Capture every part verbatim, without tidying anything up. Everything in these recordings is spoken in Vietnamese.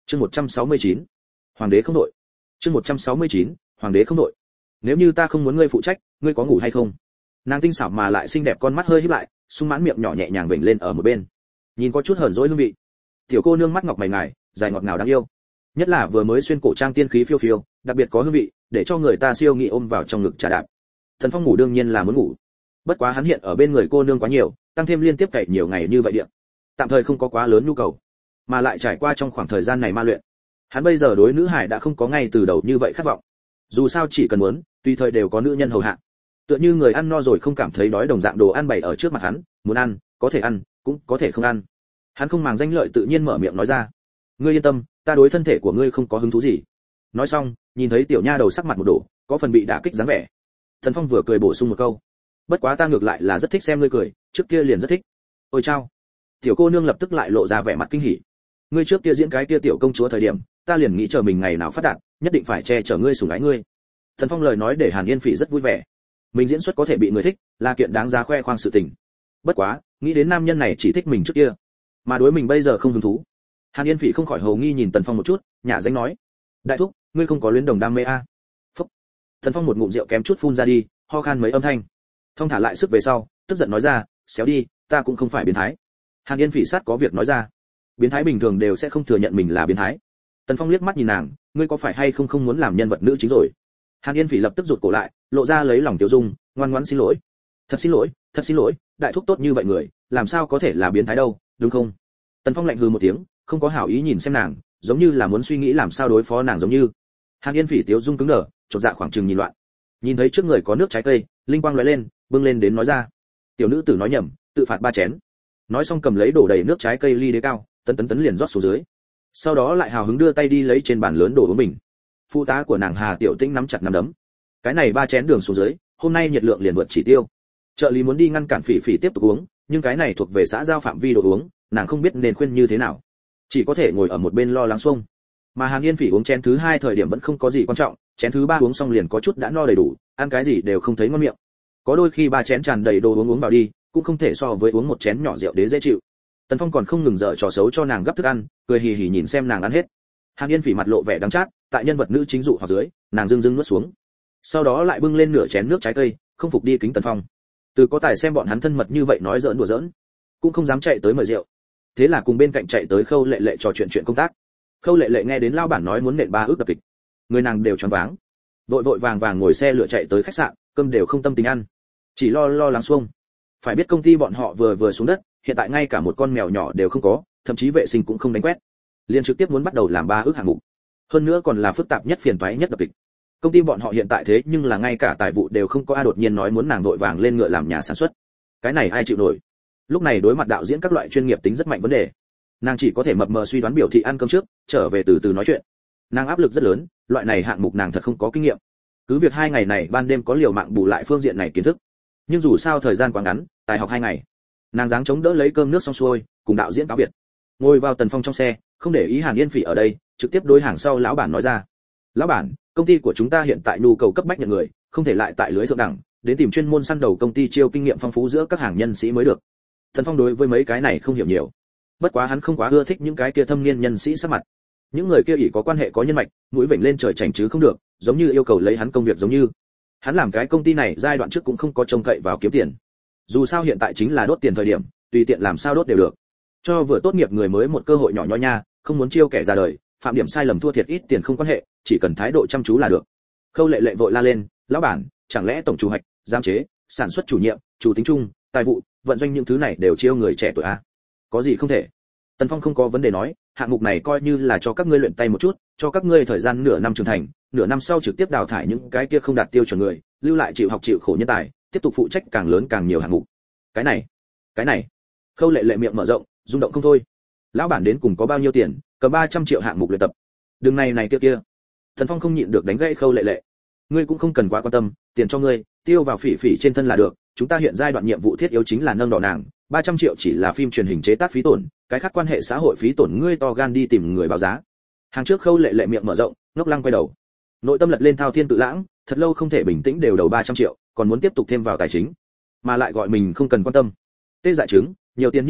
Chương một trăm sáu mươi chín, Hoàng đế không đội. Chương một trăm sáu mươi chín, Hoàng đế không đội. Nếu như ta không muốn ngươi phụ trách, ngươi có ngủ hay không? Nàng tinh xảo mà lại xinh đẹp con mắt hơi híp lại, sung mãn miệng nhỏ nhẹ nhàng vểnh lên ở một bên. Nhìn có chút hờn dỗi hương vị. Tiểu cô nương mắt ngọc mày ngài, dài ngọt ngào đáng yêu. Nhất là vừa mới xuyên cổ trang tiên khí phiêu phiêu, đặc biệt có hương vị, để cho người ta siêu nghị ôm vào trong ngực trà đạp. Thần Phong ngủ đương nhiên là muốn ngủ. Bất quá hắn hiện ở bên người cô nương quá nhiều, tăng thêm liên tiếp cậy nhiều ngày như vậy điện. Tạm thời không có quá lớn nhu cầu, mà lại trải qua trong khoảng thời gian này ma luyện. Hắn bây giờ đối nữ hải đã không có ngay từ đầu như vậy khát vọng. Dù sao chỉ cần muốn, tùy thời đều có nữ nhân hầu hạ. Tựa như người ăn no rồi không cảm thấy đói đồng dạng đồ ăn bày ở trước mặt hắn, muốn ăn, có thể ăn, cũng có thể không ăn. Hắn không màng danh lợi tự nhiên mở miệng nói ra. Ngươi yên tâm, ta đối thân thể của ngươi không có hứng thú gì. Nói xong, nhìn thấy tiểu nha đầu sắc mặt một đổ, có phần bị đả kích dáng vẻ. Thần Phong vừa cười bổ sung một câu. Bất quá ta ngược lại là rất thích xem ngươi cười, trước kia liền rất thích. Ôi chao. Tiểu cô nương lập tức lại lộ ra vẻ mặt kinh hỉ. Ngươi trước kia diễn cái kia tiểu công chúa thời điểm, ta liền nghĩ chờ mình ngày nào phát đạt, nhất định phải che chở ngươi sủng ái ngươi. Thần Phong lời nói để Hàn Yên Phỉ rất vui vẻ. Mình diễn xuất có thể bị người thích, là kiện đáng giá khoe khoang sự tình. Bất quá, nghĩ đến nam nhân này chỉ thích mình trước kia, mà đối mình bây giờ không hứng thú. Hàn Yên Phỉ không khỏi hồ nghi nhìn Tần Phong một chút, nhả danh nói: "Đại thúc, ngươi không có luyến đồng đam mê a?" Phúc. Tần Phong một ngụm rượu kém chút phun ra đi, ho khan mấy âm thanh. Thông thả lại sức về sau, tức giận nói ra: "Xéo đi, ta cũng không phải biến thái." Hàn Yên Phỉ sát có việc nói ra: "Biến thái bình thường đều sẽ không thừa nhận mình là biến thái." Tần Phong liếc mắt nhìn nàng: "Ngươi có phải hay không không muốn làm nhân vật nữ chính rồi?" Hàn Yên Phỉ lập tức rụt cổ lại, lộ ra lấy lòng tiểu dung, ngoan ngoãn xin lỗi. "Thật xin lỗi, thật xin lỗi, đại thúc tốt như vậy người, làm sao có thể là biến thái đâu, đúng không?" Tần Phong lạnh hừ một tiếng, không có hảo ý nhìn xem nàng, giống như là muốn suy nghĩ làm sao đối phó nàng giống như. Hàn Yên Phỉ tiểu dung cứng đờ, chột dạ khoảng chừng nhìn loạn. Nhìn thấy trước người có nước trái cây, linh quang lóe lên, bưng lên đến nói ra: "Tiểu nữ tử nói nhầm, tự phạt ba chén." Nói xong cầm lấy đổ đầy nước trái cây ly đế cao, tấn tấn tấn liền rót xuống dưới. Sau đó lại hào hứng đưa tay đi lấy trên bàn lớn đồ uống mình. Phụ tá của nàng Hà Tiểu Tĩnh nắm chặt nắm đấm. Cái này ba chén đường xuống dưới, hôm nay nhiệt lượng liền vượt chỉ tiêu. Trợ lý muốn đi ngăn cản Phỉ Phỉ tiếp tục uống, nhưng cái này thuộc về xã giao phạm vi đồ uống, nàng không biết nên khuyên như thế nào, chỉ có thể ngồi ở một bên lo lắng xuông. Mà Hàn Yên Phỉ uống chén thứ hai thời điểm vẫn không có gì quan trọng, chén thứ ba uống xong liền có chút đã no đầy đủ, ăn cái gì đều không thấy ngon miệng. Có đôi khi ba chén tràn đầy đồ uống uống vào đi, cũng không thể so với uống một chén nhỏ rượu đế dễ chịu. Tần Phong còn không ngừng dở trò xấu cho nàng gấp thức ăn, cười hì hì nhìn xem nàng ăn hết. Hàn Yên Phỉ mặt lộ vẻ đắng chát, tại nhân vật nữ chính dụ hoặc dưới, nàng dưng dưng nuốt xuống. Sau đó lại bưng lên nửa chén nước trái cây, không phục đi kính Tần Phong. Từ có tài xem bọn hắn thân mật như vậy nói giỡn đùa giỡn, cũng không dám chạy tới mời rượu. Thế là cùng bên cạnh chạy tới Khâu Lệ Lệ trò chuyện chuyện công tác. Khâu Lệ Lệ nghe đến lao bản nói muốn nện ba ước đập kịch, người nàng đều choáng váng, vội vội vàng vàng ngồi xe lửa chạy tới khách sạn, cơm đều không tâm tình ăn, chỉ lo lo lắng xuông. Phải biết công ty bọn họ vừa vừa xuống đất, hiện tại ngay cả một con mèo nhỏ đều không có, thậm chí vệ sinh cũng không đánh quét, liền trực tiếp muốn bắt đầu làm ba ước hạng mục, hơn nữa còn là phức tạp nhất phiền toái nhất đập kịch. Công ty bọn họ hiện tại thế nhưng là ngay cả tài vụ đều không có, a đột nhiên nói muốn nàng vội vàng lên ngựa làm nhà sản xuất, cái này ai chịu nổi. Lúc này đối mặt đạo diễn các loại chuyên nghiệp tính rất mạnh vấn đề, nàng chỉ có thể mập mờ suy đoán biểu thị ăn cơm trước, trở về từ từ nói chuyện. Nàng áp lực rất lớn, loại này hạng mục nàng thật không có kinh nghiệm, cứ việc hai ngày này ban đêm có liều mạng bù lại phương diện này kiến thức, nhưng dù sao thời gian quá ngắn, tài học hai ngày, nàng dáng chống đỡ lấy cơm nước xong xuôi, cùng đạo diễn cáo biệt, ngồi vào Tần Phong trong xe, không để ý Hàn Yên Phỉ ở đây, trực tiếp đối hàng sau lão bản nói ra: "Lão bản, công ty của chúng ta hiện tại nhu cầu cấp bách nhận người, không thể lại tại lưới thượng đẳng, đến tìm chuyên môn săn đầu công ty chiêu kinh nghiệm phong phú giữa các hàng nhân sĩ mới được." Tần Phong đối với mấy cái này không hiểu nhiều, bất quá hắn không quá ưa thích những cái kia thâm niên nhân sĩ sắc mặt. Những người kia ỷ có quan hệ có nhân mạch, mũi vểnh lên trời chảnh chứ không được, giống như yêu cầu lấy hắn công việc giống như. Hắn làm cái công ty này giai đoạn trước cũng không có trông cậy vào kiếm tiền. Dù sao hiện tại chính là đốt tiền thời điểm, tùy tiện làm sao đốt đều được. Cho vừa tốt nghiệp người mới một cơ hội nhỏ nhoi nha, không muốn chiêu kẻ ra đời, phạm điểm sai lầm thua thiệt ít tiền không quan hệ, chỉ cần thái độ chăm chú là được. Khâu Lệ Lệ vội la lên: "Lão bản, chẳng lẽ tổng chủ hoạch, giám chế, sản xuất chủ nhiệm, chủ tính chung, tài vụ, vận doanh những thứ này đều chiêu người trẻ tuổi à? Có gì không thể?" Tần Phong không có vấn đề nói: "Hạng mục này coi như là cho các ngươi luyện tay một chút, cho các ngươi thời gian nửa năm trưởng thành, nửa năm sau trực tiếp đào thải những cái kia không đạt tiêu chuẩn người, lưu lại chịu học chịu khổ nhân tài, tiếp tục phụ trách càng lớn càng nhiều hạng mục." Cái này, cái này. Khâu Lệ Lệ miệng mở rộng, rung động không thôi. Lão bản đến cùng có bao nhiêu tiền, cầm ba trăm triệu hạng mục luyện tập. Đường này này kia kia. Tần Phong không nhịn được đánh gãy Khâu Lệ Lệ. "Ngươi cũng không cần quá quan tâm, tiền cho ngươi, tiêu vào Phỉ Phỉ trên thân là được, chúng ta hiện giai đoạn nhiệm vụ thiết yếu chính là nâng đỏ nàng, ba trăm triệu chỉ là phim truyền hình chế tác phí tổn, cái khác quan hệ xã hội phí tổn ngươi to gan đi tìm người báo giá." Hàng trước Khâu Lệ Lệ miệng mở rộng, ngốc lăng quay đầu. Nội tâm lật lên thao thiên tự lãng, thật lâu không thể bình tĩnh đều đầu ba trăm triệu, còn muốn tiếp tục thêm vào tài chính, mà lại gọi mình không cần quan tâm. Tê dại chứng, nhiều tiền như vậy,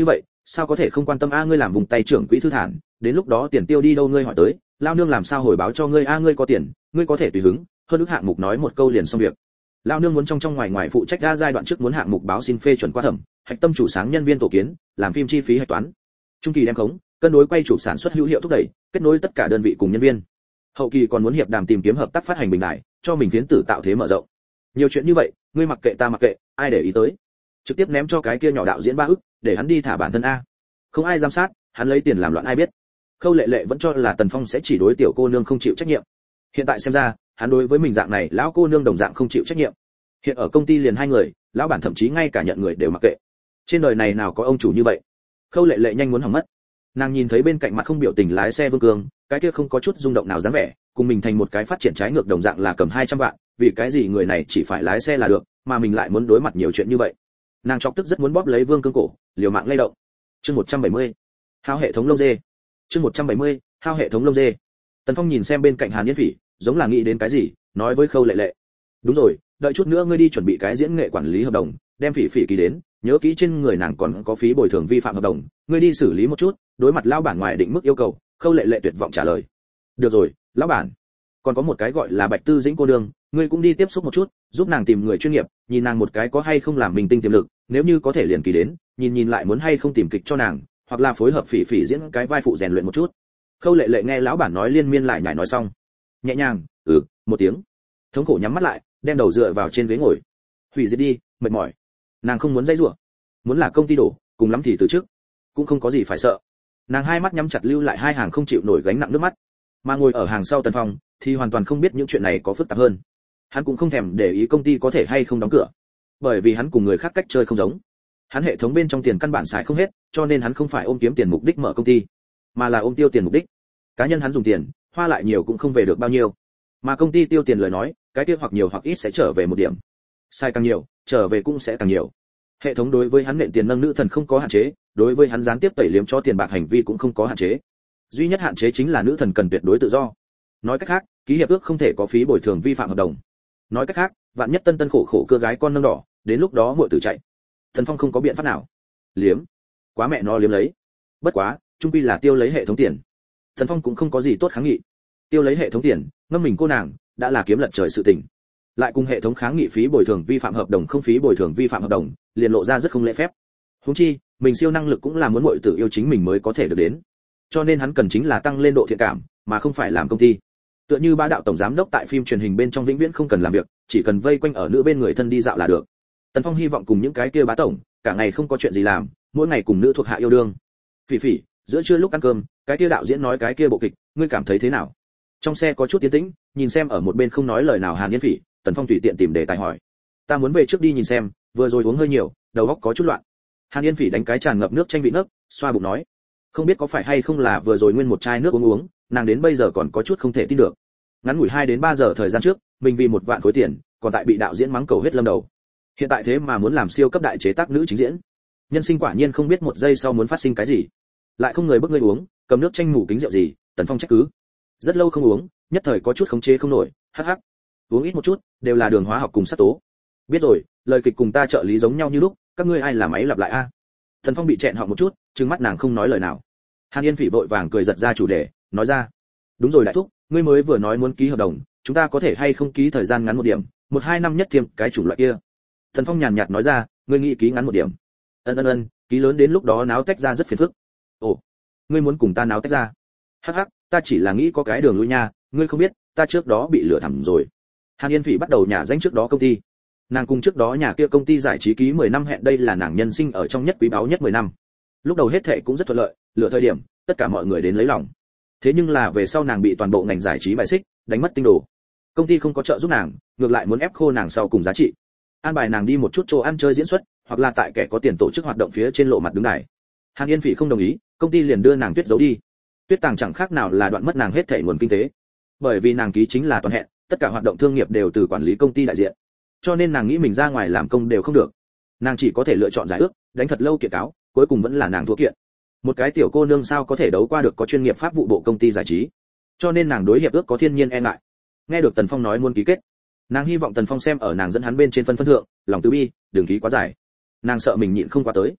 sao có thể không quan tâm a? Ngươi làm vùng tay trưởng quỹ thư thản, đến lúc đó tiền tiêu đi đâu ngươi hỏi tới, lao nương làm sao hồi báo cho ngươi a? Ngươi có tiền, ngươi có thể tùy hứng, hơn ước hạng mục nói một câu liền xong việc. Lao nương muốn trong trong ngoài ngoài phụ trách ra giai đoạn trước muốn hạng mục báo xin phê chuẩn qua thẩm, hạch tâm chủ sáng nhân viên tổ kiến, làm phim chi phí hạch toán. Trung kỳ đem khống, cân đối quay chụp sản xuất hữu hiệu thúc đẩy, kết nối tất cả đơn vị cùng nhân viên. Hậu kỳ còn muốn hiệp đàm tìm kiếm hợp tác phát hành bình đại, cho mình phiến tử tạo thế mở rộng. Nhiều chuyện như vậy, ngươi mặc kệ ta mặc kệ, ai để ý tới. Trực tiếp ném cho cái kia nhỏ đạo diễn ba ức, để hắn đi thả bản thân a. Không ai giám sát, hắn lấy tiền làm loạn ai biết. Khâu Lệ Lệ vẫn cho là Tần Phong sẽ chỉ đối tiểu cô nương không chịu trách nhiệm. Hiện tại xem ra, hắn đối với mình dạng này lão cô nương đồng dạng không chịu trách nhiệm. Hiện ở công ty liền hai người, lão bản thậm chí ngay cả nhận người đều mặc kệ. Trên đời này nào có ông chủ như vậy. Khâu Lệ Lệ nhanh muốn hỏng mất. Nàng nhìn thấy bên cạnh mặt không biểu tình lái xe Vương Cương, cái kia không có chút rung động nào dáng vẻ, cùng mình thành một cái phát triển trái ngược đồng dạng là cầm hai trăm vạn, vì cái gì người này chỉ phải lái xe là được, mà mình lại muốn đối mặt nhiều chuyện như vậy. Nàng chọc tức rất muốn bóp lấy Vương Cương cổ, liều mạng lay động. Chương một trăm bảy mươi. Hao hệ thống lông dê. Chương một trăm bảy mươi. Hao hệ thống lông dê. Tần Phong nhìn xem bên cạnh Hàn Yên Phỉ, giống là nghĩ đến cái gì, nói với Khâu Lệ Lệ. Đúng rồi, đợi chút nữa ngươi đi chuẩn bị cái diễn nghệ quản lý hợp đồng, đem Phỉ Phỉ ký đến, nhớ kỹ trên người nàng còn có phí bồi thường vi phạm hợp đồng, ngươi đi xử lý một chút, đối mặt lão bản ngoài định mức yêu cầu. Khâu Lệ Lệ tuyệt vọng trả lời. Được rồi, lão bản. Còn có một cái gọi là Bạch Tư Dĩnh cô nương, ngươi cũng đi tiếp xúc một chút, giúp nàng tìm người chuyên nghiệp, nhìn nàng một cái có hay không làm mình tinh tiềm lực, nếu như có thể liền kỳ đến, nhìn nhìn lại muốn hay không tìm kịch cho nàng, hoặc là phối hợp Phỉ Phỉ diễn cái vai phụ rèn luyện một chút. Khâu Lệ Lệ nghe lão bản nói liên miên lại nhảy nói xong, nhẹ nhàng, ừ, một tiếng, thống khổ nhắm mắt lại, đem đầu dựa vào trên ghế ngồi. Hủy diệt đi, mệt mỏi. Nàng không muốn dây rủa, muốn là công ty đổ, cùng lắm thì từ trước, cũng không có gì phải sợ. Nàng hai mắt nhắm chặt lưu lại hai hàng không chịu nổi gánh nặng nước mắt, mà ngồi ở hàng sau Tần Phong thì hoàn toàn không biết những chuyện này có phức tạp hơn. Hắn cũng không thèm để ý công ty có thể hay không đóng cửa, bởi vì hắn cùng người khác cách chơi không giống. Hắn hệ thống bên trong tiền căn bản xài không hết, cho nên hắn không phải ôm kiếm tiền mục đích mở công ty, mà là ôm tiêu tiền mục đích. Cá nhân hắn dùng tiền, hoa lại nhiều cũng không về được bao nhiêu, mà công ty tiêu tiền lời nói, cái tiêu hoặc nhiều hoặc ít sẽ trở về một điểm. Sai càng nhiều, trở về cũng sẽ càng nhiều. Hệ thống đối với hắn nện tiền nâng nữ thần không có hạn chế, đối với hắn gián tiếp tẩy liếm cho tiền bạc hành vi cũng không có hạn chế. Duy nhất hạn chế chính là nữ thần cần tuyệt đối tự do. Nói cách khác, ký hiệp ước không thể có phí bồi thường vi phạm hợp đồng. Nói cách khác, vạn nhất tân tân khổ khổ cưa gái con nâng đỏ, đến lúc đó muội tử chạy, Thần Phong không có biện pháp nào. Liếm, quá mẹ nó liếm lấy. Bất quá, trung quy là tiêu lấy hệ thống tiền. Thần Phong cũng không có gì tốt kháng nghị. Tiêu lấy hệ thống tiền, ngâm mình cô nàng, đã là kiếm lật trời sự tình. Lại cùng hệ thống kháng nghị phí bồi thường vi phạm hợp đồng không phí bồi thường vi phạm hợp đồng, liền lộ ra rất không lễ phép. Huống chi, mình siêu năng lực cũng là muốn muội tử yêu chính mình mới có thể được đến. Cho nên hắn cần chính là tăng lên độ thiện cảm, mà không phải làm công ty. Tựa như bá đạo tổng giám đốc tại phim truyền hình bên trong vĩnh viễn không cần làm việc, chỉ cần vây quanh ở nữ bên người thân đi dạo là được. Tần Phong hy vọng cùng những cái kia bá tổng, cả ngày không có chuyện gì làm, mỗi ngày cùng nữ thuộc hạ yêu đương. Phỉ Phỉ, giữa trưa lúc ăn cơm, cái kia đạo diễn nói cái kia bộ kịch, ngươi cảm thấy thế nào? Trong xe có chút tiến tĩnh, nhìn xem ở một bên không nói lời nào Hàn Yên Phỉ, Tần Phong tùy tiện tìm đề tài hỏi. Ta muốn về trước đi nhìn xem, vừa rồi uống hơi nhiều, đầu óc có chút loạn. Hàn Yên Phỉ đánh cái tràn ngập nước chanh vị nước, xoa bụng nói. Không biết có phải hay không là vừa rồi nguyên một chai nước uống uống, nàng đến bây giờ còn có chút không thể tin được. Ngắn ngủi hai đến ba giờ thời gian trước, mình vì một vạn khối tiền, còn tại bị đạo diễn mắng cầu hết lâm đầu. Hiện tại thế mà muốn làm siêu cấp đại chế tác nữ chính diễn. Nhân sinh quả nhiên không biết một giây sau muốn phát sinh cái gì. Lại không người bức ngươi uống, cầm nước chanh mù kính rượu gì, Tần Phong trách cứ. Rất lâu không uống, nhất thời có chút khống chế không nổi, hắc hắc. Uống ít một chút, đều là đường hóa học cùng sắc tố. Biết rồi, lời kịch cùng ta trợ lý giống nhau như lúc, các ngươi ai làm ấy lặp lại a? Tần Phong bị chẹn họ một chút, trừng mắt nàng không nói lời nào. Hàn Yên Phỉ vội vàng cười giật ra chủ đề, nói ra. Đúng rồi đại thúc, ngươi mới vừa nói muốn ký hợp đồng, chúng ta có thể hay không ký thời gian ngắn một điểm, một hai năm nhất thêm cái chủng loại kia. Tần Phong nhàn nhạt nói ra, ngươi nghĩ ký ngắn một điểm. Ân ân ân, ký lớn đến lúc đó náo tách ra rất phiền phức. Ồ, ngươi muốn cùng ta náo tách ra? Hắc hắc, ta chỉ là nghĩ có cái đường lui nha, ngươi không biết, ta trước đó bị lừa thẳm rồi. Hàn Yên Phỉ bắt đầu nhả danh trước đó công ty. Nàng cùng trước đó nhà kia công ty giải trí ký mười năm hẹn, đây là nàng nhân sinh ở trong nhất quý báu nhất mười năm. Lúc đầu hết thệ cũng rất thuận lợi, lựa thời điểm, tất cả mọi người đến lấy lòng. Thế nhưng là về sau nàng bị toàn bộ ngành giải trí bài xích, đánh mất tinh đồ. Công ty không có trợ giúp nàng, ngược lại muốn ép khô nàng sau cùng giá trị. An bài nàng đi một chút chỗ ăn chơi diễn xuất, hoặc là tại kẻ có tiền tổ chức hoạt động phía trên lộ mặt đứng đài. Hàn Yên Phỉ không đồng ý, công ty liền đưa nàng tuyết giấu đi. Tuyết tàng chẳng khác nào là đoạn mất nàng hết thảy nguồn kinh tế. Bởi vì nàng ký chính là toàn hẹn, tất cả hoạt động thương nghiệp đều từ quản lý công ty đại diện. Cho nên nàng nghĩ mình ra ngoài làm công đều không được. Nàng chỉ có thể lựa chọn giải ước, đánh thật lâu kiện cáo, cuối cùng vẫn là nàng thua kiện. Một cái tiểu cô nương sao có thể đấu qua được có chuyên nghiệp pháp vụ bộ công ty giải trí. Cho nên nàng đối hiệp ước có thiên nhiên e ngại. Nghe được Tần Phong nói muốn ký kết, nàng hy vọng Tần Phong xem ở nàng dẫn hắn bên trên phân phân thượng, lòng từ bi, đừng ký quá dài. Nàng sợ mình nhịn không qua tới.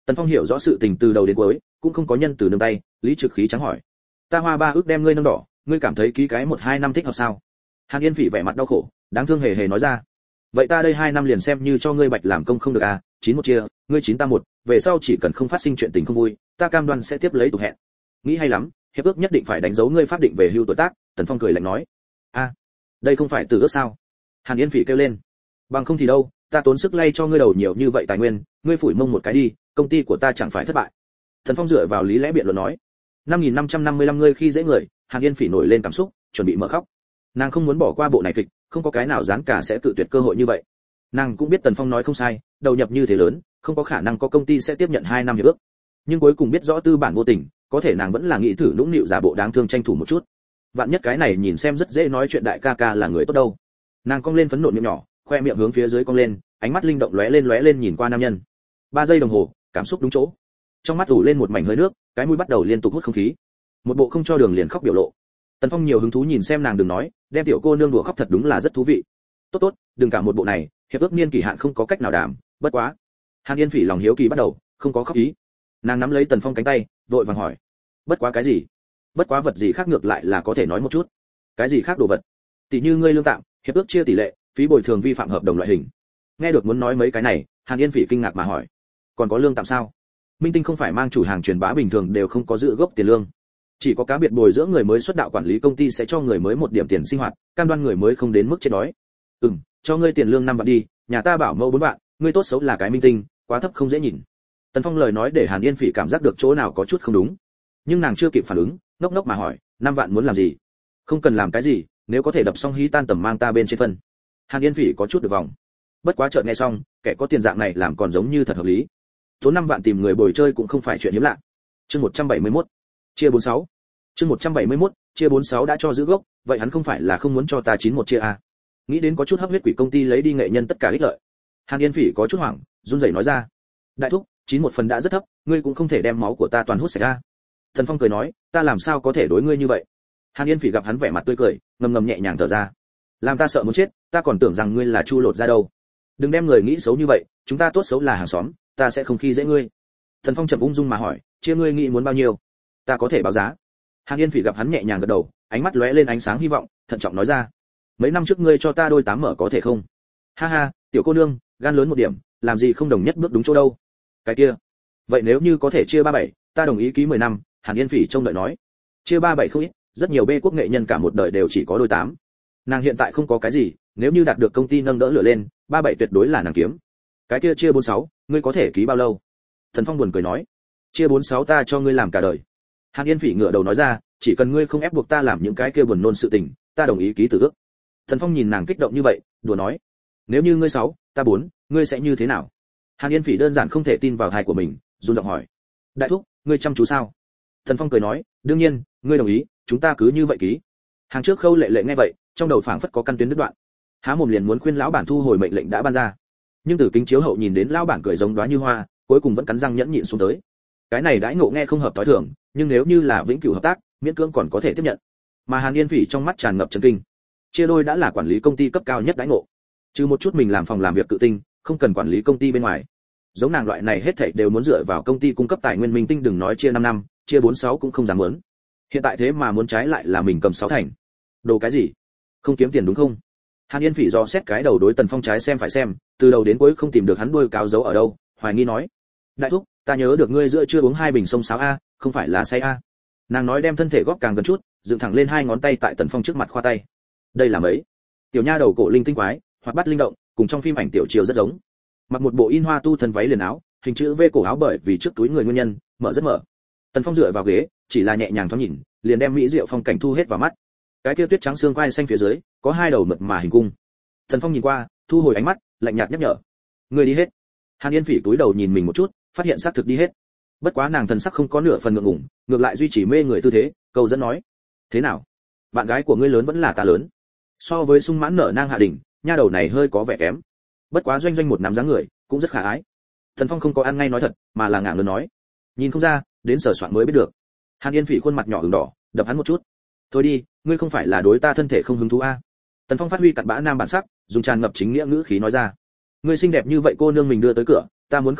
Tần Phong hiểu rõ sự tình từ đầu đến cuối, cũng không có nhân từ nương tay, lý trực khí trắng hỏi: ta hoa ba ước đem ngươi nâng đỏ, ngươi cảm thấy ký cái một hai năm thích hợp sao? Hàn Yên Phỉ vẻ mặt đau khổ, đáng thương hề hề nói ra: vậy ta đây hai năm liền xem như cho ngươi bạch làm công không được à, chín một chia, ngươi chín ta một, về sau chỉ cần không phát sinh chuyện tình không vui, ta cam đoan sẽ tiếp lấy tục hẹn. Nghĩ hay lắm, hiệp ước nhất định phải đánh dấu ngươi pháp định về hưu tuổi tác. Tần Phong cười lạnh nói: a, đây không phải từ ước sao? Hàn Yên Phỉ kêu lên: bằng không thì đâu, ta tốn sức lay cho ngươi đầu nhiều như vậy tài nguyên, ngươi phủi mông một cái đi, công ty của ta chẳng phải thất bại. Tần Phong dựa vào lý lẽ biện luận nói: năm nghìn năm trăm năm mươi lăm ngươi khi dễ người. Hàn Yên Phỉ nổi lên cảm xúc, chuẩn bị mở khóc. Nàng không muốn bỏ qua bộ này kịch, không có cái nào dán cả sẽ tự tuyệt cơ hội như vậy. Nàng cũng biết Tần Phong nói không sai, đầu nhập như thế lớn, không có khả năng có công ty sẽ tiếp nhận hai năm hiệp ước. Nhưng cuối cùng biết rõ tư bản vô tình, có thể nàng vẫn là nghĩ thử nũng nịu giả bộ đáng thương tranh thủ một chút. Vạn nhất cái này nhìn xem rất dễ nói chuyện đại ca ca là người tốt đâu. Nàng cong lên phấn nộn miệng nhỏ, khoe miệng hướng phía dưới cong lên, ánh mắt linh động lóe lên lóe lên nhìn qua nam nhân. Ba giây đồng hồ, cảm xúc đúng chỗ. Trong mắt ủ lên một mảnh hơi nước, cái mũi bắt đầu liên tục hút không khí. Một bộ không cho đường liền khóc biểu lộ. Tần Phong nhiều hứng thú nhìn xem nàng, đừng nói, đem tiểu cô nương đùa khóc thật đúng là rất thú vị. Tốt tốt, đừng cả một bộ này, hiệp ước niên kỳ hạn không có cách nào đảm, bất quá. Hàn Yên Phỉ lòng hiếu kỳ bắt đầu, không có khóc ý. Nàng nắm lấy Tần Phong cánh tay, vội vàng hỏi: bất quá cái gì? Bất quá vật gì khác ngược lại là có thể nói một chút. Cái gì khác đồ vật? Tỷ như ngươi lương tạm, hiệp ước chia tỷ lệ, phí bồi thường vi phạm hợp đồng loại hình. Nghe được muốn nói mấy cái này, Hàn Yên Phỉ kinh ngạc mà hỏi: còn có lương tạm sao? Minh Tinh không phải mang chủ hàng truyền bá bình thường đều không có dự gốc tiền lương. Chỉ có cá biệt bồi dưỡng người mới xuất đạo quản lý công ty sẽ cho người mới một điểm tiền sinh hoạt, cam đoan người mới không đến mức chết đói. Ừm, cho ngươi tiền lương năm vạn đi, nhà ta bảo mẫu bốn vạn, ngươi tốt xấu là cái minh tinh, quá thấp không dễ nhìn. Tần Phong lời nói để Hàn Yên Phỉ cảm giác được chỗ nào có chút không đúng, nhưng nàng chưa kịp phản ứng, ngốc ngốc mà hỏi: năm vạn muốn làm gì? Không cần làm cái gì, nếu có thể đập xong hí tan tầm mang ta bên trên phân. Hàn Yên Phỉ có chút được vòng. Bất quá chợt nghe xong, kẻ có tiền dạng này làm còn giống như thật hợp lý. Tốn năm vạn tìm người bồi chơi cũng không phải chuyện hiếm lạ. Chương một trăm bảy mươi mốt, chia bốn sáu. Chương một trăm bảy mươi mốt, chia bốn sáu đã cho giữ gốc, vậy hắn không phải là không muốn cho ta chín một chia à? Nghĩ đến có chút hấp huyết quỷ công ty lấy đi nghệ nhân tất cả ích lợi. Hàn Yên Phỉ có chút hoảng, run rẩy nói ra: đại thúc, chín một phần đã rất thấp, ngươi cũng không thể đem máu của ta toàn hút sạch ra. Thần Phong cười nói: ta làm sao có thể đối ngươi như vậy? Hàn Yên Phỉ gặp hắn vẻ mặt tươi cười, ngầm ngầm nhẹ nhàng thở ra: làm ta sợ muốn chết, ta còn tưởng rằng ngươi là chu lột ra đâu. Đừng đem người nghĩ xấu như vậy, chúng ta tốt xấu là hàng xóm, ta sẽ không khi dễ ngươi. Thần Phong chậm ung dung mà hỏi: chia ngươi nghĩ muốn bao nhiêu? Ta có thể báo giá. Hàn Yên Phỉ gặp hắn nhẹ nhàng gật đầu, ánh mắt lóe lên ánh sáng hy vọng, thận trọng nói ra: mấy năm trước ngươi cho ta đôi tám mở có thể không? Ha ha, tiểu cô nương, gan lớn một điểm, làm gì không đồng nhất bước đúng chỗ đâu. Cái kia, vậy nếu như có thể chia ba bảy, ta đồng ý ký mười năm. Hàn Yên Phỉ trông đợi nói: chia ba bảy không ít, rất nhiều bê quốc nghệ nhân cả một đời đều chỉ có đôi tám. Nàng hiện tại không có cái gì, nếu như đạt được công ty nâng đỡ lửa lên, ba bảy tuyệt đối là nàng kiếm. Cái kia chia bốn sáu, ngươi có thể ký bao lâu? Thần Phong buồn cười nói: chia bốn sáu ta cho ngươi làm cả đời. Hàn Yên Phỉ ngửa đầu nói ra: chỉ cần ngươi không ép buộc ta làm những cái kia buồn nôn sự tình, ta đồng ý ký tử ước. Thần Phong nhìn nàng kích động như vậy, đùa nói: nếu như ngươi sáu, ta bốn, ngươi sẽ như thế nào? Hàn Yên Phỉ đơn giản không thể tin vào tai của mình, run giọng hỏi: đại thúc, ngươi chăm chú sao? Thần Phong cười nói: đương nhiên, ngươi đồng ý, chúng ta cứ như vậy ký. Hàng trước Khâu Lệ Lệ nghe vậy, trong đầu phảng phất có căn tuyến đứt đoạn, há mồm liền muốn khuyên lão bản thu hồi mệnh lệnh đã ban ra. Nhưng từ kính chiếu hậu nhìn đến lão bản cười giống đóa như hoa, cuối cùng vẫn cắn răng nhẫn nhịn xuống tới. Cái này đãi ngộ nghe không hợp tối thường, nhưng nếu như là vĩnh cửu hợp tác, miễn cưỡng còn có thể tiếp nhận. Mà Hàn Yên Phỉ trong mắt tràn ngập chấn kinh. Chia đôi đã là quản lý công ty cấp cao nhất đãi ngộ, trừ một chút mình làm phòng làm việc cự tinh, không cần quản lý công ty bên ngoài. Giống nàng loại này hết thảy đều muốn dựa vào công ty cung cấp tài nguyên minh tinh, đừng nói chia năm năm, chia bốn sáu cũng không dám muốn. Hiện tại thế mà muốn trái lại là mình cầm sáu thành. Đồ cái gì? Không kiếm tiền đúng không? Hàn Yên Phỉ do xét cái đầu đối Tần Phong trái xem phải xem, từ đầu đến cuối không tìm được hắn đuôi cáo giấu ở đâu, hoài nghi nói: đại thúc, ta nhớ được ngươi giữa chưa uống hai bình sông sáo a, không phải là say a. Nàng nói đem thân thể góp càng gần chút, dựng thẳng lên hai ngón tay tại Tần Phong trước mặt khoa tay. Đây là mấy? Tiểu nha đầu cổ linh tinh quái, hoạt bát linh động, cùng trong phim ảnh tiểu triều rất giống. Mặc một bộ in hoa tu thân váy liền áo, hình chữ V cổ áo bởi vì trước túi người nguyên nhân, mở rất mở. Tần Phong dựa vào ghế, chỉ là nhẹ nhàng thoáng nhìn, liền đem mỹ diệu phong cảnh thu hết vào mắt. Cái kia tuyết trắng xương quai xanh phía dưới, có hai đầu mượt mà hình cung. Tần Phong nhìn qua, thu hồi ánh mắt, lạnh nhạt nhắc nhở: người đi hết. Hàn Yên Phỉ túi đầu nhìn mình một chút, phát hiện xác thực đi hết. Bất quá nàng thần sắc không có nửa phần ngượng ngùng, ngược lại duy trì mê người tư thế, câu dẫn nói: thế nào, bạn gái của ngươi lớn vẫn là ta lớn? So với sung mãn nở nang hạ đỉnh, nha đầu này hơi có vẻ kém. Bất quá doanh doanh một nắm dáng người, cũng rất khả ái. Thần Phong không có ăn ngay nói thật, mà là ngạng lớn nói: nhìn không ra, đến sở soạn mới biết được. Hàn Yên Phỉ khuôn mặt nhỏ ửng đỏ, đập hắn một chút: thôi đi, ngươi không phải là đối ta thân thể không hứng thú a? Tần Phong phát huy cặn bã nam bản sắc, dùng tràn ngập chính nghĩa ngữ khí nói ra: ngươi xinh đẹp như vậy cô nương mình đưa tới cửa, ta muốn không chấp nhận,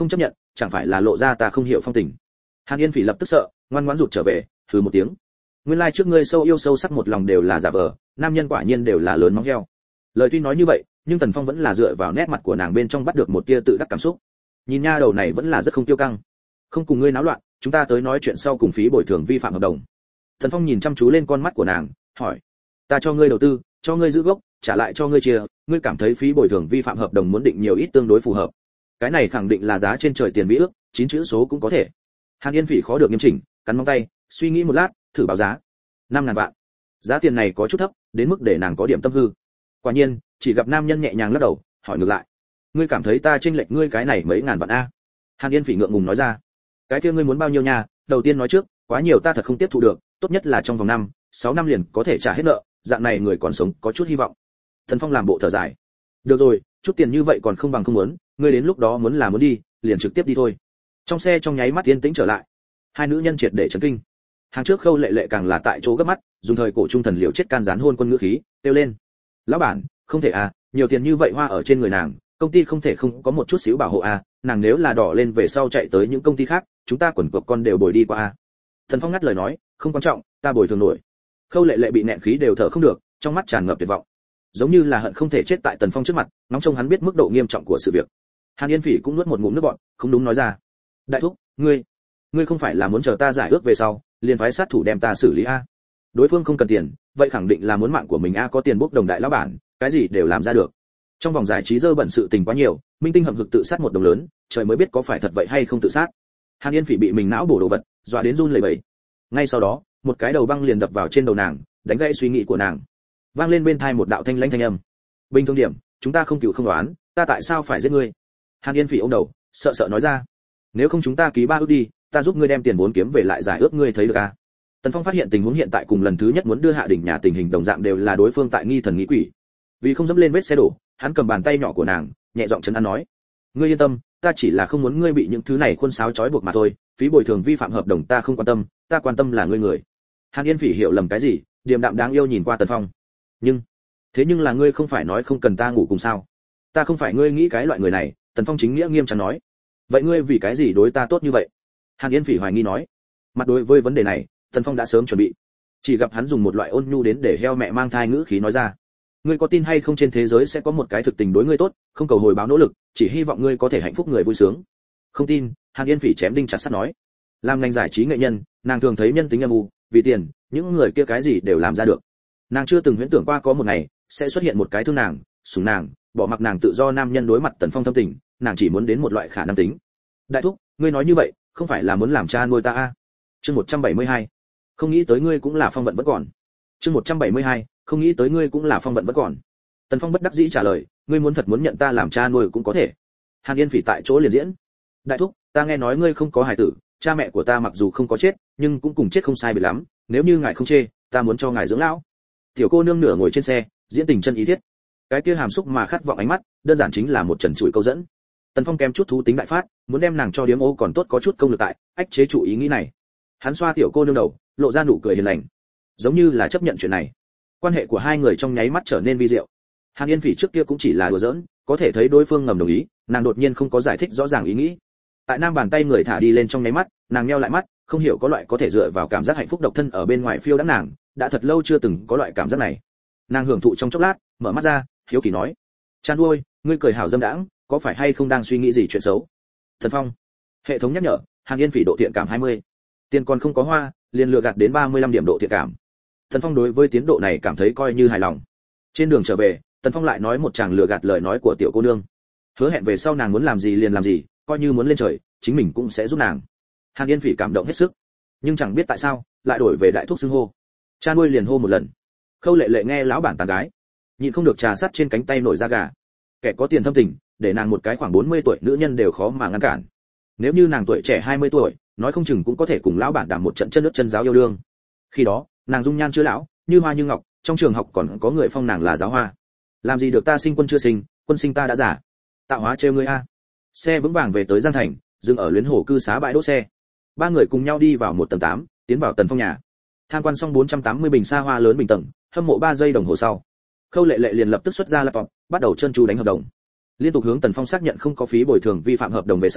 chẳng phải là lộ ra ta không hiểu phong tình. Hàn Yên Phỉ lập tức sợ, ngoan ngoãn rụt trở về, hừ một tiếng. Nguyên lai like trước ngươi sâu yêu sâu sắc một lòng đều là giả vờ, nam nhân quả nhiên đều là lớn móng heo. Lời tuy nói như vậy, nhưng Tần Phong vẫn là dựa vào nét mặt của nàng bên trong bắt được một tia tự đắc cảm xúc. Nhìn nha đầu này vẫn là rất không tiêu căng. Không cùng ngươi náo loạn, chúng ta tới nói chuyện sau cùng phí bồi thường vi phạm hợp đồng. Tần Phong nhìn chăm chú lên con mắt của nàng, hỏi: ta cho ngươi đầu tư, cho ngươi giữ gốc, trả lại cho ngươi chia, ngươi cảm thấy phí bồi thường vi phạm hợp đồng muốn định nhiều ít tương đối phù hợp? Cái này khẳng định là giá trên trời tiền vĩ ước, chín chữ số cũng có thể. Hàn Yên Phỉ khó được nghiêm chỉnh, cắn móng tay, suy nghĩ một lát, thử báo giá. năm ngàn vạn. Giá tiền này có chút thấp, đến mức để nàng có điểm tâm hư. Quả nhiên, chỉ gặp nam nhân nhẹ nhàng lắc đầu, hỏi ngược lại: ngươi cảm thấy ta chênh lệch ngươi cái này mấy ngàn vạn a? Hàn Yên Phỉ ngượng ngùng nói ra: cái kia ngươi muốn bao nhiêu nha? Đầu tiên nói trước, quá nhiều ta thật không tiếp thu được, tốt nhất là trong vòng năm, sáu năm liền có thể trả hết nợ, dạng này người còn sống có chút hy vọng. Thần Phong làm bộ thở dài: được rồi, chút tiền như vậy còn không bằng không muốn, ngươi đến lúc đó muốn là muốn đi, liền trực tiếp đi thôi. Trong xe trong nháy mắt yên tĩnh trở lại, hai nữ nhân triệt để chấn kinh. Hàng trước Khâu Lệ Lệ càng là tại chỗ gấp mắt, dùng thời cổ trung thần liều chết can gián hôn quân ngữ khí, kêu lên: lão bản, không thể à, nhiều tiền như vậy hoa ở trên người nàng, công ty không thể không có một chút xíu bảo hộ à, nàng nếu là đỏ lên về sau chạy tới những công ty khác, chúng ta quần cược con đều bồi đi qua à. Thần Phong ngắt lời nói: không quan trọng, ta bồi thường nổi. Khâu Lệ Lệ bị nẹn khí đều thở không được, trong mắt tràn ngập tuyệt vọng, giống như là hận không thể chết tại Tần Phong trước mặt, nóng trông hắn biết mức độ nghiêm trọng của sự việc. Hàn Yên Phỉ cũng nuốt một ngụm nước bọt, không đúng nói ra: đại thúc, ngươi, ngươi không phải là muốn chờ ta giải ước về sau, liền phái sát thủ đem ta xử lý a? Đối phương không cần tiền, vậy khẳng định là muốn mạng của mình a, có tiền bốc đồng đại lão bản, cái gì đều làm ra được. Trong vòng giải trí dơ bẩn sự tình quá nhiều, minh tinh hậm hực tự sát một đồng lớn, trời mới biết có phải thật vậy hay không tự sát. Hàn Yên Phỉ bị mình não bổ đồ vật, dọa đến run lẩy bẩy. Ngay sau đó, một cái đầu băng liền đập vào trên đầu nàng, đánh gãy suy nghĩ của nàng. Vang lên bên tai một đạo thanh lãnh thanh âm: bình thường điểm, chúng ta không cừu không đoán, ta tại sao phải giết ngươi? Hàn Yên Phỉ ôm đầu, sợ sợ nói ra: nếu không chúng ta ký ba ước đi, ta giúp ngươi đem tiền vốn kiếm về lại giải ước, ngươi thấy được à? Tần Phong phát hiện tình huống hiện tại cùng lần thứ nhất muốn đưa Hạ Đỉnh nhà tình hình đồng dạng, đều là đối phương tại nghi thần nghi quỷ. Vì không dẫm lên vết xe đổ, hắn cầm bàn tay nhỏ của nàng, nhẹ giọng trấn an nói: ngươi yên tâm, ta chỉ là không muốn ngươi bị những thứ này khuôn sáo trói buộc mà thôi, phí bồi thường vi phạm hợp đồng ta không quan tâm, ta quan tâm là ngươi người. Hàn Yên Phỉ hiểu lầm cái gì, điềm đạm đáng yêu nhìn qua Tần Phong. Nhưng, thế nhưng là ngươi không phải nói không cần ta ngủ cùng sao? Ta không phải ngươi nghĩ cái loại người này. Tần Phong chính nghĩa nghiêm trang nói. Vậy ngươi vì cái gì đối ta tốt như vậy? Hàn Yên Phỉ hoài nghi nói. Mặt đối với vấn đề này, Tần Phong đã sớm chuẩn bị. Chỉ gặp hắn dùng một loại ôn nhu đến để heo mẹ mang thai ngữ khí nói ra: ngươi có tin hay không trên thế giới sẽ có một cái thực tình đối ngươi tốt, không cầu hồi báo nỗ lực, chỉ hy vọng ngươi có thể hạnh phúc người vui sướng. Không tin? Hàn Yên Phỉ chém đinh chặt sắt nói. Làm ngành giải trí nghệ nhân, nàng thường thấy nhân tính âm u, vì tiền, những người kia cái gì đều làm ra được. Nàng chưa từng huyễn tưởng qua có một ngày sẽ xuất hiện một cái thương nàng, sủng nàng, bỏ mặc nàng tự do nam nhân đối mặt Tần Phong thâm tình, nàng chỉ muốn đến một loại khả năng tính. Đại thúc, ngươi nói như vậy, không phải là muốn làm cha nuôi ta à? Chương một trăm bảy mươi hai. Không nghĩ tới ngươi cũng là phong vận vẫn còn. Chương một trăm bảy mươi hai. Không nghĩ tới ngươi cũng là phong vận vẫn còn. Tần Phong bất đắc dĩ trả lời: ngươi muốn thật muốn nhận ta làm cha nuôi cũng có thể. Hàn Yên Phỉ tại chỗ liền diễn: đại thúc, ta nghe nói ngươi không có hài tử, cha mẹ của ta mặc dù không có chết, nhưng cũng cùng chết không sai biệt lắm, nếu như ngài không chê, ta muốn cho ngài dưỡng lão. Tiểu cô nương nửa ngồi trên xe, diễn tình chân ý thiết. Cái kia hàm xúc mà khát vọng ánh mắt, đơn giản chính là một trần trụi câu dẫn. Tần Phong kém chút thú tính đại phát, muốn đem nàng cho điếm ô còn tốt có chút công lực tại, ách chế chủ ý nghĩ này. Hắn xoa tiểu cô nương đầu, lộ ra nụ cười hiền lành, giống như là chấp nhận chuyện này. Quan hệ của hai người trong nháy mắt trở nên vi diệu. Hàn Yên Phỉ trước kia cũng chỉ là đùa giỡn, có thể thấy đối phương ngầm đồng ý, nàng đột nhiên không có giải thích rõ ràng ý nghĩ. Tại nam bàn tay người thả đi lên trong nháy mắt, nàng nheo lại mắt, không hiểu có loại có thể dựa vào cảm giác hạnh phúc độc thân ở bên ngoài phiêu đãng nàng, đã thật lâu chưa từng có loại cảm giác này. Nàng hưởng thụ trong chốc lát, mở mắt ra, hiếu kỳ nói: "Chan nuôi, ngươi cười hảo dâm đãng, có phải hay không đang suy nghĩ gì chuyện xấu?" Thần Phong, hệ thống nhắc nhở, Hàn Yên Phỉ độ thiện cảm hai mươi. Tiền còn không có hoa, liền lừa gạt đến ba mươi lăm điểm độ thiện cảm. Thần Phong đối với tiến độ này cảm thấy coi như hài lòng. Trên đường trở về, Tần Phong lại nói một tràng lừa gạt lời nói của tiểu cô nương, hứa hẹn về sau nàng muốn làm gì liền làm gì, coi như muốn lên trời, chính mình cũng sẽ giúp nàng. Hàn Yên Phỉ cảm động hết sức, nhưng chẳng biết tại sao, lại đổi về đại thúc xưng hô. Cha nuôi liền hô một lần. Khâu Lệ Lệ nghe lão bản tán gái, nhịn không được trà sát trên cánh tay nổi da gà. Kẻ có tiền thâm tình, để nàng một cái khoảng bốn mươi tuổi nữ nhân đều khó mà ngăn cản. Nếu như nàng tuổi trẻ hai mươi tuổi, nói không chừng cũng có thể cùng lão bản đảm một trận chân nước chân giáo yêu đương. Khi đó, nàng dung nhan chưa lão, như hoa như ngọc, trong trường học còn có người phong nàng là giáo hoa. Làm gì được ta sinh quân chưa sinh, quân sinh ta đã giả. Tạo hóa trêu ngươi a. Xe vững vàng về tới Giang Thành, dừng ở Luyến Hồ cư xá bãi đỗ xe. Ba người cùng nhau đi vào một tầng tám, tiến vào Tần Phong nhà. Tham quan xong bốn trăm tám mươi bình xa hoa lớn bình tầng, hâm mộ ba giây đồng hồ sau, Khâu Lệ Lệ liền lập tức xuất ra laptop, bắt đầu trơn tru đánh hợp đồng. Liên tục hướng Tần Phong xác nhận không có phí bồi thường vi phạm hợp đồng về sau,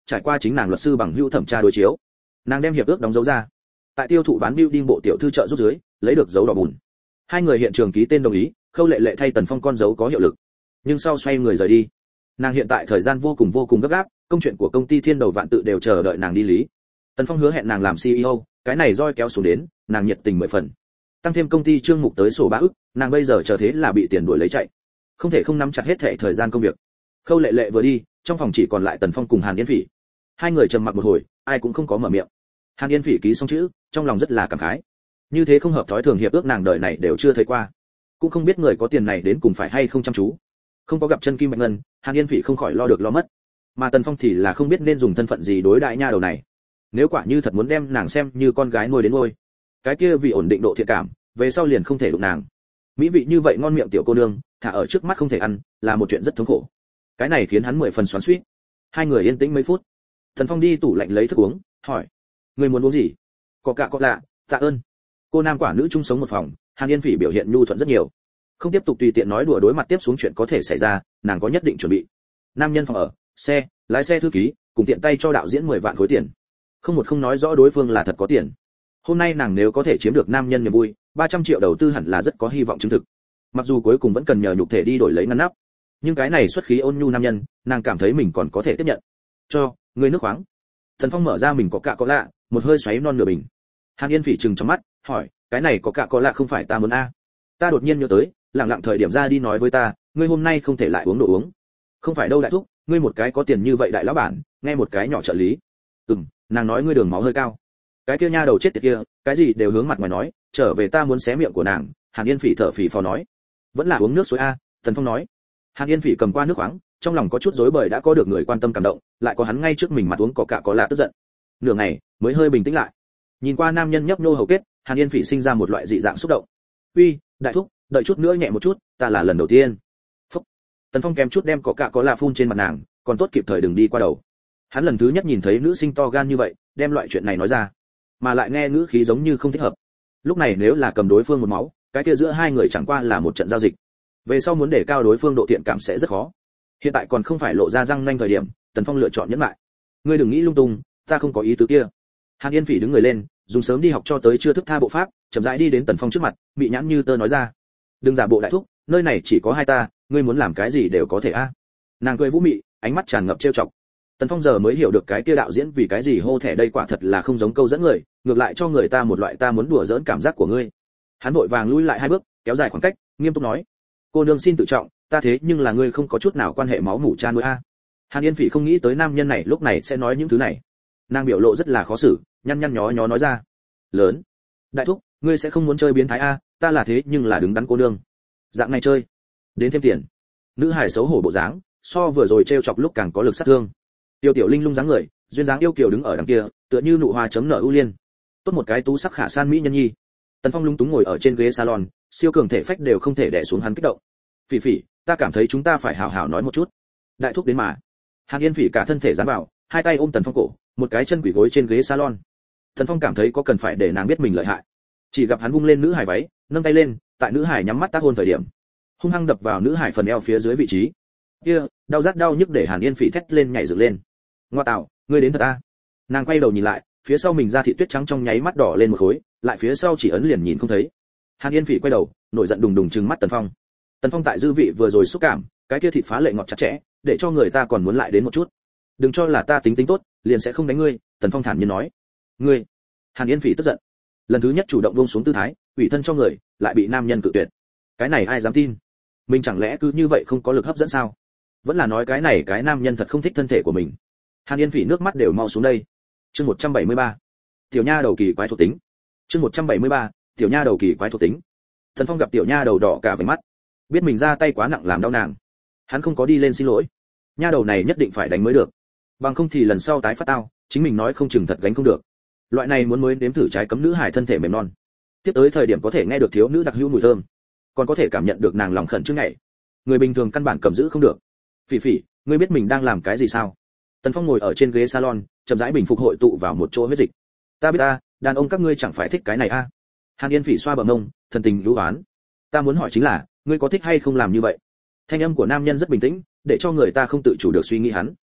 trải qua chính nàng luật sư bằng hữu thẩm tra đối chiếu. Nàng đem hiệp ước đóng dấu ra, tại tiêu thụ bán building bộ tiểu thư trợ giúp dưới, lấy được dấu đỏ bùn. Hai người hiện trường ký tên đồng ý, Khâu Lệ Lệ thay Tần Phong con dấu có hiệu lực. Nhưng sau xoay người rời đi. Nàng hiện tại thời gian vô cùng vô cùng gấp gáp, công chuyện của công ty Thiên Đầu Vạn Tự đều chờ đợi nàng đi lý. Tần Phong hứa hẹn nàng làm xê e ô, cái này roi kéo xuống đến, nàng nhiệt tình mười phần. Tăng thêm công ty trương mục tới sổ ba ức, nàng bây giờ chờ thế là bị tiền đuổi lấy chạy, không thể không nắm chặt hết thảy thời gian công việc. Khâu Lệ Lệ vừa đi, trong phòng chỉ còn lại Tần Phong cùng Hàn Yên Phỉ. Hai người trầm mặc một hồi, ai cũng không có mở miệng. Hàn Yên Phỉ ký xong chữ, trong lòng rất là cảm khái. Như thế không hợp thói thường hiệp ước nàng đời này đều chưa thấy qua, cũng không biết người có tiền này đến cùng phải hay không chăm chú. Không có gặp chân kim bạch ngân, Hàn Yên Phỉ không khỏi lo được lo mất. Mà Tần Phong thì là không biết nên dùng thân phận gì đối đại nha đầu này. Nếu quả như thật muốn đem nàng xem như con gái nuôi đến nuôi, cái kia vì ổn định độ thiện cảm, về sau liền không thể đụng nàng. Mỹ vị như vậy ngon miệng tiểu cô nương, thả ở trước mắt không thể ăn, là một chuyện rất thống khổ. Cái này khiến hắn mười phần xoắn xuýt. Hai người yên tĩnh mấy phút. Tần Phong đi tủ lạnh lấy thức uống, hỏi: "Ngươi muốn uống gì?" "Có cạ có lạ, tạ ơn." Cô nam quả nữ chung sống một phòng, Hàn Yên Phỉ biểu hiện nhu thuận rất nhiều. Không tiếp tục tùy tiện nói đùa đối mặt tiếp xuống chuyện có thể xảy ra, nàng có nhất định chuẩn bị. Nam nhân phòng ở, xe, lái xe thư ký, cùng tiện tay cho đạo diễn mười vạn khối tiền. Không một không nói rõ đối phương là thật có tiền. Hôm nay nàng nếu có thể chiếm được nam nhân niềm vui, ba trăm triệu đầu tư hẳn là rất có hy vọng chứng thực. Mặc dù cuối cùng vẫn cần nhờ nhục thể đi đổi lấy ngăn nắp, nhưng cái này xuất khí ôn nhu nam nhân, nàng cảm thấy mình còn có thể tiếp nhận. "Cho, ngươi nước khoáng." Thần Phong mở ra mình có cạ có lạ, một hơi xoáy non nửa bình. Hàn Yên Phỉ trừng trong mắt, hỏi: "Cái này có cạ có lạ không phải ta muốn a?" Ta đột nhiên nhớ tới, lặng lặng thời điểm ra đi nói với ta, ngươi hôm nay không thể lại uống đồ uống. "Không phải đâu đại thúc, ngươi một cái có tiền như vậy đại lão bản, nghe một cái nhỏ trợ lý." "Ừm." Nàng nói ngươi đường máu hơi cao. Cái kia nha đầu chết tiệt kia, cái gì đều hướng mặt ngoài nói, trở về ta muốn xé miệng của nàng. Hàn Yên Phỉ thở phì phò nói. "Vẫn là uống nước suối a." Tần Phong nói. Hàn Yên Phỉ cầm qua nước khoáng, trong lòng có chút rối bời, đã có được người quan tâm cảm động, lại có hắn ngay trước mình mặt uống cỏ cạ có lạ tức giận. Nửa ngày mới hơi bình tĩnh lại. Nhìn qua nam nhân nhấp nhô hầu kết, Hàn Yên Phỉ sinh ra một loại dị dạng xúc động. "Uy, đại thúc, đợi chút nữa nhẹ một chút, ta là lần đầu tiên." Phúc. Tần Phong kém chút đem cỏ cạ có lạ phun trên mặt nàng, còn tốt kịp thời đừng đi qua đầu. Hắn lần thứ nhất nhìn thấy nữ sinh to gan như vậy, đem loại chuyện này nói ra, mà lại nghe ngữ khí giống như không thích hợp. Lúc này nếu là cầm đối phương một máu, cái kia giữa hai người chẳng qua là một trận giao dịch. Về sau muốn để cao đối phương độ thiện cảm sẽ rất khó. Hiện tại còn không phải lộ ra răng nanh thời điểm, Tần Phong lựa chọn nhẫn lại. "Ngươi đừng nghĩ lung tung, ta không có ý tứ kia." Hàn Yên Phỉ đứng người lên, dùng sớm đi học cho tới chưa thức tha bộ pháp, chậm rãi đi đến Tần Phong trước mặt, bị nhãn như tơ nói ra: "Đừng giả bộ đại thúc, nơi này chỉ có hai ta, ngươi muốn làm cái gì đều có thể a." Nàng cười vũ mị, ánh mắt tràn ngập trêu chọc. Tần Phong giờ mới hiểu được cái kia đạo diễn vì cái gì hô thẻ đây quả thật là không giống câu dẫn người, ngược lại cho người ta một loại ta muốn đùa giỡn cảm giác của ngươi. Hắn vội vàng lui lại hai bước, kéo dài khoảng cách, nghiêm túc nói: "Cô nương xin tự trọng, ta thế nhưng là ngươi không có chút nào quan hệ máu mủ cha nuôi a." Hàn Yên Phỉ không nghĩ tới nam nhân này lúc này sẽ nói những thứ này. Nàng biểu lộ rất là khó xử, nhăn nhăn nhó nhó nói ra: "Lớn, đại thúc, ngươi sẽ không muốn chơi biến thái a, ta là thế nhưng là đứng đắn cô nương. Dạng này chơi, đến thêm tiền." Nữ hải xấu hổ bộ dáng, so vừa rồi trêu chọc lúc càng có lực sát thương. Tiêu Tiểu Linh lung dáng người, duyên dáng yêu kiều đứng ở đằng kia, tựa như nụ hoa chấm nở ưu liên. Tốt một cái tú sắc khả san mỹ nhân nhi. Tần Phong lung túng ngồi ở trên ghế salon, siêu cường thể phách đều không thể đè xuống hắn kích động. "Phỉ Phỉ, ta cảm thấy chúng ta phải hào hào nói một chút." Đại thúc đến mà. Hàn Yên Phỉ cả thân thể dán vào, hai tay ôm Tần Phong cổ, một cái chân quỳ gối trên ghế salon. Tần Phong cảm thấy có cần phải để nàng biết mình lợi hại. Chỉ gặp hắn vung lên nữ hải váy, nâng tay lên, tại nữ hải nhắm mắt tác hôn thời điểm, hung hăng đập vào nữ hải phần eo phía dưới vị trí. Kia, đau rát đau nhức để Hàn Yên Phỉ thét lên nhảy dựng lên. "Ngoa tạo, ngươi đến thật a." Nàng quay đầu nhìn lại, phía sau mình da thịt tuyết trắng trong nháy mắt đỏ lên một khối, lại phía sau chỉ ấn liền nhìn không thấy. Hàn Yên Phỉ quay đầu, nổi giận đùng đùng trừng mắt Tần Phong. Tần Phong tại dư vị vừa rồi xúc cảm, cái kia thịt phá lệ ngọt chặt chẽ, để cho người ta còn muốn lại đến một chút. "Đừng cho là ta tính tính tốt, liền sẽ không đánh ngươi." Tần Phong thản nhiên nói. "Ngươi?" Hàn Yên Phỉ tức giận. Lần thứ nhất chủ động buông xuống tư thái, ủy thân cho người, lại bị nam nhân cự tuyệt. Cái này ai dám tin? Mình chẳng lẽ cứ như vậy không có lực hấp dẫn sao? Vẫn là nói cái này cái nam nhân thật không thích thân thể của mình. Hàn Yên Phỉ nước mắt đều mau xuống đây. Chương một trăm bảy mươi ba. Tiểu nha đầu kỳ quái thuộc tính. Chương một trăm bảy mươi ba. Tiểu nha đầu kỳ quái thuộc tính. Tần Phong gặp tiểu nha đầu đỏ cả với mắt, biết mình ra tay quá nặng làm đau nàng. Hắn không có đi lên xin lỗi. Nha đầu này nhất định phải đánh mới được. Bằng không thì lần sau tái phát tao, chính mình nói không chừng thật gánh không được. Loại này muốn mới nếm thử trái cấm nữ hải thân thể mềm non. Tiếp tới thời điểm có thể nghe được thiếu nữ đặc hữu mùi thơm, còn có thể cảm nhận được nàng lòng khẩn trước ngày. Người bình thường căn bản cầm giữ không được. Phỉ Phỉ, ngươi biết mình đang làm cái gì sao? Tần Phong ngồi ở trên ghế salon, chậm rãi bình phục hội tụ vào một chỗ huyết dịch. "Ta biết ta, đàn ông các ngươi chẳng phải thích cái này a?" À? Hàn Yên Phỉ xoa bờ mông, thần tình lũ oán. "Ta muốn hỏi chính là, ngươi có thích hay không làm như vậy?" Thanh âm của nam nhân rất bình tĩnh, để cho người ta không tự chủ được suy nghĩ hắn.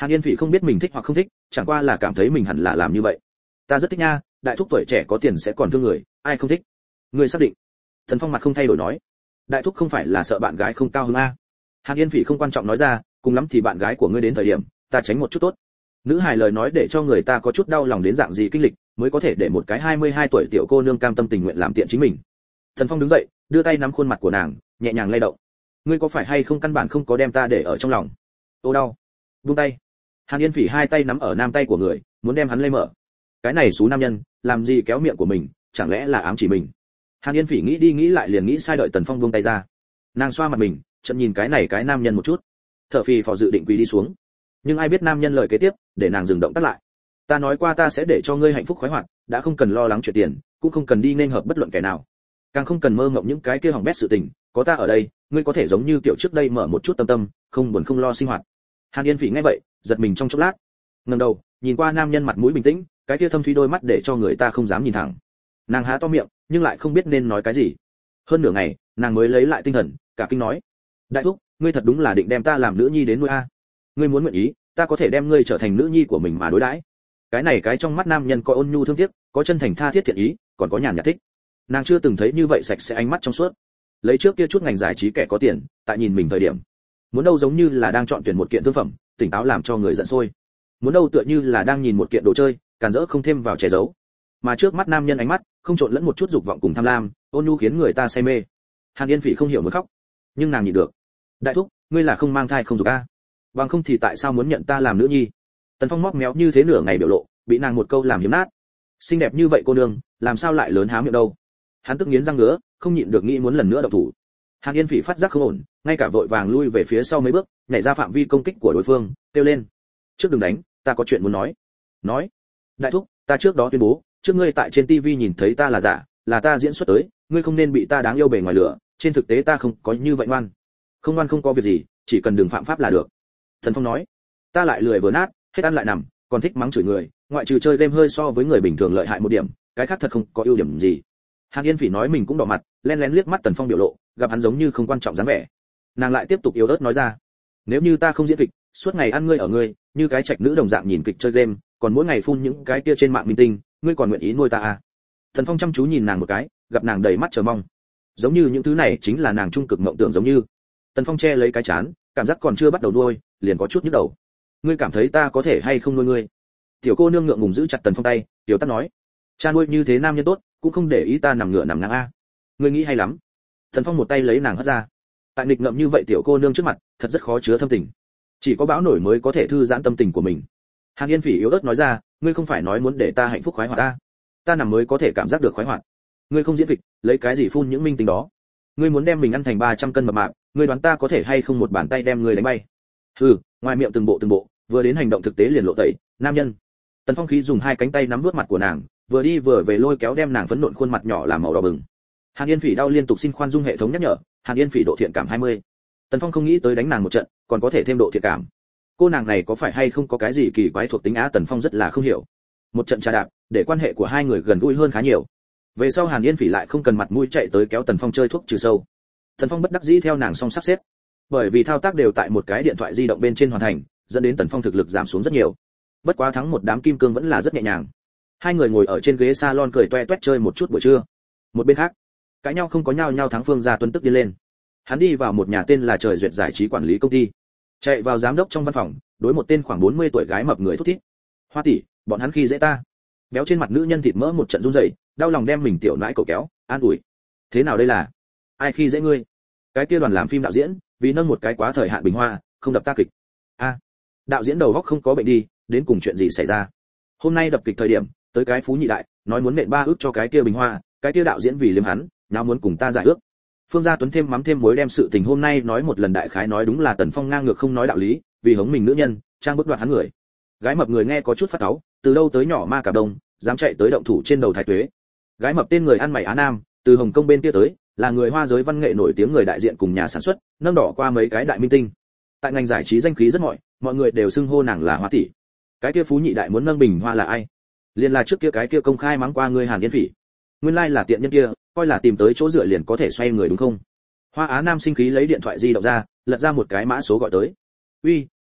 Hàn Yên Phỉ không biết mình thích hoặc không thích, chẳng qua là cảm thấy mình hẳn là làm như vậy. Ta rất thích nha, đại thúc tuổi trẻ có tiền sẽ còn thương người, ai không thích? Ngươi xác định? Tần Phong mặt không thay đổi nói. Đại thúc không phải là sợ bạn gái không cao hứng a? Hàn Yên Phỉ không quan trọng nói ra, cùng lắm thì bạn gái của ngươi đến thời điểm, ta tránh một chút tốt. Nữ hài lời nói để cho người ta có chút đau lòng đến dạng gì kinh lịch, mới có thể để một cái hai mươi hai tuổi tiểu cô nương cam tâm tình nguyện làm tiện chính mình. Tần Phong đứng dậy, đưa tay nắm khuôn mặt của nàng, nhẹ nhàng lay động. Ngươi có phải hay không căn bản không có đem ta để ở trong lòng? Ô đau. Buông tay. Hàn Yên Phỉ hai tay nắm ở nam tay của người, muốn đem hắn lay mở. Cái này xú nam nhân, làm gì kéo miệng của mình, chẳng lẽ là ám chỉ mình? Hàn Yên Phỉ nghĩ đi nghĩ lại liền nghĩ sai, đợi Tần Phong buông tay ra. Nàng xoa mặt mình, chậm nhìn cái này cái nam nhân một chút. Thở phì phò dự định quỳ đi xuống. Nhưng ai biết nam nhân lời kế tiếp, để nàng dừng động tác lại. Ta nói qua ta sẽ để cho ngươi hạnh phúc khoái hoạt, đã không cần lo lắng chuyện tiền, cũng không cần đi nên hợp bất luận kẻ nào. Càng không cần mơ mộng những cái kia hỏng bét sự tình, có ta ở đây, ngươi có thể giống như kiểu trước đây mở một chút tâm tâm, không buồn không lo sinh hoạt. Hàn Yên Phỉ nghe vậy, giật mình trong chốc lát. Ngẩng đầu, nhìn qua nam nhân mặt mũi bình tĩnh, cái kia thâm thúy đôi mắt để cho người ta không dám nhìn thẳng. Nàng há to miệng, nhưng lại không biết nên nói cái gì. Hơn nửa ngày, nàng mới lấy lại tinh thần, cả kinh nói: "Đại thúc, ngươi thật đúng là định đem ta làm nữ nhi đến nuôi a? Ngươi muốn nguyện ý, ta có thể đem ngươi trở thành nữ nhi của mình mà đối đãi." Cái này cái trong mắt nam nhân có ôn nhu thương tiếc, có chân thành tha thiết thiện ý, còn có nhàn nhạt thích. Nàng chưa từng thấy như vậy sạch sẽ ánh mắt trong suốt. Lấy trước kia chút ngành giải trí kẻ có tiền, tại nhìn mình thời điểm, muốn đâu giống như là đang chọn tuyển một kiện thương phẩm, tỉnh táo làm cho người giận sôi. Muốn đâu tựa như là đang nhìn một kiện đồ chơi, càn rỡ không thêm vào che giấu. Mà trước mắt nam nhân ánh mắt, không trộn lẫn một chút dục vọng cùng tham lam, ôn nhu khiến người ta say mê. Hàn Yên Phỉ không hiểu muốn khóc, nhưng nàng nhịn được. Đại thúc, ngươi là không mang thai không dục a? Bằng không thì tại sao muốn nhận ta làm nữ nhi? Tần Phong móc méo như thế nửa ngày biểu lộ, bị nàng một câu làm hiếm nát. Xinh đẹp như vậy cô nương, làm sao lại lớn há miệng đâu? Hắn tức nghiến răng ngứa, không nhịn được nghĩ muốn lần nữa động thủ. Hàn Yên Phỉ phát giác không ổn, ngay cả vội vàng lui về phía sau mấy bước, nhảy ra phạm vi công kích của đối phương, kêu lên: "Trước đừng đánh, ta có chuyện muốn nói." "Nói." "Đại thúc, ta trước đó tuyên bố, trước ngươi tại trên tivi nhìn thấy ta là giả, là ta diễn xuất tới, ngươi không nên bị ta đáng yêu bề ngoài lửa, trên thực tế ta không có như vậy ngoan." "Không ngoan không có việc gì, chỉ cần đừng phạm pháp là được." Thần Phong nói. "Ta lại lười vừa nát, hết ăn lại nằm, còn thích mắng chửi người, ngoại trừ chơi game hơi so với người bình thường lợi hại một điểm, cái khác thật không có ưu điểm gì." Hàn Yên Phỉ nói mình cũng đỏ mặt, lén lén liếc mắt Tần Phong biểu lộ, gặp hắn giống như không quan trọng dáng vẻ. Nàng lại tiếp tục yếu ớt nói ra: "Nếu như ta không diễn kịch, suốt ngày ăn ngươi ở ngươi, như cái trạch nữ đồng dạng nhìn kịch chơi game, còn mỗi ngày phun những cái kia trên mạng minh tinh, ngươi còn nguyện ý nuôi ta à?" Tần Phong chăm chú nhìn nàng một cái, gặp nàng đầy mắt chờ mong. Giống như những thứ này chính là nàng trung cực mộng tưởng giống như. Tần Phong che lấy cái chán, cảm giác còn chưa bắt đầu nuôi, liền có chút nhức đầu. "Ngươi cảm thấy ta có thể hay không nuôi ngươi?" Tiểu cô nương ngượng ngùng giữ chặt Tần Phong tay, tiểu tát nói: "Cha nuôi như thế nam nhân tốt, cũng không để ý ta nằm ngửa nằm ngang a. Ngươi nghĩ hay lắm." Tần Phong một tay lấy nàng hất ra. Tại nghịch ngợm như vậy tiểu cô nương trước mặt, thật rất khó chứa thâm tình. Chỉ có bão nổi mới có thể thư giãn tâm tình của mình. Hàn Yên Phỉ yếu ớt nói ra: "Ngươi không phải nói muốn để ta hạnh phúc khoái hoạt ta? Ta nằm mới có thể cảm giác được khoái hoạt. Ngươi không diễn kịch, lấy cái gì phun những minh tinh đó? Ngươi muốn đem mình ăn thành ba trăm cân mập mạp, ngươi đoán ta có thể hay không một bàn tay đem ngươi đánh bay?" Hừ, ngoài miệng từng bộ từng bộ, vừa đến hành động thực tế liền lộ tẩy, nam nhân. Tần Phong khí dùng hai cánh tay nắm vuốt mặt của nàng, vừa đi vừa về lôi kéo đem nàng phấn nộn khuôn mặt nhỏ làm màu đỏ bừng. Hàn Yên Phỉ đau liên tục xin khoan dung hệ thống nhắc nhở, Hàn Yên Phỉ độ thiện cảm hai mươi. Tần Phong không nghĩ tới đánh nàng một trận, còn có thể thêm độ thiện cảm. Cô nàng này có phải hay không có cái gì kỳ quái thuộc tính á? Tần Phong rất là không hiểu. Một trận trà đạp, để quan hệ của hai người gần gũi hơn khá nhiều. Về sau Hàn Yên Phỉ lại không cần mặt mũi chạy tới kéo Tần Phong chơi thuốc trừ sâu. Tần Phong bất đắc dĩ theo nàng xong sắp xếp. Bởi vì thao tác đều tại một cái điện thoại di động bên trên hoàn thành, dẫn đến Tần Phong thực lực giảm xuống rất nhiều. Bất quá thắng một đám kim cương vẫn là rất nhẹ nhàng. Hai người ngồi ở trên ghế salon cười toe toét chơi một chút buổi trưa. Một bên khác, cãi nhau không có nhau nhau thắng Phương Gia Tuấn tức đi lên. Hắn đi vào một nhà tên là Trời Duyệt giải trí quản lý công ty, chạy vào giám đốc trong văn phòng, đối một tên khoảng bốn mươi tuổi gái mập người thút thít: "Hoa tỷ, bọn hắn khi dễ ta." Béo trên mặt nữ nhân thịt mỡ một trận run rẩy, đau lòng đem mình tiểu nãi cậu kéo, an ủi: "Thế nào đây là? Ai khi dễ ngươi?" "Cái kia đoàn làm phim đạo diễn, vì nâng một cái quá thời hạn bình hoa, không đập ta kịch." "A, đạo diễn đầu óc không có bệnh đi, đến cùng chuyện gì xảy ra? Hôm nay đập kịch thời điểm, tới cái phú nhị đại, nói muốn nện ba ước cho cái kia bình hoa, cái kia đạo diễn vì liếm hắn, nào muốn cùng ta giải ước." Phương Gia Tuấn thêm mắm thêm muối đem sự tình hôm nay nói một lần đại khái nói đúng là Tần Phong ngang ngược không nói đạo lý, vì hống mình nữ nhân, trang bức đoạt hắn người. Gái mập người nghe có chút phát cáu, từ đâu tới nhỏ ma cả đông, dám chạy tới động thủ trên đầu Thái Tuế. Gái mập tên người ăn mày Á Nam, từ Hồng Kông bên kia tới, là người Hoa giới văn nghệ nổi tiếng người đại diện cùng nhà sản xuất, nâng đỏ qua mấy cái đại minh tinh. Tại ngành giải trí danh khí rất mọi, mọi người đều xưng hô nàng là Hoa tỷ. Cái kia phú nhị đại muốn nâng bình hoa là ai? Liên là trước kia cái kia công khai mắng qua người Hàn Yên Phỉ. Nguyên lai like là tiện nhân kia, coi là tìm tới chỗ dựa liền có thể xoay người đúng không? Hoa Á Nam sinh khí lấy điện thoại di động ra, lật ra một cái mã số gọi tới. "Uy,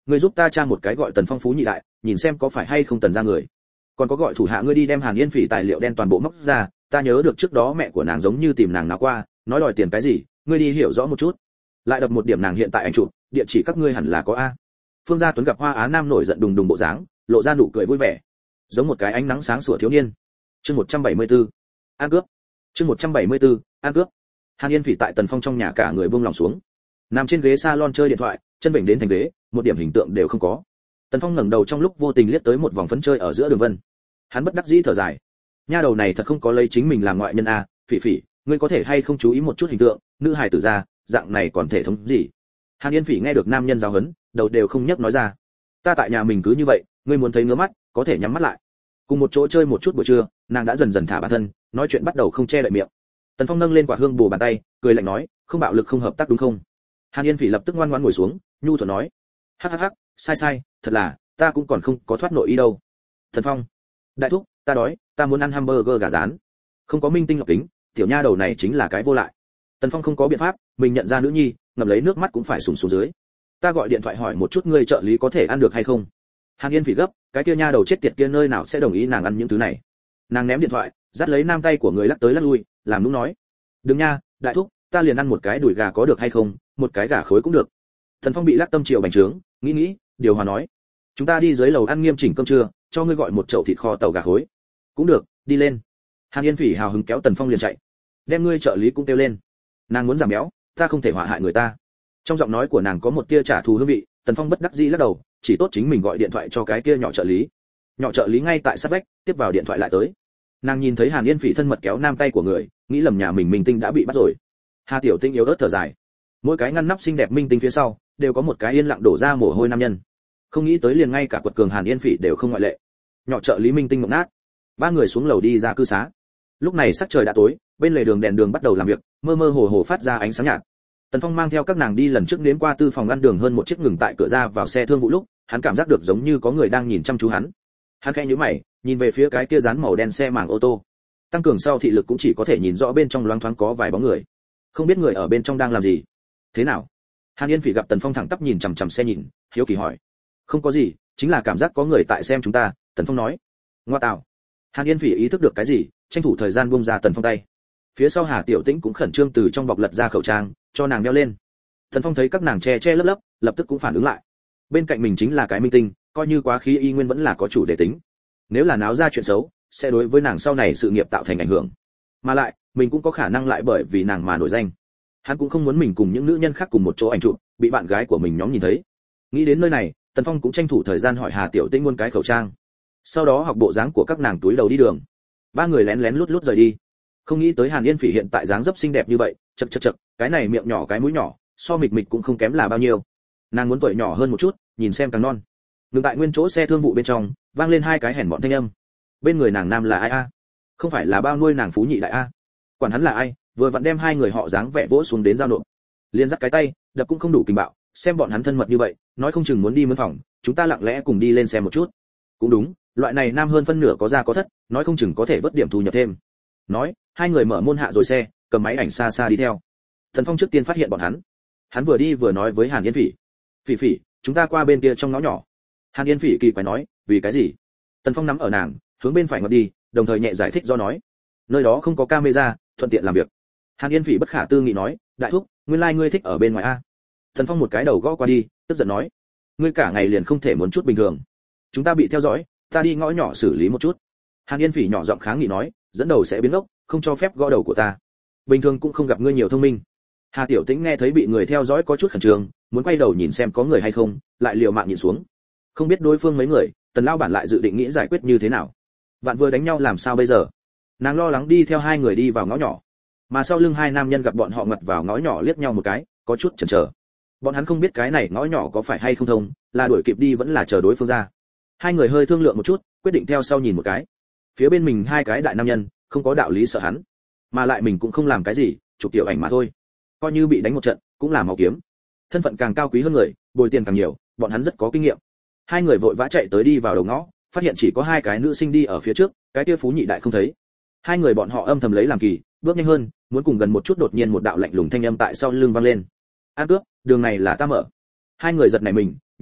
ngươi giúp ta tra một cái gọi Tần Phong phú nhị đại, nhìn xem có phải hay không Tần gia người. Còn có gọi thủ hạ ngươi đi đem Hàn Yên Phỉ tài liệu đen toàn bộ móc ra, ta nhớ được trước đó mẹ của nàng giống như tìm nàng nào qua, nói đòi tiền cái gì, ngươi đi hiểu rõ một chút. Lại đập một điểm nàng hiện tại ảnh chụp, địa chỉ các ngươi hẳn là có a. Phương Gia Tuấn gặp Hoa Á Nam nổi giận đùng đùng bộ dáng, lộ ra nụ cười vui vẻ, giống một cái ánh nắng sáng sủa thiếu niên. Chương một trăm bảy mươi tư, An cướp. Chương một trăm bảy mươi tư, An cướp. Hàn Yên Phỉ tại Tần Phong trong nhà cả người buông lòng xuống, nằm trên ghế salon chơi điện thoại, chân bệnh đến thành ghế, một điểm hình tượng đều không có. Tần Phong ngẩng đầu trong lúc vô tình liếc tới một vòng phấn chơi ở giữa đường vân. Hắn bất đắc dĩ thở dài. Nha đầu này thật không có lấy chính mình làm ngoại nhân a, Phỉ Phỉ, ngươi có thể hay không chú ý một chút hình tượng, nữ hài tử ra, dạng này còn thể thống gì? Hàn Yên Phỉ nghe được nam nhân giáo huấn, đầu đều không nhấc nói ra. Ta tại nhà mình cứ như vậy, ngươi muốn thấy ngứa mắt, có thể nhắm mắt lại. Cùng một chỗ chơi một chút buổi trưa, nàng đã dần dần thả bản thân, nói chuyện bắt đầu không che đậy miệng. Tần Phong nâng lên quả hương bù bàn tay, cười lạnh nói, không bạo lực không hợp tác đúng không? Hàn Yên Phỉ lập tức ngoan ngoãn ngồi xuống, nhu thuận nói, hắc hắc hắc, sai sai, thật là, ta cũng còn không có thoát nội ý đâu. Tần Phong, đại thúc, ta đói, ta muốn ăn hamburger gà rán. Không có minh tinh lọc kính, tiểu nha đầu này chính là cái vô lại. Tần Phong không có biện pháp, mình nhận ra nữ nhi, ngậm lấy nước mắt cũng phải sùng xuống dưới. Ta gọi điện thoại hỏi một chút ngươi trợ lý có thể ăn được hay không. Hàn Yên Phỉ gấp, cái kia nha đầu chết tiệt kia nơi nào sẽ đồng ý nàng ăn những thứ này. Nàng ném điện thoại, dắt lấy nam tay của người lắc tới lắc lui, làm nũng nói, đừng nha, đại thúc, ta liền ăn một cái đùi gà có được hay không, một cái gà khối cũng được. Thần Phong bị lắc tâm chiều bành trướng, nghĩ nghĩ, điều hòa nói, chúng ta đi dưới lầu ăn nghiêm chỉnh cơm trưa, cho ngươi gọi một chậu thịt kho tàu gà khối. Cũng được, đi lên. Hàn Yên Phỉ hào hứng kéo Tần Phong liền chạy, đem ngươi trợ lý cũng kêu lên. Nàng muốn giảm béo, ta không thể họa hại người ta. Trong giọng nói của nàng có một tia trả thù hương vị. Tần Phong bất đắc dĩ lắc đầu, chỉ tốt chính mình gọi điện thoại cho cái kia nhỏ trợ lý. Nhỏ trợ lý ngay tại sát vách, tiếp vào điện thoại lại tới. Nàng nhìn thấy Hàn Yên Phỉ thân mật kéo nam tay của người, nghĩ lầm nhà mình minh tinh đã bị bắt rồi. Hà Tiểu Tinh yếu ớt thở dài, mỗi cái ngăn nắp xinh đẹp minh tinh phía sau đều có một cái yên lặng đổ ra mồ hôi nam nhân. Không nghĩ tới liền ngay cả quật cường Hàn Yên Phỉ đều không ngoại lệ. Nhỏ trợ lý minh tinh mộng nát. Ba người xuống lầu đi ra cư xá. Lúc này sắc trời đã tối, bên lề đường đèn đường bắt đầu làm việc, mơ mơ hồ hồ phát ra ánh sáng nhạt. Tần Phong mang theo các nàng đi lần trước đến qua tư phòng ngăn đường hơn một chiếc ngừng tại cửa ra vào xe thương vụ lúc, hắn cảm giác được giống như có người đang nhìn chăm chú hắn. Hắn khẽ nhíu mày, nhìn về phía cái kia dán màu đen xe màng ô tô. Tăng cường sau thị lực cũng chỉ có thể nhìn rõ bên trong loáng thoáng có vài bóng người. Không biết người ở bên trong đang làm gì. Thế nào? Hàn Yên Phỉ gặp Tần Phong thẳng tắp nhìn chằm chằm xe nhìn, hiếu kỳ hỏi. Không có gì, chính là cảm giác có người tại xem chúng ta, Tần Phong nói. Ngoa tạo. Hàn Yên Phỉ ý thức được cái gì, tranh thủ thời gian buông ra Tần Phong tay. Phía sau Hà Tiểu Tĩnh cũng khẩn trương từ trong bọc lật ra khẩu trang, cho nàng đeo lên. Tần Phong thấy các nàng che che lấp lấp, lập tức cũng phản ứng lại. Bên cạnh mình chính là cái minh tinh, coi như quá khí y nguyên vẫn là có chủ đề tính. Nếu là náo ra chuyện xấu, sẽ đối với nàng sau này sự nghiệp tạo thành ảnh hưởng. Mà lại, mình cũng có khả năng lại bởi vì nàng mà nổi danh. Hắn cũng không muốn mình cùng những nữ nhân khác cùng một chỗ ảnh chụp, bị bạn gái của mình nhóm nhìn thấy. Nghĩ đến nơi này, Tần Phong cũng tranh thủ thời gian hỏi Hà Tiểu Tĩnh muôn cái khẩu trang. Sau đó học bộ dáng của các nàng túi đầu đi đường. Ba người lén lén lút lút rời đi. Không nghĩ tới Hàn Yên Phỉ hiện tại dáng dấp xinh đẹp như vậy, chậc chậc chậc, cái này miệng nhỏ cái mũi nhỏ, so mịch mịch cũng không kém là bao nhiêu. Nàng muốn tuổi nhỏ hơn một chút, nhìn xem càng non. Ngừng tại nguyên chỗ xe thương vụ bên trong, vang lên hai cái hèn mọn thanh âm. Bên người nàng nam là ai a? Không phải là bao nuôi nàng phú nhị đại a? Quản hắn là ai, vừa vặn đem hai người họ dáng vẻ vỗ xuống đến giao nộp. Liên dắt cái tay, đập cũng không đủ kình bạo, xem bọn hắn thân mật như vậy, nói không chừng muốn đi mướn phòng, chúng ta lặng lẽ cùng đi lên xem một chút. Cũng đúng, loại này nam hơn phân nửa có ra có thất, nói không chừng có thể vớt điểm thu nhập thêm. Nói, hai người mở môn hạ rồi xe, cầm máy ảnh xa xa đi theo. Thần Phong trước tiên phát hiện bọn hắn. Hắn vừa đi vừa nói với Hàn Yên Phỉ, "Phỉ Phỉ, chúng ta qua bên kia trong ngõ nhỏ." Hàn Yên Phỉ kỳ quái nói, "Vì cái gì?" Tần Phong nắm ở nàng, hướng bên phải ngoặt đi, đồng thời nhẹ giải thích do nói, "Nơi đó không có camera, thuận tiện làm việc." Hàn Yên Phỉ bất khả tư nghị nói, "Đại thúc, nguyên lai like ngươi thích ở bên ngoài a?" Tần Phong một cái đầu gõ qua đi, tức giận nói, "Ngươi cả ngày liền không thể muốn chút bình thường. Chúng ta bị theo dõi, ta đi ngõ nhỏ xử lý một chút." Hàn Yên Phỉ nhỏ giọng kháng nghị nói, "Dẫn đầu sẽ biến ốc, không cho phép gõ đầu của ta. Bình thường cũng không gặp ngươi nhiều thông minh." Hà Tiểu Tĩnh nghe thấy bị người theo dõi có chút khẩn trương, muốn quay đầu nhìn xem có người hay không, lại liều mạng nhìn xuống. Không biết đối phương mấy người, Tần lão bản lại dự định nghĩ giải quyết như thế nào. Vạn vừa đánh nhau làm sao bây giờ? Nàng lo lắng đi theo hai người đi vào ngõ nhỏ, mà sau lưng hai nam nhân gặp bọn họ ngật vào ngõ nhỏ liếc nhau một cái, có chút chần chờ. Bọn hắn không biết cái này ngõ nhỏ có phải hay không thông, là đuổi kịp đi vẫn là chờ đối phương ra. Hai người hơi thương lượng một chút, quyết định theo sau nhìn một cái. Phía bên mình hai cái đại nam nhân, không có đạo lý sợ hắn, mà lại mình cũng không làm cái gì, chụp tiểu ảnh mà thôi. Coi như bị đánh một trận, cũng là máu kiếm. Thân phận càng cao quý hơn người, bồi tiền càng nhiều, bọn hắn rất có kinh nghiệm. Hai người vội vã chạy tới đi vào đầu ngõ, phát hiện chỉ có hai cái nữ sinh đi ở phía trước, cái kia phú nhị đại không thấy. Hai người bọn họ âm thầm lấy làm kỳ, bước nhanh hơn, muốn cùng gần một chút, đột nhiên một đạo lạnh lùng thanh âm tại sau lưng vang lên. "An cướp, đường này là ta mở." Hai người giật nảy mình, nhìn lại,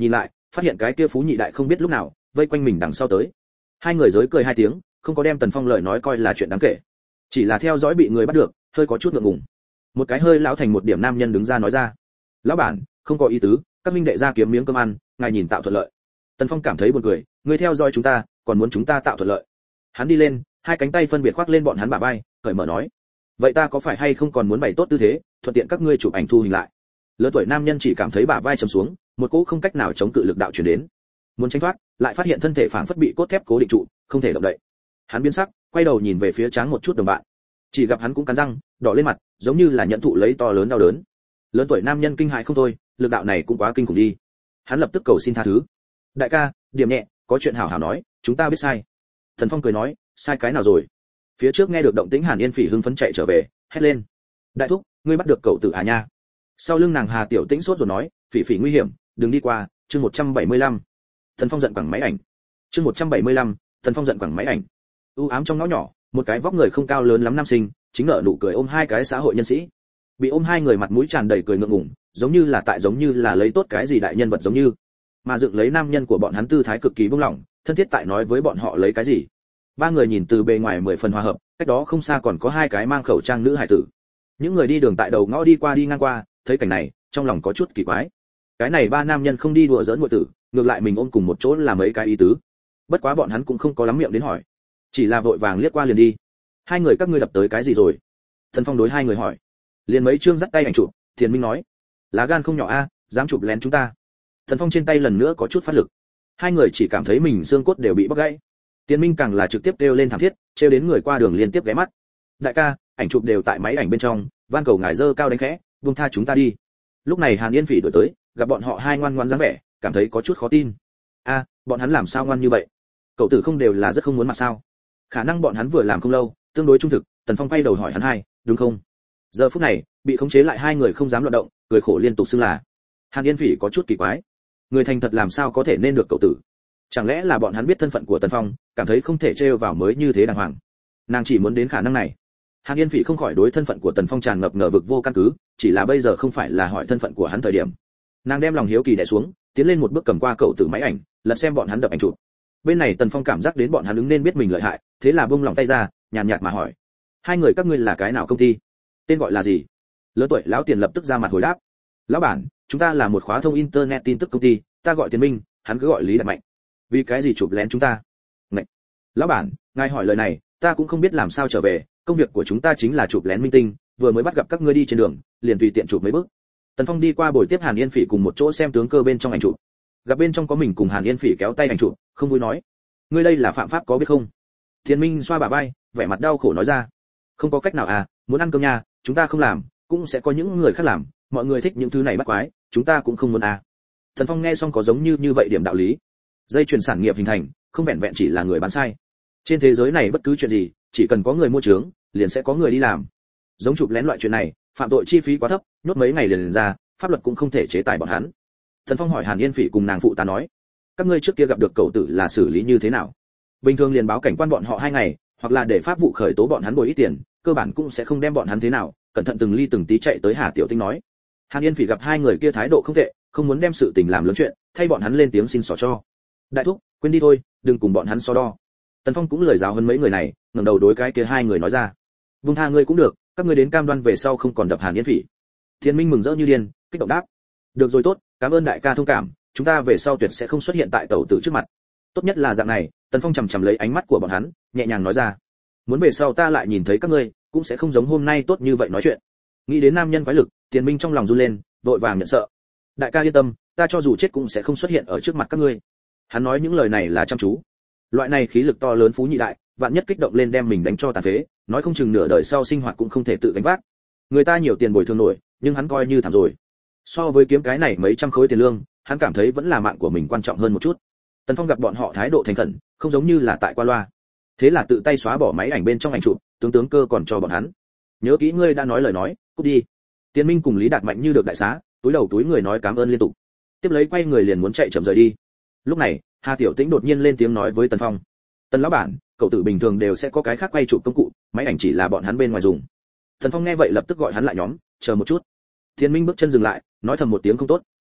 phát hiện cái kia phú nhị đại không biết lúc nào vây quanh mình đằng sau tới. Hai người giới cười hai tiếng, không có đem Tần Phong lời nói coi là chuyện đáng kể, chỉ là theo dõi bị người bắt được, hơi có chút ngượng ngùng. Một cái hơi lão thành một điểm nam nhân đứng ra nói ra: "Lão bản, không có ý tứ, các minh đệ ra kiếm miếng cơm ăn, ngài nhìn tạo thuận lợi." Tần Phong cảm thấy buồn cười, người theo dõi chúng ta, còn muốn chúng ta tạo thuận lợi. Hắn đi lên, hai cánh tay phân biệt khoác lên bọn hắn bả vai, cởi mở nói: "Vậy ta có phải hay không còn muốn bày tốt tư thế, thuận tiện các ngươi chụp ảnh thu hình lại?" Lớn tuổi nam nhân chỉ cảm thấy bả vai trầm xuống, một cỗ không cách nào chống cự lực đạo truyền đến. Muốn tránh thoát, lại phát hiện thân thể phảng phất bị cốt thép cố định trụ, không thể động đậy. Hắn biến sắc, quay đầu nhìn về phía Tráng một chút đồng bạn. Chỉ gặp hắn cũng cắn răng, đỏ lên mặt, giống như là nhận thụ lấy to lớn đau đớn. Lớn tuổi nam nhân kinh hãi không thôi, lực đạo này cũng quá kinh khủng đi. Hắn lập tức cầu xin tha thứ. "Đại ca, điểm nhẹ, có chuyện hảo hảo nói, chúng ta biết sai." Thần Phong cười nói: "Sai cái nào rồi?" Phía trước nghe được động tĩnh Hàn Yên Phỉ hưng phấn chạy trở về, hét lên: "Đại thúc, ngươi bắt được cậu tử à nha?" Sau lưng nàng Hà Tiểu Tĩnh sốt rồi nói: "Phỉ Phỉ nguy hiểm, đừng đi qua." Chương một trăm bảy mươi lăm. Thần Phong giận quẳng máy ảnh. Chương một trăm bảy mươi lăm. Thần Phong giận quẳng máy ảnh. U ám trong ngõ nhỏ, một cái vóc người không cao lớn lắm nam sinh, chính nở nụ cười ôm hai cái xã hội nhân sĩ. Bị ôm hai người mặt mũi tràn đầy cười ngượng ngùng, giống như là tại giống như là lấy tốt cái gì đại nhân vật giống như. Mà dựng lấy nam nhân của bọn hắn tư thái cực kỳ buông lỏng, thân thiết tại nói với bọn họ lấy cái gì. Ba người nhìn từ bề ngoài mười phần hòa hợp, cách đó không xa còn có hai cái mang khẩu trang nữ hài tử. Những người đi đường tại đầu ngõ đi qua đi ngang qua, thấy cảnh này, trong lòng có chút kỳ quái. Cái này ba nam nhân không đi đùa giỡn muội tử, ngược lại mình ôm cùng một chỗ là mấy cái ý tứ. Bất quá bọn hắn cũng không có lắm miệng đến hỏi, chỉ là vội vàng liếc qua liền đi. "Hai người các ngươi đập tới cái gì rồi?" Thần Phong đối hai người hỏi. Liền mấy chương dắt tay ảnh chụp, Thiền Minh nói: "Lá gan không nhỏ a, dám chụp lén chúng ta." Thần Phong trên tay lần nữa có chút phát lực. Hai người chỉ cảm thấy mình xương cốt đều bị bóc gãy. Tiền Minh càng là trực tiếp kêu lên thảm thiết, trêu đến người qua đường liên tiếp ghé mắt. "Đại ca, ảnh chụp đều tại máy ảnh bên trong, van cầu ngài dơ cao đánh khẽ, buông tha chúng ta đi." Lúc này Hàn Yên Phỉ đổi tới, gặp bọn họ hai ngoan ngoãn dáng vẻ, cảm thấy có chút khó tin. "A, bọn hắn làm sao ngoan như vậy? Cậu tử không đều là rất không muốn mặt sao?" Khả năng bọn hắn vừa làm không lâu, tương đối trung thực, Tần Phong quay đầu hỏi hắn hai, "Đúng không?" Giờ phút này, bị khống chế lại hai người không dám loạn động, cười khổ liên tục xưng là. Hàn Yên Phỉ có chút kỳ quái, người thành thật làm sao có thể nên được cậu tử? Chẳng lẽ là bọn hắn biết thân phận của Tần Phong, cảm thấy không thể trêu vào mới như thế đàng hoàng? Nàng chỉ muốn đến khả năng này. Hàn Yên Phỉ không khỏi đối thân phận của Tần Phong tràn ngập ngờ vực vô căn cứ, chỉ là bây giờ không phải là hỏi thân phận của hắn thời điểm. Nàng đem lòng hiếu kỳ đè xuống, tiến lên một bước cầm qua cậu tử máy ảnh, lật xem bọn hắn đập ảnh chụp. Bên này Tần Phong cảm giác đến bọn hắn ứng nên biết mình lợi hại, thế là buông lòng tay ra, nhàn nhạt mà hỏi: "Hai người các ngươi là cái nào công ty? Tên gọi là gì?" Lớn tuổi lão Tiền lập tức ra mặt hồi đáp: "Lão bản, chúng ta là một khóa thông internet tin tức công ty, ta gọi Tiền Minh, hắn cứ gọi Lý Đạt Mạnh." "Vì cái gì chụp lén chúng ta?" "Ngậy. Lão bản, ngài hỏi lời này, ta cũng không biết làm sao trở về, công việc của chúng ta chính là chụp lén minh tinh, vừa mới bắt gặp các ngươi đi trên đường, liền tùy tiện chụp mấy bức." Tần Phong đi qua buổi tiếp Hàn Yên Phỉ cùng một chỗ xem tướng cơ bên trong ảnh chụp. Gặp bên trong có mình cùng Hàn Yên Phỉ kéo tay ảnh chụp, không vui nói: "Ngươi đây là phạm pháp có biết không?" Thiên Minh xoa bả vai, vẻ mặt đau khổ nói ra: "Không có cách nào à, muốn ăn cơm nhà, chúng ta không làm, cũng sẽ có những người khác làm, mọi người thích những thứ này bắt quái, chúng ta cũng không muốn à." Tần Phong nghe xong có giống như như vậy điểm đạo lý. Dây chuyền sản nghiệp hình thành, không vẹn vẹn chỉ là người bán sai. Trên thế giới này bất cứ chuyện gì, chỉ cần có người mua trướng, liền sẽ có người đi làm. Giống chụp lén loại chuyện này, phạm tội chi phí quá thấp, nhốt mấy ngày liền, liền ra, pháp luật cũng không thể chế tài bọn hắn. Tần Phong hỏi Hàn Yên Phỉ cùng nàng phụ tá nói: "Các ngươi trước kia gặp được cậu tử là xử lý như thế nào?" Bình thường liền báo cảnh quan bọn họ hai ngày, hoặc là để pháp vụ khởi tố bọn hắn bồi ít tiền, cơ bản cũng sẽ không đem bọn hắn thế nào, cẩn thận từng ly từng tí chạy tới Hà Tiểu Tinh nói. Hàn Yên Phỉ gặp hai người kia thái độ không tệ, không muốn đem sự tình làm lớn chuyện, thay bọn hắn lên tiếng xin xỏ cho. "Đại thúc, quên đi thôi, đừng cùng bọn hắn so đo." Tần Phong cũng lời giáo hơn mấy người này, ngẩng đầu đối cái kia hai người nói ra: "Buông tha ngươi cũng được, các ngươi đến cam đoan về sau không còn đập Hàn Yên Phỉ." Thiên Minh mừng rỡ như điên, kích động đáp: "Được rồi tốt, cảm ơn đại ca thông cảm, chúng ta về sau tuyệt sẽ không xuất hiện tại tẩu tử trước mặt." Tốt nhất là dạng này. Tần Phong chằm chằm lấy ánh mắt của bọn hắn, nhẹ nhàng nói ra: "Muốn về sau ta lại nhìn thấy các ngươi, cũng sẽ không giống hôm nay tốt như vậy nói chuyện." Nghĩ đến nam nhân quái lực, Tiền Minh trong lòng run lên, vội vàng nhận sợ: "Đại ca yên tâm, ta cho dù chết cũng sẽ không xuất hiện ở trước mặt các ngươi." Hắn nói những lời này là chăm chú. Loại này khí lực to lớn phú nhị đại, vạn nhất kích động lên đem mình đánh cho tàn phế, nói không chừng nửa đời sau sinh hoạt cũng không thể tự gánh vác. Người ta nhiều tiền bồi thường nổi, nhưng hắn coi như thảm rồi. So với kiếm cái này mấy trăm khối tiền lương, hắn cảm thấy vẫn là mạng của mình quan trọng hơn một chút. Tần Phong gặp bọn họ thái độ thành khẩn, không giống như là tại qua loa. Thế là tự tay xóa bỏ máy ảnh bên trong ảnh chụp, tướng tướng cơ còn cho bọn hắn. "Nhớ kỹ ngươi đã nói lời nói, cút đi." Tiền Minh cùng Lý Đạt Mạnh như được đại xá, túi đầu túi người nói cảm ơn liên tục. Tiếp lấy quay người liền muốn chạy chậm rời đi. Lúc này, Hà Tiểu Tĩnh đột nhiên lên tiếng nói với Tần Phong: "Tần lão bản, cậu tử bình thường đều sẽ có cái khác quay chụp công cụ, máy ảnh chỉ là bọn hắn bên ngoài dùng." Tần Phong nghe vậy lập tức gọi hắn lại nhóm, chờ một chút. Thiên Minh bước chân dừng lại, nói thầm một tiếng không tốt.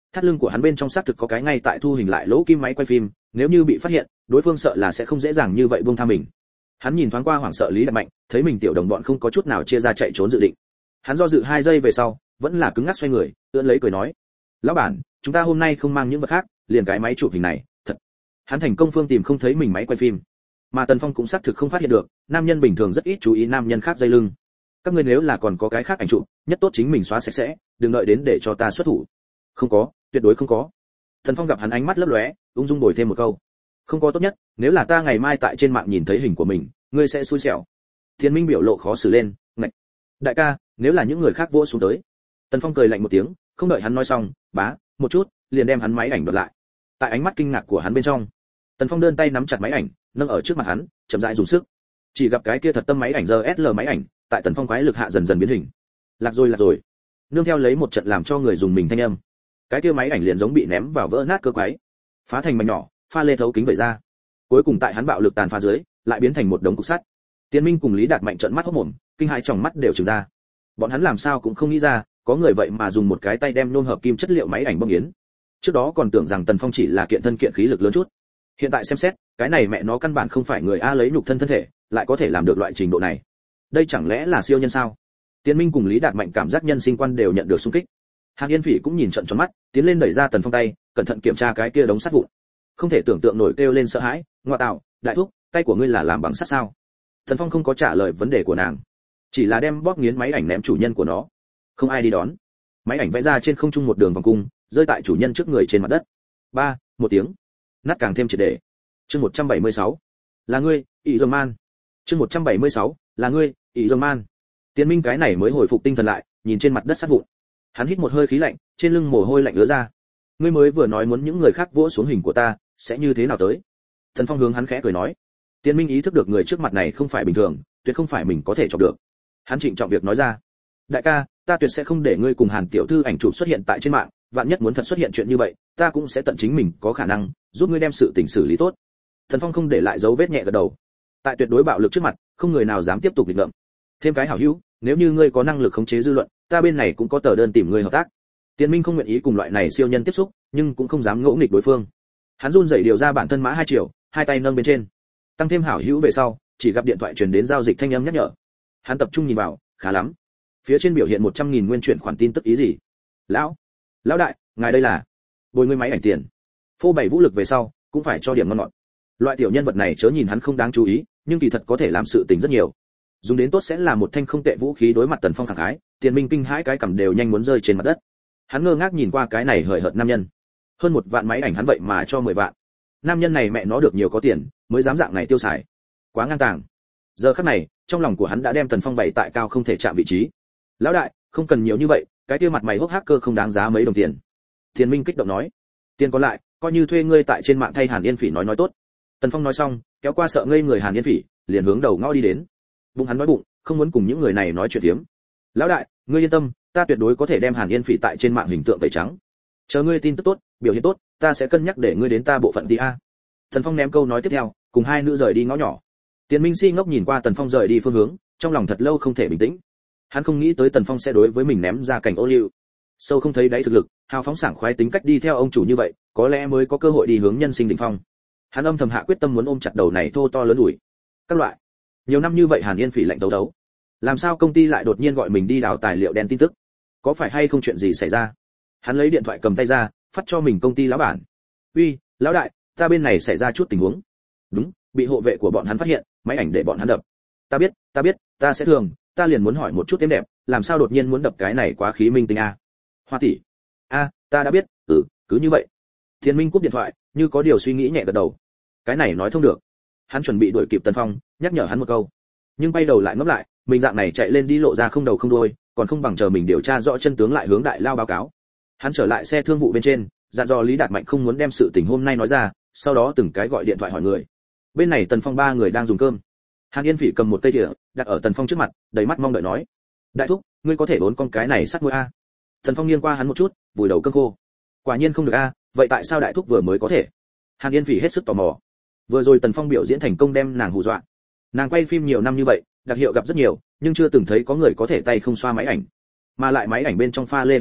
thắt lưng của hắn bên trong xác thực có cái ngay tại thu hình lại lỗ kim máy quay phim, nếu như bị phát hiện, đối phương sợ là sẽ không dễ dàng như vậy buông tha mình. Hắn nhìn thoáng qua hoảng sợ Lý Đạt Mạnh, thấy mình tiểu đồng bọn không có chút nào chia ra chạy trốn dự định. Hắn do dự hai giây về sau, vẫn là cứng ngắc xoay người, ưỡn lấy cười nói: "Lão bản, chúng ta hôm nay không mang những vật khác, liền cái máy chụp hình này." Thật. Hắn thành công phương tìm không thấy mình máy quay phim, mà Tần Phong cũng xác thực không phát hiện được, nam nhân bình thường rất ít chú ý nam nhân khác dây lưng. Các ngươi nếu là còn có cái khác ảnh chụp, nhất tốt chính mình xóa sạch sẽ, đừng đợi đến để cho ta xuất thủ. Không có, tuyệt đối không có. Tần Phong gặp hắn ánh mắt lấp lóe, ung dung bồi thêm một câu: "Không có tốt nhất, nếu là ta ngày mai tại trên mạng nhìn thấy hình của mình, ngươi sẽ xui xẻo." Thiên Minh biểu lộ khó xử lên, ngạch. "Đại ca, nếu là những người khác vỗ xuống tới." Tần Phong cười lạnh một tiếng, không đợi hắn nói xong, bá, một chút, liền đem hắn máy ảnh đoạt lại. Tại ánh mắt kinh ngạc của hắn bên trong, Tần Phong đơn tay nắm chặt máy ảnh, nâng ở trước mặt hắn, chậm rãi dùng sức. Chỉ gặp cái kia thật tâm máy ảnh giê ét lờ máy ảnh, tại Tần Phong quái lực hạ dần dần biến hình. Lạc rồi lạc rồi. Nương theo lấy một trận làm cho người dùng mình thanh âm, cái kia máy ảnh liền giống bị ném vào vỡ nát cơ quái, phá thành mảnh nhỏ, pha lê thấu kính vẩy ra. Cuối cùng tại hắn bạo lực tàn phá dưới, lại biến thành một đống cục sắt. Tiên Minh cùng Lý Đạt Mạnh trợn mắt hốt mồm, kinh hãi trong mắt đều trừng ra. Bọn hắn làm sao cũng không nghĩ ra, có người vậy mà dùng một cái tay đem nôn hợp kim chất liệu máy ảnh bong yến. Trước đó còn tưởng rằng Tần Phong chỉ là kiện thân kiện khí lực lớn chút, hiện tại xem xét, cái này mẹ nó căn bản không phải người a lấy nhục thân thân thể, lại có thể làm được loại trình độ này. Đây chẳng lẽ là siêu nhân sao? Tiên Minh cùng Lý Đạt Mạnh cảm giác nhân sinh quan đều nhận được xung kích. Hàn Yên Phỉ cũng nhìn trợn tròn mắt, tiến lên đẩy ra Tần Phong tay, cẩn thận kiểm tra cái kia đống sắt vụn. Không thể tưởng tượng nổi kêu lên sợ hãi, ngoa tạo, đại thúc, tay của ngươi là làm bằng sắt sao? Tần Phong không có trả lời vấn đề của nàng, chỉ là đem bóp nghiến máy ảnh ném chủ nhân của nó. Không ai đi đón. Máy ảnh vẽ ra trên không trung một đường vòng cung, rơi tại chủ nhân trước người trên mặt đất. Ba, một tiếng. Nát càng thêm triệt để. Chương một trăm bảy mươi sáu. Là ngươi, ỷ dơ man. Chương một trăm bảy mươi sáu. Là ngươi, ỷ dơ man. Tiến Minh cái này mới hồi phục tinh thần lại, nhìn trên mặt đất sắt vụn. Hắn hít một hơi khí lạnh, trên lưng mồ hôi lạnh ứa ra. Ngươi mới vừa nói muốn những người khác vỗ xuống hình của ta, sẽ như thế nào tới? Thần Phong hướng hắn khẽ cười nói. Tiến Minh ý thức được người trước mặt này không phải bình thường, tuyệt không phải mình có thể chọc được. Hắn trịnh trọng việc nói ra: "Đại ca, ta tuyệt sẽ không để ngươi cùng Hàn tiểu thư ảnh chụp xuất hiện tại trên mạng, vạn nhất muốn thật xuất hiện chuyện như vậy, ta cũng sẽ tận chính mình có khả năng giúp ngươi đem sự tình xử lý tốt." Thần Phong không để lại dấu vết nhẹ gật đầu. Tại tuyệt đối bạo lực trước mặt, không người nào dám tiếp tục nghịch ngợm. Thêm cái hảo hữu, nếu như ngươi có năng lực khống chế dư luận, ta bên này cũng có tờ đơn tìm ngươi hợp tác. Tiến Minh không nguyện ý cùng loại này siêu nhân tiếp xúc, nhưng cũng không dám ngỗ nghịch đối phương. Hắn run rẩy điều ra bản thân mã hai triệu, hai tay nâng bên trên. Tăng thêm hảo hữu về sau, chỉ gặp điện thoại truyền đến giao dịch thanh âm nhắc nhở. Hắn tập trung nhìn vào, khá lắm. Phía trên biểu hiện một trăm nghìn nguyên chuyển khoản tin tức ý gì? Lão, lão đại, ngài đây là bồi ngươi máy ảnh tiền. Phô bày vũ lực về sau, cũng phải cho điểm ngon ngọt. Loại tiểu nhân vật này chớ nhìn hắn không đáng chú ý, nhưng kỳ thật có thể làm sự tình rất nhiều. Dùng đến tốt sẽ là một thanh không tệ vũ khí đối mặt Tần Phong khẳng khái, Tiền Minh kinh hãi cái cằm đều nhanh muốn rơi trên mặt đất. Hắn ngơ ngác nhìn qua cái này hời hợt nam nhân. Hơn một vạn máy ảnh hắn vậy mà cho mười vạn. Nam nhân này mẹ nó được nhiều có tiền, mới dám dạng này tiêu xài. Quá ngang tàng. Giờ khắc này, trong lòng của hắn đã đem Tần Phong bày tại cao không thể chạm vị trí. Lão đại, không cần nhiều như vậy, cái kia mặt mày hốc hacker không đáng giá mấy đồng tiền. Tiền Minh kích động nói. Tiền còn lại, coi như thuê ngươi tại trên mạng thay Hàn Yên Phỉ nói nói tốt. Tần Phong nói xong, kéo qua sợ ngây người Hàn Yên Phỉ, liền hướng đầu ngõ đi đến. Bụng hắn nói bụng, không muốn cùng những người này nói chuyện phiếm. Lão đại, ngươi yên tâm, ta tuyệt đối có thể đem Hàn Yên Phỉ tại trên mạng hình tượng tẩy trắng. Chờ ngươi tin tức tốt, biểu hiện tốt, ta sẽ cân nhắc để ngươi đến ta bộ phận đi a. Tần Phong ném câu nói tiếp theo, cùng hai nữ rời đi ngõ nhỏ. Tiền Minh si ngốc nhìn qua Tần Phong rời đi phương hướng, trong lòng thật lâu không thể bình tĩnh. Hắn không nghĩ tới Tần Phong sẽ đối với mình ném ra cảnh ô liu. Sâu không thấy đáy thực lực, hào phóng sảng khoái tính cách đi theo ông chủ như vậy, có lẽ mới có cơ hội đi hướng nhân sinh đỉnh phong. Hắn âm thầm hạ quyết tâm muốn ôm chặt đầu này thô to lớn đùi. Các loại. Nhiều năm như vậy Hàn Yên Phỉ lạnh đấu đấu. Làm sao công ty lại đột nhiên gọi mình đi đào tài liệu đen tin tức? Có phải hay không chuyện gì xảy ra? Hắn lấy điện thoại cầm tay ra, phát cho mình công ty lão bản. "Uy, lão đại, ta bên này xảy ra chút tình huống." "Đúng, bị hộ vệ của bọn hắn phát hiện, máy ảnh để bọn hắn đập." "Ta biết, ta biết, ta sẽ thường, ta liền muốn hỏi một chút êm đẹp, làm sao đột nhiên muốn đập cái này quá khí minh tinh a?" "Hoa tỷ." "A, ta đã biết, ừ, cứ như vậy." Thiên Minh cúp điện thoại, như có điều suy nghĩ nhẹ gật đầu. Cái này nói thông được. Hắn chuẩn bị đuổi kịp Tần Phong, nhắc nhở hắn một câu. Nhưng bay đầu lại ngấp lại, mình dạng này chạy lên đi lộ ra không đầu không đuôi, còn không bằng chờ mình điều tra rõ chân tướng lại hướng đại lao báo cáo. Hắn trở lại xe thương vụ bên trên, dặn dò Lý Đạt Mạnh không muốn đem sự tình hôm nay nói ra, sau đó từng cái gọi điện thoại hỏi người. Bên này Tần Phong ba người đang dùng cơm. Hàn Yên Phỉ cầm một cây thìa, đặt ở Tần Phong trước mặt, đầy mắt mong đợi nói: "Đại thúc, ngươi có thể bốn con cái này sắt mũi a?" Tần Phong nghiêng qua hắn một chút, vùi đầu cơm khô. "Quả nhiên không được a, vậy tại sao đại thúc vừa mới có thể?" Hàn Yên Phỉ hết sức tò mò. Vừa rồi Tần Phong biểu diễn thành công đem nàng hù dọa. Nàng quay phim nhiều năm như vậy, đặc hiệu gặp rất nhiều, nhưng chưa từng thấy có người có thể tay không xoa máy ảnh. Mà lại máy ảnh bên trong pha lê đều nát,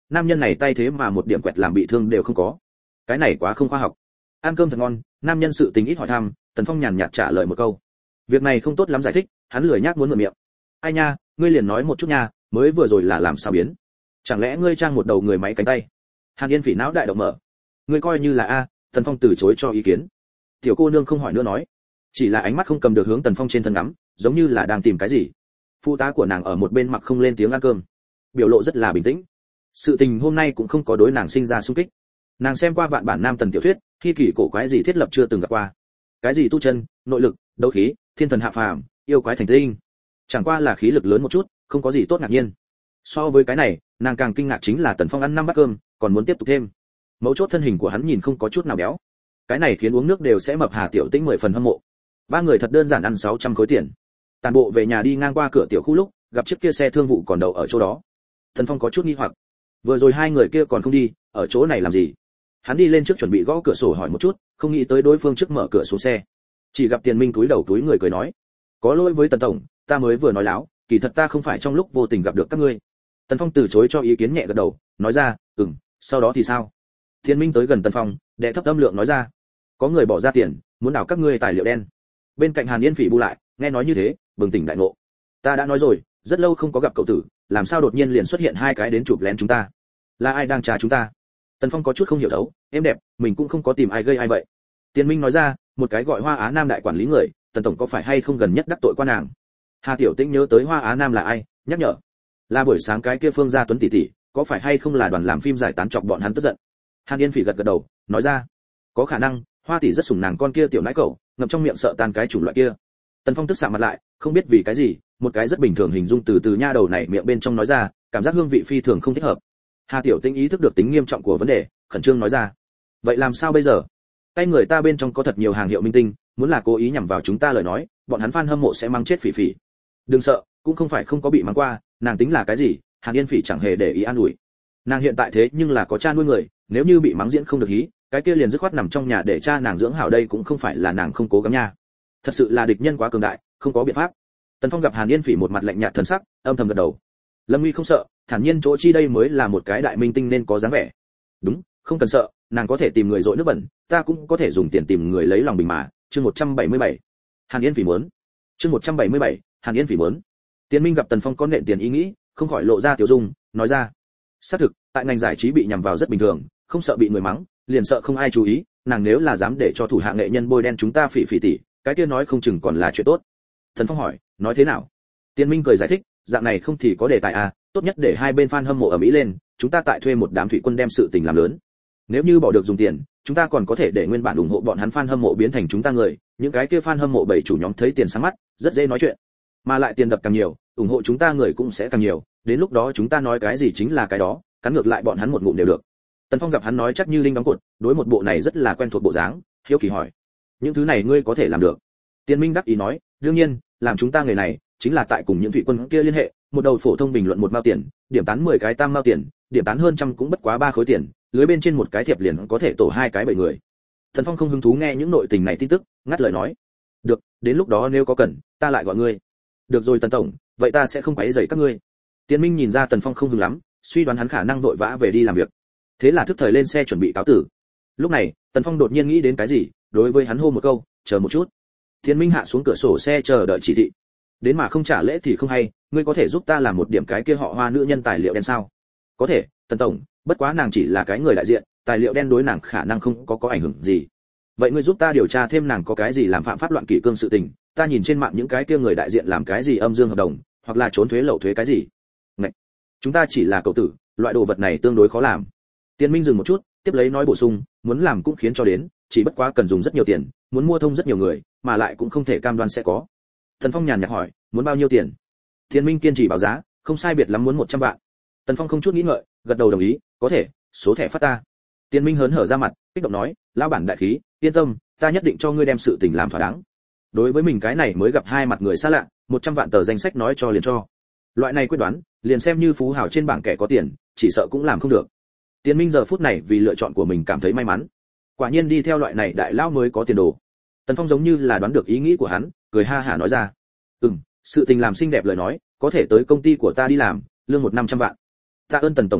nam nhân này tay thế mà một điểm quẹt làm bị thương đều không có, cái này quá không khoa học. Ăn cơm thật ngon, nam nhân sự tình ít hỏi thăm, Tần Phong nhàn nhạt trả lời một câu. Việc này không tốt lắm giải thích, hắn lười nhác muốn mở miệng. Ai nha, ngươi liền nói một chút nha, mới vừa rồi là làm sao biến? Chẳng lẽ ngươi trang một đầu người máy cánh tay? Hàn Yên Phỉ não đại động mở. Ngươi coi như là a? Tần Phong từ chối cho ý kiến. Tiểu cô nương không hỏi nữa nói, chỉ là ánh mắt không cầm được hướng Tần Phong trên thân ngắm, giống như là đang tìm cái gì. Phụ tá của nàng ở một bên mặc không lên tiếng ăn cơm, biểu lộ rất là bình tĩnh. Sự tình hôm nay cũng không có đối nàng sinh ra xung kích. Nàng xem qua vạn bản nam tần tiểu thuyết, khi kỳ cổ quái gì thiết lập chưa từng gặp qua. Cái gì tu chân, nội lực, đấu khí, thiên thần hạ phàm, yêu quái thành tinh, chẳng qua là khí lực lớn một chút, không có gì tốt ngạc nhiên. So với cái này, nàng càng kinh ngạc chính là Tần Phong ăn năm bát cơm, còn muốn tiếp tục thêm. Mấu chốt thân hình của hắn nhìn không có chút nào béo. Cái này khiến uống nước đều sẽ mập Hà Tiểu Tĩnh mười phần hâm mộ. Ba người thật đơn giản ăn sáu trăm khối tiền. Tàn bộ về nhà đi ngang qua cửa tiểu khu lúc, gặp chiếc kia xe thương vụ còn đậu ở chỗ đó. Tần Phong có chút nghi hoặc, vừa rồi hai người kia còn không đi, ở chỗ này làm gì? Hắn đi lên trước chuẩn bị gõ cửa sổ hỏi một chút, không nghĩ tới đối phương trước mở cửa xuống xe. Chỉ gặp Tiền Minh túi đầu túi người cười nói, có lỗi với Tần tổng, ta mới vừa nói láo, kỳ thật ta không phải trong lúc vô tình gặp được các ngươi. Tần Phong từ chối cho ý kiến nhẹ gật đầu, nói ra, ừm, sau đó thì sao? Tiền Minh tới gần Tần Phong, đệ thấp âm lượng nói ra, có người bỏ ra tiền, muốn đào các ngươi tài liệu đen. Bên cạnh Hàn Yên Phỉ bu lại, nghe nói như thế, bừng tỉnh đại ngộ. Ta đã nói rồi, rất lâu không có gặp cậu tử, làm sao đột nhiên liền xuất hiện hai cái đến chụp lén chúng ta? Là ai đang trà chúng ta? Tần Phong có chút không hiểu thấu, em đẹp, mình cũng không có tìm ai gây ai vậy. Tiền Minh nói ra, một cái gọi Hoa Á Nam đại quản lý người, Tần tổng có phải hay không gần nhất đắc tội qua nàng? Hà Tiểu Tĩnh nhớ tới Hoa Á Nam là ai, nhắc nhở. Là buổi sáng cái kia Phương Gia Tuấn tỷ tỷ, có phải hay không là đoàn làm phim giải tán chọc bọn hắn tức giận? Hàn Yên Phỉ gật gật đầu, nói ra, có khả năng, Hoa tỷ rất sủng nàng con kia tiểu nãi cẩu, ngậm trong miệng sợ tan cái chủng loại kia. Tần Phong tức sạm mặt lại, không biết vì cái gì, một cái rất bình thường hình dung từ từ nha đầu này miệng bên trong nói ra, cảm giác hương vị phi thường không thích hợp. Hà Tiểu Tĩnh ý thức được tính nghiêm trọng của vấn đề, khẩn trương nói ra, vậy làm sao bây giờ? Tay người ta bên trong có thật nhiều hàng hiệu minh tinh, muốn là cố ý nhằm vào chúng ta lời nói, bọn hắn fan hâm mộ sẽ mang chết Phỉ Phỉ. Đừng sợ, cũng không phải không có bị mắng qua, nàng tính là cái gì? Hàn Yên Phỉ chẳng hề để ý an ủi. Nàng hiện tại thế nhưng là có cha nuôi người, nếu như bị mắng diễn không được hí, cái kia liền dứt khoát nằm trong nhà để cha nàng dưỡng hảo đây cũng không phải là nàng không cố gắng nha. Thật sự là địch nhân quá cường đại, không có biện pháp. Tần Phong gặp Hàn Yên Phỉ một mặt lạnh nhạt thần sắc, âm thầm gật đầu. Lâm Uy không sợ, thản nhiên chỗ chi đây mới là một cái đại minh tinh nên có dáng vẻ. Đúng, không cần sợ, nàng có thể tìm người dội nước bẩn, ta cũng có thể dùng tiền tìm người lấy lòng bình mà. Chương một trăm bảy mươi bảy. Hàn Yên Phỉ muốn. Chương một trăm bảy mươi bảy. Hàn Yên Phỉ muốn. Tiền Minh gặp Tần Phong có nện tiền ý nghĩ, không khỏi lộ ra tiểu dung, nói ra, xác thực, tại ngành giải trí bị nhằm vào rất bình thường, không sợ bị người mắng, liền sợ không ai chú ý, nàng nếu là dám để cho thủ hạ nghệ nhân bôi đen chúng ta Phỉ Phỉ tỷ, cái kia nói không chừng còn là chuyện tốt. Tần Phong hỏi, nói thế nào? Tiền Minh cười giải thích, dạng này không thì có đề tài à, tốt nhất để hai bên fan hâm mộ ở Mỹ lên, chúng ta tại thuê một đám thủy quân đem sự tình làm lớn. Nếu như bỏ được dùng tiền, chúng ta còn có thể để nguyên bản ủng hộ bọn hắn fan hâm mộ biến thành chúng ta người, những cái kia fan hâm mộ bảy chủ nhóm thấy tiền sáng mắt, rất dễ nói chuyện. Mà lại tiền đập càng nhiều, ủng hộ chúng ta người cũng sẽ càng nhiều, đến lúc đó chúng ta nói cái gì chính là cái đó, cắn ngược lại bọn hắn một ngụm đều được. Tần Phong gặp hắn nói chắc như linh đóng cột, đối một bộ này rất là quen thuộc bộ dáng, hiếu kỳ hỏi, những thứ này ngươi có thể làm được? Tiền Minh đắc ý nói, đương nhiên, làm chúng ta người này, chính là tại cùng những thủy quân kia liên hệ, một đầu phổ thông bình luận một mao tiền, điểm tán mười cái tam mao tiền, điểm tán hơn trăm cũng bất quá ba khối tiền, lưới bên trên một cái thiệp liền có thể tổ hai cái bảy người. Thần Phong không hứng thú nghe những nội tình này tin tức, ngắt lời nói, được, đến lúc đó nếu có cần, ta lại gọi ngươi. Được rồi Tần tổng, vậy ta sẽ không quấy rầy các ngươi. Tiền Minh nhìn ra Tần Phong không hứng lắm, suy đoán hắn khả năng vội vã về đi làm việc, thế là thức thời lên xe chuẩn bị cáo tử. Lúc này, Tần Phong đột nhiên nghĩ đến cái gì, đối với hắn hô một câu, chờ một chút. Tiền Minh hạ xuống cửa sổ xe chờ đợi chỉ thị. Đến mà không trả lễ thì không hay, ngươi có thể giúp ta làm một điểm cái kia họ Hoa nữ nhân tài liệu đen sao? Có thể, Tần tổng, bất quá nàng chỉ là cái người đại diện, tài liệu đen đối nàng khả năng không có có ảnh hưởng gì. Vậy ngươi giúp ta điều tra thêm nàng có cái gì làm phạm pháp loạn kỷ cương sự tình, ta nhìn trên mạng những cái kia người đại diện làm cái gì âm dương hợp đồng, hoặc là trốn thuế lậu thuế cái gì. Ngậy, chúng ta chỉ là cậu tử, loại đồ vật này tương đối khó làm. Tiền Minh dừng một chút, tiếp lấy nói bổ sung, muốn làm cũng khiến cho đến, chỉ bất quá cần dùng rất nhiều tiền, muốn mua thông rất nhiều người, mà lại cũng không thể cam đoan sẽ có. Tần Phong nhàn nhạt hỏi, muốn bao nhiêu tiền? Tiền Minh kiên trì báo giá, không sai biệt lắm muốn một trăm vạn. Tần Phong không chút nghĩ ngợi, gật đầu đồng ý, có thể, số thẻ phát ta. Tiền Minh hớn hở ra mặt, kích động nói, lão bản đại khí, yên tâm, ta nhất định cho ngươi đem sự tình làm thỏa đáng. Đối với mình cái này mới gặp hai mặt người xa lạ, một trăm vạn tờ danh sách nói cho liền cho. Loại này quyết đoán, liền xem như phú hào trên bảng kẻ có tiền, chỉ sợ cũng làm không được. Tiền Minh giờ phút này vì lựa chọn của mình cảm thấy may mắn. Quả nhiên đi theo loại này đại lão mới có tiền đồ. Tần Phong giống như là đoán được ý nghĩ của hắn, cười ha hả nói ra, ừm, sự tình làm xinh đẹp lời nói, có thể tới công ty của ta đi làm, lương một năm trăm vạn. Tạ ơn Tần tổng thưởng thức,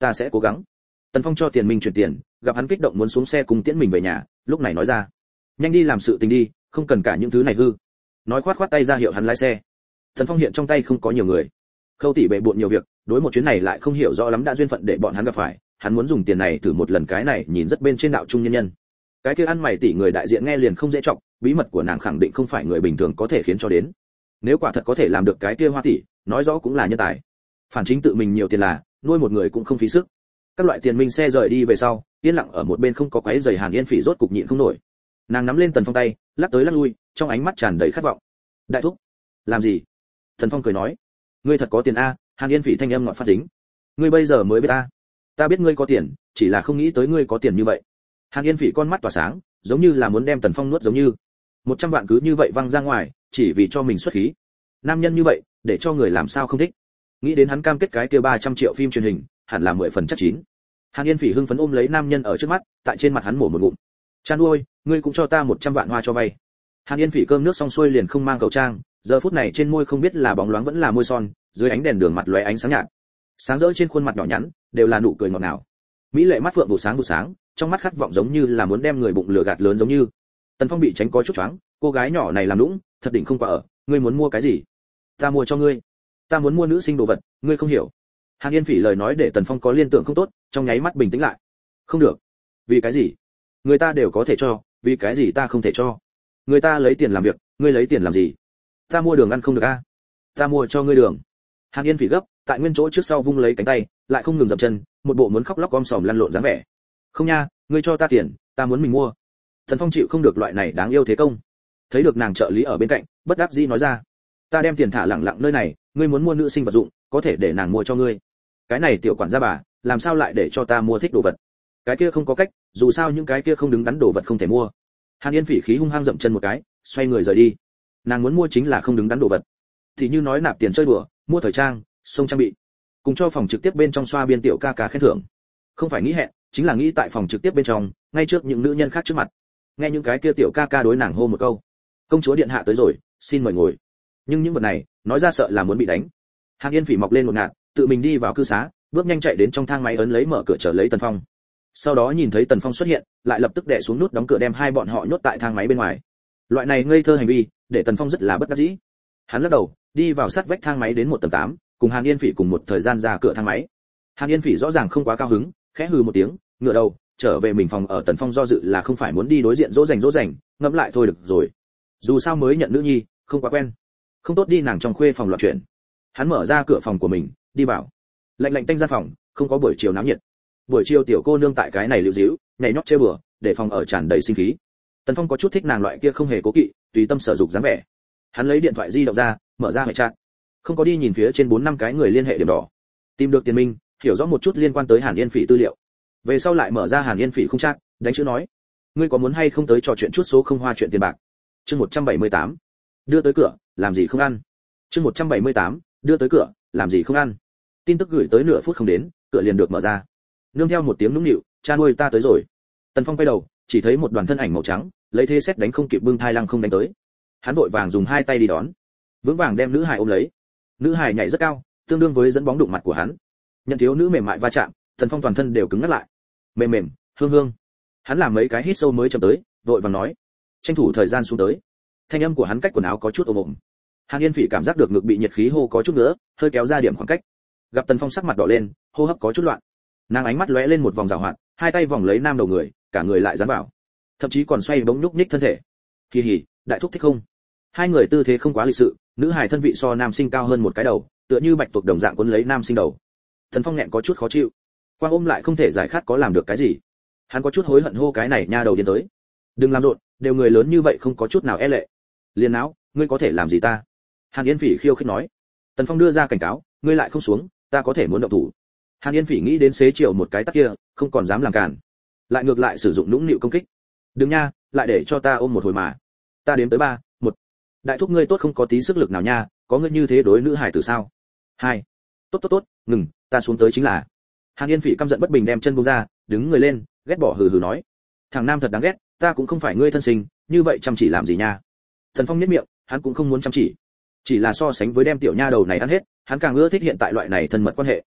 ta sẽ cố gắng. Tần Phong cho Tiền Minh chuyển tiền, gặp hắn kích động muốn xuống xe cùng tiễn mình về nhà, lúc này nói ra, nhanh đi làm sự tình đi, không cần cả những thứ này hư. Nói khoát khoát tay ra hiệu hắn lái xe. Tần Phong hiện trong tay không có nhiều người, Khâu tỷ bệ bội nhiều việc, đối một chuyến này lại không hiểu rõ lắm đã duyên phận để bọn hắn gặp phải, hắn muốn dùng tiền này thử một lần cái này nhìn rất bên trên đạo trung nhân nhân. Cái kia ăn mày tỷ người đại diện nghe liền không dễ trọng, bí mật của nàng khẳng định không phải người bình thường có thể khiến cho đến. Nếu quả thật có thể làm được cái kia Hoa tỷ, nói rõ cũng là nhân tài. Phản chính tự mình nhiều tiền là, nuôi một người cũng không phí sức. Các loại tiền minh xe rời đi về sau, yên lặng ở một bên không có quấy rầy Hàn Yên Phỉ rốt cục nhịn không nổi. Nàng nắm lên Tần Phong tay, lắc tới lắc lui, trong ánh mắt tràn đầy khát vọng. Đại thúc, làm gì? Tần Phong cười nói, ngươi thật có tiền a. Hàn Yên Phỉ thanh âm ngọt phát dính. Ngươi bây giờ mới biết ta. Ta biết ngươi có tiền, chỉ là không nghĩ tới ngươi có tiền như vậy. Hàn Yên Phỉ con mắt tỏa sáng, giống như là muốn đem Tần Phong nuốt giống như. một trăm vạn cứ như vậy văng ra ngoài, chỉ vì cho mình xuất khí. Nam nhân như vậy, để cho người làm sao không thích. Nghĩ đến hắn cam kết cái kia ba trăm triệu phim truyền hình, hẳn là mười phần chắc chín. Hàn Yên Phỉ hưng phấn ôm lấy nam nhân ở trước mắt, tại trên mặt hắn mổ một ngụm. Cha nuôi, ngươi cũng cho ta một trăm vạn hoa cho vay. Hàn Yên Phỉ cơm nước xong xuôi liền không mang khẩu trang, giờ phút này trên môi không biết là bóng loáng vẫn là môi son, dưới ánh đèn đường mặt lóe ánh sáng nhạt. Sáng rỡ trên khuôn mặt nhỏ nhắn, đều là nụ cười ngọt ngào. Mỹ lệ mắt phượng vụ sáng vụ sáng, trong mắt khát vọng giống như là muốn đem người bụng lửa gạt lớn giống như. Tần Phong bị tránh có chút choáng, cô gái nhỏ này làm lũng, thật đỉnh không qua ở, ngươi muốn mua cái gì? Ta mua cho ngươi. Ta muốn mua nữ sinh đồ vật, ngươi không hiểu. Hàn Yên Phỉ lời nói để Tần Phong có liên tưởng không tốt, trong nháy mắt bình tĩnh lại. Không được. Vì cái gì? Người ta đều có thể cho, vì cái gì ta không thể cho? Người ta lấy tiền làm việc, ngươi lấy tiền làm gì? Ta mua đường ăn không được a? À? Ta mua cho ngươi đường. Hàn Yên Phỉ gấp, tại nguyên chỗ trước sau vung lấy cánh tay, lại không ngừng dậm chân, một bộ muốn khóc lóc om sòm lăn lộn dáng vẻ. Không nha, ngươi cho ta tiền, ta muốn mình mua. Tần Phong chịu không được loại này đáng yêu thế công. Thấy được nàng trợ lý ở bên cạnh, bất đắc dĩ nói ra, ta đem tiền thả lẳng lặng nơi này, ngươi muốn mua nữ sinh vật dụng, có thể để nàng mua cho ngươi. Cái này tiểu quản gia bà, làm sao lại để cho ta mua thích đồ vật? Cái kia không có cách, dù sao những cái kia không đứng đắn đồ vật không thể mua. Hàn Yên Phỉ khí hung hăng dậm chân một cái, xoay người rời đi. Nàng muốn mua chính là không đứng đắn đồ vật. Thì như nói nạp tiền chơi đùa, mua thời trang, xông trang bị, cùng cho phòng trực tiếp bên trong xoa biên tiểu ca ca khen thưởng. Không phải nghĩ hẹn, chính là nghĩ tại phòng trực tiếp bên trong, ngay trước những nữ nhân khác trước mặt. Nghe những cái kia tiểu ca ca đối nàng hô một câu, công chúa điện hạ tới rồi, xin mời ngồi. Nhưng những vật này, nói ra sợ là muốn bị đánh. Hàn Yên Phỉ mọc lên một ngạt, tự mình đi vào cư xá, bước nhanh chạy đến trong thang máy ấn lấy mở cửa chờ lấy Tần Phong. Sau đó nhìn thấy Tần Phong xuất hiện, lại lập tức đè xuống nút đóng cửa đem hai bọn họ nhốt tại thang máy bên ngoài. Loại này ngây thơ hành vi, để Tần Phong rất là bất đắc dĩ. Hắn lắc đầu, đi vào sát vách thang máy đến một tầng tám, cùng Hàn Yên Phỉ cùng một thời gian ra cửa thang máy. Hàn Yên Phỉ rõ ràng không quá cao hứng, khẽ hừ một tiếng, ngửa đầu, trở về mình phòng ở. Tần Phong do dự là không phải muốn đi đối diện dỗ dành dỗ dành, ngẫm lại thôi được rồi. Dù sao mới nhận nữ nhi, không quá quen, không tốt đi nàng trong khuê phòng loạn chuyện. Hắn mở ra cửa phòng của mình, đi vào. Lạnh lạnh tanh ra phòng, không có buổi chiều náo nhiệt. Buổi chiều tiểu cô nương tại cái này lưu díu, nhảy nhót chơi bừa, để phòng ở tràn đầy sinh khí. Tần Phong có chút thích nàng loại kia không hề cố kỵ, tùy tâm sở dục dáng vẻ. Hắn lấy điện thoại di động ra, mở ra hệ chat. Không có đi nhìn phía trên bốn năm cái người liên hệ điểm đỏ. Tìm được Tiền Minh, hiểu rõ một chút liên quan tới Hàn Yên Phỉ tư liệu. Về sau lại mở ra Hàn Yên Phỉ không chat, đánh chữ nói: "Ngươi có muốn hay không tới trò chuyện chút số không hoa chuyện tiền bạc?" Chương một trăm bảy mươi tám. Đưa tới cửa, làm gì không ăn. Chương một trăm bảy mươi tám. Đưa tới cửa, làm gì không ăn. Tin tức gửi tới nửa phút không đến, cửa liền được mở ra. Nương theo một tiếng nũng nịu, "Cha nuôi ta tới rồi." Tần Phong quay đầu, chỉ thấy một đoàn thân ảnh màu trắng, lấy thế xét đánh không kịp bưng thai lăng không đánh tới. Hắn vội vàng dùng hai tay đi đón, vững vàng đem nữ hài ôm lấy. Nữ hài nhảy rất cao, tương đương với dẫn bóng đụng mặt của hắn. Nhận thiếu nữ mềm mại va chạm, Tần Phong toàn thân đều cứng ngắt lại. Mềm mềm, hương hương. Hắn làm mấy cái hít sâu mới chậm tới, vội vàng nói: "Tranh thủ thời gian xuống tới." Thanh âm của hắn cách quần áo có chút ồm ồm. Hàn Yên Phỉ cảm giác được ngực bị nhiệt khí hô có chút nữa, hơi kéo ra điểm khoảng cách. Gặp Tần Phong sắc mặt đỏ lên, hô hấp có chút loạn. Nàng ánh mắt lóe lên một vòng giảo hoạt, hai tay vòng lấy nam đầu người, cả người lại dán vào, thậm chí còn xoay bóng nhúc nhích thân thể. Kỳ hỉ, đại thúc thích không? Hai người tư thế không quá lịch sự, nữ hài thân vị so nam sinh cao hơn một cái đầu, tựa như bạch tuộc đồng dạng cuốn lấy nam sinh đầu. Tần Phong nghẹn có chút khó chịu, quang ôm lại không thể giải khát có làm được cái gì. Hắn có chút hối hận hô cái này nha đầu điên tới. Đừng làm rộn, đều người lớn như vậy không có chút nào e lệ. Liên áo, ngươi có thể làm gì ta? Hàn Yên Phỉ khiêu khích nói. Tần Phong đưa ra cảnh cáo, ngươi lại không xuống, ta có thể muốn động thủ. Hàn Yên Phỉ nghĩ đến xế chiều một cái tát kia, không còn dám làm cản, lại ngược lại sử dụng nũng nịu công kích. Đừng nha, lại để cho ta ôm một hồi mà. Ta đếm tới ba, một. Đại thúc ngươi tốt không có tí sức lực nào nha, có ngươi như thế đối nữ hải tử sao? Hai. Tốt tốt tốt, ngừng, ta xuống tới chính là. Hàn Yên Phỉ căm giận bất bình đem chân buông ra, đứng người lên, ghét bỏ hừ hừ nói: thằng nam thật đáng ghét, ta cũng không phải ngươi thân sinh, như vậy chăm chỉ làm gì nha? Thần Phong nhếch miệng, hắn cũng không muốn chăm chỉ, chỉ là so sánh với đem tiểu nha đầu này ăn hết, hắn càng ưa thích hiện tại loại này thân mật quan hệ.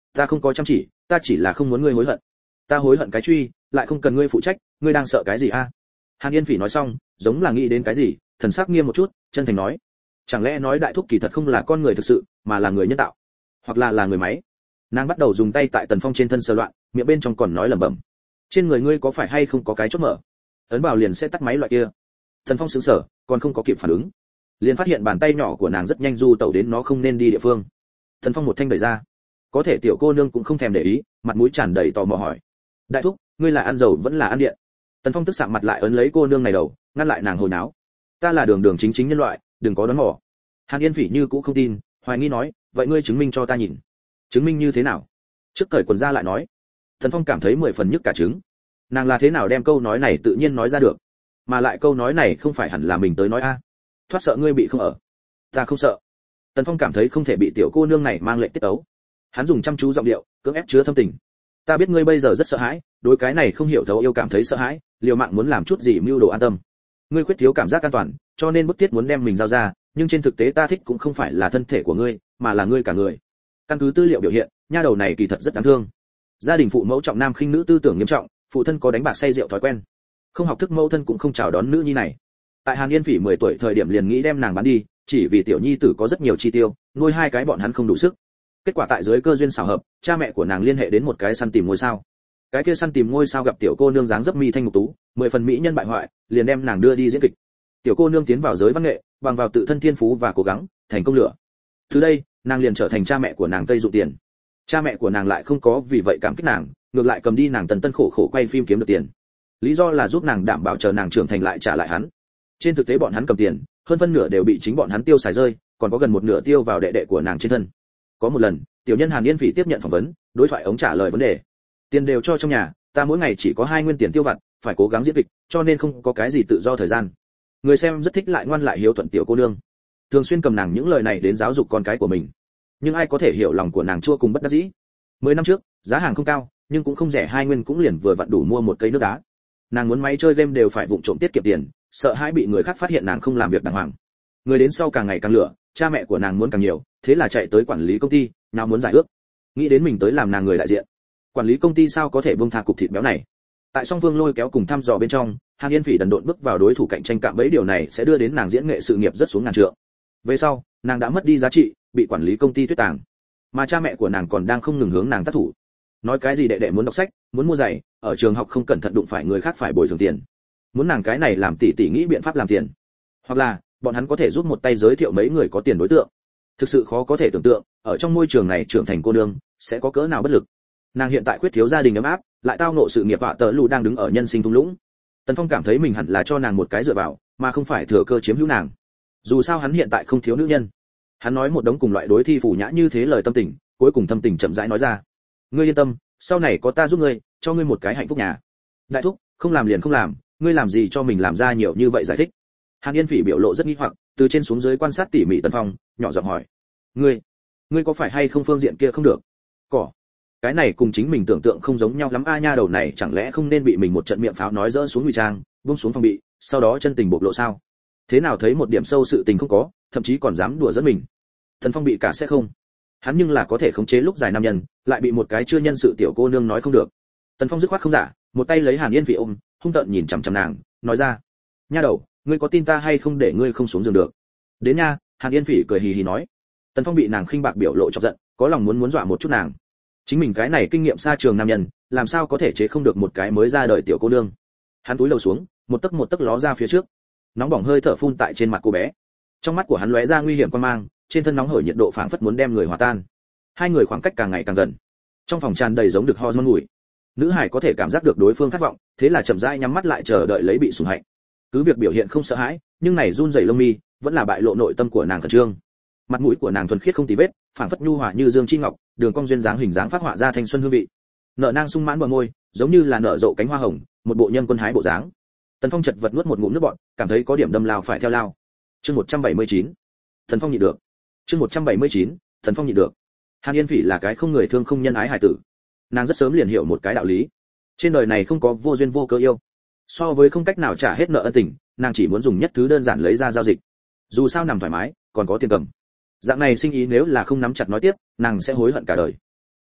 Ta không có chăm chỉ, ta chỉ là không muốn ngươi hối hận. Ta hối hận cái truy, lại không cần ngươi phụ trách, ngươi đang sợ cái gì a? Hàn Yên Phỉ nói xong, giống là nghĩ đến cái gì, thần sắc nghiêm một chút, chân thành nói: chẳng lẽ nói đại thúc kỳ thật không là con người thực sự, mà là người nhân tạo, hoặc là là người máy? Nàng bắt đầu dùng tay tại Tần Phong trên thân sờ loạn, miệng bên trong còn nói lẩm bẩm: trên người ngươi có phải hay không có cái chốt mở, ấn vào liền sẽ tắt máy loại kia? Tần Phong sững sờ, còn không có kịp phản ứng, liền phát hiện bàn tay nhỏ của nàng rất nhanh du tẩu đến nó không nên đi địa phương. Tần Phong một thanh đẩy ra, có thể tiểu cô nương cũng không thèm để ý, mặt mũi tràn đầy tò mò hỏi: đại thúc, ngươi là ăn dầu vẫn là ăn điện? Tần Phong tức sạm mặt lại ấn lấy cô nương này đầu, ngăn lại nàng hồi náo: ta là đường đường chính chính nhân loại, đừng có đoán mò. Hàn Yên Phỉ như cũ không tin, hoài nghi nói: vậy ngươi chứng minh cho ta nhìn. Chứng minh như thế nào? Trước cởi quần ra lại nói. Tần Phong cảm thấy mười phần nhức cả trứng. Nàng là thế nào đem câu nói này tự nhiên nói ra được? Mà lại câu nói này không phải hẳn là mình tới nói a? Thoát sợ ngươi bị không ở. Ta không sợ. Tần Phong cảm thấy không thể bị tiểu cô nương này mang lệnh tiết ấu. Hắn dùng chăm chú giọng điệu, cưỡng ép chứa thâm tình. Ta biết ngươi bây giờ rất sợ hãi, đối cái này không hiểu thấu yêu cảm thấy sợ hãi, liều mạng muốn làm chút gì mưu đồ an tâm. Ngươi khuyết thiếu cảm giác an toàn, cho nên bức thiết muốn đem mình giao ra, nhưng trên thực tế ta thích cũng không phải là thân thể của ngươi, mà là ngươi cả người. Căn cứ tư liệu biểu hiện, nha đầu này kỳ thật rất đáng thương. Gia đình phụ mẫu trọng nam khinh nữ tư tưởng nghiêm trọng, phụ thân có đánh bạc say rượu thói quen, không học thức mẫu thân cũng không chào đón nữ nhi này. Tại Hàn Yên Phỉ mười tuổi thời điểm liền nghĩ đem nàng bán đi, chỉ vì tiểu nhi tử có rất nhiều chi tiêu, nuôi hai cái bọn hắn không đủ sức. Kết quả tại dưới cơ duyên xảo hợp, cha mẹ của nàng liên hệ đến một cái săn tìm ngôi sao. Cái kia săn tìm ngôi sao gặp tiểu cô nương dáng dấp mi thanh mục tú, mười phần mỹ nhân bại hoại, liền đem nàng đưa đi diễn kịch. Tiểu cô nương tiến vào giới văn nghệ, bằng vào tự thân thiên phú và cố gắng, thành công lửa. Từ đây, nàng liền trở thành cha mẹ của nàng tây dụ tiền. Cha mẹ của nàng lại không có vì vậy cảm kích nàng, ngược lại cầm đi nàng tần tân khổ khổ quay phim kiếm được tiền. Lý do là giúp nàng đảm bảo chờ nàng trưởng thành lại trả lại hắn. Trên thực tế bọn hắn cầm tiền, hơn phân nửa đều bị chính bọn hắn tiêu xài rơi, còn có gần một nửa tiêu vào đệ đệ của nàng trên thân. Có một lần, tiểu nhân Hàn Yên Phỉ tiếp nhận phỏng vấn, đối thoại ống trả lời vấn đề. Tiền đều cho trong nhà, ta mỗi ngày chỉ có hai nguyên tiền tiêu vặt, phải cố gắng diễn kịch, cho nên không có cái gì tự do thời gian. Người xem rất thích lại ngoan lại hiếu thuận tiểu cô nương, thường xuyên cầm nàng những lời này đến giáo dục con cái của mình. Nhưng ai có thể hiểu lòng của nàng chua cùng bất đắc dĩ. Mười năm trước, giá hàng không cao, nhưng cũng không rẻ, hai nguyên cũng liền vừa vặn đủ mua một cây nước đá. Nàng muốn máy chơi game đều phải vụng trộm tiết kiệm tiền, sợ hãi bị người khác phát hiện nàng không làm việc đàng hoàng. Người đến sau càng ngày càng lửa, cha mẹ của nàng muốn càng nhiều, thế là chạy tới quản lý công ty, nào muốn giải ước. Nghĩ đến mình tới làm nàng người đại diện. Quản lý công ty sao có thể buông tha cục thịt béo này. Tại song phương lôi kéo cùng thăm dò bên trong, Hàn Yên Phỉ đần độn bước vào đối thủ cạnh tranh cạm bẫy, điều này sẽ đưa đến nàng diễn nghệ sự nghiệp rất xuống ngàn trượng. Về sau, nàng đã mất đi giá trị, bị quản lý công ty tuyết tàng. Mà cha mẹ của nàng còn đang không ngừng hướng nàng tác thủ. Nói cái gì đệ đệ muốn đọc sách, muốn mua giày, ở trường học không cẩn thận đụng phải người khác phải bồi thường tiền. Muốn nàng cái này làm tỷ tỷ nghĩ biện pháp làm tiền. Hoặc là, bọn hắn có thể giúp một tay giới thiệu mấy người có tiền đối tượng. Thực sự khó có thể tưởng tượng, ở trong môi trường này trưởng thành cô nương sẽ có cỡ nào bất lực. Nàng hiện tại khuyết thiếu gia đình ấm áp, lại tao ngộ sự nghiệp vạ tờ lù đang đứng ở nhân sinh thung lũng. Tần Phong cảm thấy mình hẳn là cho nàng một cái dựa vào, mà không phải thừa cơ chiếm hữu nàng. Dù sao hắn hiện tại không thiếu nữ nhân. Hắn nói một đống cùng loại đối thi phủ nhã như thế lời tâm tình, cuối cùng thâm tình chậm rãi nói ra: ngươi yên tâm, sau này có ta giúp ngươi, cho ngươi một cái hạnh phúc nhà. Đại thúc, không làm liền không làm, ngươi làm gì cho mình làm ra nhiều như vậy giải thích? Hàn Yên Phỉ biểu lộ rất nghi hoặc, từ trên xuống dưới quan sát tỉ mỉ Tần Phong, nhỏ giọng hỏi: ngươi, ngươi có phải hay không phương diện kia không được? Cỏ, cái này cùng chính mình tưởng tượng không giống nhau lắm a. Nha đầu này chẳng lẽ không nên bị mình một trận miệng pháo nói dỡ xuống ngụy trang, buông xuống phòng bị, sau đó chân tình bộc lộ sao? Thế nào thấy một điểm sâu sự tình không có, thậm chí còn dám đùa dẫn mình. Tần Phong bị cả sẽ không. Hắn nhưng là có thể khống chế lúc dài nam nhân, lại bị một cái chưa nhân sự tiểu cô nương nói không được. Tần Phong dứt khoát không giả, một tay lấy Hàn Yên Phỉ ôm, hung tợn nhìn chằm chằm nàng, nói ra: nha đầu, ngươi có tin ta hay không để ngươi không xuống giường được? Đến nha. Hàn Yên Phỉ cười hì hì nói. Tần Phong bị nàng khinh bạc biểu lộ chọc giận, có lòng muốn muốn dọa một chút nàng. Chính mình cái này kinh nghiệm xa trường nam nhân, làm sao có thể chế không được một cái mới ra đời tiểu cô nương. Hắn túi lầu xuống, một tấc một tấc ló ra phía trước. Nóng bỏng hơi thở phun tại trên mặt cô bé. Trong mắt của hắn lóe ra nguy hiểm quan mang, trên thân nóng hổi nhiệt độ phảng phất muốn đem người hòa tan. Hai người khoảng cách càng ngày càng gần. Trong phòng tràn đầy giống được hormone mùi. Nữ hải có thể cảm giác được đối phương khát vọng, thế là chậm rãi nhắm mắt lại chờ đợi lấy bị sủng hạnh. Cứ việc biểu hiện không sợ hãi, nhưng này run rẩy lông mi vẫn là bại lộ nội tâm của nàng khẩn trương. Mặt mũi của nàng thuần khiết không tì vết, phảng phất nhu hòa như dương chi ngọc, đường cong duyên dáng hình dáng phát họa ra thanh xuân hương vị. Nở nang sung mãn bờ môi, giống như là nở rộ cánh hoa hồng, một bộ nhân quân hái bộ dáng. Tần Phong chật vật nuốt một ngụm nước bọt, cảm thấy có điểm đâm lao phải theo lao. Chương một trăm bảy mươi chín. Tần Phong nhịn được. Chương một trăm bảy mươi chín. Tần Phong nhịn được. Hàn Yên Phỉ là cái không người thương không nhân ái hài tử. Nàng rất sớm liền hiểu một cái đạo lý. Trên đời này không có vô duyên vô cớ yêu. So với không cách nào trả hết nợ ân tình, nàng chỉ muốn dùng nhất thứ đơn giản lấy ra giao dịch. Dù sao nằm thoải mái, còn có tiền cầm. Dạng này sinh ý nếu là không nắm chặt nói tiếp, nàng sẽ hối hận cả đời.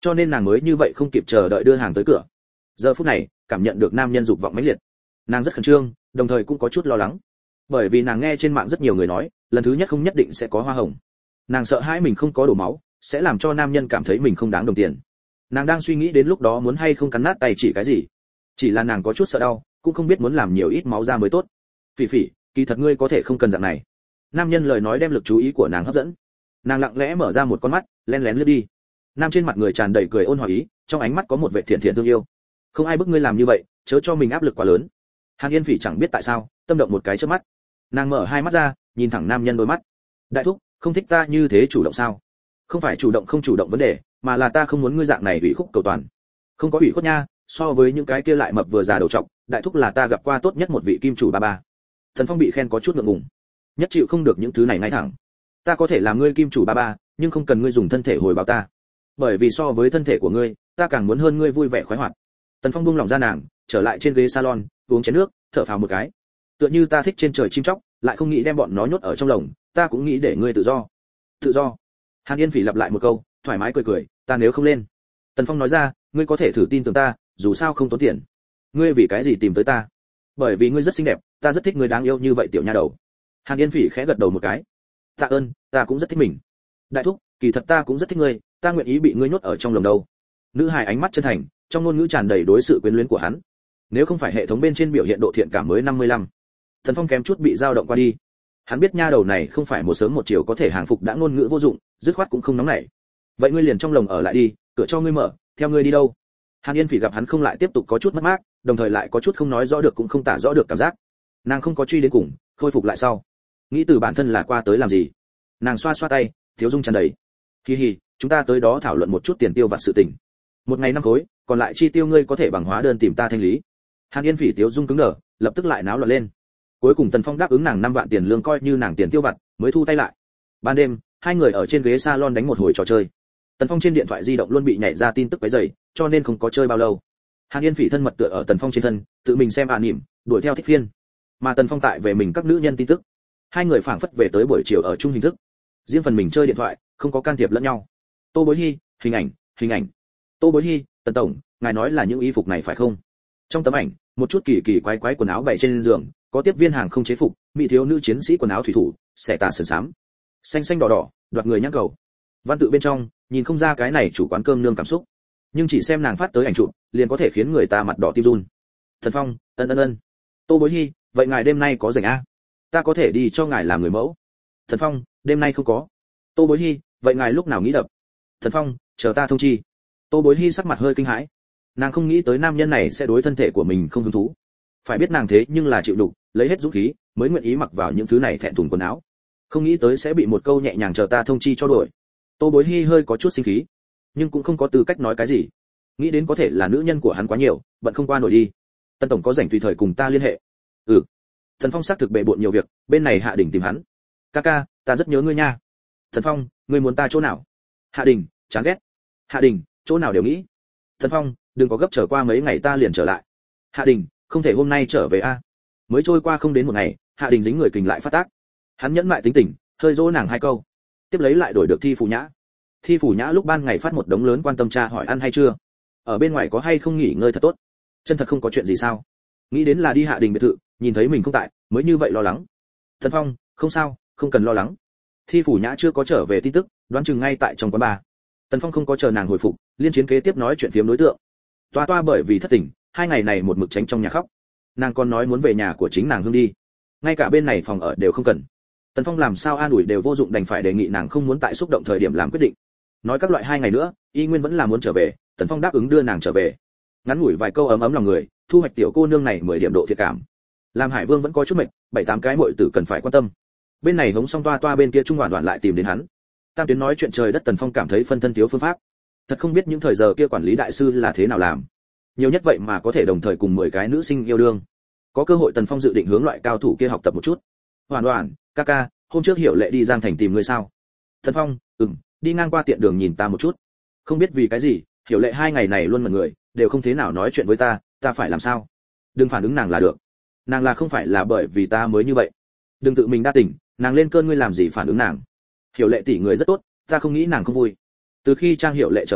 cho nên nàng mới như vậy không kịp chờ đợi đưa hàng tới cửa. Giờ phút này, cảm nhận được nam nhân dục vọng mãnh liệt, nàng rất khẩn trương, đồng thời cũng có chút lo lắng. Bởi vì nàng nghe trên mạng rất nhiều người nói, lần thứ nhất không nhất định sẽ có hoa hồng. Nàng sợ hãi mình không có đổ máu, sẽ làm cho nam nhân cảm thấy mình không đáng đồng tiền. Nàng đang suy nghĩ đến lúc đó muốn hay không cắn nát tay chỉ cái gì. Chỉ là nàng có chút sợ đau, cũng không biết muốn làm nhiều ít máu ra mới tốt. Phỉ Phỉ, kỳ thật ngươi có thể không cần dạng này. Nam nhân lời nói đem lực chú ý của nàng hấp dẫn. Nàng lặng lẽ mở ra một con mắt, lén lén lướt đi. Nam trên mặt người tràn đầy cười ôn hòa ý, trong ánh mắt có một vẻ thiện thiện thương yêu. Không ai bức ngươi làm như vậy, chớ cho mình áp lực quá lớn. Hàn Yên Phỉ chẳng biết tại sao, tâm động một cái chớp mắt. Nàng mở hai mắt ra, nhìn thẳng nam nhân đôi mắt. Đại thúc, không thích ta như thế chủ động sao? Không phải chủ động không chủ động vấn đề, mà là ta không muốn ngươi dạng này ủy khúc cầu toàn. Không có ủy khuất nha, so với những cái kia lại mập vừa già đầu trọc, đại thúc là ta gặp qua tốt nhất một vị kim chủ ba ba. Thần Phong bị khen có chút ngượng ngùng. Nhất chịu không được những thứ này ngay thẳng. Ta có thể làm ngươi kim chủ ba ba, nhưng không cần ngươi dùng thân thể hồi báo ta. Bởi vì so với thân thể của ngươi, ta càng muốn hơn ngươi vui vẻ khoái hoạt. Tần Phong buông lòng ra nàng, trở lại trên ghế salon, uống chén nước, thở phào một cái. Tựa như ta thích trên trời chim chóc, lại không nghĩ đem bọn nó nhốt ở trong lồng, ta cũng nghĩ để ngươi tự do. Tự do. Hàn Yên Phỉ lặp lại một câu, thoải mái cười cười, ta nếu không lên. Tần Phong nói ra, ngươi có thể thử tin tưởng ta, dù sao không tốn tiền. Ngươi vì cái gì tìm tới ta? Bởi vì ngươi rất xinh đẹp, ta rất thích ngươi đáng yêu như vậy tiểu nha đầu. Hàn Yên Phỉ khẽ gật đầu một cái. Tạ ơn, ta cũng rất thích mình. Đại thúc, kỳ thật ta cũng rất thích ngươi, ta nguyện ý bị ngươi nhốt ở trong lồng đâu. Nữ hài ánh mắt chân thành, trong ngôn ngữ tràn đầy đối sự quyến luyến của hắn. Nếu không phải hệ thống bên trên biểu hiện độ thiện cảm mới năm mươi lăm, Thần Phong kém chút bị dao động qua đi. Hắn biết nha đầu này không phải một sớm một chiều có thể hàng phục đã ngôn ngữ vô dụng, dứt khoát cũng không nóng nảy. Vậy ngươi liền trong lồng ở lại đi, cửa cho ngươi mở, theo ngươi đi đâu? Hàn Yên Phỉ gặp hắn không lại tiếp tục có chút mất mát, đồng thời lại có chút không nói rõ được cũng không tả rõ được cảm giác. Nàng không có truy đến cùng, khôi phục lại sau. Nghĩ từ bản thân là qua tới làm gì? Nàng xoa xoa tay, thiếu dung tràn đầy. Hi hi, chúng ta tới đó thảo luận một chút tiền tiêu vặt sự tình. Một ngày năm khối, còn lại chi tiêu ngươi có thể bằng hóa đơn tìm ta thanh lý. Hàn Yên Phỉ thiếu dung cứng đờ, lập tức lại náo loạn lên. Cuối cùng Tần Phong đáp ứng nàng năm vạn tiền lương coi như nàng tiền tiêu vặt, mới thu tay lại. Ban đêm, hai người ở trên ghế salon đánh một hồi trò chơi. Tần Phong trên điện thoại di động luôn bị nhảy ra tin tức quấy rầy, cho nên không có chơi bao lâu. Hàn Yên Phỉ thân mật tựa ở Tần Phong trên thân, tự mình xem ạ niệm, đuổi theo thích phiên. Mà Tần Phong tại về mình các nữ nhân tin tức. Hai người phảng phất về tới buổi chiều ở chung hình thức. Riêng phần mình chơi điện thoại, không có can thiệp lẫn nhau. Tô Bối Hi, hình ảnh, hình ảnh. Tô Bối Hi, Tần tổng, ngài nói là những y phục này phải không? Trong tấm ảnh, một chút kỳ kỳ quái quái quần áo bày trên giường, có tiếp viên hàng không chế phục, mỹ thiếu nữ chiến sĩ quần áo thủy thủ, xẻ tà sườn xám, xanh xanh đỏ đỏ, đoạt người nhắc cầu. Văn tự bên trong, nhìn không ra cái này chủ quán cơm nương cảm xúc, nhưng chỉ xem nàng phát tới ảnh chụp, liền có thể khiến người ta mặt đỏ tim run. Thần Phong, ân ân ân. Tô Bối Hi, vậy ngài đêm nay có rảnh a? Ta có thể đi cho ngài làm người mẫu. Thần Phong, đêm nay không có. Tô Bối Hi, vậy ngài lúc nào nghĩ đập? Thần Phong, chờ ta thông chi. Tô Bối Hi sắc mặt hơi kinh hãi. Nàng không nghĩ tới nam nhân này sẽ đối thân thể của mình không hứng thú. Phải biết nàng thế nhưng là chịu đục, lấy hết dũng khí mới nguyện ý mặc vào những thứ này thẹn thùng quần áo. Không nghĩ tới sẽ bị một câu nhẹ nhàng chờ ta thông chi cho đổi. Tô Bối Hi hơi có chút sinh khí, nhưng cũng không có tư cách nói cái gì. Nghĩ đến có thể là nữ nhân của hắn quá nhiều, bận không qua nổi đi. Tân tổng có rảnh tùy thời cùng ta liên hệ. Ừ. Thần Phong xác thực bệ bội nhiều việc, bên này Hạ Đình tìm hắn. Ca ca, ta rất nhớ ngươi nha. Thần Phong, ngươi muốn ta chỗ nào? Hạ Đình, chán ghét. Hạ Đình, chỗ nào đều nghĩ. Thần Phong, đừng có gấp, trở qua mấy ngày ta liền trở lại. Hạ Đình, không thể hôm nay trở về a. Mới trôi qua không đến một ngày, Hạ Đình dính người kình lại phát tác. Hắn nhẫn mại tính tình, hơi dỗ nàng hai câu, tiếp lấy lại đổi được Thi Phủ Nhã. Thi Phủ Nhã lúc ban ngày phát một đống lớn quan tâm cha hỏi ăn hay chưa, ở bên ngoài có hay không nghỉ ngơi thật tốt, chân thật không có chuyện gì sao? Nghĩ đến là đi Hạ Đình biệt thự, nhìn thấy mình không tại, mới như vậy lo lắng. Thần Phong, không sao, không cần lo lắng. Thi Phủ Nhã chưa có trở về tin tức, đoán chừng ngay tại trong quán bar. Tần Phong không có chờ nàng hồi phục, liên chiến kế tiếp nói chuyện phiếm đối tượng. Toa toa bởi vì thất tình, hai ngày này một mực tránh trong nhà khóc. Nàng còn nói muốn về nhà của chính nàng hương đi, ngay cả bên này phòng ở đều không cần. Tần Phong làm sao an ủi đều vô dụng, đành phải đề nghị nàng không muốn tại xúc động thời điểm làm quyết định. Nói các loại hai ngày nữa, y nguyên vẫn là muốn trở về, Tần Phong đáp ứng đưa nàng trở về. Ngắn ngủi vài câu ấm ấm lòng người, thu hoạch tiểu cô nương này mười điểm độ thiệt cảm. Làm Hải Vương vẫn có chút mệt, bảy tám cái muội tử cần phải quan tâm. Bên này hống xong toa toa, bên kia trung hoàn đoạn lại tìm đến hắn. Tam tuyến nói chuyện trời đất, Tần Phong cảm thấy phân thân thiếu phương pháp. Thật không biết những thời giờ kia quản lý đại sư là thế nào làm. Nhiều nhất vậy mà có thể đồng thời cùng mười cái nữ sinh yêu đương. Có cơ hội Tần Phong dự định hướng loại cao thủ kia học tập một chút. Hoàn Hoàn, ca ca, hôm trước Hiểu Lệ đi Giang Thành tìm ngươi sao? Tần Phong, ừm, đi ngang qua tiện đường nhìn ta một chút. Không biết vì cái gì, Hiểu Lệ hai ngày này luôn mật người, đều không thế nào nói chuyện với ta, ta phải làm sao? Đừng phản ứng nàng là được. Nàng là không phải là bởi vì ta mới như vậy. Đừng tự mình đa tình, nàng lên cơn ngươi làm gì phản ứng nàng? Hiểu Lệ tỷ người rất tốt, ta không nghĩ nàng không vui. Từ khi Trang Hiểu Lệ trở về,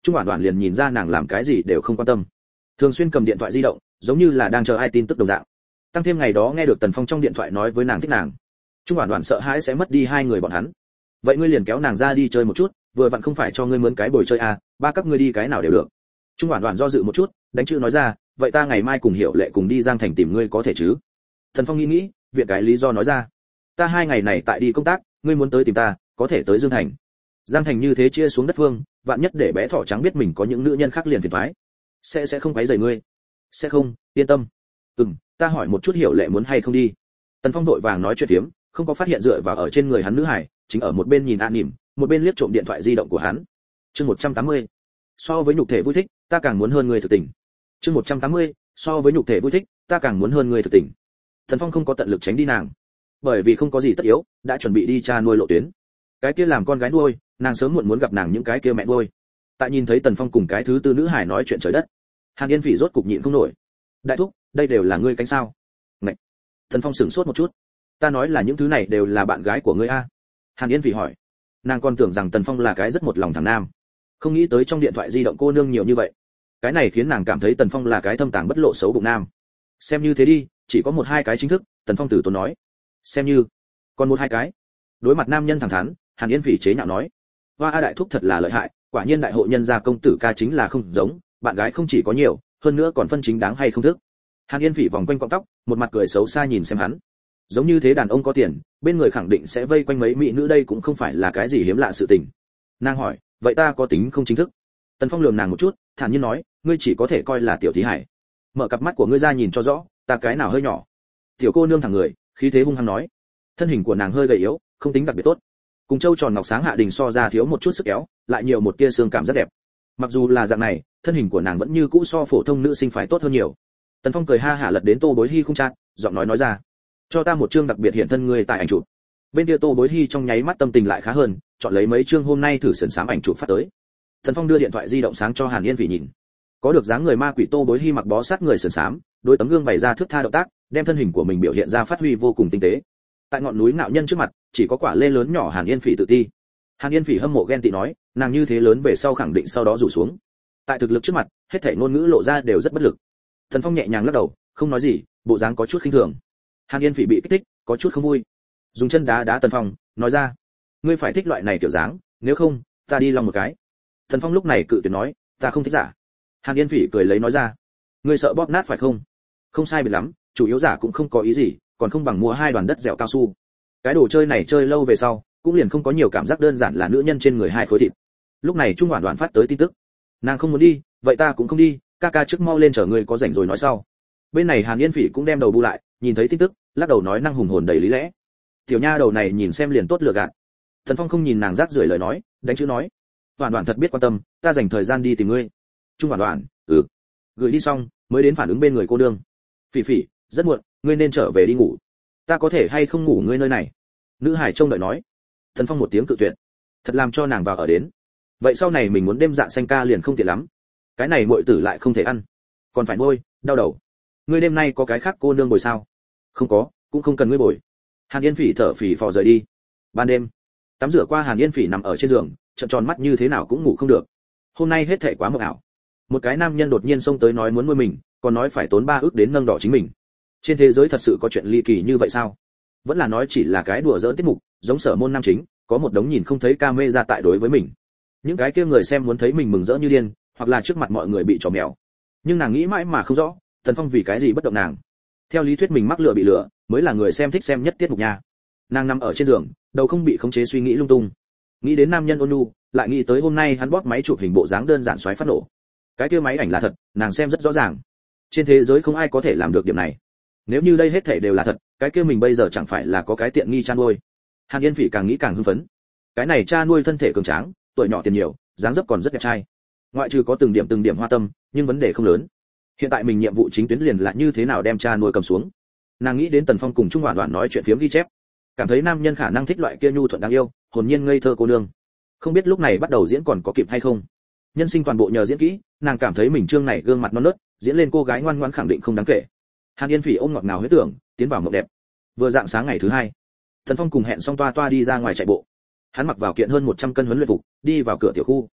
Trung Hoản Hoản liền nhìn ra nàng làm cái gì đều không quan tâm, thường xuyên cầm điện thoại di động, giống như là đang chờ ai tin tức đồng dạng. Tăng thêm ngày đó nghe được Tần Phong trong điện thoại nói với nàng thích nàng, Trung Hoản Hoản sợ hãi sẽ mất đi hai người bọn hắn. Vậy ngươi liền kéo nàng ra đi chơi một chút, vừa vặn không phải cho ngươi mướn cái bồi chơi à, ba các ngươi đi cái nào đều được. Trung Hoản Hoản do dự một chút, đánh chữ nói ra, vậy ta ngày mai cùng Hiểu Lệ cùng đi Giang Thành tìm ngươi có thể chứ? Tần Phong nghĩ nghĩ, viện cái lý do nói ra, ta hai ngày này tại đi công tác, ngươi muốn tới tìm ta, có thể tới Dương Thành. Giang Thành như thế chia xuống đất phương, vạn nhất để bé thỏ trắng biết mình có những nữ nhân khác liền phiền toái, sẽ sẽ không quấy rầy ngươi. Sẽ không, yên tâm. Ừm, ta hỏi một chút Hiểu Lệ muốn hay không đi. Tần Phong vội vàng nói chuyện phiếm, không có phát hiện dựa vào ở trên người hắn nữ hải, chính ở một bên nhìn an nỉm, một bên liếc trộm điện thoại di động của hắn. Chương một trăm tám mươi. So với nhục thể vui thích, ta càng muốn hơn người thực tình. Chương một trăm tám mươi. So với nhục thể vui thích, ta càng muốn hơn người thực tình. Tần Phong không có tận lực tránh đi nàng, bởi vì không có gì tất yếu, đã chuẩn bị đi cha nuôi lộ tuyến. Cái kia làm con gái nuôi, nàng sớm muộn muốn gặp nàng những cái kia mẹ nuôi. Tại nhìn thấy Tần Phong cùng cái thứ tư nữ hải nói chuyện trời đất, Hàn Yên Phỉ rốt cục nhịn không nổi. Đại thúc, đây đều là ngươi cánh sao? Ngậy. Tần Phong sửng sốt một chút. Ta nói là những thứ này đều là bạn gái của ngươi a. Hàn Yên Phỉ hỏi. Nàng còn tưởng rằng Tần Phong là cái rất một lòng thằng nam, không nghĩ tới trong điện thoại di động cô nương nhiều như vậy. Cái này khiến nàng cảm thấy Tần Phong là cái thâm tàng bất lộ xấu bụng nam. Xem như thế đi, chỉ có một hai cái chính thức. Tần Phong tử tốn nói. Xem như, còn một hai cái. Đối mặt nam nhân thẳng thắn, Hàn Yên Phỉ chế nhạo nói. Hoa a đại thúc thật là lợi hại, quả nhiên đại hội nhân gia công tử ca chính là không giống, bạn gái không chỉ có nhiều, hơn nữa còn phân chính đáng hay không thức. Hàn Yên Phỉ vòng quanh cọng tóc, một mặt cười xấu xa nhìn xem hắn. Giống như thế đàn ông có tiền, bên người khẳng định sẽ vây quanh mấy mỹ nữ, đây cũng không phải là cái gì hiếm lạ sự tình. Nàng hỏi, vậy ta có tính không chính thức? Tần Phong lườm nàng một chút, thản nhiên nói, ngươi chỉ có thể coi là tiểu thí hải. Mở cặp mắt của ngươi ra nhìn cho rõ, ta cái nào hơi nhỏ. Tiểu cô nương thẳng người, khí thế hung hăng nói. Thân hình của nàng hơi gầy yếu, không tính đặc biệt tốt. Cùng châu tròn ngọc sáng hạ đình so ra thiếu một chút sức kéo, lại nhiều một tia xương cảm rất đẹp. Mặc dù là dạng này, thân hình của nàng vẫn như cũ so phổ thông nữ sinh phải tốt hơn nhiều. Tần Phong cười ha hả lật đến Tô Bối Hi không chát, giọng nói nói ra, cho ta một chương đặc biệt hiện thân ngươi tại ảnh chụp. Bên kia Tô Bối Hi trong nháy mắt tâm tình lại khá hơn, chọn lấy mấy chương hôm nay thử sấn sám ảnh chụp phát tới. Tần Phong đưa điện thoại di động sáng cho Hàn Yên Phỉ nhìn. Có được dáng người ma quỷ Tô Bối Hi mặc bó sát người sấn sám, đôi tấm gương bày ra thước tha động tác, đem thân hình của mình biểu hiện ra phát huy vô cùng tinh tế. Tại ngọn núi ngạo nhân trước mặt, chỉ có quả lê lớn nhỏ Hàn Yên Phỉ tự ti. Hàn Yên Phỉ hâm mộ ghen tị nói, nàng như thế lớn về sau khẳng định sau đó rủ xuống. Tại thực lực trước mặt, hết thảy ngôn ngữ lộ ra đều rất bất lực. Thần Phong nhẹ nhàng lắc đầu, không nói gì, bộ dáng có chút khinh thường. Hàn Yên Phỉ bị kích thích, có chút không vui, dùng chân đá đá Tần Phong, nói ra, ngươi phải thích loại này kiểu dáng, nếu không, ta đi lòng một cái. Tần Phong lúc này cự tuyệt nói, ta không thích giả. Hàn Yên Phỉ cười lấy nói ra, ngươi sợ bóp nát phải không? Không sai biệt lắm, chủ yếu giả cũng không có ý gì, còn không bằng mua hai đoàn đất dẻo cao su. Cái đồ chơi này chơi lâu về sau, cũng liền không có nhiều cảm giác, đơn giản là nữ nhân trên người hai khối thịt. Lúc này Trung Hoản Hoản phát tới tin tức, nàng không muốn đi, vậy ta cũng không đi, ca ca trước mau lên chở người có rảnh rồi nói sau. Bên này Hàn Yên Phỉ cũng đem đầu bu lại, nhìn thấy tin tức, lắc đầu nói năng hùng hồn đầy lý lẽ. Tiểu nha đầu này nhìn xem liền tốt lừa gạt. Thần Phong không nhìn nàng rác rưởi lời nói, đánh chữ nói, Hoản Hoản thật biết quan tâm, ta dành thời gian đi tìm ngươi. Trung Hoản Hoản, ừ. Gửi đi xong, mới đến phản ứng bên người cô đương. Phỉ Phỉ, rất muộn, ngươi nên trở về đi ngủ. Ta có thể hay không ngủ ngươi nơi này? Nữ hải trông đợi nói. Thần Phong một tiếng cự tuyệt, thật làm cho nàng vào ở đến. Vậy sau này mình muốn đêm dạ xanh ca liền không tiện lắm. Cái này muội tử lại không thể ăn, còn phải nuôi, đau đầu. Ngươi đêm nay có cái khác cô nương bồi sao? Không có, cũng không cần ngươi bồi. Hàn Yên Phỉ thở phì phò rời đi. Ban đêm, tắm rửa qua, Hàn Yên Phỉ nằm ở trên giường, trợn tròn mắt như thế nào cũng ngủ không được. Hôm nay hết thảy quá mộng ảo. Một cái nam nhân đột nhiên xông tới nói muốn nuôi mình, còn nói phải tốn ba ức đến nâng đỏ chính mình. Trên thế giới thật sự có chuyện ly kỳ như vậy sao? Vẫn là nói chỉ là cái đùa giỡn tiết mục, giống Sở Môn nam chính, có một đống nhìn không thấy camera tại đối với mình. Những cái kia người xem muốn thấy mình mừng rỡ như điên, hoặc là trước mặt mọi người bị trò mèo. Nhưng nàng nghĩ mãi mà không rõ, Tần Phong vì cái gì bất động nàng. Theo lý thuyết mình mắc lừa bị lừa, mới là người xem thích xem nhất tiết mục nha. Nàng nằm ở trên giường, đầu không bị khống chế suy nghĩ lung tung. Nghĩ đến nam nhân ôn nhu, lại nghĩ tới hôm nay hắn bóp máy chụp hình bộ dáng đơn giản xoáy phát nổ. Cái kia máy ảnh là thật, nàng xem rất rõ ràng. Trên thế giới không ai có thể làm được điểm này. Nếu như đây hết thảy đều là thật, cái kia mình bây giờ chẳng phải là có cái tiện nghi cha nuôi. Hàn Yên Phỉ càng nghĩ càng hưng phấn. Cái này cha nuôi thân thể cường tráng, tuổi nhỏ tiền nhiều, dáng dấp còn rất đẹp trai. Ngoại trừ có từng điểm từng điểm hoa tâm, nhưng vấn đề không lớn. Hiện tại mình nhiệm vụ chính tuyến liền là như thế nào đem cha nuôi cầm xuống. Nàng nghĩ đến Tần Phong cùng Trung Hoản Hoản nói chuyện phiếm ghi chép, cảm thấy nam nhân khả năng thích loại kia nhu thuận đáng yêu, hồn nhiên ngây thơ cô nương. Không biết lúc này bắt đầu diễn còn có kịp hay không. Nhân sinh toàn bộ nhờ diễn kỹ, nàng cảm thấy mình trương này gương mặt non nớt, diễn lên cô gái ngoan ngoãn khẳng định không đáng kể. Hàn Yên Phỉ ôm ngọt ngào huyết tưởng, tiến vào mộng đẹp. Vừa dạng sáng ngày thứ hai, Tần Phong cùng hẹn xong toa toa đi ra ngoài chạy bộ. Hắn mặc vào kiện hơn một trăm cân huấn luyện phục, đi vào cửa tiểu khu.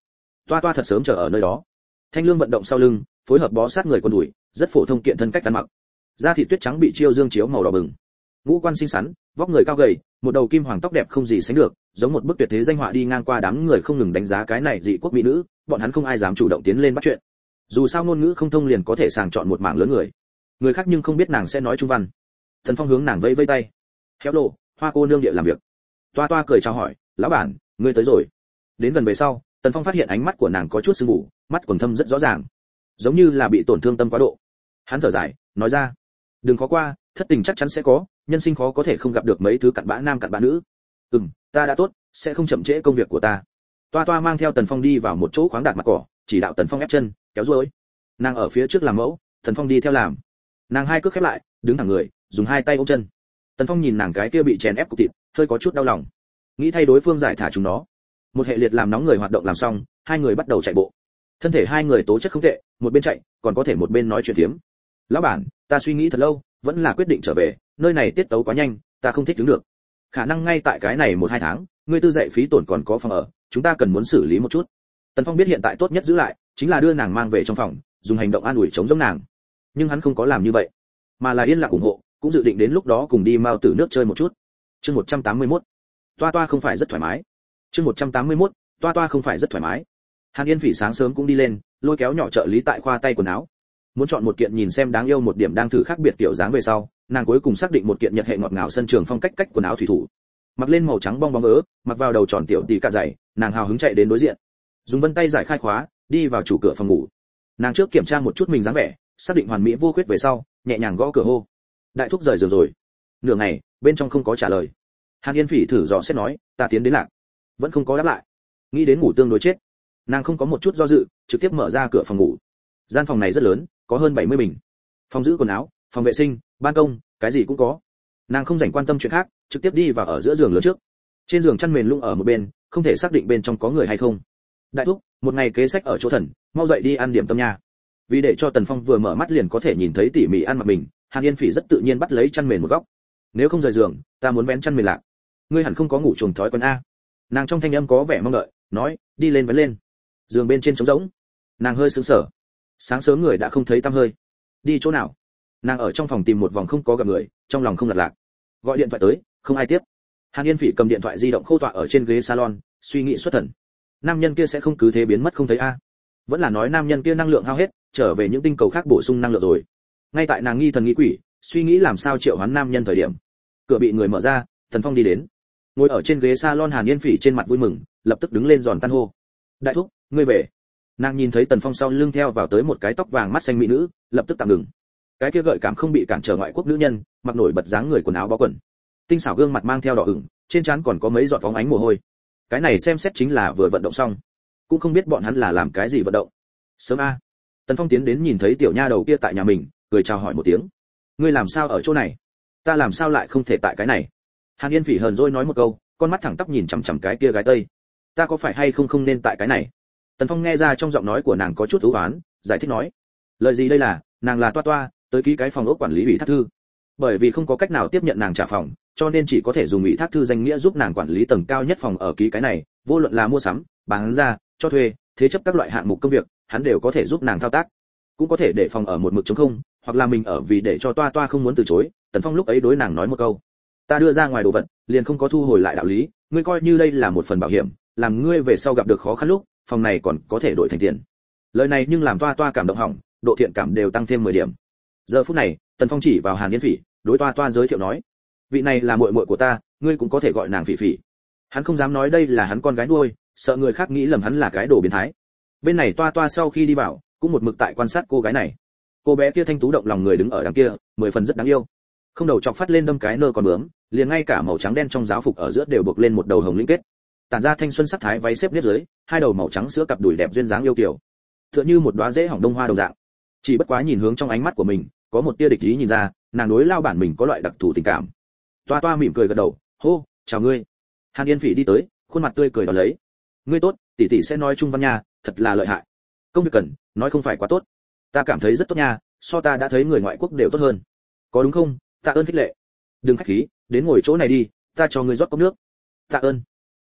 Toa Toa thật sớm chờ ở nơi đó. Thanh lương vận động sau lưng, phối hợp bó sát người quần đùi, rất phổ thông kiện thân cách ăn mặc. Da thịt tuyết trắng bị chiêu dương chiếu màu đỏ bừng. Ngũ quan xinh xắn, vóc người cao gầy, một đầu kim hoàng tóc đẹp không gì sánh được, giống một bức tuyệt thế danh họa đi ngang qua đám người không ngừng đánh giá cái này dị quốc mỹ nữ, bọn hắn không ai dám chủ động tiến lên bắt chuyện. Dù sao ngôn ngữ không thông liền có thể sàng chọn một mảng lớn người. Người khác nhưng không biết nàng sẽ nói trung văn. Tần Phong hướng nàng vẫy vẫy tay. "Khéo lộ, Hoa cô nương địa làm việc." Toa Toa cười chào hỏi, "Lão bản, ngươi tới rồi." Đến gần về sau, Tần Phong phát hiện ánh mắt của nàng có chút sưng vụ, mắt quầng thâm rất rõ ràng, giống như là bị tổn thương tâm quá độ. Hắn thở dài, nói ra, "Đừng khó qua, thất tình chắc chắn sẽ có, nhân sinh khó có thể không gặp được mấy thứ cặn bã nam cặn bã nữ." "Ừm, ta đã tốt, sẽ không chậm trễ công việc của ta." Toa Toa mang theo Tần Phong đi vào một chỗ khoáng đạt mặt cỏ, chỉ đạo Tần Phong ép chân, kéo duỗi. Nàng ở phía trước làm mẫu, Tần Phong đi theo làm. Nàng hai cước khép lại, đứng thẳng người, dùng hai tay ôm chân. Tần Phong nhìn nàng cái kia bị chèn ép cục thịt, hơi có chút đau lòng, nghĩ thay đối phương giải thả chúng nó. Một hệ liệt làm nóng người hoạt động làm xong, hai người bắt đầu chạy bộ. Thân thể hai người tố chất không tệ, một bên chạy, còn có thể một bên nói chuyện thiếm. "Lão bản, ta suy nghĩ thật lâu, vẫn là quyết định trở về, nơi này tiết tấu quá nhanh, ta không thích đứng được. Khả năng ngay tại cái này một hai tháng, ngươi tư dạy phí tổn còn có phòng ở, chúng ta cần muốn xử lý một chút." Tần Phong biết hiện tại tốt nhất giữ lại, chính là đưa nàng mang về trong phòng, dùng hành động an ủi chống giống nàng. Nhưng hắn không có làm như vậy, mà là yên lặng ủng hộ, cũng dự định đến lúc đó cùng đi Mao Tử nước chơi một chút. Chương một trăm tám mươi mốt. Toa Toa không phải rất thoải mái. Chương một trăm tám mươi mốt. Toa Toa không phải rất thoải mái. Hàn Yên Phỉ sáng sớm cũng đi lên, lôi kéo nhỏ trợ lý tại khoa tay quần áo. Muốn chọn một kiện nhìn xem đáng yêu một điểm đang thử khác biệt kiểu dáng về sau, nàng cuối cùng xác định một kiện nhật hệ ngọt ngào sân trường phong cách cách quần áo thủy thủ. Mặc lên màu trắng bong bóng vớ, mặc vào đầu tròn tiểu tỷ cà dày, nàng hào hứng chạy đến đối diện. Dùng vân tay giải khai khóa, đi vào chủ cửa phòng ngủ. Nàng trước kiểm tra một chút mình dáng vẻ, xác định hoàn mỹ vô khuyết về sau, nhẹ nhàng gõ cửa hô. "Đại thúc rời giường rồi." Nửa ngày, bên trong không có trả lời. Hàn Yên Phỉ thử dò xét nói, "Ta tiến đến lạc." Vẫn không có đáp lại. Nghĩ đến ngủ tương đối chết, nàng không có một chút do dự, trực tiếp mở ra cửa phòng ngủ. Gian phòng này rất lớn, có hơn bảy mươi bình. Phòng giữ quần áo, phòng vệ sinh, ban công, cái gì cũng có. Nàng không dành quan tâm chuyện khác, trực tiếp đi vào ở giữa giường lớn trước. Trên giường chăn mền lung ở một bên, không thể xác định bên trong có người hay không. "Đại thúc, một ngày kế sách ở chỗ thần, mau dậy đi ăn điểm tâm nha." Vì để cho Tần Phong vừa mở mắt liền có thể nhìn thấy tỉ mỉ ăn mặc mình, Hàn Yên Phỉ rất tự nhiên bắt lấy chăn mền một góc. "Nếu không rời giường, ta muốn vén chăn mền lạc." "Ngươi hẳn không có ngủ chuồng thói quen a." Nàng trong thanh âm có vẻ mong đợi, nói, "Đi lên vén lên." Giường bên trên trống rỗng. Nàng hơi sững sờ. Sáng sớm người đã không thấy tăm hơi. Đi chỗ nào? Nàng ở trong phòng tìm một vòng không có gặp người, trong lòng không lật lạc. Gọi điện thoại tới, không ai tiếp. Hàn Yên Phỉ cầm điện thoại di động khô tọa ở trên ghế salon, suy nghĩ xuất thần. Nam nhân kia sẽ không cứ thế biến mất không thấy a? Vẫn là nói nam nhân kia năng lượng hao hết, trở về những tinh cầu khác bổ sung năng lượng rồi. Ngay tại nàng nghi thần nghi quỷ, suy nghĩ làm sao triệu hoán nam nhân thời điểm, cửa bị người mở ra, Tần Phong đi đến. Ngồi ở trên ghế salon Hàn Yên Phỉ trên mặt vui mừng, lập tức đứng lên giòn tan hô. "Đại thúc, ngươi về." Nàng nhìn thấy Tần Phong sau lưng theo vào tới một cái tóc vàng mắt xanh mỹ nữ, lập tức tạm ngừng. Cái kia gợi cảm không bị cản trở ngoại quốc nữ nhân, mặc nổi bật dáng người quần áo bó quần, tinh xảo gương mặt mang theo đỏ ửng, trên trán còn có mấy giọt phóng ánh mồ hôi. Cái này xem xét chính là vừa vận động xong, cũng không biết bọn hắn là làm cái gì vận động. Sớm a. Tần Phong tiến đến nhìn thấy tiểu nha đầu kia tại nhà mình, cười chào hỏi một tiếng. "Ngươi làm sao ở chỗ này? Ta làm sao lại không thể tại cái này?" Hàn Yên Phỉ hờn dỗi nói một câu, con mắt thẳng tắp nhìn chằm chằm cái kia gái tây. "Ta có phải hay không không nên tại cái này?" Tần Phong nghe ra trong giọng nói của nàng có chút ưu oán, giải thích nói, "Lời gì đây là, nàng là Toa Toa, tới ký cái phòng ốc quản lý ủy thác thư. Bởi vì không có cách nào tiếp nhận nàng trả phòng, cho nên chỉ có thể dùng ủy thác thư danh nghĩa giúp nàng quản lý tầng cao nhất phòng ở ký cái này, vô luận là mua sắm, bán ra, cho thuê, thế chấp các loại hạng mục công việc, hắn đều có thể giúp nàng thao tác. Cũng có thể để phòng ở một mực trống không, hoặc là mình ở vì để cho Toa Toa không muốn từ chối." Tần Phong lúc ấy đối nàng nói một câu, "Ta đưa ra ngoài đồ vật, liền không có thu hồi lại đạo lý, ngươi coi như đây là một phần bảo hiểm, làm ngươi về sau gặp được khó khăn lúc, phòng này còn có thể đổi thành tiền." Lời này nhưng làm Toa Toa cảm động hỏng, độ thiện cảm đều tăng thêm mười điểm. Giờ phút này, Tần Phong chỉ vào Hàn Yên Phỉ, đối Toa Toa giới thiệu nói, "Vị này là muội muội của ta, ngươi cũng có thể gọi nàng Phỉ Phỉ." Hắn không dám nói đây là hắn con gái nuôi, sợ người khác nghĩ lầm hắn là cái đồ biến thái. Bên này Toa Toa sau khi đi vào, cũng một mực tại quan sát cô gái này. Cô bé kia thanh tú động lòng người đứng ở đằng kia, mười phần rất đáng yêu. Không đầu chọc phát lên đâm cái nơ còn bướm, liền ngay cả màu trắng đen trong giáo phục ở giữa đều buộc lên một đầu hồng lĩnh kết. Tản ra thanh xuân sắc thái váy xếp nếp dưới, hai đầu màu trắng sữa cặp đùi đẹp duyên dáng yêu kiều, tựa như một đóa rễ hỏng đông hoa đồng dạng. Chỉ bất quá nhìn hướng trong ánh mắt của mình, có một tia địch ý nhìn ra, nàng đối lao bản mình có loại đặc thù tình cảm. Toa Toa mỉm cười gật đầu, "Hô, chào ngươi." Hàn Yên Phỉ đi tới, khuôn mặt tươi cười đón lấy. "Ngươi tốt, tỷ tỷ sẽ nói trung văn nha, thật là lợi hại. Công việc cần, nói không phải quá tốt. Ta cảm thấy rất tốt nha, so ta đã thấy người ngoại quốc đều tốt hơn. Có đúng không? Tạ ơn khích lệ. Đừng khách khí, đến ngồi chỗ này đi, ta cho ngươi rót cốc nước." "Tạ ơn."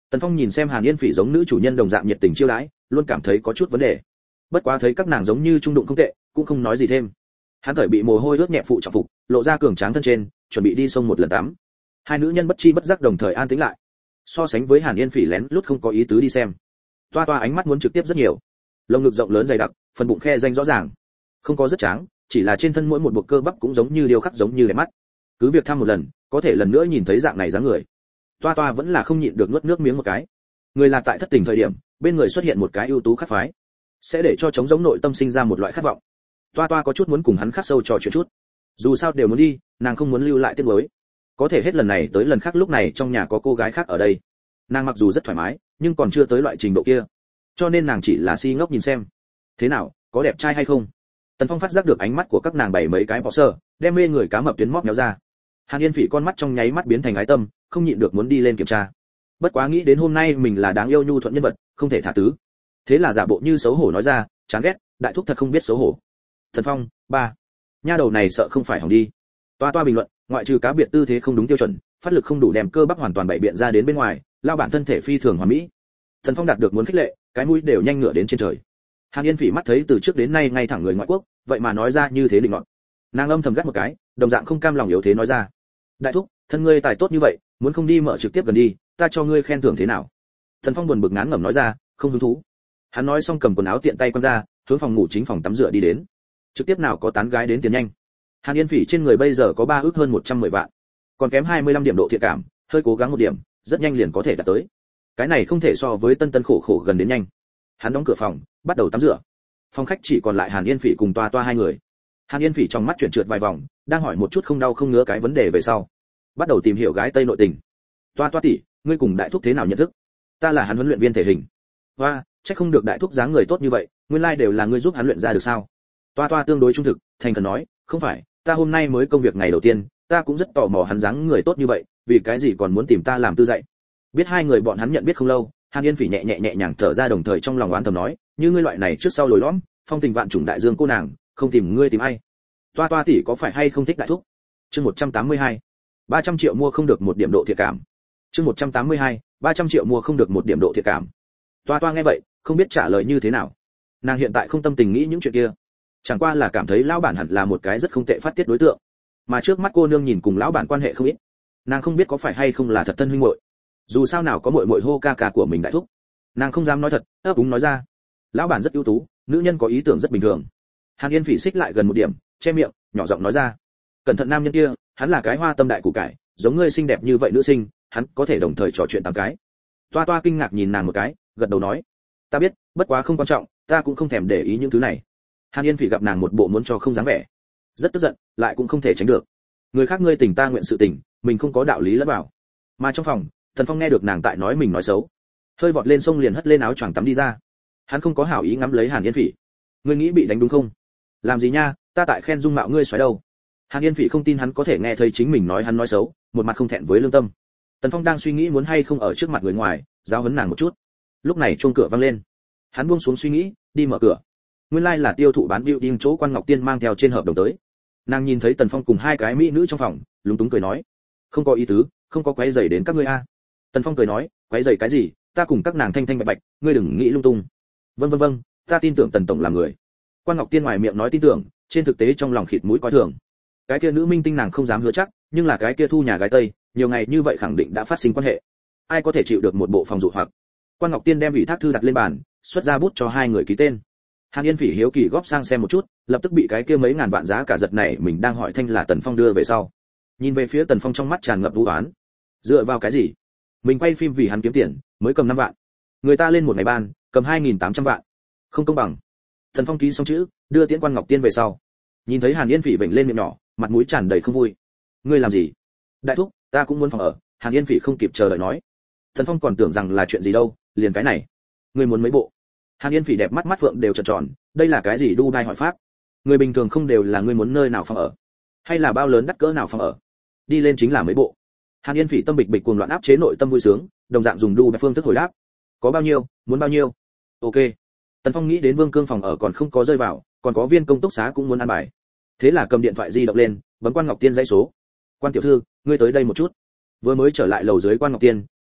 Tần Phong nhìn xem Hàn Yên Phỉ giống nữ chủ nhân đồng dạng nhiệt tình chiêu đãi, luôn cảm thấy có chút vấn đề. Bất quá thấy các nàng giống như trung đụng không tệ, cũng không nói gì thêm. Hắn cởi bị mồ hôi ướt nhẹ phụ trọng phục, lộ ra cường tráng thân trên, chuẩn bị đi sông một lần tắm. Hai nữ nhân bất chi bất giác đồng thời an tĩnh lại. So sánh với Hàn Yên Phỉ lén lút không có ý tứ đi xem, Toa Toa ánh mắt muốn trực tiếp rất nhiều. Lông ngực rộng lớn dày đặc, phần bụng khe danh rõ ràng, không có rất tráng, chỉ là trên thân mỗi một bộ cơ bắp cũng giống như điêu khắc giống như đẹp mắt. Cứ việc thăm một lần, có thể lần nữa nhìn thấy dạng này dáng người. Toa Toa vẫn là không nhịn được nuốt nước miếng một cái. Người là tại thất tình thời điểm, bên người xuất hiện một cái ưu tú khắc phái, sẽ để cho trống giống nội tâm sinh ra một loại khát vọng. Toa Toa có chút muốn cùng hắn khắc sâu trò chuyện chút. Dù sao đều muốn đi, nàng không muốn lưu lại tiếc nuối. Có thể hết lần này tới lần khác lúc này trong nhà có cô gái khác ở đây. Nàng mặc dù rất thoải mái, nhưng còn chưa tới loại trình độ kia. Cho nên nàng chỉ là si ngốc nhìn xem. Thế nào, có đẹp trai hay không? Tần Phong phát giác được ánh mắt của các nàng bảy mấy cái bỏ sơ, đem mê người cá mập tuyến móc méo ra. Hàn Yên Phỉ con mắt trong nháy mắt biến thành ái tâm, không nhịn được muốn đi lên kiểm tra. Bất quá nghĩ đến hôm nay mình là đáng yêu nhu thuận nhân vật, không thể thả tứ. Thế là giả bộ như xấu hổ nói ra, chán ghét, đại thúc thật không biết xấu hổ. Tần Phong, ba, nha đầu này sợ không phải hỏng đi. Toa Toa bình luận, ngoại trừ cá biệt tư thế không đúng tiêu chuẩn, phát lực không đủ đem cơ bắp hoàn toàn bày biện ra đến bên ngoài, lao bản thân thể phi thường hoàn mỹ. Tần Phong đạt được muốn khích lệ, cái mũi đều nhanh ngửa đến trên trời. Hàn Yên Phỉ mắt thấy từ trước đến nay ngay thẳng người ngoại quốc, vậy mà nói ra như thế định nọt. Nàng âm thầm gắt một cái, đồng dạng không cam lòng yếu thế nói ra, đại thúc, thân ngươi tài tốt như vậy, muốn không đi mở trực tiếp gần đi, ta cho ngươi khen thưởng thế nào? Tần Phong buồn bực ngán ngẩm nói ra, không hứng thú. Hắn nói xong cầm quần áo tiện tay quăng ra, hướng phòng ngủ chính phòng tắm rửa đi đến. Trực tiếp nào có tán gái đến tiền nhanh. Hàn Yên Phỉ trên người bây giờ có ba ước hơn một trăm mười vạn, còn kém hai mươi lăm điểm độ thiện cảm, hơi cố gắng một điểm, rất nhanh liền có thể đạt tới. Cái này không thể so với Tân Tân khổ khổ gần đến nhanh. Hắn đóng cửa phòng, bắt đầu tắm rửa. Phòng khách chỉ còn lại Hàn Yên Phỉ cùng Toa Toa hai người. Hàn Yên Phỉ trong mắt chuyển trượt vài vòng, đang hỏi một chút không đau không ngứa cái vấn đề về sau, bắt đầu tìm hiểu gái Tây nội tình. Toa Toa tỷ, ngươi cùng đại thúc thế nào nhận thức? Ta là hắn huấn luyện viên thể hình. Hoa, chắc không được đại thúc dáng người tốt như vậy, nguyên lai like đều là ngươi giúp hắn luyện ra được sao? Toa Toa tương đối trung thực, thành khẩn nói, không phải, ta hôm nay mới công việc ngày đầu tiên, ta cũng rất tò mò hắn dáng người tốt như vậy, vì cái gì còn muốn tìm ta làm tư dạy? Biết hai người bọn hắn nhận biết không lâu, Hàn Yên Phỉ nhẹ nhẹ nhẹ nhàng thở ra đồng thời trong lòng oán thầm nói, như ngươi loại này trước sau lồi lõm, phong tình vạn trùng đại dương cô nàng, không tìm ngươi tìm ai? Toa Toa tỷ có phải hay không thích đại thúc? Chương một trăm tám mươi hai, ba trăm triệu mua không được một điểm độ thiện cảm. Chương một trăm tám mươi hai, ba trăm triệu mua không được một điểm độ thiện cảm. Toa Toa nghe vậy, không biết trả lời như thế nào. Nàng hiện tại không tâm tình nghĩ những chuyện kia, chẳng qua là cảm thấy lão bản hẳn là một cái rất không tệ phát tiết đối tượng, mà trước mắt cô nương nhìn cùng lão bản quan hệ không ít, nàng không biết có phải hay không là thật thân huynh muội. Dù sao nào có muội muội hô ca ca của mình đại thúc, nàng không dám nói thật, ấp úng nói ra. Lão bản rất ưu tú, nữ nhân có ý tưởng rất bình thường. Hàn Yên Phỉ xích lại gần một điểm, che miệng, nhỏ giọng nói ra, cẩn thận nam nhân kia, hắn là cái hoa tâm đại củ cải, giống ngươi xinh đẹp như vậy nữ sinh, hắn có thể đồng thời trò chuyện tám cái. Toa Toa kinh ngạc nhìn nàng một cái, gật đầu nói, ta biết, bất quá không quan trọng, ta cũng không thèm để ý những thứ này. Hàn Yên Phỉ gặp nàng một bộ muốn cho không dáng vẻ, rất tức giận, lại cũng không thể tránh được. Người khác ngươi tình ta nguyện sự tình, mình không có đạo lý lẫn vào. Mà trong phòng, Thần Phong nghe được nàng tại nói mình nói xấu, hơi vọt lên sông liền hất lên áo choàng tắm đi ra. Hắn không có hảo ý ngắm lấy Hàn Yên Phỉ. Ngươi nghĩ bị đánh đúng không? Làm gì nha, ta tại khen dung mạo ngươi xoáy đâu. Hàn Yên Phỉ không tin hắn có thể nghe thấy chính mình nói hắn nói xấu, một mặt không thẹn với lương tâm. Tần Phong đang suy nghĩ muốn hay không ở trước mặt người ngoài giáo huấn nàng một chút. Lúc này chuông cửa vang lên. Hắn buông xuống suy nghĩ, đi mở cửa. Nguyên lai like là tiêu thụ bán building chỗ Quan Ngọc Tiên mang theo trên hợp đồng tới. Nàng nhìn thấy Tần Phong cùng hai cái mỹ nữ trong phòng, lúng túng cười nói, không có ý tứ, không có quấy rầy đến các ngươi a. Tần Phong cười nói, quấy rầy cái gì, ta cùng các nàng thanh thanh bạch bạch, ngươi đừng nghĩ lung tung. Vâng vâng vâng, ta tin tưởng Tần tổng là người. Quan Ngọc Tiên ngoài miệng nói tin tưởng, trên thực tế trong lòng khịt mũi coi thường. Cái kia nữ minh tinh nàng không dám hứa chắc, nhưng là cái kia thu nhà gái Tây, nhiều ngày như vậy khẳng định đã phát sinh quan hệ. Ai có thể chịu được một bộ phòng dụ hoặc. Quan Ngọc Tiên đem ủy thác thư đặt lên bàn, xuất ra bút cho hai người ký tên. Hàn Yên Phỉ hiếu kỳ góp sang xem một chút, lập tức bị cái kia mấy ngàn vạn giá cả giật này, mình đang hỏi thanh là Tần Phong đưa về sau. Nhìn về phía Tần Phong trong mắt tràn ngập vũ oán. Dựa vào cái gì? Mình quay phim vì hắn kiếm tiền, mới cầm năm vạn. Người ta lên một ngày ban, cầm hai nghìn tám trăm vạn. Không công bằng. Tần Phong ký xong chữ, đưa tiễn Quan Ngọc Tiên về sau. Nhìn thấy Hàn Yên Phỉ vểnh lên miệng nhỏ, mặt mũi tràn đầy không vui. Ngươi làm gì? Đại thúc, ta cũng muốn phòng ở. Hàn Yên Phỉ không kịp chờ đợi nói. Tần Phong còn tưởng rằng là chuyện gì đâu, liền cái này. Ngươi muốn mấy bộ? Hàn Yên Phỉ đẹp mắt mắt phượng đều tròn tròn, đây là cái gì Dubai hỏi pháp? Người bình thường không đều là ngươi muốn nơi nào phòng ở, hay là bao lớn đắt cỡ nào phòng ở? Đi lên chính là mấy bộ. Hàn Yên Phỉ tâm bịch bịch cuồng loạn áp chế nội tâm vui sướng, đồng dạng dùng Dubai phương thức hồi đáp. Có bao nhiêu, muốn bao nhiêu? Ok. Tần Phong nghĩ đến Vương Cương phòng ở còn không có rơi vào, còn có viên công túc xá cũng muốn ăn bài. Thế là cầm điện thoại di động lên, bấm Quan Ngọc Tiên dãy số. Quan tiểu thư, ngươi tới đây một chút. Vừa mới trở lại lầu dưới Quan Ngọc Tiên,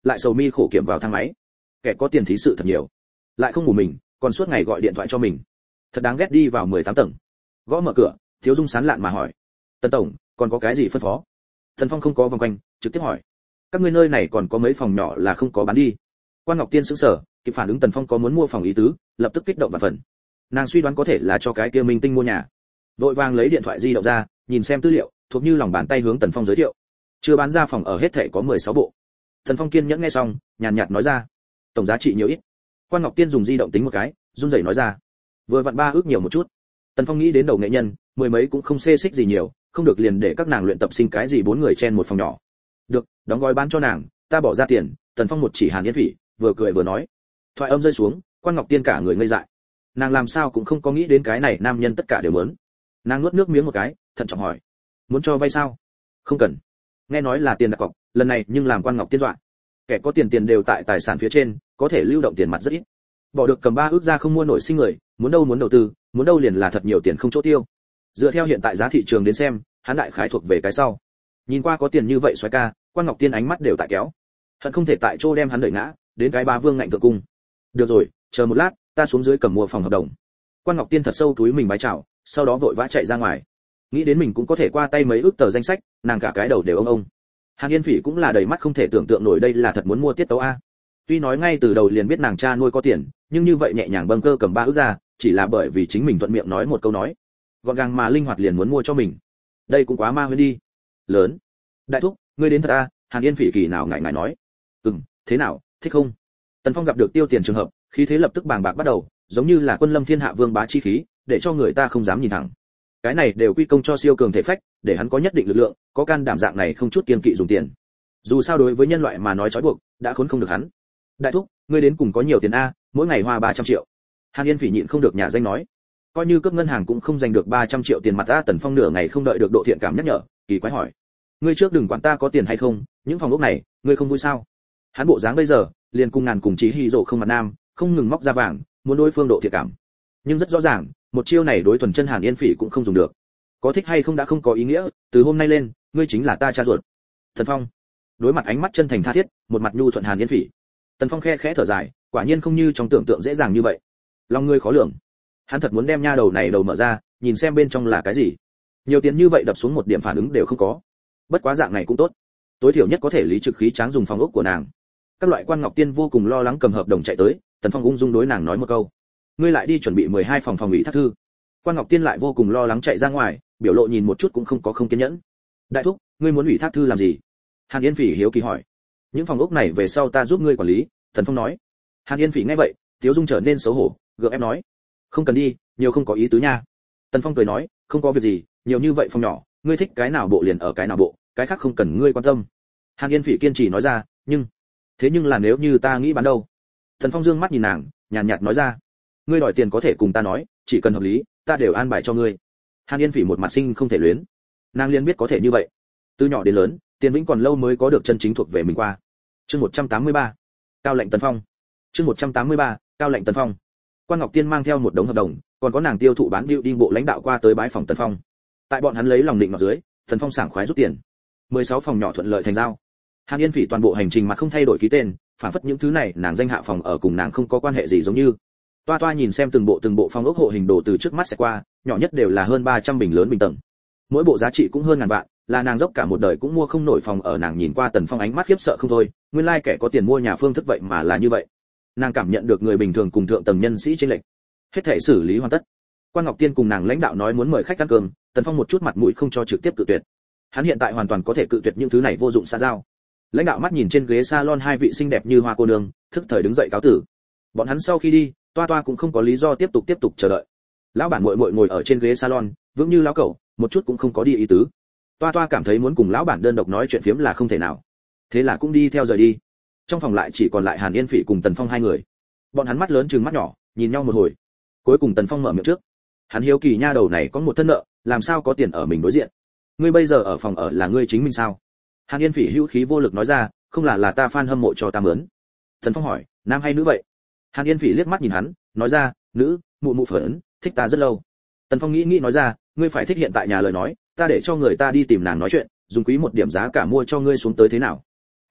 lại sầu mi khổ kiểm vào thang máy. Kẻ có tiền thí sự thật nhiều, lại không ngủ mình, còn suốt ngày gọi điện thoại cho mình. Thật đáng ghét. Đi vào mười tám tầng, gõ mở cửa, Thiếu Dung sán lạn mà hỏi: "Tần tổng, còn có cái gì phân phó?" Tần Phong không có vòng quanh, trực tiếp hỏi: "Các ngươi nơi này còn có mấy phòng nhỏ là không có bán đi?" Quan Ngọc Tiên sững sờ, kịp phản ứng Tần Phong có muốn mua phòng ý tứ, lập tức kích động và phần. Nàng suy đoán có thể là cho cái kia minh tinh mua nhà, vội vàng lấy điện thoại di động ra, nhìn xem tư liệu, thuộc như lòng bàn tay hướng Tần Phong giới thiệu. Chưa bán ra phòng ở hết thảy có mười sáu bộ. Tần Phong kiên nhẫn nghe xong, nhàn nhạt nói ra: "Tổng giá trị nhiều ít?" Quan Ngọc Tiên dùng di động tính một cái, run rẩy nói ra: "Vừa vặn ba ước nhiều một chút." Tần Phong nghĩ đến đầu nghệ nhân, mười mấy cũng không xê xích gì nhiều, không được liền để các nàng luyện tập sinh cái gì bốn người chen một phòng nhỏ. "Được, đóng gói bán cho nàng, ta bỏ ra tiền." Tần Phong một chỉ Hàn Yên Phỉ, vừa cười vừa nói. Thoại âm rơi xuống, Quan Ngọc Tiên cả người ngây dại. Nàng làm sao cũng không có nghĩ đến cái này nam nhân tất cả đều muốn. Nàng nuốt nước miếng một cái, thận trọng hỏi: "Muốn cho vay sao?" "Không cần." Nghe nói là tiền đặt cọc, lần này nhưng làm Quan Ngọc Tiên dọa. Kẻ có tiền tiền đều tại tài sản phía trên, có thể lưu động tiền mặt rất ít. Bỏ được cầm ba ước ra không mua nổi sinh người, muốn đâu muốn đầu tư, muốn đâu liền là thật nhiều tiền không chỗ tiêu. Dựa theo hiện tại giá thị trường đến xem, hắn đại khái thuộc về cái sau. Nhìn qua có tiền như vậy xoái ca, Quan Ngọc Tiên ánh mắt đều tại kéo. Hận không thể tại chỗ đem hắn đẩy ngã, đến cái ba vương ngạnh thượng cung. "Được rồi, chờ một lát, ta xuống dưới cầm mua phòng hợp đồng." Quan Ngọc Tiên thật sâu túi mình bái chào, sau đó vội vã chạy ra ngoài. Nghĩ đến mình cũng có thể qua tay mấy ước tờ danh sách, nàng cả cái đầu đều ông ông. Hàn Yên Phỉ cũng là đầy mắt không thể tưởng tượng nổi đây là thật muốn mua tiết tấu a. Tuy nói ngay từ đầu liền biết nàng cha nuôi có tiền, nhưng như vậy nhẹ nhàng bâng cơ cầm ba ước ra, chỉ là bởi vì chính mình thuận miệng nói một câu nói, gọn gàng mà linh hoạt liền muốn mua cho mình. Đây cũng quá ma huyễn đi. Lớn. "Đại thúc, ngươi đến thật a?" Hàn Yên Phỉ kỳ nào ngại ngại nói. "Ừm, thế nào, thích không?" Tần Phong gặp được tiêu tiền trường hợp, khí thế lập tức bàng bạc bắt đầu, giống như là quân lâm thiên hạ vương bá chi khí, để cho người ta không dám nhìn thẳng. Cái này đều quy công cho siêu cường thể phách, để hắn có nhất định lực lượng, có can đảm dạng này không chút kiên kỵ dùng tiền. Dù sao đối với nhân loại mà nói trói buộc, đã khốn không được hắn. "Đại thúc, ngươi đến cùng có nhiều tiền a, mỗi ngày hoa ba trăm triệu." Hàn Yên Phỉ nhịn không được nhà danh nói. Coi như cướp ngân hàng cũng không giành được ba trăm triệu tiền mặt a. Tần Phong nửa ngày không đợi được độ thiện cảm nhắc nhở, kỳ quái hỏi: "Ngươi trước đừng quản ta có tiền hay không, những phòng ốc này, ngươi không vui sao?" Hắn bộ dáng bây giờ, liền cùng ngàn cùng chí hy rộ không mặt nam, không ngừng móc ra vàng, muốn đối phương độ thiện cảm. Nhưng rất rõ ràng, một chiêu này đối thuần chân Hàn Yên Phỉ cũng không dùng được. Có thích hay không đã không có ý nghĩa, từ hôm nay lên, ngươi chính là ta cha ruột. Tần Phong đối mặt ánh mắt chân thành tha thiết, một mặt nhu thuận Hàn Yên Phỉ. Tần Phong khe khẽ thở dài, quả nhiên không như trong tưởng tượng dễ dàng như vậy. Lòng ngươi khó lường. Hắn thật muốn đem nha đầu này đầu mở ra, nhìn xem bên trong là cái gì. Nhiều tiền như vậy đập xuống một điểm phản ứng đều không có. Bất quá dạng này cũng tốt, tối thiểu nhất có thể lý trực khí tráng dùng phòng ốc của nàng. Các loại Quan Ngọc Tiên vô cùng lo lắng cầm hợp đồng chạy tới, Tần Phong ung dung đối nàng nói một câu: "Ngươi lại đi chuẩn bị mười hai phòng phòng ủy thác thư." Quan Ngọc Tiên lại vô cùng lo lắng chạy ra ngoài, biểu lộ nhìn một chút cũng không có không kiên nhẫn. "Đại thúc, ngươi muốn ủy thác thư làm gì?" Hàn Yên Phỉ hiếu kỳ hỏi. "Những phòng ốc này về sau ta giúp ngươi quản lý." Tần Phong nói. Hàn Yên Phỉ nghe vậy, Tiếu Dung trở nên xấu hổ, gượng ép nói: "Không cần đi, nhiều không có ý tứ nha." Tần Phong cười nói: "Không có việc gì, nhiều như vậy phòng nhỏ, ngươi thích cái nào bộ liền ở cái nào bộ, cái khác không cần ngươi quan tâm." Hàn Yên Phỉ kiên trì nói ra: "Nhưng, thế nhưng là nếu như ta nghĩ bán đâu?" Tần Phong dương mắt nhìn nàng, nhàn nhạt nói ra: "Ngươi đòi tiền có thể cùng ta nói, chỉ cần hợp lý, ta đều an bài cho ngươi." Hàn Yên Phỉ một mặt sinh không thể luyến. Nàng liền biết có thể như vậy. Từ nhỏ đến lớn, tiền vĩnh còn lâu mới có được chân chính thuộc về mình qua. Chương một trăm tám mươi ba, Cao lệnh Tần Phong. Chương một trăm tám mươi ba, Cao lệnh Tần Phong. Quan Ngọc Tiên mang theo một đống hợp đồng, còn có nàng tiêu thụ bán điệu đi bộ lãnh đạo qua tới bái phòng Tần Phong. Tại bọn hắn lấy lòng định mặt dưới, Tần Phong sảng khoái rút tiền. mười sáu phòng nhỏ thuận lợi thành giao. Hàn Yên Phỉ toàn bộ hành trình mà không thay đổi ký tên, phản phất những thứ này nàng danh hạ phòng ở cùng nàng không có quan hệ gì giống như. Toa Toa nhìn xem từng bộ từng bộ phong ốc hộ hình đồ từ trước mắt sẽ qua, nhỏ nhất đều là hơn ba trăm bình lớn bình tầng. Mỗi bộ giá trị cũng hơn ngàn vạn, là nàng dốc cả một đời cũng mua không nổi phòng ở. Nàng nhìn qua Tần Phong ánh mắt khiếp sợ không thôi, nguyên lai kẻ có tiền mua nhà phương thức vậy mà là như vậy. Nàng cảm nhận được người bình thường cùng thượng tầng nhân sĩ chênh lệch. Hết thảy xử lý hoàn tất. Quan Ngọc Tiên cùng nàng lãnh đạo nói muốn mời khách ăn cơm, Tần Phong một chút mặt mũi không cho trực tiếp cự tuyệt. Hắn hiện tại hoàn toàn có thể cự tuyệt những thứ này vô dụng xã giao. Lãnh đạo mắt nhìn trên ghế salon hai vị xinh đẹp như hoa cô nương, thức thời đứng dậy cáo tử. Bọn hắn sau khi đi, Toa Toa cũng không có lý do tiếp tục tiếp tục chờ đợi. Lão bản muội muội ngồi ở trên ghế salon, vững như lão cẩu, một chút cũng không có đi ý tứ. Toa Toa cảm thấy muốn cùng lão bản đơn độc nói chuyện phiếm là không thể nào, thế là cũng đi theo rời đi. Trong phòng lại chỉ còn lại Hàn Yên Phỉ cùng Tần Phong hai người. Bọn hắn mắt lớn trừng mắt nhỏ, nhìn nhau một hồi. Cuối cùng Tần Phong mở miệng trước. Hắn hiếu kỳ nha đầu này có một thân nợ, làm sao có tiền ở mình đối diện. Ngươi bây giờ ở phòng ở là ngươi chính mình sao? Hàn Yên Phỉ hữu khí vô lực nói ra, không là là ta fan hâm mộ cho ta mướn. Tần Phong hỏi, nam hay nữ vậy? Hàn Yên Phỉ liếc mắt nhìn hắn, nói ra, nữ, mụ mụ phởn, thích ta rất lâu. Tần Phong nghĩ nghĩ nói ra, ngươi phải thích hiện tại nhà lời nói, ta để cho người ta đi tìm nàng nói chuyện, dùng quý một điểm giá cả mua cho ngươi xuống tới thế nào?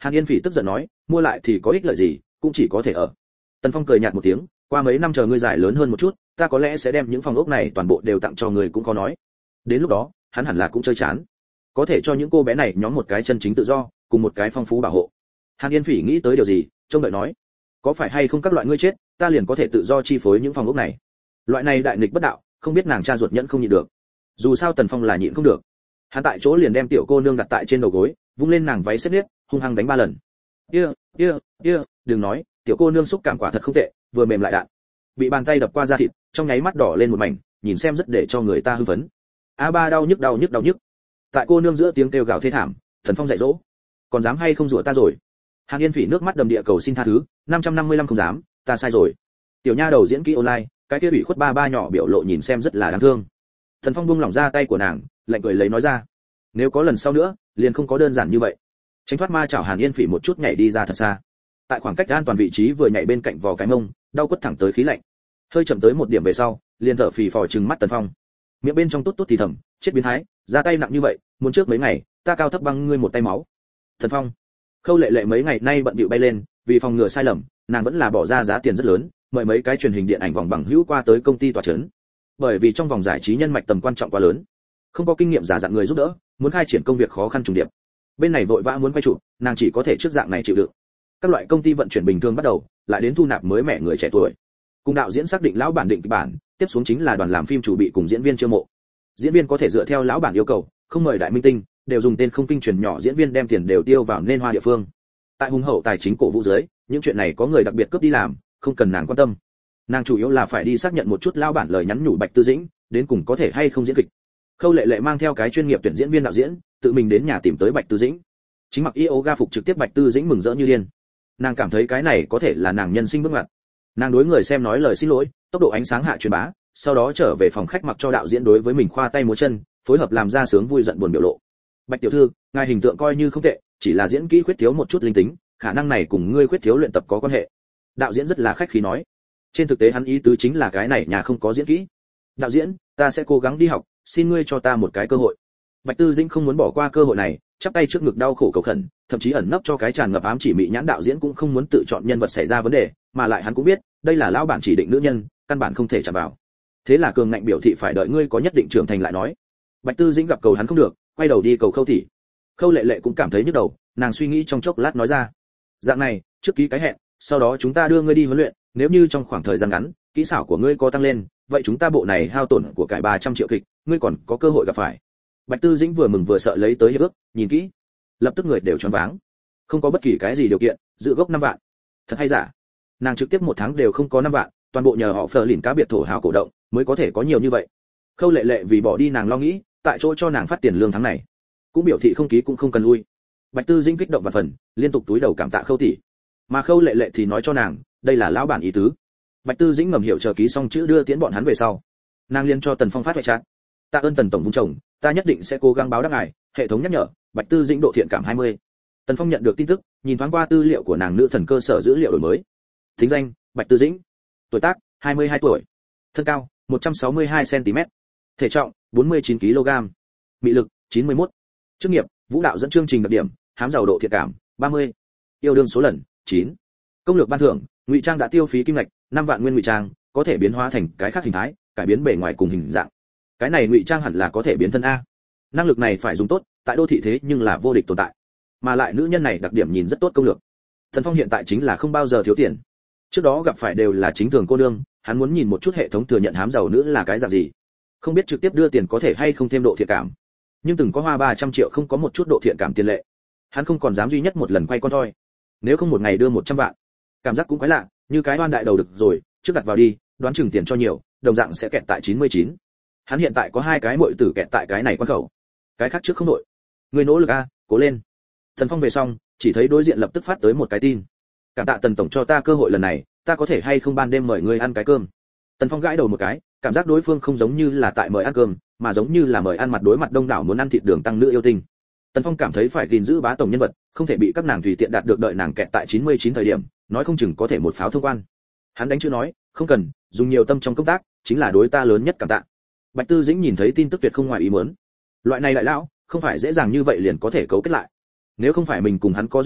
Hàn Yên Phỉ tức giận nói, mua lại thì có ích lợi gì, cũng chỉ có thể ở. Tần Phong cười nhạt một tiếng, qua mấy năm chờ ngươi giải lớn hơn một chút, ta có lẽ sẽ đem những phòng ốc này toàn bộ đều tặng cho người cũng có nói. Đến lúc đó, hắn hẳn là cũng chơi chán, có thể cho những cô bé này nhóm một cái chân chính tự do, cùng một cái phong phú bảo hộ. Hàn Yên Phỉ nghĩ tới điều gì, trông đợi nói, có phải hay không các loại ngươi chết, ta liền có thể tự do chi phối những phòng ốc này. Loại này đại nghịch bất đạo, không biết nàng cha ruột nhẫn không nhịn được. Dù sao Tần Phong là nhịn không được. Hắn tại chỗ liền đem tiểu cô nương đặt tại trên đầu gối, vung lên nàng váy xếp nếp, hung hăng đánh ba lần. Kia, kia, kia, đừng nói, tiểu cô nương xúc cảm quả thật không tệ, vừa mềm lại đạn. Bị bàn tay đập qua da thịt, trong nháy mắt đỏ lên một mảnh, nhìn xem rất để cho người ta hưng phấn. A ba đau nhức đau nhức đau nhức. Tại cô nương giữa tiếng kêu gào thê thảm, Tần Phong dạy dỗ, còn dám hay không rủa ta rồi? Hàn Yên Phỉ nước mắt đầm địa cầu xin tha thứ, năm trăm năm mươi lăm không dám, ta sai rồi. Tiểu nha đầu diễn kỹ online, cái kia bị khuất ba ba nhỏ biểu lộ nhìn xem rất là đáng thương. Tần Phong buông lỏng ra tay của nàng, lạnh cười lấy nói ra, nếu có lần sau nữa, liền không có đơn giản như vậy. Tránh thoát ma chảo Hàn Yên Phỉ một chút nhảy đi ra thật xa. Tại khoảng cách an toàn vị trí vừa nhảy bên cạnh vò cái mông, đau quất thẳng tới khí lạnh. Hơi chậm tới một điểm về sau, liền thở phì phò trừng mắt Tần Phong. Miệng bên trong tốt tốt thì thầm, chết biến thái, ra tay nặng như vậy, muốn trước mấy ngày, ta cao thấp băng ngươi một tay máu. Tần Phong. Khâu Lệ Lệ mấy ngày nay bận bịu bay lên, vì phòng ngừa sai lầm, nàng vẫn là bỏ ra giá tiền rất lớn, mời mấy cái truyền hình điện ảnh vòng bằng hữu qua tới công ty tòa chấn. Bởi vì trong vòng giải trí nhân mạch tầm quan trọng quá lớn, không có kinh nghiệm giả dạng người giúp đỡ, muốn khai triển công việc khó khăn trùng điệp. Bên này vội vã muốn quay chụp, nàng chỉ có thể trước dạng này chịu đựng. Các loại công ty vận chuyển bình thường bắt đầu, lại đến thu nạp mới mẻ người trẻ tuổi. Cùng đạo diễn xác định lão bản định kịch bản, tiếp xuống chính là đoàn làm phim chủ bị cùng diễn viên chiêu mộ. Diễn viên có thể dựa theo lão bản yêu cầu, không mời đại minh tinh, đều dùng tên không kinh truyền nhỏ diễn viên đem tiền đều tiêu vào nên hoa địa phương. Tại hùng hậu tài chính cổ vũ dưới, những chuyện này có người đặc biệt cướp đi làm, không cần nàng quan tâm. Nàng chủ yếu là phải đi xác nhận một chút lão bản lời nhắn nhủ Bạch Tư Dĩnh, đến cùng có thể hay không diễn kịch. Khâu Lệ Lệ mang theo cái chuyên nghiệp tuyển diễn viên đạo diễn, tự mình đến nhà tìm tới Bạch Tư Dĩnh. Chính mặc yoga phục trực tiếp Bạch Tư Dĩnh mừng rỡ như điên. Nàng cảm thấy cái này có thể là nàng nhân sinh bước ngoặt. Nàng đối người xem nói lời xin lỗi, tốc độ ánh sáng hạ truyền bá, sau đó trở về phòng khách mặc cho đạo diễn đối với mình khoa tay múa chân, phối hợp làm ra sướng vui giận buồn biểu lộ. Bạch tiểu thư, ngài hình tượng coi như không tệ, chỉ là diễn kỹ khuyết thiếu một chút linh tính, khả năng này cùng ngươi khuyết thiếu luyện tập có quan hệ. Đạo diễn rất là khách khí nói. Trên thực tế hắn ý tứ chính là cái này nhà không có diễn kỹ. Đạo diễn, ta sẽ cố gắng đi học, xin ngươi cho ta một cái cơ hội. Bạch Tư Dĩnh không muốn bỏ qua cơ hội này, chắp tay trước ngực đau khổ cầu khẩn, thậm chí ẩn nấp cho cái tràn ngập ám chỉ mị nhãn đạo diễn cũng không muốn tự chọn nhân vật xảy ra vấn đề, mà lại hắn cũng biết, đây là lão bản chỉ định nữ nhân, căn bản không thể chạm vào. Thế là cường ngạnh biểu thị phải đợi ngươi có nhất định trưởng thành lại nói. Bạch Tư Dĩnh gặp cầu hắn không được, quay đầu đi cầu Khâu tỷ. Khâu Lệ Lệ cũng cảm thấy nhức đầu, nàng suy nghĩ trong chốc lát nói ra, dạng này, trước ký cái hẹn, sau đó chúng ta đưa ngươi đi huấn luyện, nếu như trong khoảng thời gian ngắn, kỹ xảo của ngươi có tăng lên, vậy chúng ta bộ này hao tổn của cải ba trăm triệu kịch, ngươi còn có cơ hội gặp phải. Bạch Tư Dĩnh vừa mừng vừa sợ lấy tới hiệp ước, nhìn kỹ, lập tức người đều choáng váng. Không có bất kỳ cái gì điều kiện, dự gốc năm vạn. Thật hay giả? Nàng trực tiếp một tháng đều không có năm vạn, toàn bộ nhờ họ Fleur lìn cá biệt thổ hào cổ động, mới có thể có nhiều như vậy. Khâu Lệ Lệ vì bỏ đi nàng lo nghĩ, tại chỗ cho nàng phát tiền lương tháng này, cũng biểu thị không ký cũng không cần lui. Bạch Tư Dĩnh kích động và phần, liên tục túi đầu cảm tạ Khâu tỷ. Mà Khâu Lệ Lệ thì nói cho nàng, đây là lão bản ý tứ. Bạch Tư Dĩnh ngầm hiểu chờ ký xong chữ đưa tiễn bọn hắn về sau. Nàng liên cho Tần Phong phát hoại chat. Tạ ơn Tần tổng vung chồng, ta nhất định sẽ cố gắng báo đáp ngài, hệ thống nhắc nhở, Bạch Tư Dĩnh độ thiện cảm hai mươi. Tần Phong nhận được tin tức, nhìn thoáng qua tư liệu của nàng nữ thần cơ sở dữ liệu đổi mới. Tính danh, Bạch Tư Dĩnh. Tuổi tác, hai mươi hai tuổi. Thân cao, một trăm sáu mươi hai xăng ti mét. Thể trọng, bốn mươi chín ki lô gam. Mị lực, chín mươi mốt. Chức nghiệp, vũ đạo dẫn chương trình đặc điểm, hám giàu độ thiện cảm, ba mươi. Yêu đương số lần, chín. Công lược ban thưởng, ngụy trang đã tiêu phí kim ngạch, năm vạn nguyên ngụy trang, có thể biến hóa thành cái khác hình thái, cải biến bề ngoài cùng hình dạng. Cái này ngụy trang hẳn là có thể biến thân a. Năng lực này phải dùng tốt, tại đô thị thế nhưng là vô địch tồn tại. Mà lại nữ nhân này đặc điểm nhìn rất tốt công lược. Thần Phong hiện tại chính là không bao giờ thiếu tiền. Trước đó gặp phải đều là chính thường cô nương, hắn muốn nhìn một chút hệ thống thừa nhận hám giàu nữ là cái dạng gì. Không biết trực tiếp đưa tiền có thể hay không thêm độ thiện cảm. Nhưng từng có hoa ba trăm triệu không có một chút độ thiện cảm tiền lệ. Hắn không còn dám duy nhất một lần quay con thôi. Nếu không một ngày đưa một trăm vạn, cảm giác cũng quái lạ, như cái oan đại đầu được rồi, trước đặt vào đi, đoán chừng tiền cho nhiều, đồng dạng sẽ kẹt tại chín mươi chín. Hắn hiện tại có hai cái muội tử kẹt tại cái này quan khẩu. Cái khác trước không đội. Người nỗ lực a, cố lên. Thần Phong về xong, chỉ thấy đối diện lập tức phát tới một cái tin. Cảm tạ Tần tổng cho ta cơ hội lần này, ta có thể hay không ban đêm mời ngươi ăn cái cơm. Tần Phong gãi đầu một cái, cảm giác đối phương không giống như là tại mời ăn cơm, mà giống như là mời ăn mặt đối mặt đông đảo muốn ăn thịt đường tăng nữ yêu tinh. Tần Phong cảm thấy phải gìn giữ bá tổng nhân vật, không thể bị các nàng tùy tiện đạt được đợi nàng kẹt tại chín mươi chín thời điểm, nói không chừng có thể một pháo thông quan. Hắn đánh chữ nói, không cần, dùng nhiều tâm trong công tác, chính là đối ta lớn nhất cảm tạ. Bạch Tư Dĩnh nhìn thấy tin tức tuyệt không ngoài ý muốn. Loại này lại lão, không phải dễ dàng như vậy liền có thể cấu kết lại. Nếu không phải mình cùng hắn có duyên phận,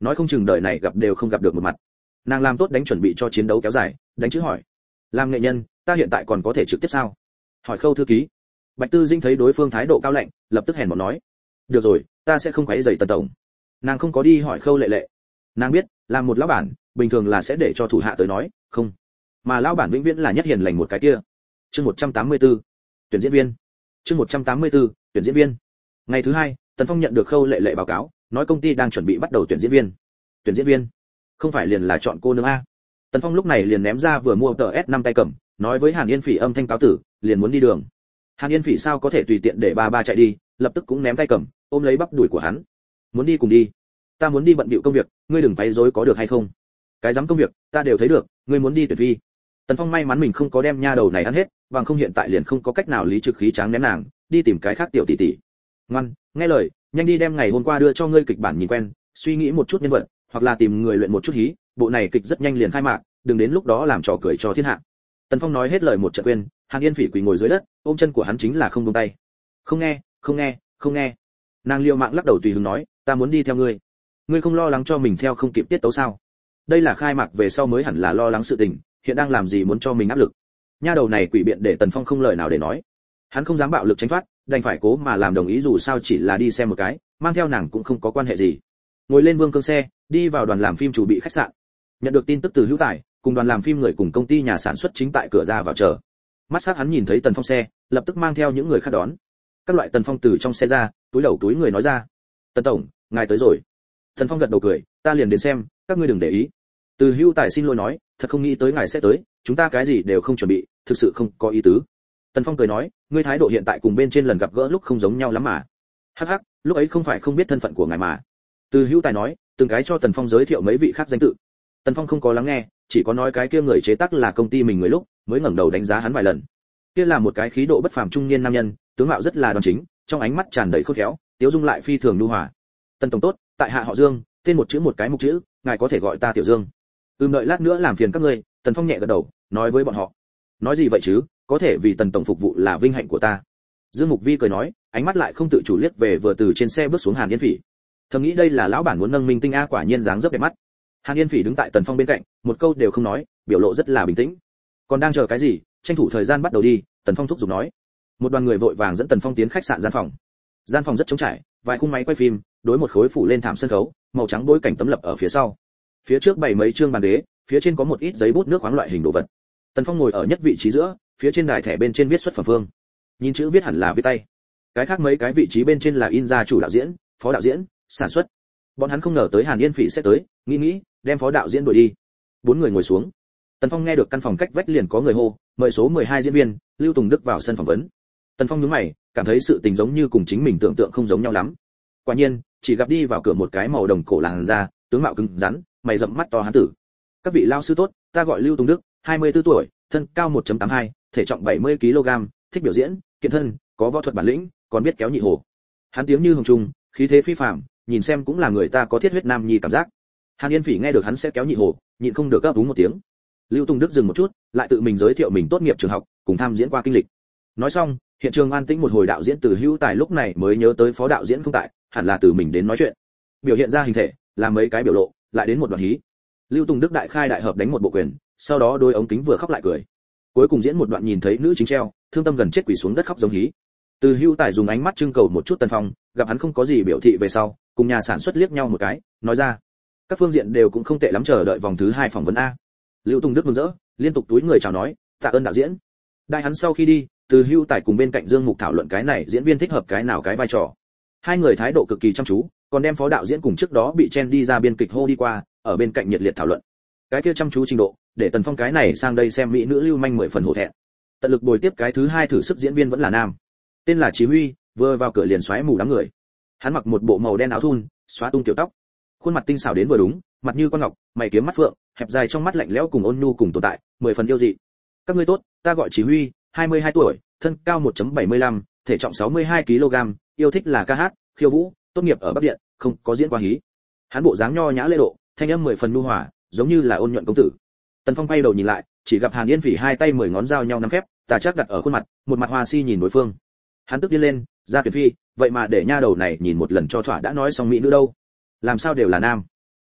nói không chừng đời này gặp đều không gặp được một mặt. Nàng làm tốt đánh chuẩn bị cho chiến đấu kéo dài, đánh chữ hỏi: làm nghệ nhân, ta hiện tại còn có thể trực tiếp sao? Hỏi Khâu thư ký. Bạch Tư Dĩnh thấy đối phương thái độ cao lạnh, lập tức hèn mọn nói: được rồi, ta sẽ không quấy rầy Tần tổng. Nàng không có đi hỏi Khâu Lệ Lệ. Nàng biết, làm một lão bản, bình thường là sẽ để cho thủ hạ tới nói, không. Mà lão bản vĩnh viễn là nhất hiền lành một cái kia. Chương một trăm tám mươi tư, tuyển diễn viên. Chương một trăm tám mươi tư, tuyển diễn viên. Ngày thứ hai, Tần Phong nhận được Khâu Lệ Lệ báo cáo, nói công ty đang chuẩn bị bắt đầu tuyển diễn viên. Tuyển diễn viên? Không phải liền là chọn cô nương a? Tần Phong lúc này liền ném ra vừa mua tờ ét năm tay cầm, nói với Hàn Yên Phỉ âm thanh cáo tử, liền muốn đi đường. Hàn Yên Phỉ sao có thể tùy tiện để ba ba chạy đi, lập tức cũng ném tay cầm, ôm lấy bắp đùi của hắn. Muốn đi cùng đi. Ta muốn đi bận bịu công việc, ngươi đừng quấy rối có được hay không? Cái dám công việc, ta đều thấy được, ngươi muốn đi tuyển phi. Tần Phong may mắn mình không có đem nha đầu này ăn hết, bằng không hiện tại liền không có cách nào lý trực khí tráng ném nàng, đi tìm cái khác tiểu tỷ tỷ. Ngoan, nghe lời, nhanh đi đem ngày hôm qua đưa cho ngươi kịch bản nhìn quen, suy nghĩ một chút nhân vật, hoặc là tìm người luyện một chút hí, bộ này kịch rất nhanh liền khai mạc, đừng đến lúc đó làm trò cười cho thiên hạ. Tần Phong nói hết lời một trận quên, Hàn Yên Phỉ quỳ ngồi dưới đất, ôm chân của hắn chính là không buông tay. Không nghe, không nghe, không nghe. Nàng liều mạng lắc đầu tùy hứng nói, ta muốn đi theo ngươi. Ngươi không lo lắng cho mình theo không kịp tiết tấu sao? Đây là khai mạc về sau mới hẳn là lo lắng sự tình, hiện đang làm gì muốn cho mình áp lực. Nha đầu này quỷ biện để Tần Phong không lời nào để nói. Hắn không dám bạo lực tránh thoát, đành phải cố mà làm đồng ý dù sao chỉ là đi xem một cái, mang theo nàng cũng không có quan hệ gì. Ngồi lên Vương Cương xe, đi vào đoàn làm phim chủ bị khách sạn. Nhận được tin tức từ Hữu Tài, cùng đoàn làm phim người cùng công ty nhà sản xuất chính tại cửa ra vào chờ. Mắt sắc hắn nhìn thấy Tần Phong xe, lập tức mang theo những người khác đón. Các loại Tần Phong từ trong xe ra, túi đầu túi người nói ra: "Tần tổng, ngài tới rồi." Tần Phong gật đầu cười, "Ta liền đến xem, các ngươi đừng để ý." Từ Hữu Tài xin lỗi nói, "Thật không nghĩ tới ngài sẽ tới, chúng ta cái gì đều không chuẩn bị, thực sự không có ý tứ." Tần Phong cười nói, "Ngươi thái độ hiện tại cùng bên trên lần gặp gỡ lúc không giống nhau lắm mà." "Hắc hắc, lúc ấy không phải không biết thân phận của ngài mà." Từ Hữu Tài nói, từng cái cho Tần Phong giới thiệu mấy vị khác danh tự. Tần Phong không có lắng nghe, chỉ có nói cái kia người chế tác là công ty mình người lúc, mới ngẩng đầu đánh giá hắn vài lần. Kia là một cái khí độ bất phàm trung niên nam nhân, tướng mạo rất là đoan chính, trong ánh mắt tràn đầy khôn khéo, tiếu dung lại phi thường nhu hòa. "Tần tổng tốt, tại hạ họ Dương, tên một chữ một cái mục chữ, ngài có thể gọi ta Tiểu Dương." "Ừm, đợi lát nữa làm phiền các ngươi." Tần Phong nhẹ gật đầu, nói với bọn họ. "Nói gì vậy chứ, có thể vì Tần tổng phục vụ là vinh hạnh của ta." Dương Mục Vi cười nói, ánh mắt lại không tự chủ liếc về vừa từ trên xe bước xuống Hàn Yên Phỉ. Thầm nghĩ đây là lão bản muốn nâng minh tinh a, quả nhiên dáng dấp đẹp mắt. Hàn Yên Phỉ đứng tại Tần Phong bên cạnh, một câu đều không nói, biểu lộ rất là bình tĩnh. Còn đang chờ cái gì, tranh thủ thời gian bắt đầu đi. Tần Phong thúc giục nói. Một đoàn người vội vàng dẫn Tần Phong tiến khách sạn gian phòng. Gian phòng rất trống trải, vài khung máy quay phim, đối một khối phủ lên thảm sân khấu, màu trắng bối cảnh tấm lập ở phía sau. Phía trước bày mấy trương bàn đế, phía trên có một ít giấy bút nước khoáng loại hình đồ vật. Tần Phong ngồi ở nhất vị trí giữa, phía trên đài thẻ bên trên viết xuất phẩm phương. Nhìn chữ viết hẳn là viết tay. Cái khác mấy cái vị trí bên trên là in ra chủ đạo diễn, phó đạo diễn, sản xuất. Bọn hắn không ngờ tới Hàn Yên Phỉ sẽ tới, nghĩ nghĩ, đem phó đạo diễn đuổi đi. Bốn người ngồi xuống. Tần Phong nghe được căn phòng cách vách liền có người hô, mời số mười hai diễn viên, Lưu Tùng Đức vào sân phỏng vấn. Tần Phong nhướng mày, cảm thấy sự tình giống như cùng chính mình tưởng tượng không giống nhau lắm. Quả nhiên, chỉ gặp đi vào cửa một cái màu đồng cổ làn da, tướng mạo cứng rắn, mày rậm mắt to hán tử. "Các vị lao sư tốt, ta gọi Lưu Tùng Đức, hai mươi tư tuổi, thân cao một phẩy tám hai, thể trọng bảy mươi ki lô gam, thích biểu diễn, kiện thân, có võ thuật bản lĩnh, còn biết kéo nhị hồ." Hắn tiếng như hồng trung, khí thế phi phàm, nhìn xem cũng là người ta có thiết huyết nam nhi cảm giác. Hàn Yên Phỉ nghe được hắn sẽ kéo nhị hồ, nhịn không được gấp úng một tiếng. Lưu Tùng Đức dừng một chút, lại tự mình giới thiệu mình tốt nghiệp trường học, cùng tham diễn qua kinh lịch. Nói xong, hiện trường an tĩnh một hồi, đạo diễn Từ Hữu Tài lúc này mới nhớ tới phó đạo diễn không tại, hẳn là từ mình đến nói chuyện. Biểu hiện ra hình thể, làm mấy cái biểu lộ, lại đến một đoạn hí. Lưu Tùng Đức đại khai đại hợp đánh một bộ quyền, sau đó đôi ống kính vừa khóc lại cười. Cuối cùng diễn một đoạn nhìn thấy nữ chính treo, thương tâm gần chết quỳ xuống đất khóc giống hí. Từ Hữu Tài dùng ánh mắt trưng cầu một chút Tần Phong, gặp hắn không có gì biểu thị về sau, cùng nhà sản xuất liếc nhau một cái, nói ra: "Các phương diện đều cũng không tệ lắm, chờ đợi vòng thứ hai phỏng vấn a." Lưu Tùng Đức mừng rỡ, liên tục túi người chào nói, "Tạ ơn đạo diễn." Đại hắn sau khi đi, Từ Hữu Tài cùng bên cạnh Dương Mục thảo luận cái này diễn viên thích hợp cái nào cái vai trò. Hai người thái độ cực kỳ chăm chú, còn đem phó đạo diễn cùng trước đó bị chen đi ra biên kịch hô đi qua, ở bên cạnh nhiệt liệt thảo luận. Cái kia chăm chú trình độ, để Tần Phong cái này sang đây xem mỹ nữ lưu manh mười phần hổ thẹn. Tận lực bồi tiếp cái thứ hai thử sức diễn viên vẫn là nam, tên là Chí Huy, vừa vào cửa liền xoáy mù đám người. Hắn mặc một bộ màu đen áo thun, xóa tung tiểu tóc, khuôn mặt tinh xảo đến vừa đúng, mặt như con ngọc, mày kiếm mắt phượng, hẹp dài trong mắt lạnh lẽo cùng ôn nhu cùng tồn tại, mười phần yêu dị. "Các ngươi tốt, ta gọi Chí Huy, hai mươi hai tuổi, thân cao một phẩy bảy mươi lăm, thể trọng sáu mươi hai ki lô gam, yêu thích là ca hát, khiêu vũ, tốt nghiệp ở Bắc Điện, không có diễn qua hí." Hắn bộ dáng nho nhã lễ độ, thanh âm mười phần nhu hòa, giống như là ôn nhuận công tử. Tần Phong quay đầu nhìn lại, chỉ gặp Hàn Yên Phỉ hai tay mười ngón giao nhau nắm khép, tà chắc đặt ở khuôn mặt, một mặt hoa si nhìn đối phương. Hắn tức điên lên, ra tuyển phi, vậy mà để nha đầu này nhìn một lần cho thỏa, đã nói xong mỹ nữ đâu, làm sao đều là nam.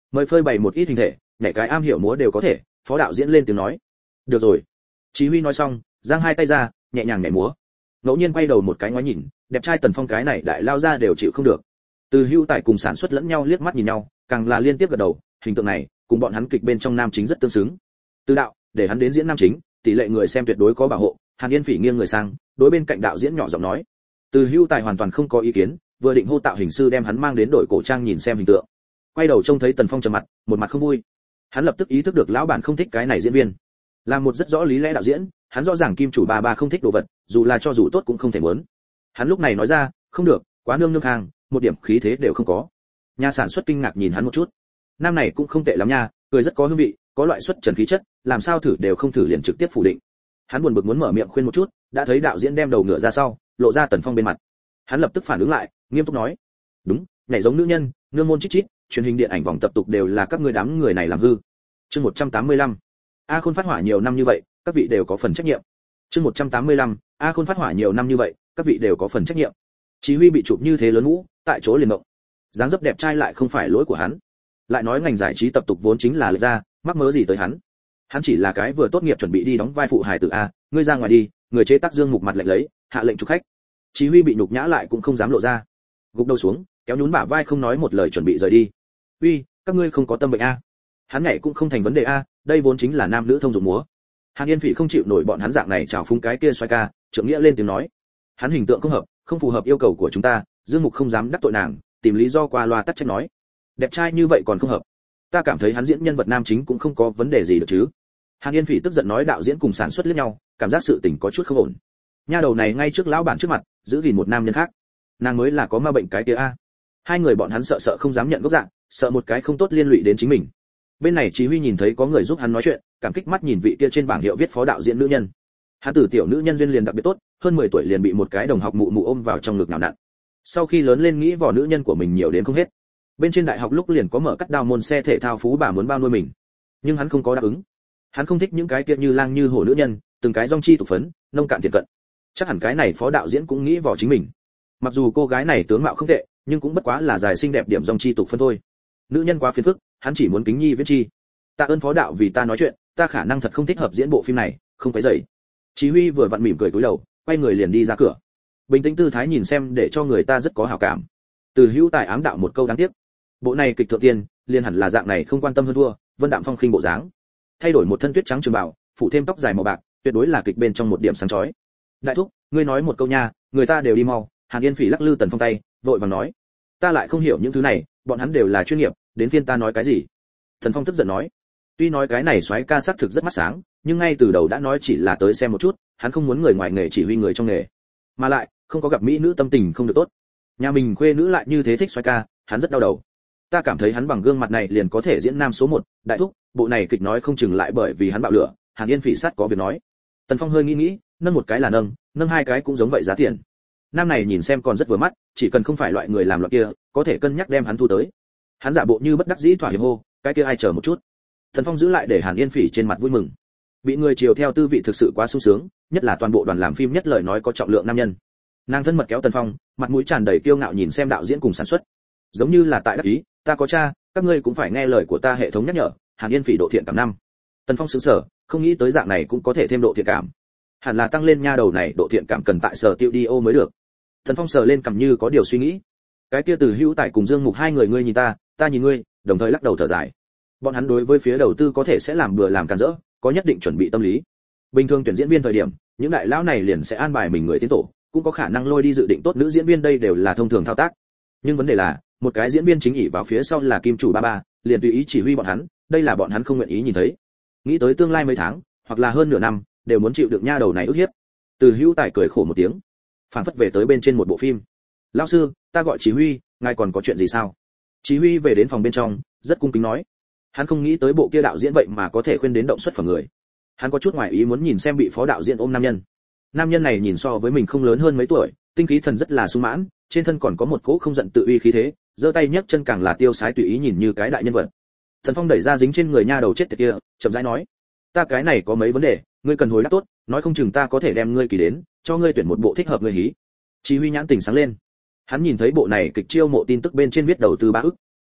mời phơi bày một ít hình thể, nhảy cái am hiểu múa đều có thể. Phó đạo diễn lên tiếng nói. Được rồi. Chí huy nói xong, giang hai tay ra, nhẹ nhàng nhảy múa. Ngẫu nhiên quay đầu một cái ngoái nhìn, đẹp trai Tần Phong cái này đại lao ra đều chịu không được. Từ Hưu Tài cùng sản xuất lẫn nhau liếc mắt nhìn nhau, càng là liên tiếp gật đầu, hình tượng này cùng bọn hắn kịch bên trong nam chính rất tương xứng. Từ đạo, để hắn đến diễn nam chính, tỷ lệ người xem tuyệt đối có bảo hộ. Hàn Yên Phỉ nghiêng người sang, đối bên cạnh đạo diễn nhỏ giọng nói. Từ Hưu Tài hoàn toàn không có ý kiến, vừa định hô tạo hình sư đem hắn mang đến đội cổ trang nhìn xem hình tượng. Quay đầu trông thấy Tần Phong trầm mặt, một mặt không vui. Hắn lập tức ý thức được lão bản không thích cái này diễn viên. Là một rất rõ lý lẽ đạo diễn, hắn rõ ràng kim chủ ba ba không thích đồ vật, dù là cho dù tốt cũng không thể muốn. Hắn lúc này nói ra, không được, quá nương nương hàng, một điểm khí thế đều không có. Nhà sản xuất kinh ngạc nhìn hắn một chút. Nam này cũng không tệ lắm nha, cười rất có hương vị, có loại xuất trần khí chất, làm sao thử đều không thử liền trực tiếp phủ định. Hắn buồn bực muốn mở miệng khuyên một chút, đã thấy đạo diễn đem đầu ngựa ra sau, lộ ra Tần Phong bên mặt. Hắn lập tức phản ứng lại, nghiêm túc nói, đúng, nhảy giống nữ nhân, nương môn chít chít, truyền hình điện ảnh vòng tập tục đều là các ngươi đám người này làm hư. Chương một trăm tám mươi lăm. A Khôn phát hỏa nhiều năm như vậy, các vị đều có phần trách nhiệm. Chương một trăm tám mươi lăm. A Khôn phát hỏa nhiều năm như vậy, các vị đều có phần trách nhiệm. Chí huy bị chụp như thế lớn mũ, tại chỗ liền động. Dáng dấp đẹp trai lại không phải lỗi của hắn. Lại nói ngành giải trí tập tục vốn chính là lệch ra, mắc mớ gì tới hắn. Hắn chỉ là cái vừa tốt nghiệp chuẩn bị đi đóng vai phụ hài tử a, ngươi ra ngoài đi, người chế tác Dương Mục mặt lệnh lấy, hạ lệnh chụp khách. Chí huy bị nhục nhã lại cũng không dám lộ ra. Gục đầu xuống, kéo nhún bả vai không nói một lời chuẩn bị rời đi. Uy, các ngươi không có tâm bệnh a? Hắn nhảy cũng không thành vấn đề a, đây vốn chính là nam nữ thông dụng múa. Hàn Yên Phỉ không chịu nổi bọn hắn dạng này chào phúng cái kia xoay ca, trưởng nghĩa lên tiếng nói, hắn hình tượng không hợp, không phù hợp yêu cầu của chúng ta. Dương Mục không dám đắc tội nàng, tìm lý do qua loa tắc trách nói, đẹp trai như vậy còn không hợp, ta cảm thấy hắn diễn nhân vật nam chính cũng không có vấn đề gì được chứ. Hàn Yên Phỉ tức giận nói, đạo diễn cùng sản xuất liếc nhau, cảm giác sự tình có chút không ổn. Nha đầu này ngay trước lão bản trước mặt, giữ gìn một nam nhân khác, nàng mới là có ma bệnh cái kia a. Hai người bọn hắn sợ sợ không dám nhận gốc dạng, sợ một cái không tốt liên lụy đến chính mình. Bên này Chí huy nhìn thấy có người giúp hắn nói chuyện, cảm kích mắt nhìn vị kia trên bảng hiệu viết phó đạo diễn nữ nhân. Hắn tử tiểu nữ nhân duyên liền đặc biệt tốt, hơn mười tuổi liền bị một cái đồng học mụ mụ ôm vào trong ngực nào nặn. Sau khi lớn lên nghĩ vỏ nữ nhân của mình nhiều đến không hết. Bên trên đại học lúc liền có mở cắt đao môn xe thể thao phú bà muốn bao nuôi mình, nhưng hắn không có đáp ứng. Hắn không thích những cái kia như lang như hổ nữ nhân, từng cái rong chi tục phấn, nông cạn thiệt cận. Chắc hẳn cái này phó đạo diễn cũng nghĩ vỏ chính mình. Mặc dù cô gái này tướng mạo không tệ, nhưng cũng bất quá là dài xinh đẹp điểm rong chi tục phấn thôi. Nữ nhân quá phiền phức, hắn chỉ muốn kính nhi viết chi. Tạ ơn phó đạo vì ta nói chuyện, ta khả năng thật không thích hợp diễn bộ phim này, không quấy rầy. Chí huy vừa vặn mỉm cười cúi đầu, quay người liền đi ra cửa. Bình tĩnh tư thái nhìn xem để cho người ta rất có hảo cảm. Từ Hữu Tài ám đạo một câu đáng tiếc. Bộ này kịch thượng tiên, liền hẳn là dạng này không quan tâm hơn thua, vân đạm phong khinh bộ dáng. Thay đổi một thân tuyết trắng trường bào, phủ thêm tóc dài màu bạc, tuyệt đối là kịch bên trong một điểm sáng chói. Đại thúc, ngươi nói một câu nha, người ta đều đi mau. Hàn Yên Phỉ lắc lư Tần Phong tay, vội vàng nói, ta lại không hiểu những thứ này, bọn hắn đều là chuyên nghiệp, đến phiên ta nói cái gì? Tần Phong tức giận nói, tuy nói cái này soái ca sắc thực rất mắt sáng, nhưng ngay từ đầu đã nói chỉ là tới xem một chút, hắn không muốn người ngoài nghề chỉ huy người trong nghề, mà lại không có gặp mỹ nữ tâm tình không được tốt. Nhà mình khuê nữ lại như thế thích soái ca, hắn rất đau đầu. Ta cảm thấy hắn bằng gương mặt này liền có thể diễn nam số một. Đại thúc, bộ này kịch nói không chừng lại bởi vì hắn bạo lửa. Hàn Yên Phỉ sát có việc nói. Tần Phong hơi nghĩ nghĩ, nâng một cái là nâng, nâng hai cái cũng giống vậy giá tiền. Nam này nhìn xem còn rất vừa mắt, chỉ cần không phải loại người làm loạn kia, có thể cân nhắc đem hắn thu tới. Hắn giả bộ như bất đắc dĩ thỏa hiệp hô, cái kia ai chờ một chút. Tần Phong giữ lại để Hàn Yên Phỉ trên mặt vui mừng. Bị người chiều theo tư vị thực sự quá sung sướng, nhất là toàn bộ đoàn làm phim nhất lời nói có trọng lượng nam nhân. Nàng thân mật kéo Tần Phong, mặt mũi tràn đầy kiêu ngạo nhìn xem đạo diễn cùng sản xuất, giống như là tại đắc ý, ta có cha, các ngươi cũng phải nghe lời của ta. Hệ thống nhắc nhở, Hàn Yên Phỉ độ thiện cảm năm. Tần Phong sửng sở, không nghĩ tới dạng này cũng có thể thêm độ thiện cảm. Hẳn là tăng lên nha đầu này độ thiện cảm cần tại sở tiêu đi ô mới được. Tần Phong sờ lên cằm như có điều suy nghĩ. Cái kia Từ Hữu Tài cùng Dương Mục hai người ngươi nhìn ta, ta nhìn ngươi, đồng thời lắc đầu thở dài. Bọn hắn đối với phía đầu tư có thể sẽ làm bừa làm càn rỡ, có nhất định chuẩn bị tâm lý. Bình thường tuyển diễn viên thời điểm, những đại lão này liền sẽ an bài mình người tiến tổ, cũng có khả năng lôi đi dự định tốt nữ diễn viên, đây đều là thông thường thao tác. Nhưng vấn đề là, một cái diễn viên chính ỷ vào phía sau là kim chủ ba ba, liền tùy ý chỉ huy bọn hắn, đây là bọn hắn không nguyện ý nhìn thấy. Nghĩ tới tương lai mấy tháng, hoặc là hơn nửa năm, đều muốn chịu được nha đầu này ức hiếp. Từ Hữu Tài cười khổ một tiếng, phản phất về tới bên trên một bộ phim. Lão sư, ta gọi chỉ huy, ngài còn có chuyện gì sao? Chỉ huy về đến phòng bên trong, rất cung kính nói. Hắn không nghĩ tới bộ kia đạo diễn vậy mà có thể khuyên đến động xuất phẩm người. Hắn có chút ngoài ý muốn nhìn xem bị phó đạo diễn ôm nam nhân. Nam nhân này nhìn so với mình không lớn hơn mấy tuổi, tinh khí thần rất là sung mãn, trên thân còn có một cỗ không giận tự uy khí thế, giơ tay nhấc chân càng là tiêu sái tùy ý nhìn như cái đại nhân vật. Thần Phong đẩy ra dính trên người nha đầu chết tiệt kia, chậm rãi nói, ta cái này có mấy vấn đề, ngươi cần hồi đáp tốt, nói không chừng ta có thể đem ngươi kỳ đến, cho ngươi tuyển một bộ thích hợp ngươi hí. Chỉ huy nhãn tình sáng lên, hắn nhìn thấy bộ này kịch chiêu mộ tin tức bên trên viết đầu tư ba ức,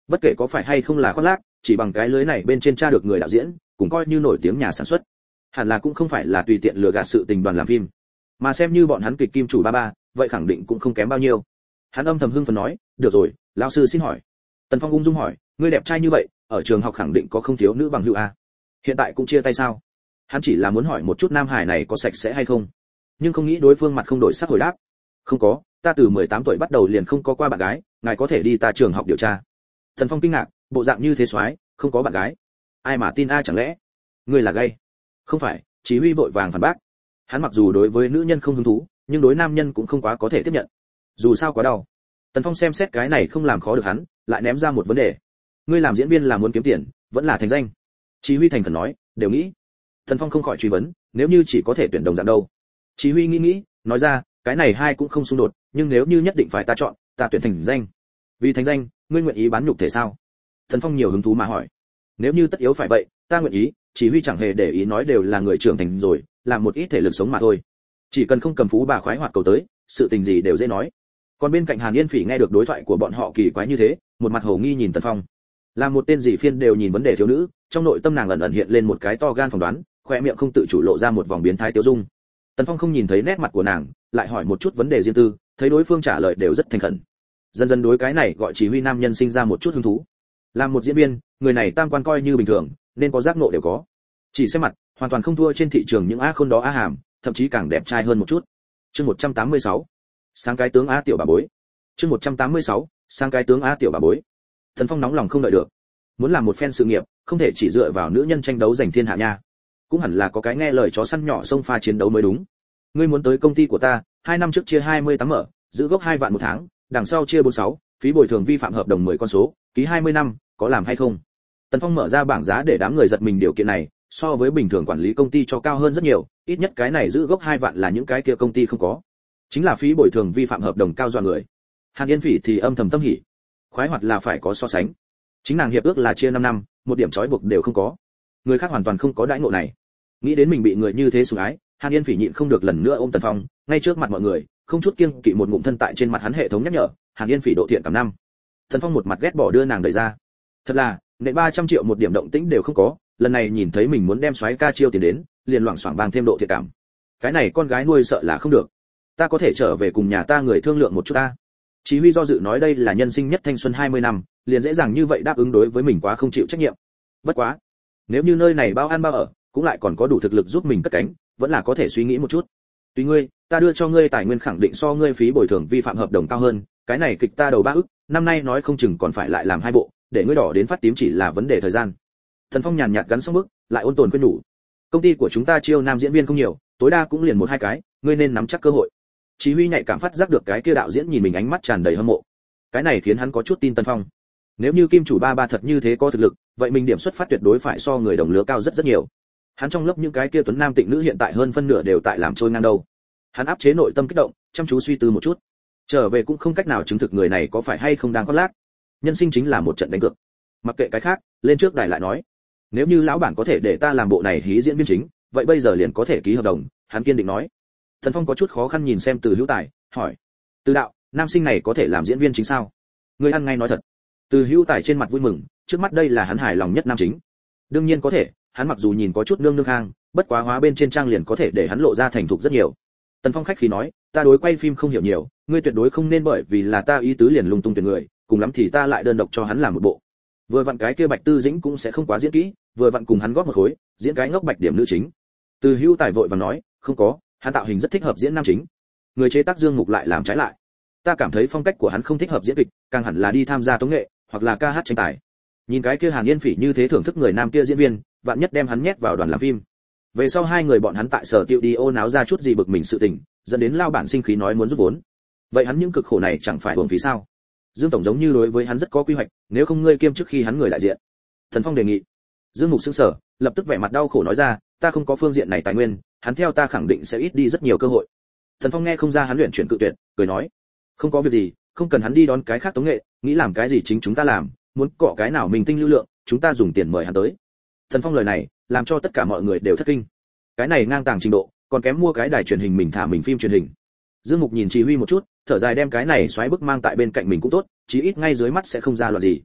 Bất kể có phải hay không là khoác lác, chỉ bằng cái lưới này bên trên tra được người đạo diễn, cũng coi như nổi tiếng nhà sản xuất. Hẳn là cũng không phải là tùy tiện lừa gạt sự tình đoàn làm phim, mà xem như bọn hắn kịch kim chủ ba ba, vậy khẳng định cũng không kém bao nhiêu. Hắn âm thầm hưng phấn nói, được rồi, lão sư xin hỏi. Tần Phong ung dung hỏi, ngươi đẹp trai như vậy, ở trường học khẳng định có không thiếu nữ bằng hữu a. Hiện tại cũng chia tay sao? Hắn chỉ là muốn hỏi một chút nam hải này có sạch sẽ hay không, nhưng không nghĩ đối phương mặt không đổi sắc hồi đáp, không có, ta từ mười tám tuổi bắt đầu liền không có qua bạn gái, ngài có thể đi ta trường học điều tra. Tần Phong kinh ngạc, bộ dạng như thế soái, không có bạn gái, ai mà tin a, chẳng lẽ ngươi là gay? Không phải, Chí Huy vội vàng phản bác. Hắn mặc dù đối với nữ nhân không hứng thú, nhưng đối nam nhân cũng không quá có thể tiếp nhận. Dù sao quá đau. Tần Phong xem xét cái này không làm khó được hắn, lại ném ra một vấn đề. Ngươi làm diễn viên là muốn kiếm tiền, vẫn là thành danh? Chí Huy thành khẩn nói, đều nghĩ. Tần Phong không khỏi truy vấn, nếu như chỉ có thể tuyển đồng dạng đâu? Chí Huy nghĩ nghĩ, nói ra, cái này hai cũng không xung đột, nhưng nếu như nhất định phải ta chọn, ta tuyển thành danh. Vì thành danh, ngươi nguyện ý bán nhục thể sao? Tần Phong nhiều hứng thú mà hỏi. Nếu như tất yếu phải vậy, ta nguyện ý. Chí Huy chẳng hề để ý nói đều là người trưởng thành rồi, làm một ít thể lực sống mà thôi. Chỉ cần không cầm phú bà khoái hoạt cầu tới, sự tình gì đều dễ nói. Còn bên cạnh Hàn Yên Phỉ nghe được đối thoại của bọn họ kỳ quái như thế, một mặt hồ nghi nhìn Tần Phong. Làm một tên dị phiên đều nhìn vấn đề thiếu nữ, trong nội tâm nàng ẩn ẩn hiện lên một cái to gan phỏng đoán, khoe miệng không tự chủ lộ ra một vòng biến thái tiêu dung. Tần Phong không nhìn thấy nét mặt của nàng, lại hỏi một chút vấn đề riêng tư, thấy đối phương trả lời đều rất thành khẩn. Dần dần đối cái này gọi Chí Huy nam nhân sinh ra một chút hứng thú. Làm một diễn viên, người này tam quan coi như bình thường, nên có giác ngộ đều có. Chỉ xem mặt, hoàn toàn không thua trên thị trường những a khôn đó a hàm, thậm chí càng đẹp trai hơn một chút. Chương một trăm tám mươi sáu, sáng cái tướng a tiểu bà bối. Chương một trăm tám mươi sáu, sáng cái tướng a tiểu bà bối. Tần Phong nóng lòng không đợi được, muốn làm một phen sự nghiệp, không thể chỉ dựa vào nữ nhân tranh đấu giành thiên hạ nha. Cũng hẳn là có cái nghe lời chó săn nhỏ xông pha chiến đấu mới đúng. Ngươi muốn tới công ty của ta, hai năm trước chia hai mươi tám mở, giữ gốc hai vạn một tháng, đằng sau chia bốn sáu, phí bồi thường vi phạm hợp đồng mười con số, ký hai mươi năm, có làm hay không? Tần Phong mở ra bảng giá để đám người giật mình, điều kiện này so với bình thường quản lý công ty cho cao hơn rất nhiều, ít nhất cái này giữ gốc hai vạn là những cái kia công ty không có. Chính là phí bồi thường vi phạm hợp đồng cao dọa người. Hàn Yên Phỉ thì âm thầm tâm hỉ. Khoái hoạt là phải có so sánh. Chính nàng hiệp ước là chia năm năm, một điểm trói buộc đều không có. Người khác hoàn toàn không có đãi ngộ này. Nghĩ đến mình bị người như thế sủng ái, Hàn Yên Phỉ nhịn không được lần nữa ôm Tần Phong, ngay trước mặt mọi người, không chút kiêng kỵ một ngụm thân tại trên mặt hắn hệ thống nhắc nhở, Hàn Yên Phỉ độ thiện cảm năm. Tần Phong một mặt ghét bỏ đưa nàng đẩy ra. Thật là, nệ ba trăm triệu một điểm động tĩnh đều không có, lần này nhìn thấy mình muốn đem soái ca chiêu tiền đến, liền loảng xoảng bang thêm độ thiện cảm. Cái này con gái nuôi sợ là không được. Ta có thể trở về cùng nhà ta người thương lượng một chút ta. Chí Huy do dự nói đây là nhân sinh nhất thanh xuân hai mươi năm, liền dễ dàng như vậy đáp ứng đối với mình quá không chịu trách nhiệm. Bất quá, nếu như nơi này bao ăn bao ở, cũng lại còn có đủ thực lực giúp mình cất cánh, vẫn là có thể suy nghĩ một chút. Tùy ngươi, ta đưa cho ngươi tài nguyên khẳng định so ngươi phí bồi thường vi phạm hợp đồng cao hơn, cái này kịch ta đầu ba ức, năm nay nói không chừng còn phải lại làm hai bộ, để ngươi đỏ đến phát tím chỉ là vấn đề thời gian. Thần Phong nhàn nhạt gắn xong bức, lại ôn tồn khuyên nhủ. Công ty của chúng ta chiêu nam diễn viên không nhiều, tối đa cũng liền một hai cái, ngươi nên nắm chắc cơ hội. Chí Huy nhạy cảm phát giác được cái kia đạo diễn nhìn mình ánh mắt tràn đầy hâm mộ. Cái này khiến hắn có chút tin Tần Phong. Nếu như kim chủ ba ba thật như thế có thực lực, vậy mình điểm xuất phát tuyệt đối phải so người đồng lứa cao rất rất nhiều. Hắn trong lớp những cái kia tuấn nam tịnh nữ hiện tại hơn phân nửa đều tại làm trôi ngang đâu. Hắn áp chế nội tâm kích động, chăm chú suy tư một chút. Trở về cũng không cách nào chứng thực người này có phải hay không đang có lác. Nhân sinh chính là một trận đánh cược. Mặc kệ cái khác, lên trước đài lại nói. Nếu như lão bản có thể để ta làm bộ này hí diễn viên chính, vậy bây giờ liền có thể ký hợp đồng, hắn kiên định nói. Thần Phong có chút khó khăn nhìn xem Từ Hữu Tài, hỏi: Từ đạo, nam sinh này có thể làm diễn viên chính sao? Người ăn ngay nói thật. Từ Hữu Tài trên mặt vui mừng, trước mắt đây là hắn hài lòng nhất nam chính. Đương nhiên có thể, hắn mặc dù nhìn có chút nương nương khang, bất quá hóa bên trên trang liền có thể để hắn lộ ra thành thục rất nhiều. Tần Phong khách khí nói, ta đối quay phim không hiểu nhiều, ngươi tuyệt đối không nên bởi vì là ta ý tứ liền lung tung tuyển người, cùng lắm thì ta lại đơn độc cho hắn làm một bộ. Vừa vặn cái kia Bạch Tư Dĩnh cũng sẽ không quá diễn kỹ, vừa vặn cùng hắn góp một khối, diễn cái ngốc bạch điểm nữ chính. Từ Hữu Tài vội vàng nói, không có, hắn tạo hình rất thích hợp diễn nam chính. Người chế tác Dương Mục lại làm trái lại. Ta cảm thấy phong cách của hắn không thích hợp diễn kịch, càng hẳn là đi tham gia tống nghệ, hoặc là ca hát tranh tài. Nhìn cái kia Hàn Yên Phỉ như thế thưởng thức người nam kia diễn viên, vạn nhất đem hắn nhét vào đoàn làm phim. Về sau hai người bọn hắn tại sở tiệu đi ô náo ra chút gì bực mình sự tình, dẫn đến lao bản sinh khí nói muốn rút vốn. Vậy hắn những cực khổ này chẳng phải uổng phí sao? Dương tổng giống như đối với hắn rất có quy hoạch, nếu không ngươi kiêm chức khi hắn người đại diện. Thần Phong đề nghị. Dương Mục sững sờ, lập tức vẻ mặt đau khổ nói ra, ta không có phương diện này tài nguyên, hắn theo ta khẳng định sẽ ít đi rất nhiều cơ hội. Thần Phong nghe không ra hắn luyện chuyển cự tuyệt, cười nói, không có việc gì, không cần hắn đi đón cái khác tống nghệ, nghĩ làm cái gì chính chúng ta làm, muốn cọ cái nào mình tinh lưu lượng, chúng ta dùng tiền mời hắn tới. Thần Phong lời này, làm cho tất cả mọi người đều thất kinh. Cái này ngang tàng trình độ, còn kém mua cái đài truyền hình mình thả mình phim truyền hình. Dương Mục nhìn Chỉ Huy một chút, thở dài đem cái này xoáy bức mang tại bên cạnh mình cũng tốt, chí ít ngay dưới mắt sẽ không ra loạn gì.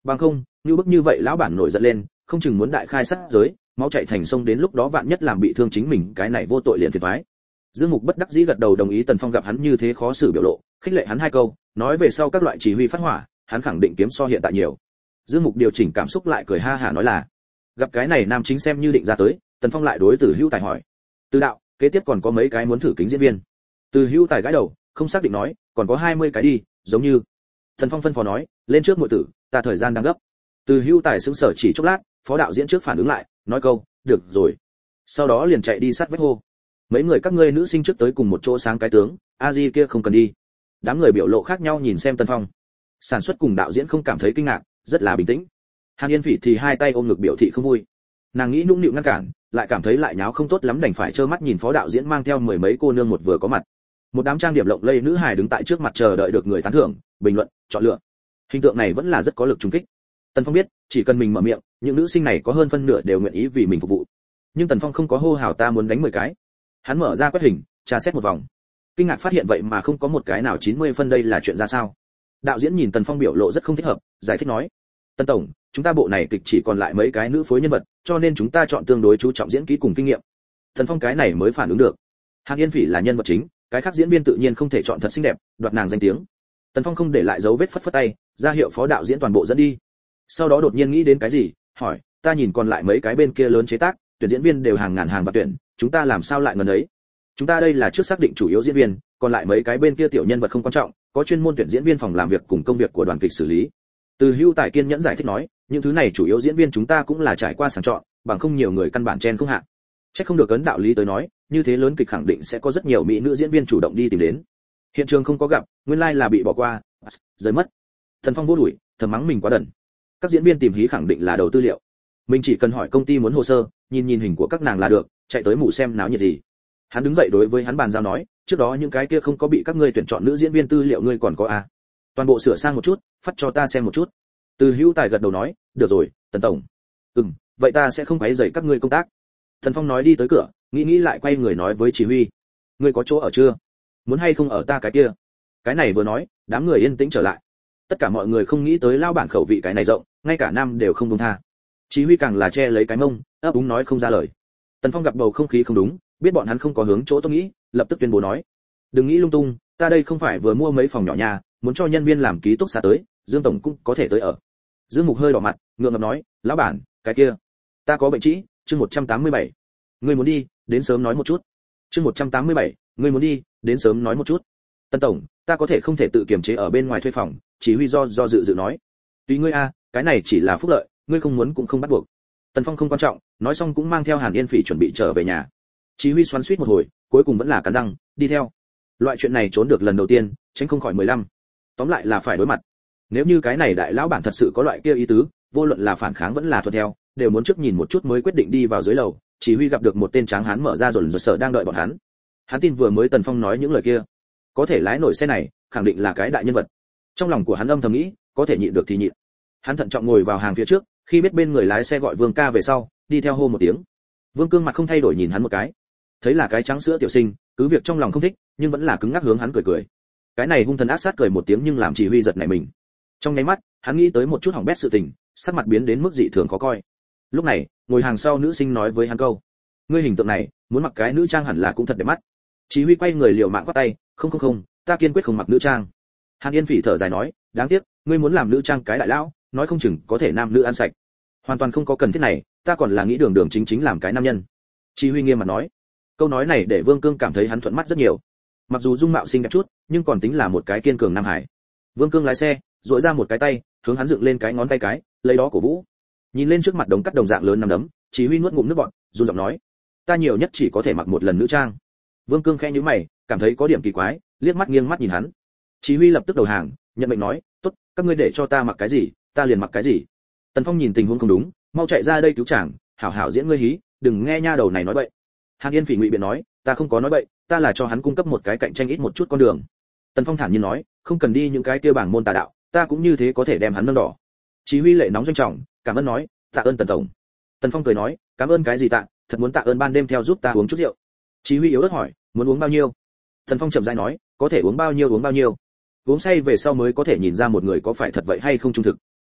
Bằng không, như bức như vậy lão bản nổi giận lên, không chừng muốn đại khai sát giới, máu chảy thành sông, đến lúc đó vạn nhất làm bị thương chính mình, cái này vô tội liền phiền toái. Dương Mục bất đắc dĩ gật đầu đồng ý. Tần Phong gặp hắn như thế khó xử biểu lộ, khích lệ hắn hai câu, nói về sau các loại chỉ huy phát hỏa, hắn khẳng định kiếm so hiện tại nhiều. Dương Mục điều chỉnh cảm xúc lại cười ha hả nói là, gặp cái này nam chính xem như định ra tới. Tần Phong lại đối Từ Hữu Tài hỏi, Từ đạo, kế tiếp còn có mấy cái muốn thử kính diễn viên? Từ Hữu Tài gãi đầu, không xác định nói, còn có hai mươi cái đi, giống như. Tần Phong phân phó nói, lên trước muội tử, ta thời gian đang gấp. Từ Hữu Tài sững sờ chỉ chốc lát, phó đạo diễn trước phản ứng lại, nói câu, được rồi. Sau đó liền chạy đi sát vách hô, mấy người các ngươi nữ sinh trước tới cùng một chỗ sáng cái tướng, a di kia không cần đi. Đám người biểu lộ khác nhau nhìn xem Tần Phong. Sản xuất cùng đạo diễn không cảm thấy kinh ngạc, rất là bình tĩnh. Hàn Yên Phỉ thì hai tay ôm ngực biểu thị không vui. Nàng nghĩ nũng nịu ngăn cản, lại cảm thấy lại nháo không tốt lắm, đành phải trơ mắt nhìn phó đạo diễn mang theo mười mấy cô nương một vừa có mặt. Một đám trang điểm lộng lẫy nữ hài đứng tại trước mặt chờ đợi được người tán thưởng, bình luận, chọn lựa. Hình tượng này vẫn là rất có lực trùng kích. Tần Phong biết, chỉ cần mình mở miệng, những nữ sinh này có hơn phân nửa đều nguyện ý vì mình phục vụ. Nhưng Tần Phong không có hô hào ta muốn đánh mười cái. Hắn mở ra quét hình, tra xét một vòng. Kinh ngạc phát hiện vậy mà không có một cái nào chín mươi phân, đây là chuyện ra sao? Đạo diễn nhìn Tần Phong biểu lộ rất không thích hợp, giải thích nói, Tần tổng, chúng ta bộ này kịch chỉ còn lại mấy cái nữ phối nhân vật, cho nên chúng ta chọn tương đối chú trọng diễn kỹ cùng kinh nghiệm. Tần Phong cái này mới phản ứng được. Hàn Yên Phỉ là nhân vật chính, cái khác diễn viên tự nhiên không thể chọn thật xinh đẹp, đoạt nàng danh tiếng. Tần Phong không để lại dấu vết, phất phất tay, ra hiệu phó đạo diễn toàn bộ dẫn đi. Sau đó đột nhiên nghĩ đến cái gì, hỏi, ta nhìn còn lại mấy cái bên kia lớn chế tác, tuyển diễn viên đều hàng ngàn hàng và tuyển, chúng ta làm sao lại ngần ấy? Chúng ta đây là trước xác định chủ yếu diễn viên, còn lại mấy cái bên kia tiểu nhân vật không quan trọng, có chuyên môn tuyển diễn viên phòng làm việc cùng công việc của đoàn kịch xử lý. Từ Hữu Tài kiên nhẫn giải thích nói, những thứ này chủ yếu diễn viên chúng ta cũng là trải qua sàng chọn, bằng không nhiều người căn bản chen không hạ. Chắc không được ấn đạo lý tới nói, như thế lớn kịch khẳng định sẽ có rất nhiều mỹ nữ diễn viên chủ động đi tìm đến. Hiện trường không có gặp, nguyên lai like là bị bỏ qua, rơi mất. Thần Phong vô đuổi, thầm mắng mình quá đần. Các diễn viên tìm hí khẳng định là đầu tư liệu. Mình chỉ cần hỏi công ty muốn hồ sơ, nhìn nhìn hình của các nàng là được, chạy tới mù xem náo nhiệt gì. Hắn đứng dậy đối với hắn bàn giao nói, trước đó những cái kia không có bị các ngươi tuyển chọn nữ diễn viên tư liệu ngươi còn có à? Toàn bộ sửa sang một chút, phát cho ta xem một chút. Từ Hữu Tài gật đầu nói, được rồi, Tần tổng. Ừm, vậy ta sẽ không quấy rầy các ngươi công tác. Thần Phong nói đi tới cửa, nghĩ nghĩ lại quay người nói với chỉ huy, ngươi có chỗ ở chưa? Muốn hay không ở ta cái kia? Cái này vừa nói, đám người yên tĩnh trở lại. Tất cả mọi người không nghĩ tới lao bản khẩu vị cái này rộng, ngay cả nam đều không buông tha. Chỉ huy càng là che lấy cái mông, ấp úng nói không ra lời. Tần Phong gặp bầu không khí không đúng, biết bọn hắn không có hướng chỗ tôi nghĩ, lập tức tuyên bố nói, đừng nghĩ lung tung, ta đây không phải vừa mua mấy phòng nhỏ nhà, muốn cho nhân viên làm ký túc xá tới, Dương tổng cũng có thể tới ở. Dương Mục hơi đỏ mặt, ngượng ngập nói, lão bản, cái kia, ta có bệnh trĩ, chương một trăm tám mươi bảy. Ngươi muốn đi, đến sớm nói một chút. Chương một trăm tám mươi bảy, ngươi muốn đi, đến sớm nói một chút. Tân tổng, ta có thể không thể tự kiềm chế ở bên ngoài thuê phòng, chỉ huy do do dự dự nói. Tùy ngươi a, cái này chỉ là phúc lợi, ngươi không muốn cũng không bắt buộc. Tần Phong không quan trọng, nói xong cũng mang theo Hàn Yên Phỉ chuẩn bị trở về nhà. Chỉ huy xoắn xuýt một hồi, cuối cùng vẫn là cắn răng, đi theo. Loại chuyện này trốn được lần đầu tiên, tránh không khỏi mười lăm. Tóm lại là phải đối mặt. Nếu như cái này đại lão bản thật sự có loại kia ý tứ, vô luận là phản kháng vẫn là thuận theo, đều muốn trước nhìn một chút mới quyết định đi vào dưới lầu. Chỉ huy gặp được một tên tráng hán mở ra rồi rồi sợ đang đợi bọn hắn. Hắn tin vừa mới Tần Phong nói những lời kia, có thể lái nổi xe này, khẳng định là cái đại nhân vật. Trong lòng của hắn âm thầm nghĩ, có thể nhịn được thì nhịn. Hắn thận trọng ngồi vào hàng phía trước, khi biết bên người lái xe gọi Vương ca về sau, đi theo hô một tiếng. Vương Cương mặt không thay đổi nhìn hắn một cái, thấy là cái trắng sữa tiểu sinh, cứ việc trong lòng không thích, nhưng vẫn là cứng ngắc hướng hắn cười cười. Cái này hung thần ác sát cười một tiếng nhưng làm chỉ huy giật nảy mình. Trong nháy mắt, hắn nghĩ tới một chút hỏng bét sự tình, sắc mặt biến đến mức dị thường khó coi. Lúc này, ngồi hàng sau nữ sinh nói với hắn câu, ngươi hình tượng này, muốn mặc cái nữ trang hẳn là cũng thật đẹp mắt. Chỉ huy quay người liều mạng quát tay, không không không, ta kiên quyết không mặc nữ trang. Hàn Yên Phỉ thở dài nói, đáng tiếc, ngươi muốn làm nữ trang cái đại lão, nói không chừng có thể nam nữ ăn sạch. Hoàn toàn không có cần thiết này, ta còn là nghĩ đường đường chính chính làm cái nam nhân. Chỉ huy nghiêm mặt nói. Câu nói này để Vương Cương cảm thấy hắn thuận mắt rất nhiều. Mặc dù dung mạo xinh đẹp chút, nhưng còn tính là một cái kiên cường nam hải. Vương Cương lái xe, duỗi ra một cái tay, hướng hắn dựng lên cái ngón tay cái, lấy đó cổ vũ. Nhìn lên trước mặt đống cắt đồng dạng lớn nằm đấm, chỉ huy nuốt ngụm nước bọt, run giọng nói, ta nhiều nhất chỉ có thể mặc một lần nữ trang. Vương Cương khẽ nhíu mày, cảm thấy có điểm kỳ quái, liếc mắt nghiêng mắt nhìn hắn. Chỉ huy lập tức đầu hàng, nhận mệnh nói, tốt, các ngươi để cho ta mặc cái gì, ta liền mặc cái gì. Tần Phong nhìn tình huống không đúng, mau chạy ra đây cứu chàng, hảo hảo diễn ngươi hí, đừng nghe nha đầu này nói bậy. Hàn Yên Phỉ ngụy biện nói, ta không có nói bậy, ta là cho hắn cung cấp một cái cạnh tranh ít một chút con đường. Tần Phong thản nhiên nói, không cần đi những cái kia bảng môn tà đạo, ta cũng như thế có thể đem hắn nâng đỏ. Chỉ huy lệ nóng doanh trọng, cảm ơn nói, tạ ơn Tần tổng. Tần Phong cười nói, cảm ơn cái gì tạ, thật muốn tạ ơn ban đêm theo giúp ta uống chút rượu. Chỉ huy yếu ớt hỏi, muốn uống bao nhiêu? Tần Phong chậm rãi nói, có thể uống bao nhiêu uống bao nhiêu. Uống say về sau mới có thể nhìn ra một người có phải thật vậy hay không trung thực.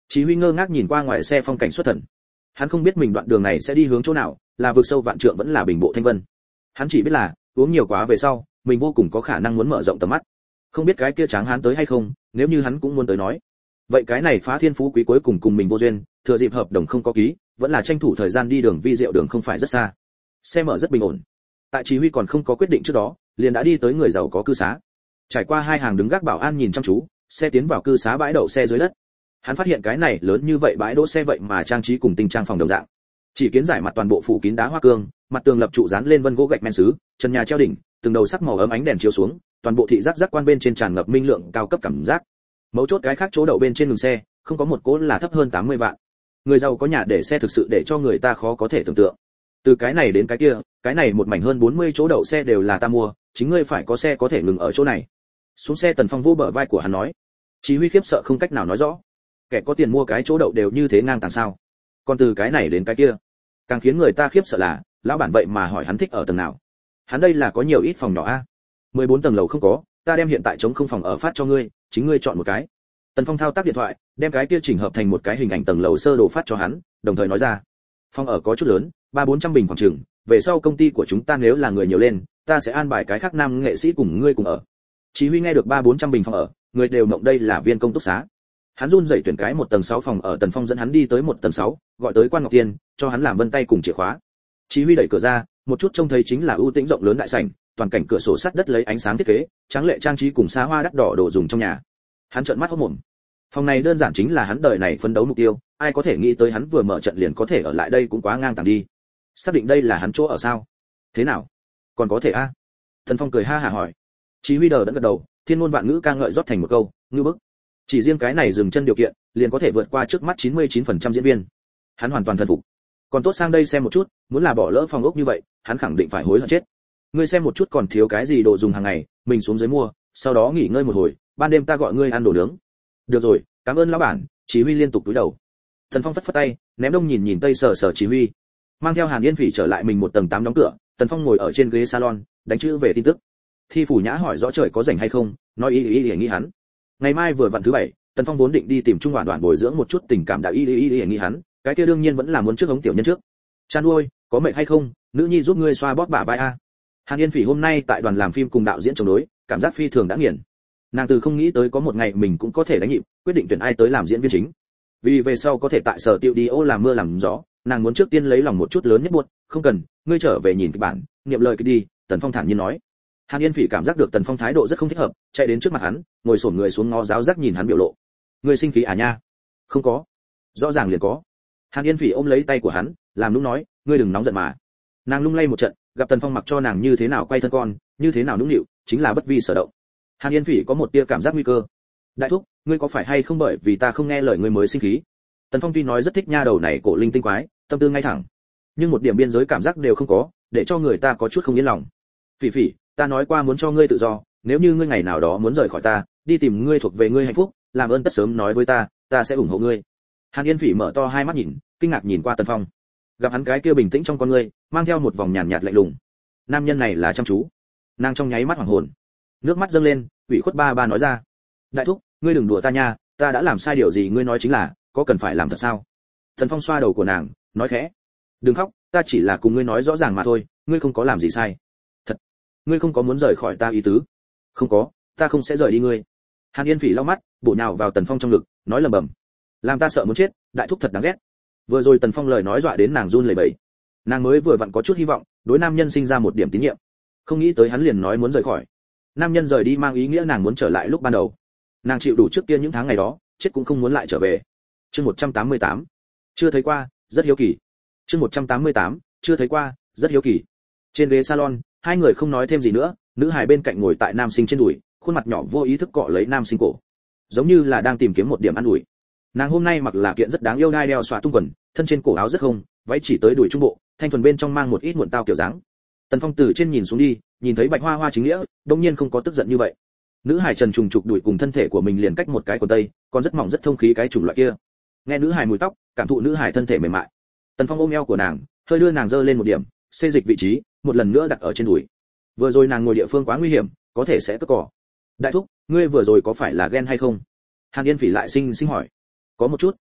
Chí Huy ngơ ngác nhìn qua ngoài xe phong cảnh xuất thần. Hắn không biết mình đoạn đường này sẽ đi hướng chỗ nào, là vực sâu vạn trượng vẫn là bình bộ thanh vân. Hắn chỉ biết là uống nhiều quá về sau, mình vô cùng có khả năng muốn mở rộng tầm mắt. Không biết cái kia tráng hán tới hay không, nếu như hắn cũng muốn tới nói, vậy cái này phá thiên phú quý cuối cùng cùng mình vô duyên, thừa dịp hợp đồng không có ký, vẫn là tranh thủ thời gian đi đường vi diệu đường không phải rất xa. Xe mở rất bình ổn. Tại Chí Huy còn không có quyết định trước đó, liền đã đi tới người giàu có cư xá. Trải qua hai hàng đứng gác bảo an nhìn chăm chú, xe tiến vào cư xá bãi đậu xe dưới đất. Hắn phát hiện cái này lớn như vậy bãi đỗ xe vậy mà trang trí cùng tinh trang phòng đồng dạng. Chỉ kiến giải mặt toàn bộ phủ kín đá hoa cương, mặt tường lập trụ dán lên vân gỗ gạch men sứ, trần nhà treo đỉnh, từng đầu sắc màu ấm ánh đèn chiếu xuống, toàn bộ thị giác giác quan bên trên tràn ngập minh lượng cao cấp cảm giác. Mấu chốt cái khác chỗ đậu bên trên ngừng xe, không có một cỗ là thấp hơn tám mươi vạn. Người giàu có nhà để xe thực sự để cho người ta khó có thể tưởng tượng. Từ cái này đến cái kia, cái này một mảnh hơn bốn mươi chỗ đậu xe đều là ta mua, chính ngươi phải có xe có thể ngừng ở chỗ này. Xuống xe Tần Phong vô bờ vai của hắn nói. Chí Huy khiếp sợ không cách nào nói rõ. Kẻ có tiền mua cái chỗ đậu đều như thế ngang tàng sao? Còn từ cái này đến cái kia, càng khiến người ta khiếp sợ là, lão bản vậy mà hỏi hắn thích ở tầng nào. Hắn đây là có nhiều ít phòng nhỏ a? mười bốn tầng lầu không có, ta đem hiện tại trống không phòng ở phát cho ngươi, chính ngươi chọn một cái. Tần Phong thao tác điện thoại, đem cái kia chỉnh hợp thành một cái hình ảnh tầng lầu sơ đồ phát cho hắn, đồng thời nói ra. Phòng ở có chút lớn, ba bốn trăm bình khoảng chừng, về sau công ty của chúng ta nếu là người nhiều lên, ta sẽ an bài cái khác nam nghệ sĩ cùng ngươi cùng ở. Chí Huy nghe được ba bốn trăm bình phòng ở, người đều mộng đây là viên công túc xá. Hắn run rẩy tuyển cái một tầng sáu phòng ở. Tần Phong dẫn hắn đi tới một tầng sáu, gọi tới Quan Ngọc Tiên, cho hắn làm vân tay cùng chìa khóa. Chí Huy đẩy cửa ra, một chút trông thấy chính là ưu tĩnh rộng lớn đại sảnh, toàn cảnh cửa sổ sắt đất lấy ánh sáng thiết kế, tráng lệ trang trí cùng xa hoa đắt đỏ đồ dùng trong nhà. Hắn trợn mắt hốt mồm. Phòng này đơn giản chính là hắn đời này phấn đấu mục tiêu, ai có thể nghĩ tới hắn vừa mở trận liền có thể ở lại đây cũng quá ngang tàng đi. Xác định đây là hắn chỗ ở sao? Thế nào? Còn có thể a? À? Tần Phong cười ha hả hỏi. Chí Huy đờ đẫn gật đầu, thiên ngôn vạn ngữ ca ngợi rót thành một câu, ngư bức. Chỉ riêng cái này dừng chân điều kiện, liền có thể vượt qua trước mắt chín mươi chín phần trăm diễn viên. Hắn hoàn toàn thần phục. Còn tốt sang đây xem một chút, muốn là bỏ lỡ phòng ốc như vậy, hắn khẳng định phải hối hận chết. Ngươi xem một chút còn thiếu cái gì đồ dùng hàng ngày, mình xuống dưới mua, sau đó nghỉ ngơi một hồi, ban đêm ta gọi ngươi ăn đồ nướng. Được rồi, cảm ơn lão bản. Chí Huy liên tục cúi đầu. Thần Phong phất phất tay, ném đông nhìn nhìn tây sờ sờ Chí Huy. Mang theo Hàn Yên Phỉ trở lại mình một tầng tám đóng cửa, Tần Phong ngồi ở trên ghế salon, đánh chữ về tin tức. Thi Phủ Nhã hỏi rõ trời có rảnh hay không, nói ý ý ý nghĩ hắn. Ngày mai vừa vặn thứ bảy, Tần Phong vốn định đi tìm Trung Hoàn Đoạn bồi dưỡng một chút tình cảm đạo ý ý ý ý nghĩ hắn, cái kia đương nhiên vẫn là muốn trước ống tiểu nhân trước. Chan nuôi, có mệt hay không, nữ nhi giúp ngươi xoa bóp bả vai a. Hàn Yên Phỉ hôm nay tại đoàn làm phim cùng đạo diễn chống đối, cảm giác phi thường đã nghiền. Nàng từ không nghĩ tới có một ngày mình cũng có thể đánh nhịp, quyết định tuyển ai tới làm diễn viên chính. Vì về sau có thể tại sở tiêu đi ô làm mưa làm gió, nàng muốn trước tiên lấy lòng một chút lớn nhất buốt, không cần, ngươi trở về nhìn kịch bản, niệm lời cái đi. Tần Phong thản nhiên nói. Hàn Yên Phỉ cảm giác được Tần Phong thái độ rất không thích hợp, chạy đến trước mặt hắn, ngồi xổm người xuống ngó giáo giác nhìn hắn biểu lộ. Ngươi sinh khí à nha? Không có. Rõ ràng liền có. Hàn Yên Phỉ ôm lấy tay của hắn, làm lúc nói, ngươi đừng nóng giận mà. Nàng lung lay một trận, gặp Tần Phong mặc cho nàng như thế nào quay thân con, như thế nào nũng nịu, chính là bất vi sở động. Hàn Yên Phỉ có một tia cảm giác nguy cơ. Đại thúc, ngươi có phải hay không bởi vì ta không nghe lời ngươi mới sinh khí? Tần Phong tuy nói rất thích nha đầu này cổ linh tinh quái, tâm tư ngay thẳng, nhưng một điểm biên giới cảm giác đều không có, để cho người ta có chút không yên lòng. Phỉ Phỉ, ta nói qua muốn cho ngươi tự do, nếu như ngươi ngày nào đó muốn rời khỏi ta, đi tìm ngươi thuộc về ngươi hạnh phúc, làm ơn tất sớm nói với ta, ta sẽ ủng hộ ngươi. Hàn Yên Phỉ mở to hai mắt nhìn, kinh ngạc nhìn qua Tần Phong. Gặp hắn cái kia bình tĩnh trong con ngươi, mang theo một vòng nhàn nhạt lạnh lùng. Nam nhân này là chăm chú. Nàng trong nháy mắt hoảng hồn, nước mắt dâng lên, ủy khuất ba ba nói ra. Đại thúc, ngươi đừng đùa ta nha, ta đã làm sai điều gì ngươi nói chính là, có cần phải làm thật sao? Tần Phong xoa đầu của nàng, nói khẽ. Đừng khóc, ta chỉ là cùng ngươi nói rõ ràng mà thôi, ngươi không có làm gì sai. Thật, ngươi không có muốn rời khỏi ta ý tứ? Không có, ta không sẽ rời đi ngươi. Hàn Yên Phỉ lau mắt, bổ nhào vào Tần Phong trong ngực, nói lẩm bẩm. Làm ta sợ muốn chết, đại thúc thật đáng ghét. Vừa rồi Tần Phong lời nói dọa đến nàng run lẩy bẩy. Nàng mới vừa vặn có chút hy vọng, đối nam nhân sinh ra một điểm tín nhiệm. Không nghĩ tới hắn liền nói muốn rời khỏi. Nam nhân rời đi mang ý nghĩa nàng muốn trở lại lúc ban đầu. Nàng chịu đủ trước kia những tháng ngày đó, chết cũng không muốn lại trở về. Chương một trăm tám mươi tám. Chưa thấy qua, rất hiếu kỳ. Chương một trăm tám mươi tám. Chưa thấy qua, rất hiếu kỳ. Trên ghế salon, hai người không nói thêm gì nữa, nữ hài bên cạnh ngồi tại nam sinh trên đùi, khuôn mặt nhỏ vô ý thức cọ lấy nam sinh cổ, giống như là đang tìm kiếm một điểm an ủi. Nàng hôm nay mặc là kiện rất đáng yêu đai đeo xóa tung quần, thân trên cổ áo rất không, váy chỉ tới đùi trung bộ, thanh thuần bên trong mang một ít muộn tao kiểu dáng. Tần Phong từ trên nhìn xuống đi, nhìn thấy Bạch Hoa Hoa chính nghĩa, đương nhiên không có tức giận như vậy. Nữ hài trần trùng trục đùi cùng thân thể của mình liền cách một cái quần tây, còn rất mỏng rất thông khí cái chủng loại kia. Nghe nữ hài mùi tóc, cảm thụ nữ hài thân thể mềm mại. Tần Phong ôm eo của nàng, hơi đưa nàng dơ lên một điểm, xê dịch vị trí, một lần nữa đặt ở trên đùi. Vừa rồi nàng ngồi địa phương quá nguy hiểm, có thể sẽ tức cỏ. Đại thúc, ngươi vừa rồi có phải là ghen hay không? Hàn Yên Phỉ lại sinh sinh hỏi. Có một chút,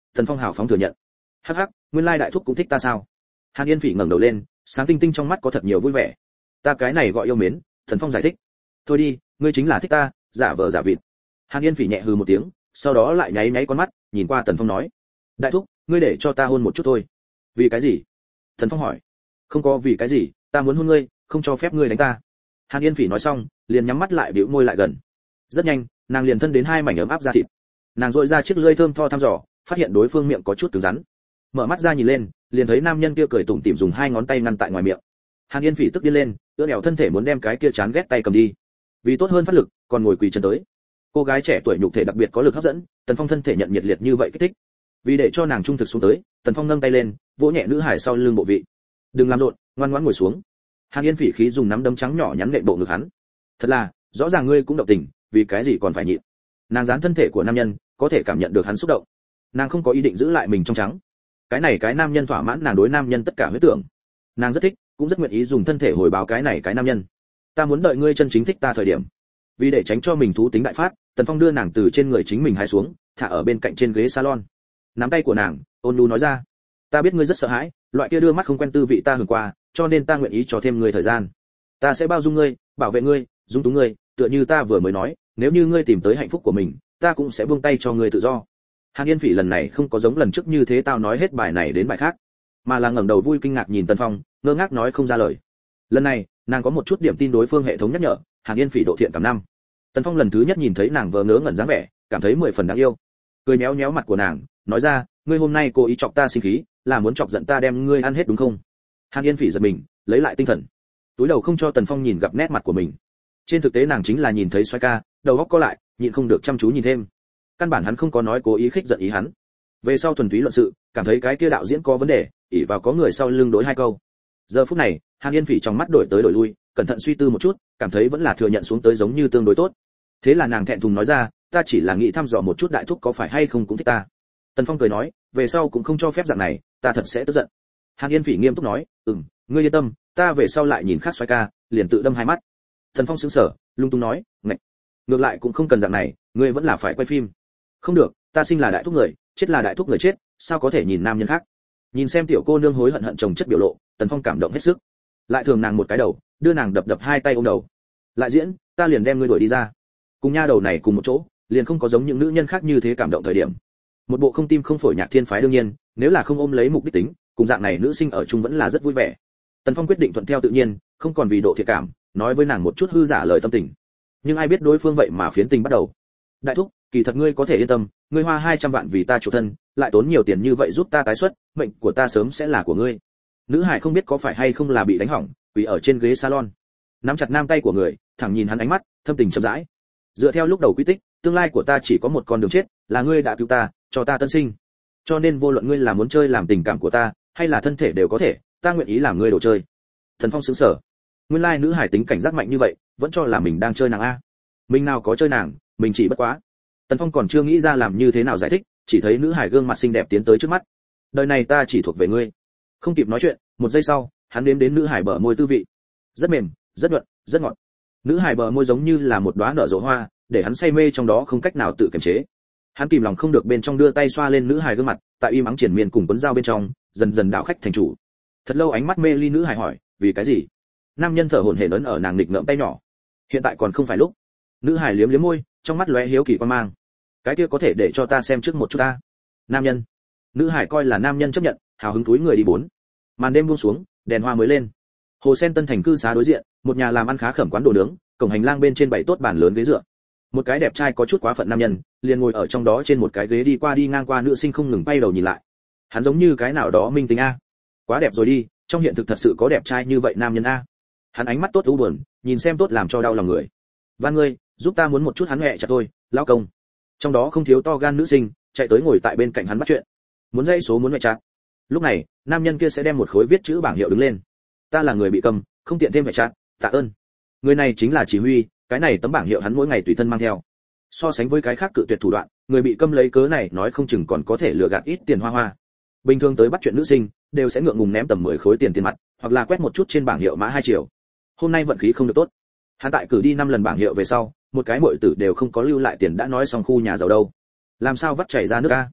Tần Phong hào phóng thừa nhận. Hắc hắc, nguyên lai đại thúc cũng thích ta sao? Hàn Yên Phỉ ngẩng đầu lên, sáng tinh tinh trong mắt có thật nhiều vui vẻ. Ta cái này gọi yêu mến. Tần Phong giải thích. Thôi đi, ngươi chính là thích ta, giả vờ giả vịt. Hàn Yên Phỉ nhẹ hừ một tiếng, sau đó lại nháy nháy con mắt, nhìn qua Tần Phong nói: đại thúc, ngươi để cho ta hôn một chút thôi. Vì cái gì? Tần Phong hỏi. Không có vì cái gì, ta muốn hôn ngươi, không cho phép ngươi đánh ta. Hàn Yên Phỉ nói xong, liền nhắm mắt lại bĩu môi lại gần. Rất nhanh, nàng liền thân đến hai mảnh ấm áp da thịt. Nàng dội ra chiếc lưỡi thơm tho thăm dò, phát hiện đối phương miệng có chút cứng rắn. Mở mắt ra nhìn lên, liền thấy nam nhân kia cười tủm tỉm dùng hai ngón tay ngăn tại ngoài miệng. Hàn Yên Phỉ tức điên lên, ưỡn đèo thân thể muốn đem cái kia chán ghét tay cầm đi. Vì tốt hơn phát lực, còn ngồi quỳ chân tới. Cô gái trẻ tuổi nhục thể đặc biệt có lực hấp dẫn, Tần Phong thân thể nhận nhiệt liệt như vậy kích thích. Vì để cho nàng trung thực xuống tới, Tần Phong nâng tay lên, vỗ nhẹ nữ hải sau lưng bộ vị. Đừng làm rộn, ngoan ngoãn ngồi xuống. Hàn Yên Phỉ khí dùng nắm đấm trắng nhỏ nhắn nện bộ ngực hắn. Thật là, rõ ràng ngươi cũng động tình, vì cái gì còn phải nhịn? Nàng dán thân thể của nam nhân, có thể cảm nhận được hắn xúc động. Nàng không có ý định giữ lại mình trong trắng. Cái này cái nam nhân thỏa mãn nàng đối nam nhân tất cả huyết tưởng. Nàng rất thích, cũng rất nguyện ý dùng thân thể hồi báo cái này cái nam nhân. Ta muốn đợi ngươi chân chính thích ta thời điểm. Vì để tránh cho mình thú tính đại phát, Tần Phong đưa nàng từ trên người chính mình hái xuống, thả ở bên cạnh trên ghế salon. Nắm tay của nàng, ôn nhu nói ra: ta biết ngươi rất sợ hãi, loại kia đưa mắt không quen tư vị ta hưởng qua, cho nên ta nguyện ý cho thêm ngươi thời gian. Ta sẽ bao dung ngươi, bảo vệ ngươi, dung túng ngươi, tựa như ta vừa mới nói, nếu như ngươi tìm tới hạnh phúc của mình, ta cũng sẽ buông tay cho ngươi tự do. Hàn Yên Phỉ lần này không có giống lần trước như thế tao nói hết bài này đến bài khác, mà là ngẩng đầu vui kinh ngạc nhìn Tần Phong, ngơ ngác nói không ra lời. Lần này, nàng có một chút điểm tin đối phương hệ thống nhắc nhở, Hàn Yên Phỉ độ thiện cảm năm. Tần Phong lần thứ nhất nhìn thấy nàng vờ ngớ ngẩn dáng vẻ, cảm thấy mười phần đáng yêu. Cười méo méo mặt của nàng, nói ra: ngươi hôm nay cố ý chọc ta sinh khí, là muốn chọc giận ta đem ngươi ăn hết đúng không? Hàn Yên Phỉ giật mình, lấy lại tinh thần, túi đầu không cho Tần Phong nhìn gặp nét mặt của mình. Trên thực tế nàng chính là nhìn thấy xoay ca, đầu óc co lại, nhịn không được chăm chú nhìn thêm. Căn bản hắn không có nói cố ý khích giận ý hắn. Về sau thuần túy luận sự, cảm thấy cái kia đạo diễn có vấn đề, ỷ vào có người sau lưng đối hai câu. Giờ phút này, Hàn Yên Phỉ trong mắt đổi tới đổi lui, cẩn thận suy tư một chút, cảm thấy vẫn là thừa nhận xuống tới giống như tương đối tốt. Thế là nàng thẹn thùng nói ra: ta chỉ là nghĩ thăm dò một chút đại thúc có phải hay không cũng thích ta. Tần Phong cười nói: về sau cũng không cho phép dạng này, ta thật sẽ tức giận. Hàn Yên Phỉ nghiêm túc nói: ừm, ngươi yên tâm, ta về sau lại nhìn khác xoay ca, liền tự đâm hai mắt. Tần Phong sững sờ, lung tung nói: ngạch, ngược lại cũng không cần dạng này, ngươi vẫn là phải quay phim. Không được, ta sinh là đại thúc người, chết là đại thúc người chết, sao có thể nhìn nam nhân khác. Nhìn xem tiểu cô nương hối hận hận chồng chất biểu lộ, Tần Phong cảm động hết sức, lại thường nàng một cái đầu, đưa nàng đập đập hai tay ôm đầu. Lại diễn, ta liền đem ngươi đuổi đi ra. Cùng nha đầu này cùng một chỗ, liền không có giống những nữ nhân khác như thế cảm động thời điểm. Một bộ không tim không phổi nhạc thiên phái đương nhiên, nếu là không ôm lấy mục đích tính, cùng dạng này nữ sinh ở chung vẫn là rất vui vẻ. Tần Phong quyết định thuận theo tự nhiên, không còn vì độ thiệt cảm, nói với nàng một chút hư giả lời tâm tình. Nhưng ai biết đối phương vậy mà phiến tình bắt đầu. Đại thúc, kỳ thật ngươi có thể yên tâm, ngươi hoa hai trăm vạn vì ta chủ thân, lại tốn nhiều tiền như vậy giúp ta tái xuất, mệnh của ta sớm sẽ là của ngươi. Nữ hải không biết có phải hay không là bị đánh hỏng, quỳ ở trên ghế salon, nắm chặt nam tay của người, thẳng nhìn hắn ánh mắt, thâm tình chậm rãi. Dựa theo lúc đầu quy tích, tương lai của ta chỉ có một con đường chết, là ngươi đã cứu ta, cho ta tân sinh. Cho nên vô luận ngươi là muốn chơi làm tình cảm của ta, hay là thân thể đều có thể, ta nguyện ý làm ngươi đồ chơi. Thần Phong sững sờ. Nguyên lai nữ hải tính cảnh giác mạnh như vậy, vẫn cho là mình đang chơi nàng a. Mình nào có chơi nàng, mình chỉ bất quá. Tần Phong còn chưa nghĩ ra làm như thế nào giải thích, chỉ thấy nữ hải gương mặt xinh đẹp tiến tới trước mắt. Đời này ta chỉ thuộc về ngươi. Không kịp nói chuyện, một giây sau, hắn đếm đến nữ hải bờ môi tư vị. Rất mềm, rất nhuận, rất ngọt. Nữ hải bờ môi giống như là một đóa nở rộ hoa, để hắn say mê trong đó không cách nào tự kiềm chế. Hắn kìm lòng không được bên trong đưa tay xoa lên nữ hải gương mặt, tại y mắng triển miên cùng cuốn dao bên trong, dần dần đạo khách thành chủ. Thật lâu ánh mắt mê ly nữ hải hỏi, vì cái gì? Nam nhân thở hổn hển ấn ở nàng nghịch ngợm tay nhỏ. Hiện tại còn không phải lúc. Nữ hải liếm liếm môi, trong mắt lóe hiếu kỳ quan mang. Cái kia có thể để cho ta xem trước một chút ta. Nam nhân. Nữ hải coi là nam nhân chấp nhận, hào hứng túi người đi bốn. Màn đêm buông xuống, đèn hoa mới lên. Hồ Sen Tân Thành cư xá đối diện, một nhà làm ăn khá khẩm quán đồ nướng, cổng hành lang bên trên bảy tốt bàn lớn ghế dựa. Một cái đẹp trai có chút quá phận nam nhân, liền ngồi ở trong đó trên một cái ghế đi qua đi ngang qua nữ sinh không ngừng bay đầu nhìn lại. Hắn giống như cái nào đó minh tính a. Quá đẹp rồi đi, trong hiện thực thật sự có đẹp trai như vậy nam nhân a. Hắn ánh mắt tốt u buồn, nhìn xem tốt làm cho đau lòng người. Van ngươi, giúp ta muốn một chút hắn mẹ chặt tôi, lão công. Trong đó không thiếu to gan nữ sinh, chạy tới ngồi tại bên cạnh hắn bắt chuyện. Muốn dãy số muốn mẹ chặt. Lúc này, nam nhân kia sẽ đem một khối viết chữ bảng hiệu đứng lên. Ta là người bị cầm, không tiện thêm mẹ chặt, tạ ơn. Người này chính là Chỉ Huy, cái này tấm bảng hiệu hắn mỗi ngày tùy thân mang theo. So sánh với cái khác cự tuyệt thủ đoạn, người bị câm lấy cớ này nói không chừng còn có thể lừa gạt ít tiền hoa hoa. Bình thường tới bắt chuyện nữ sinh, đều sẽ ngượng ngùng ném tầm mười khối tiền tiền mặt, hoặc là quét một chút trên bảng hiệu mã hai triệu. Hôm nay vận khí không được tốt. Hắn tại cử đi năm lần bảng hiệu về sau, một cái muội tử đều không có lưu lại tiền đã nói xong khu nhà giàu đâu. Làm sao vắt chảy ra nước a?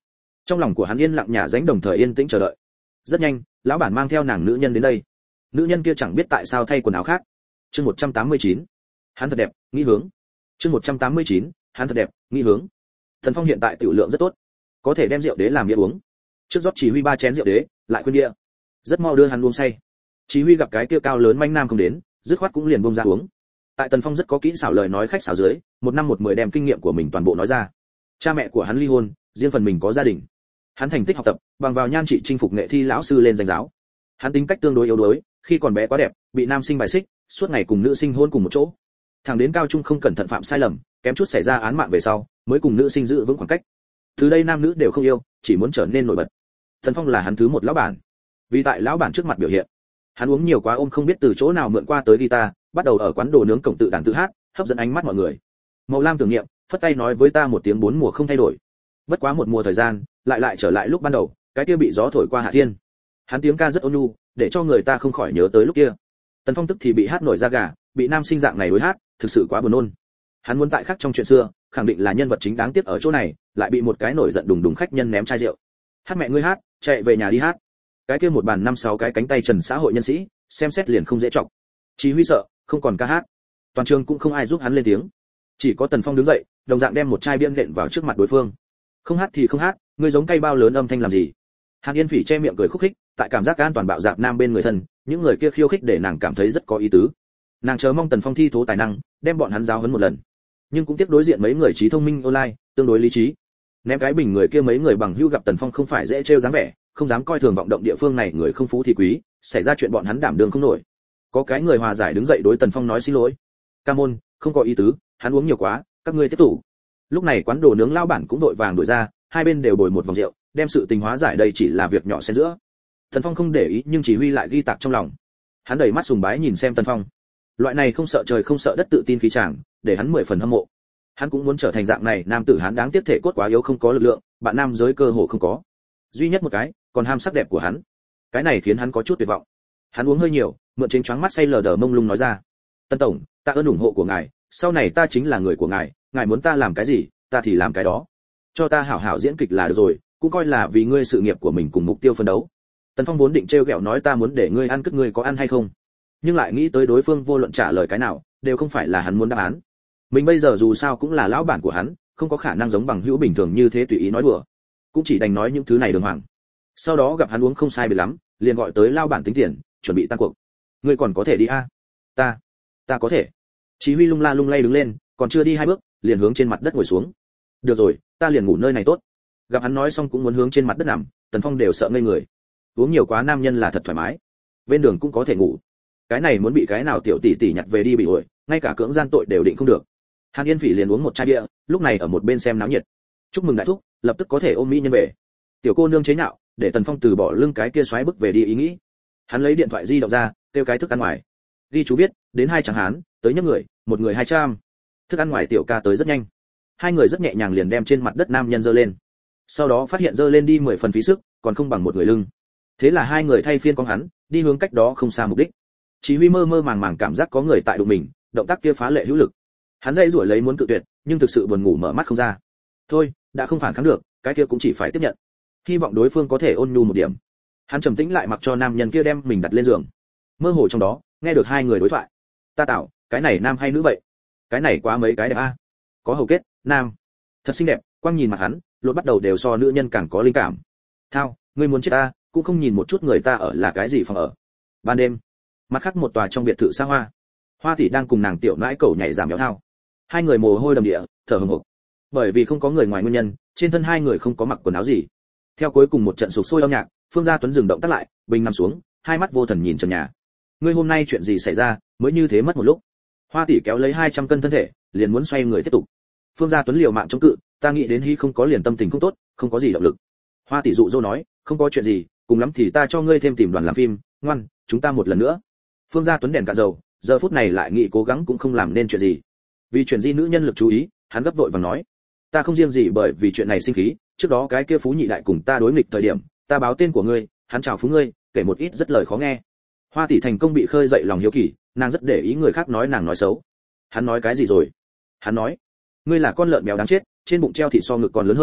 Trong lòng của hắn yên lặng nhả ránh, đồng thời yên tĩnh chờ đợi. Rất nhanh, lão bản mang theo nàng nữ nhân đến đây. Nữ nhân kia chẳng biết tại sao thay quần áo khác. Chương một trăm tám mươi chín, hắn thật đẹp, nghĩ hướng. Chương một trăm tám mươi chín, hắn thật đẹp, nghĩ hướng. Thần Phong hiện tại tiểu lượng rất tốt, có thể đem rượu đế làm bia uống. Trước rót chỉ huy ba chén rượu đế, lại khuyên bia. Rất mau đưa hắn uống say. Chỉ huy gặp cái kia cao lớn manh nam không đến, dứt khoát cũng liền buông ra uống. Tại Tần Phong rất có kỹ xảo lời nói khách sáo dưới, một năm một mười đem kinh nghiệm của mình toàn bộ nói ra. Cha mẹ của hắn ly hôn, riêng phần mình có gia đình. Hắn thành tích học tập, bằng vào nhan trị chinh phục nghệ thi lão sư lên danh giáo. Hắn tính cách tương đối yếu đuối, khi còn bé quá đẹp, bị nam sinh bài xích, suốt ngày cùng nữ sinh hôn cùng một chỗ. Thằng đến cao trung không cẩn thận phạm sai lầm, kém chút xảy ra án mạng về sau, mới cùng nữ sinh giữ vững khoảng cách. Từ đây nam nữ đều không yêu, chỉ muốn trở nên nổi bật. Tần Phong là hắn thứ một lão bản. Vì tại lão bản trước mặt biểu hiện, hắn uống nhiều quá ôm không biết từ chỗ nào mượn qua tới guitar, bắt đầu ở quán đồ nướng cổng tự đàn tự hát, hấp dẫn ánh mắt mọi người. Màu lam tưởng niệm, phất tay nói với ta một tiếng bốn mùa không thay đổi. Bất quá một mùa thời gian, lại lại trở lại lúc ban đầu, cái kia bị gió thổi qua hạ thiên. Hắn tiếng ca rất ôn nhu, để cho người ta không khỏi nhớ tới lúc kia. Tần Phong tức thì bị hát nổi da gà, bị nam sinh dạng này đối hát, thực sự quá buồn nôn. Hắn muốn tại khác trong chuyện xưa, khẳng định là nhân vật chính đáng tiếc ở chỗ này, lại bị một cái nổi giận đùng đùng khách nhân ném chai rượu. Hát mẹ ngươi hát, chạy về nhà đi hát. Cái kia một bàn năm sáu cái cánh tay trần xã hội nhân sĩ, xem xét liền không dễ trọng. Chỉ huy sợ, không còn ca hát. Toàn trường cũng không ai giúp hắn lên tiếng. Chỉ có Tần Phong đứng dậy, đồng dạng đem một chai bia nện vào trước mặt đối phương. Không hát thì không hát, ngươi giống cây bao lớn âm thanh làm gì? Hàn Yên Phỉ che miệng cười khúc khích, tại cảm giác an toàn bạo dạp nam bên người thân, những người kia khiêu khích để nàng cảm thấy rất có ý tứ. Nàng chờ mong Tần Phong thi thố tài năng, đem bọn hắn giáo huấn một lần. Nhưng cũng tiếc đối diện mấy người trí thông minh online, tương đối lý trí. Ném cái bình người kia mấy người bằng hữu gặp Tần Phong không phải dễ trêu dáng vẻ, không dám coi thường vọng động địa phương này người không phú thì quý, xảy ra chuyện bọn hắn đảm đương không nổi. Có cái người hòa giải đứng dậy đối Tần Phong nói xin lỗi. Ca môn, không có ý tứ, hắn uống nhiều quá, các ngươi tiếp tục. Lúc này quán đồ nướng lao bản cũng đội vàng đuổi ra, hai bên đều bồi một vòng rượu, đem sự tình hóa giải đây chỉ là việc nhỏ xen giữa. Tần Phong không để ý nhưng chỉ huy lại ghi tạc trong lòng. Hắn đẩy mắt sùng bái nhìn xem Tần Phong. Loại này không sợ trời không sợ đất tự tin khí chàng, để hắn mười phần hâm mộ. Hắn cũng muốn trở thành dạng này, nam tử hắn đáng tiếc thể cốt quá yếu không có lực lượng, bạn nam giới cơ hồ không có. Duy nhất một cái, còn ham sắc đẹp của hắn. Cái này khiến hắn có chút tuyệt vọng. Hắn uống hơi nhiều, mượn chính choáng mắt say lờ đờ mông lung nói ra: "Tân tổng, ta ơn ủng hộ của ngài, sau này ta chính là người của ngài, ngài muốn ta làm cái gì, ta thì làm cái đó. Cho ta hảo hảo diễn kịch là được rồi, cũng coi là vì ngươi sự nghiệp của mình cùng mục tiêu phân đấu." Tần Phong vốn định trêu ghẹo nói ta muốn để ngươi ăn cất ngươi có ăn hay không, nhưng lại nghĩ tới đối phương vô luận trả lời cái nào, đều không phải là hắn muốn đáp án. Mình bây giờ dù sao cũng là lão bản của hắn, không có khả năng giống bằng hữu bình thường như thế tùy ý nói đùa, cũng chỉ đành nói những thứ này đường hoàng. Sau đó gặp hắn uống không sai biệt lắm, liền gọi tới lao bản tính tiền, chuẩn bị tan cuộc. Ngươi còn có thể đi a? À? Ta, ta có thể. Chí huy lung la lung lay đứng lên, còn chưa đi hai bước, liền hướng trên mặt đất ngồi xuống. Được rồi, ta liền ngủ nơi này tốt. Gặp hắn nói xong cũng muốn hướng trên mặt đất nằm, Tần Phong đều sợ ngây người. Uống nhiều quá nam nhân là thật thoải mái, bên đường cũng có thể ngủ. Cái này muốn bị cái nào tiểu tỷ tỷ nhặt về đi bị ổi, ngay cả cưỡng gian tội đều định không được. Hàn Yên Phỉ liền uống một chai bia, lúc này ở một bên xem náo nhiệt. Chúc mừng đại thúc, lập tức có thể ôm mỹ nhân về. Tiểu cô nương chế nhạo, để Tần Phong từ bỏ lưng cái kia xoáy bức về đi ý nghĩ. Hắn lấy điện thoại di động ra, kêu cái thức ăn ngoài. Ghi chú viết, đến hai chẳng hán, tới nhấc người, một người hai trăm. Thức ăn ngoài tiểu ca tới rất nhanh. Hai người rất nhẹ nhàng liền đem trên mặt đất nam nhân giơ lên. Sau đó phát hiện giơ lên đi mười phần phí sức, còn không bằng một người lưng. Thế là hai người thay phiên con hắn, đi hướng cách đó không xa mục đích. Chỉ huy mơ mơ màng màng cảm giác có người tại đụng mình, động tác kia phá lệ hữu lực. Hắn dây rủi lấy muốn cự tuyệt, nhưng thực sự buồn ngủ mở mắt không ra. Thôi, đã không phản kháng được, cái kia cũng chỉ phải tiếp nhận. Hy vọng đối phương có thể ôn nhu một điểm. Hắn trầm tĩnh lại mặc cho nam nhân kia đem mình đặt lên giường. Mơ hồ trong đó, nghe được hai người đối thoại. Ta tạo, cái này nam hay nữ vậy? Cái này quá mấy cái đẹp a. Có hầu kết, nam. Thật xinh đẹp, quang nhìn mặt hắn, lột bắt đầu đều so nữ nhân càng có linh cảm. Thao, ngươi muốn chết ta, cũng không nhìn một chút người ta ở là cái gì phòng ở. Ban đêm, mặt khác một tòa trong biệt thự xa hoa. Hoa tỷ đang cùng nàng tiểu nãi cẩu nhảy giảm béo thao. Hai người mồ hôi đầm địa, thở hổn hộc. Bởi vì không có người ngoài nguyên nhân, trên thân hai người không có mặc quần áo gì. Theo cuối cùng một trận sục sôi âm nhạc, Phương Gia Tuấn dừng động tác lại, bình nằm xuống, hai mắt vô thần nhìn trần nhà. Ngươi hôm nay chuyện gì xảy ra, mới như thế mất một lúc. Hoa tỷ kéo lấy hai trăm cân thân thể, liền muốn xoay người tiếp tục. Phương Gia Tuấn liều mạng chống cự, ta nghĩ đến hy không có liền tâm tình không tốt, không có gì động lực. Hoa tỷ dụ dỗ nói, không có chuyện gì, cùng lắm thì ta cho ngươi thêm tìm đoàn làm phim, ngoan, chúng ta một lần nữa. Phương Gia Tuấn đèn cạn dầu, giờ phút này lại nghĩ cố gắng cũng không làm nên chuyện gì. Vì chuyện gì nữ nhân lực chú ý, hắn gấp vội vàng nói, ta không riêng gì bởi vì chuyện này sinh khí, trước đó cái kia phú nhị đại cùng ta đối nghịch thời điểm, ta báo tên của ngươi, hắn chào phúng ngươi, kể một ít rất lời khó nghe. Hoa tỷ thành công bị khơi dậy lòng hiếu kỳ, nàng rất để ý người khác nói nàng nói xấu. Hắn nói cái gì rồi? Hắn nói, ngươi là con lợn béo đáng chết, trên bụng treo thịt so ngực còn lớn hơn,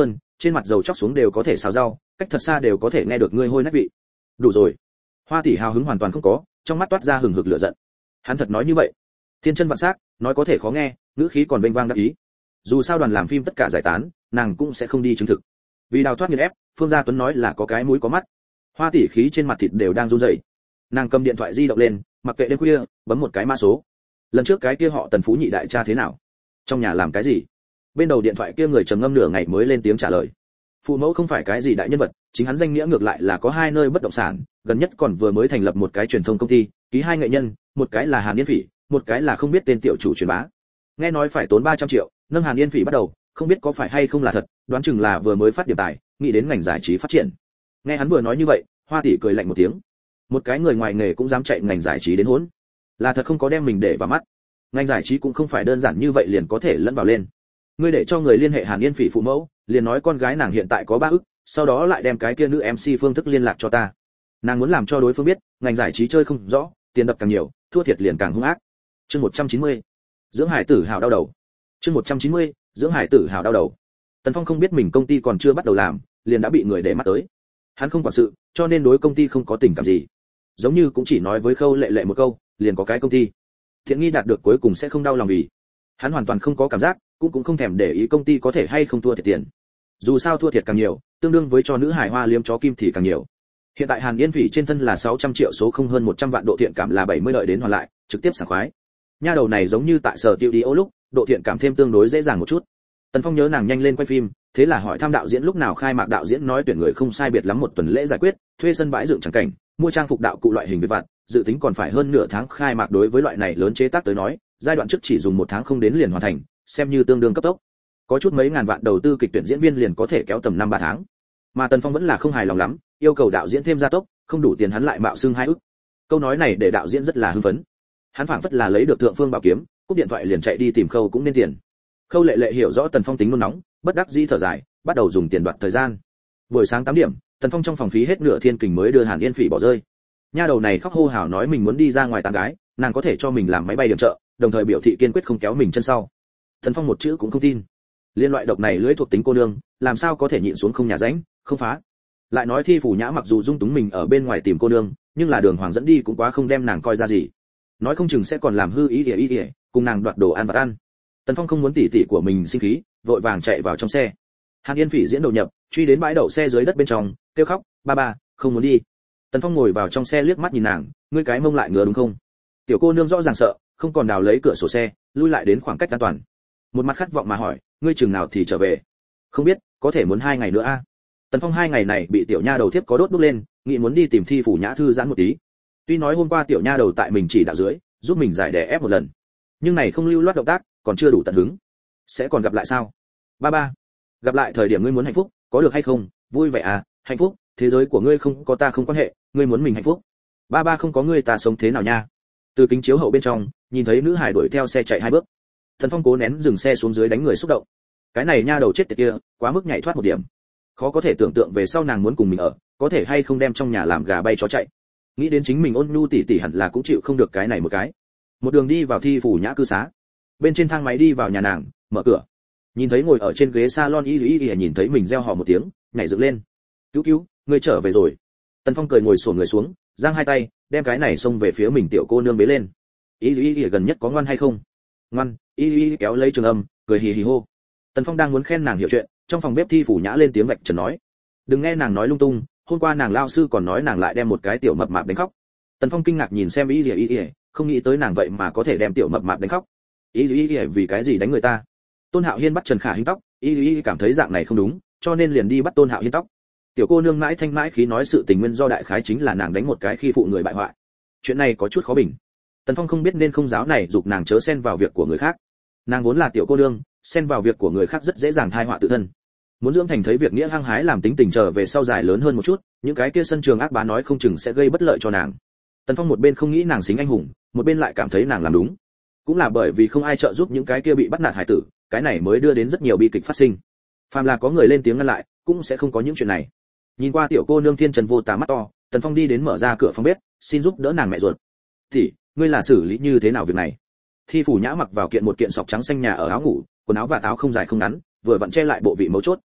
trên mặt dầu chóc xuống đều có thể xào rau, cách thật xa đều có thể nghe được ngươi hôi nách vị. Đủ rồi. Hoa tỷ hào hứng hoàn toàn không có, trong mắt toát ra hừng hực lửa giận. Hắn thật nói như vậy? Thiên chân vạn sắc, nói có thể khó nghe, ngữ khí còn vênh vang đắc ý. Dù sao đoàn làm phim tất cả giải tán, nàng cũng sẽ không đi chứng thực. Vì đào thoát nghiền ép, Phương Gia Tuấn nói là có cái mũi có mắt. Hoa tỷ khí trên mặt thịt đều đang run rẩy. Nàng cầm điện thoại di động lên, mặc kệ đêm khuya, bấm một cái mã số. Lần trước cái kia họ Tần Phú nhị đại cha thế nào? Trong nhà làm cái gì? Bên đầu điện thoại kia người trầm ngâm nửa ngày mới lên tiếng trả lời. Phụ mẫu không phải cái gì đại nhân vật, chính hắn danh nghĩa ngược lại là có hai nơi bất động sản, gần nhất còn vừa mới thành lập một cái truyền thông công ty, ký hai nghệ nhân, một cái là Hàn Yên Phỉ, một cái là không biết tên tiểu chủ truyền bá. Nghe nói phải tốn ba trăm triệu, nâng Hàn Yên Phỉ bắt đầu, không biết có phải hay không là thật, đoán chừng là vừa mới phát điểm tài, nghĩ đến ngành giải trí phát triển. Nghe hắn vừa nói như vậy, Hoa tỷ cười lạnh một tiếng. Một cái người ngoài nghề cũng dám chạy ngành giải trí đến hỗn, là thật không có đem mình để vào mắt. Ngành giải trí cũng không phải đơn giản như vậy liền có thể lẫn vào lên. Ngươi để cho người liên hệ Hàn Yên Phỉ phụ mẫu, liền nói con gái nàng hiện tại có ba ức, sau đó lại đem cái kia nữ em xê phương thức liên lạc cho ta. Nàng muốn làm cho đối phương biết, ngành giải trí chơi không rõ, tiền đập càng nhiều, thua thiệt liền càng hung ác. Chương một trăm chín mươi. Dưỡng Hải Tử hào đau đầu. Chương một trăm chín mươi. Dưỡng Hải Tử hào đau đầu. Tần Phong không biết mình công ty còn chưa bắt đầu làm, liền đã bị người để mắt tới. Hắn không quản sự, cho nên đối công ty không có tình cảm gì. Giống như cũng chỉ nói với Khâu Lệ Lệ một câu, liền có cái công ty. Thiện nghi đạt được cuối cùng sẽ không đau lòng vì. Hắn hoàn toàn không có cảm giác, cũng cũng không thèm để ý công ty có thể hay không thua thiệt tiền. Dù sao thua thiệt càng nhiều, tương đương với cho nữ hải hoa liếm chó kim thì càng nhiều. Hiện tại Hàn Yên Phỉ trên thân là sáu trăm triệu số không hơn một trăm vạn độ thiện cảm là bảy mươi lợi đến hoàn lại, trực tiếp sảng khoái. Nha đầu này giống như tại sở tiêu đi ô lúc, độ thiện cảm thêm tương đối dễ dàng một chút. Tần Phong nhớ nàng nhanh lên quay phim, thế là hỏi thăm đạo diễn lúc nào khai mạc, đạo diễn nói tuyển người không sai biệt lắm một tuần lễ giải quyết, thuê sân bãi dựng chẳng cảnh, mua trang phục đạo cụ loại hình với vặt, dự tính còn phải hơn nửa tháng khai mạc. Đối với loại này lớn chế tác tới nói, giai đoạn trước chỉ dùng một tháng không đến liền hoàn thành, xem như tương đương cấp tốc. Có chút mấy ngàn vạn đầu tư kịch tuyển diễn viên liền có thể kéo tầm năm ba tháng. Mà Tần Phong vẫn là không hài lòng lắm, yêu cầu đạo diễn thêm gia tốc, không đủ tiền hắn lại mạo xưng hai ức. Câu nói này để đạo diễn rất là hưng phấn. Hắn phảng phất là lấy được thượng phương bảo kiếm, cúp điện thoại liền chạy đi tìm Khâu cũng nên tiền. Khâu Lệ Lệ hiểu rõ Tần Phong tính nôn nóng, bất đắc dĩ thở dài, bắt đầu dùng tiền đoạt thời gian. Buổi sáng tám điểm, Tần Phong trong phòng phí hết nửa thiên kình mới đưa Hàn Yên Phỉ bỏ rơi. Nha đầu này khóc hô hào nói mình muốn đi ra ngoài tán gái, nàng có thể cho mình làm máy bay điểm trợ, đồng thời biểu thị kiên quyết không kéo mình chân sau. Tần Phong một chữ cũng không tin. Liên loại độc này lưỡi thuộc tính cô nương, làm sao có thể nhịn xuống không nhà rãnh, không phá. Lại nói Thi Phủ Nhã mặc dù dung túng mình ở bên ngoài tìm cô nương, nhưng là Đường Hoàng dẫn đi cũng quá không đem nàng coi ra gì. Nói không chừng sẽ còn làm hư ý ỉa ý ỉa, cùng nàng đoạt đồ ăn vặt ăn. Tần Phong không muốn tỉ tỉ của mình sinh khí, vội vàng chạy vào trong xe. Hàn Yên Phỉ diễn đầu nhập, truy đến bãi đậu xe dưới đất bên trong, kêu khóc, ba ba, không muốn đi. Tần Phong ngồi vào trong xe liếc mắt nhìn nàng, ngươi cái mông lại ngứa đúng không? Tiểu cô nương rõ ràng sợ, không còn đào lấy cửa sổ xe, lui lại đến khoảng cách an toàn. Một mặt khát vọng mà hỏi, ngươi chừng nào thì trở về? Không biết, có thể muốn hai ngày nữa a. À? Tần Phong hai ngày này bị tiểu nha đầu thiếp có đốt đốt lên, nghĩ muốn đi tìm Thi Phủ Nhã thư giãn một tí. Tuy nói hôm qua tiểu nha đầu tại mình chỉ đạo dưới, giúp mình giải đè ép một lần, nhưng này không lưu loát động tác, còn chưa đủ tận hứng. Sẽ còn gặp lại sao? Ba ba, gặp lại thời điểm ngươi muốn hạnh phúc, có được hay không? Vui vẻ à? Hạnh phúc, thế giới của ngươi không có ta không quan hệ, ngươi muốn mình hạnh phúc. Ba ba không có ngươi ta sống thế nào nha? Từ kính chiếu hậu bên trong, nhìn thấy nữ hải đuổi theo xe chạy hai bước. Thần Phong cố nén dừng xe xuống dưới đánh người xúc động. Cái này nha đầu chết tiệt kia, quá mức nhảy thoát một điểm. Khó có thể tưởng tượng về sau nàng muốn cùng mình ở, có thể hay không đem trong nhà làm gà bay chó chạy. Nghĩ đến chính mình Ôn Nhu tỷ tỷ hẳn là cũng chịu không được cái này một cái. Một đường đi vào Thi Phủ Nhã cư xá. Bên trên thang máy đi vào nhà nàng, mở cửa. Nhìn thấy ngồi ở trên ghế salon y y y, nhìn thấy mình reo hò một tiếng, nhảy dựng lên. "Cứu cứu, ngươi trở về rồi." Tần Phong cười ngồi xổm người xuống, giang hai tay, đem cái này xông về phía mình tiểu cô nương bế lên. "Y y y gần nhất có ngoan hay không?" "Ngoan." Y y kéo lấy Trường Âm, cười hì hì hô. Tần Phong đang muốn khen nàng hiểu chuyện, trong phòng bếp Thi Phủ Nhã lên tiếng vạch trần nói, "Đừng nghe nàng nói lung tung, hôm qua nàng lao sư còn nói nàng lại đem một cái tiểu mập mạp đánh khóc." Tần Phong kinh ngạc nhìn xem y y y, không nghĩ tới nàng vậy mà có thể đem tiểu mập mạp đánh khóc. Y y y vì cái gì đánh người ta? Tôn Hạo Hiên bắt Trần Khả Hinh tóc, y y cảm thấy dạng này không đúng, cho nên liền đi bắt Tôn Hạo Hiên tóc. Tiểu cô nương mãi thanh mãi khí nói sự tình nguyên do đại khái chính là nàng đánh một cái khi phụ người bại hoại. Chuyện này có chút khó bình. Tần Phong không biết nên không giáo này giục nàng chớ xen vào việc của người khác. Nàng vốn là tiểu cô nương, xen vào việc của người khác rất dễ dàng tai họa tự thân. Muốn dưỡng thành thấy việc nghĩa hăng hái làm tính tình trở về sau dài lớn hơn một chút, những cái kia sân trường ác bá nói không chừng sẽ gây bất lợi cho nàng. Tần Phong một bên không nghĩ nàng xính anh hùng, một bên lại cảm thấy nàng làm đúng. Cũng là bởi vì không ai trợ giúp những cái kia bị bắt nạt hải tử, cái này mới đưa đến rất nhiều bi kịch phát sinh. Phàm là có người lên tiếng ngăn lại, cũng sẽ không có những chuyện này. Nhìn qua tiểu cô nương thiên trần vô tà mắt to, Tần Phong đi đến mở ra cửa phòng bếp, xin giúp đỡ nàng mẹ ruột. "Tỷ, ngươi là xử lý như thế nào việc này?" Thi Phủ Nhã mặc vào kiện một kiện sọc trắng xanh nhà ở áo ngủ, quần áo và áo không dài không ngắn, vừa vặn che lại bộ vị mấu chốt.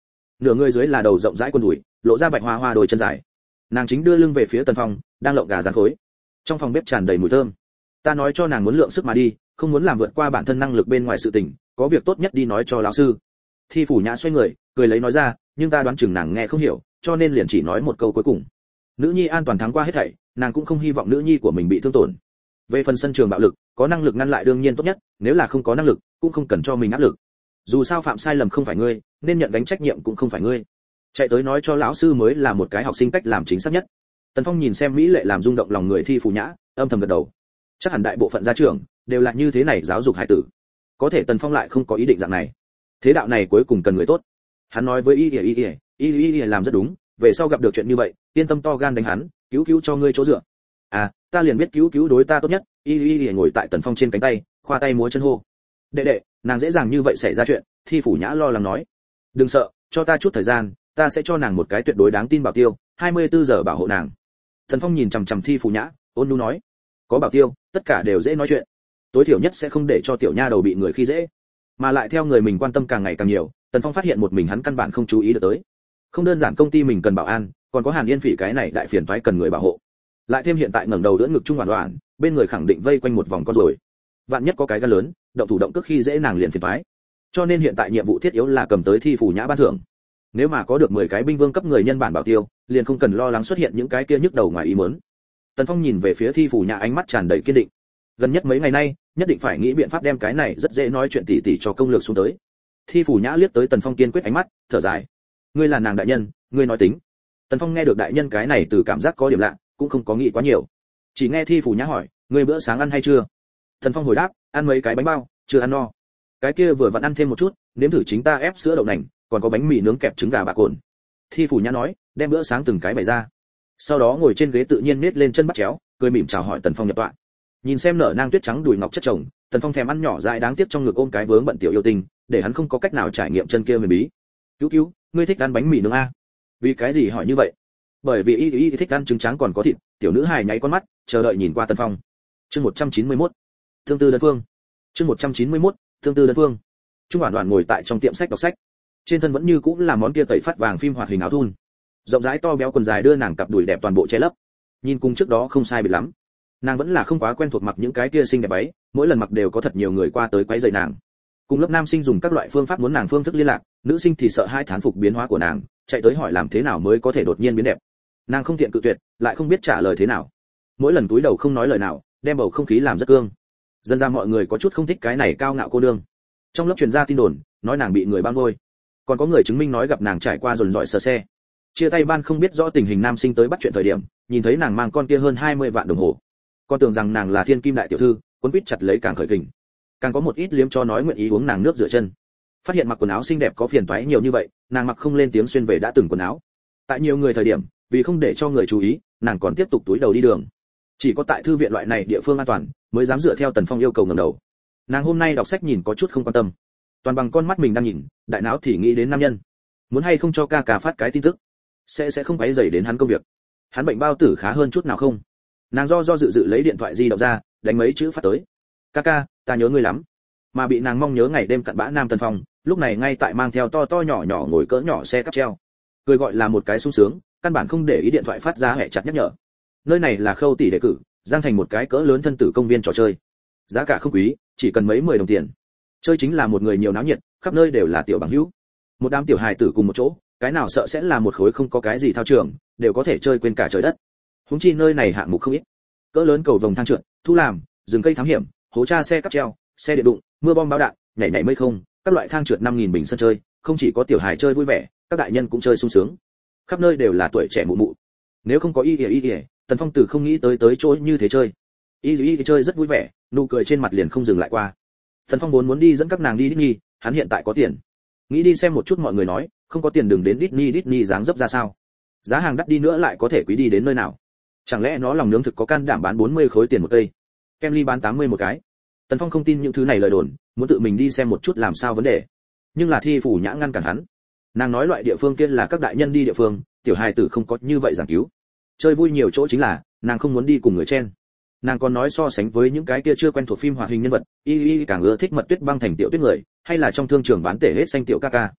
nửa người dưới là đầu rộng rãi quần đùi, lộ ra bạch hoa hoa đôi chân dài. Nàng chính đưa lưng về phía Tần Phong, đang lộng gà rán khối. Trong phòng bếp tràn đầy mùi thơm. Ta nói cho nàng muốn lượng sức mà đi, không muốn làm vượt qua bản thân năng lực bên ngoài sự tình, có việc tốt nhất đi nói cho lão sư. Thi Phủ Nhã xoay người, cười lấy nói ra, nhưng ta đoán chừng nàng nghe không hiểu, cho nên liền chỉ nói một câu cuối cùng. Nữ nhi an toàn thắng qua hết thảy, nàng cũng không hy vọng nữ nhi của mình bị thương tổn. Về phần sân trường bạo lực, có năng lực ngăn lại đương nhiên tốt nhất, nếu là không có năng lực, cũng không cần cho mình áp lực. Dù sao phạm sai lầm không phải ngươi, nên nhận gánh trách nhiệm cũng không phải ngươi. Chạy tới nói cho lão sư mới là một cái học sinh cách làm chính xác nhất. Tần Phong nhìn xem mỹ lệ làm rung động lòng người Thi Phủ Nhã, âm thầm gật đầu. Chắc hẳn đại bộ phận gia trưởng đều là như thế này giáo dục hải tử. Có thể Tần Phong lại không có ý định dạng này. Thế đạo này cuối cùng cần người tốt. Hắn nói với y y y y, y y làm rất đúng, về sau gặp được chuyện như vậy, yên tâm to gan đánh hắn, cứu cứu cho ngươi chỗ dựa. À, ta liền biết cứu cứu đối ta tốt nhất. Y y y ngồi tại Tần Phong trên cánh tay, khoa tay múa chân hô. Đệ đệ, nàng dễ dàng như vậy xảy ra chuyện. Thi Phủ Nhã lo lắng nói. Đừng sợ, cho ta chút thời gian, ta sẽ cho nàng một cái tuyệt đối đáng tin bảo tiêu, hai mươi bốn giờ bảo hộ nàng. Tần Phong nhìn chằm chằm Thi Phủ Nhã, ôn nhu nói, có bảo tiêu, tất cả đều dễ nói chuyện, tối thiểu nhất sẽ không để cho tiểu nha đầu bị người khi dễ, mà lại theo người mình quan tâm càng ngày càng nhiều. Tần Phong phát hiện một mình hắn căn bản không chú ý được tới, không đơn giản công ty mình cần bảo an, còn có Hàn Yên Phỉ cái này đại phiền toái cần người bảo hộ, lại thêm hiện tại ngẩng đầu đỡ ngực trung hoàn hoàn, bên người khẳng định vây quanh một vòng con rồi, vạn nhất có cái gan lớn, động thủ động cước khi dễ nàng liền phiền toái. Cho nên hiện tại nhiệm vụ thiết yếu là cầm tới Thi Phủ Nhã ban thưởng. Nếu mà có được mười cái binh vương cấp người nhân bản bảo tiêu, liền không cần lo lắng xuất hiện những cái kia nhức đầu ngoài ý muốn. Tần Phong nhìn về phía Thi Phủ Nhã, ánh mắt tràn đầy kiên định. Gần nhất mấy ngày nay, nhất định phải nghĩ biện pháp đem cái này rất dễ nói chuyện tỉ tỉ cho công lược xuống tới. Thi Phủ Nhã liếc tới Tần Phong kiên quyết ánh mắt, thở dài. Ngươi là nàng đại nhân, ngươi nói tính. Tần Phong nghe được đại nhân cái này từ cảm giác có điểm lạ, cũng không có nghĩ quá nhiều. Chỉ nghe Thi Phủ Nhã hỏi, ngươi bữa sáng ăn hay chưa? Tần Phong hồi đáp, ăn mấy cái bánh bao, chưa ăn no. Cái kia vừa vặn ăn thêm một chút, nếm thử chính ta ép sữa đậu nành, còn có bánh mì nướng kẹp trứng gà bạc cồn. Thi Phủ Nhã nói, đem bữa sáng từng cái bày ra. Sau đó ngồi trên ghế tự nhiên nết lên chân bắt chéo, cười mỉm chào hỏi Tần Phong nhập tọa. Nhìn xem nở nang tuyết trắng đùi ngọc chất chồng, Tần Phong thèm ăn nhỏ dại đáng tiếc trong ngực ôm cái vướng bận tiểu yêu tình, để hắn không có cách nào trải nghiệm chân kia huyền bí. Cứu cứu, ngươi thích ăn bánh mì nướng a? Vì cái gì hỏi như vậy? Bởi vì y y thích ăn trứng trắng còn có thịt. Tiểu nữ hài nháy con mắt, chờ đợi nhìn qua Tần Phong. Chương một trăm chín mươi mốt, Thương tư đơn phương. Chương một trăm chín mươi mốt, Thương tư đơn phương. Trung Hoản Hoản ngồi tại trong tiệm sách đọc sách, trên thân vẫn như cũng là món kia tẩy phát vàng phim hoạt hình áo thun, rộng rãi to béo quần dài đưa nàng cặp đùi đẹp toàn bộ che lấp, nhìn cùng trước đó không sai biệt lắm. Nàng vẫn là không quá quen thuộc mặc những cái kia xinh đẹp váy, mỗi lần mặc đều có thật nhiều người qua tới quấy rầy nàng. Cùng lớp nam sinh dùng các loại phương pháp muốn nàng phương thức liên lạc, nữ sinh thì sợ hai thán phục biến hóa của nàng, chạy tới hỏi làm thế nào mới có thể đột nhiên biến đẹp. Nàng không tiện cự tuyệt, lại không biết trả lời thế nào. Mỗi lần túi đầu không nói lời nào, đem bầu không khí làm rất cương. Dần ra mọi người có chút không thích cái này cao ngạo cô nương. Trong lớp truyền ra tin đồn, nói nàng bị người bao nuôi. Còn có người chứng minh nói gặp nàng trải qua dồn dọi sờ xe. Chia tay ban không biết rõ tình hình nam sinh tới bắt chuyện thời điểm, nhìn thấy nàng mang con kia hơn hai mươi vạn đồng hồ. Con tưởng rằng nàng là thiên kim đại tiểu thư, cuốn quýt chặt lấy càng khởi kình. Càng có một ít liếm cho nói nguyện ý uống nàng nước rửa chân. Phát hiện mặc quần áo xinh đẹp có phiền toái nhiều như vậy, nàng mặc không lên tiếng xuyên về đã từng quần áo. Tại nhiều người thời điểm, vì không để cho người chú ý, nàng còn tiếp tục túi đầu đi đường. Chỉ có tại thư viện loại này địa phương an toàn, mới dám dựa theo Tần Phong yêu cầu ngẩng đầu. Nàng hôm nay đọc sách nhìn có chút không quan tâm, toàn bằng con mắt mình đang nhìn, đại não thì nghĩ đến nam nhân. Muốn hay không cho ca ca phát cái tin tức, sẽ sẽ không quấy rầy đến hắn công việc. Hắn bệnh bao tử khá hơn chút nào không? Nàng do do dự dự lấy điện thoại di động ra, đánh mấy chữ phát tới. Ca ca, ta nhớ ngươi lắm. Mà bị nàng mong nhớ ngày đêm cặn bã nam Tần Phong, lúc này ngay tại mang theo to to nhỏ nhỏ ngồi cỡ nhỏ xe cắp treo. Cười gọi là một cái sung sướng, căn bản không để ý điện thoại phát ra hệ chặt nhắc nhở. Nơi này là Khâu tỷ đề cử, giang thành một cái cỡ lớn thân tử công viên trò chơi. Giá cả không quý, chỉ cần mấy mười đồng tiền. Chơi chính là một người nhiều náo nhiệt, khắp nơi đều là tiểu bằng hữu. Một đám tiểu hài tử cùng một chỗ, cái nào sợ sẽ là một khối không có cái gì thao trường, đều có thể chơi quên cả trời đất. Huống chi nơi này hạng mục không ít. Cỡ lớn cầu vồng thang trượt, thu làm, rừng cây thám hiểm, hố tra xe cắp treo, xe điện đụng, mưa bom báo đạn, nhảy nhảy mây không, các loại thang trượt năm nghìn bình sân chơi, không chỉ có tiểu hài chơi vui vẻ, các đại nhân cũng chơi sung sướng. Khắp nơi đều là tuổi trẻ mụ mụ. Nếu không có y y y, Tần Phong từ không nghĩ tới tới chỗ như thế chơi. Y y chơi rất vui vẻ, nụ cười trên mặt liền không dừng lại qua. Tần Phong vốn muốn đi dẫn các nàng đi Disney, hắn hiện tại có tiền, nghĩ đi xem một chút mọi người nói, không có tiền đừng đến Disney, Disney dáng dấp ra sao? Giá hàng đắt đi nữa lại có thể quý đi đến nơi nào? Chẳng lẽ nó lòng nướng thực có can đảm bán bốn mươi khối tiền một cây, kem ly bán tám mươi một cái? Tần Phong không tin những thứ này lời đồn, muốn tự mình đi xem một chút làm sao vấn đề. Nhưng là Thi Phủ Nhã ngăn cản hắn. Nàng nói loại địa phương kia là các đại nhân đi địa phương, tiểu hài tử không có như vậy giảng cứu. Chơi vui nhiều chỗ chính là, nàng không muốn đi cùng người chen. Nàng còn nói so sánh với những cái kia chưa quen thuộc phim hoạt hình nhân vật, y y càng ưa thích Mật Tuyết Băng thành tiểu tuyết người, hay là trong thương trường bán tể hết xanh tiểu ca ca.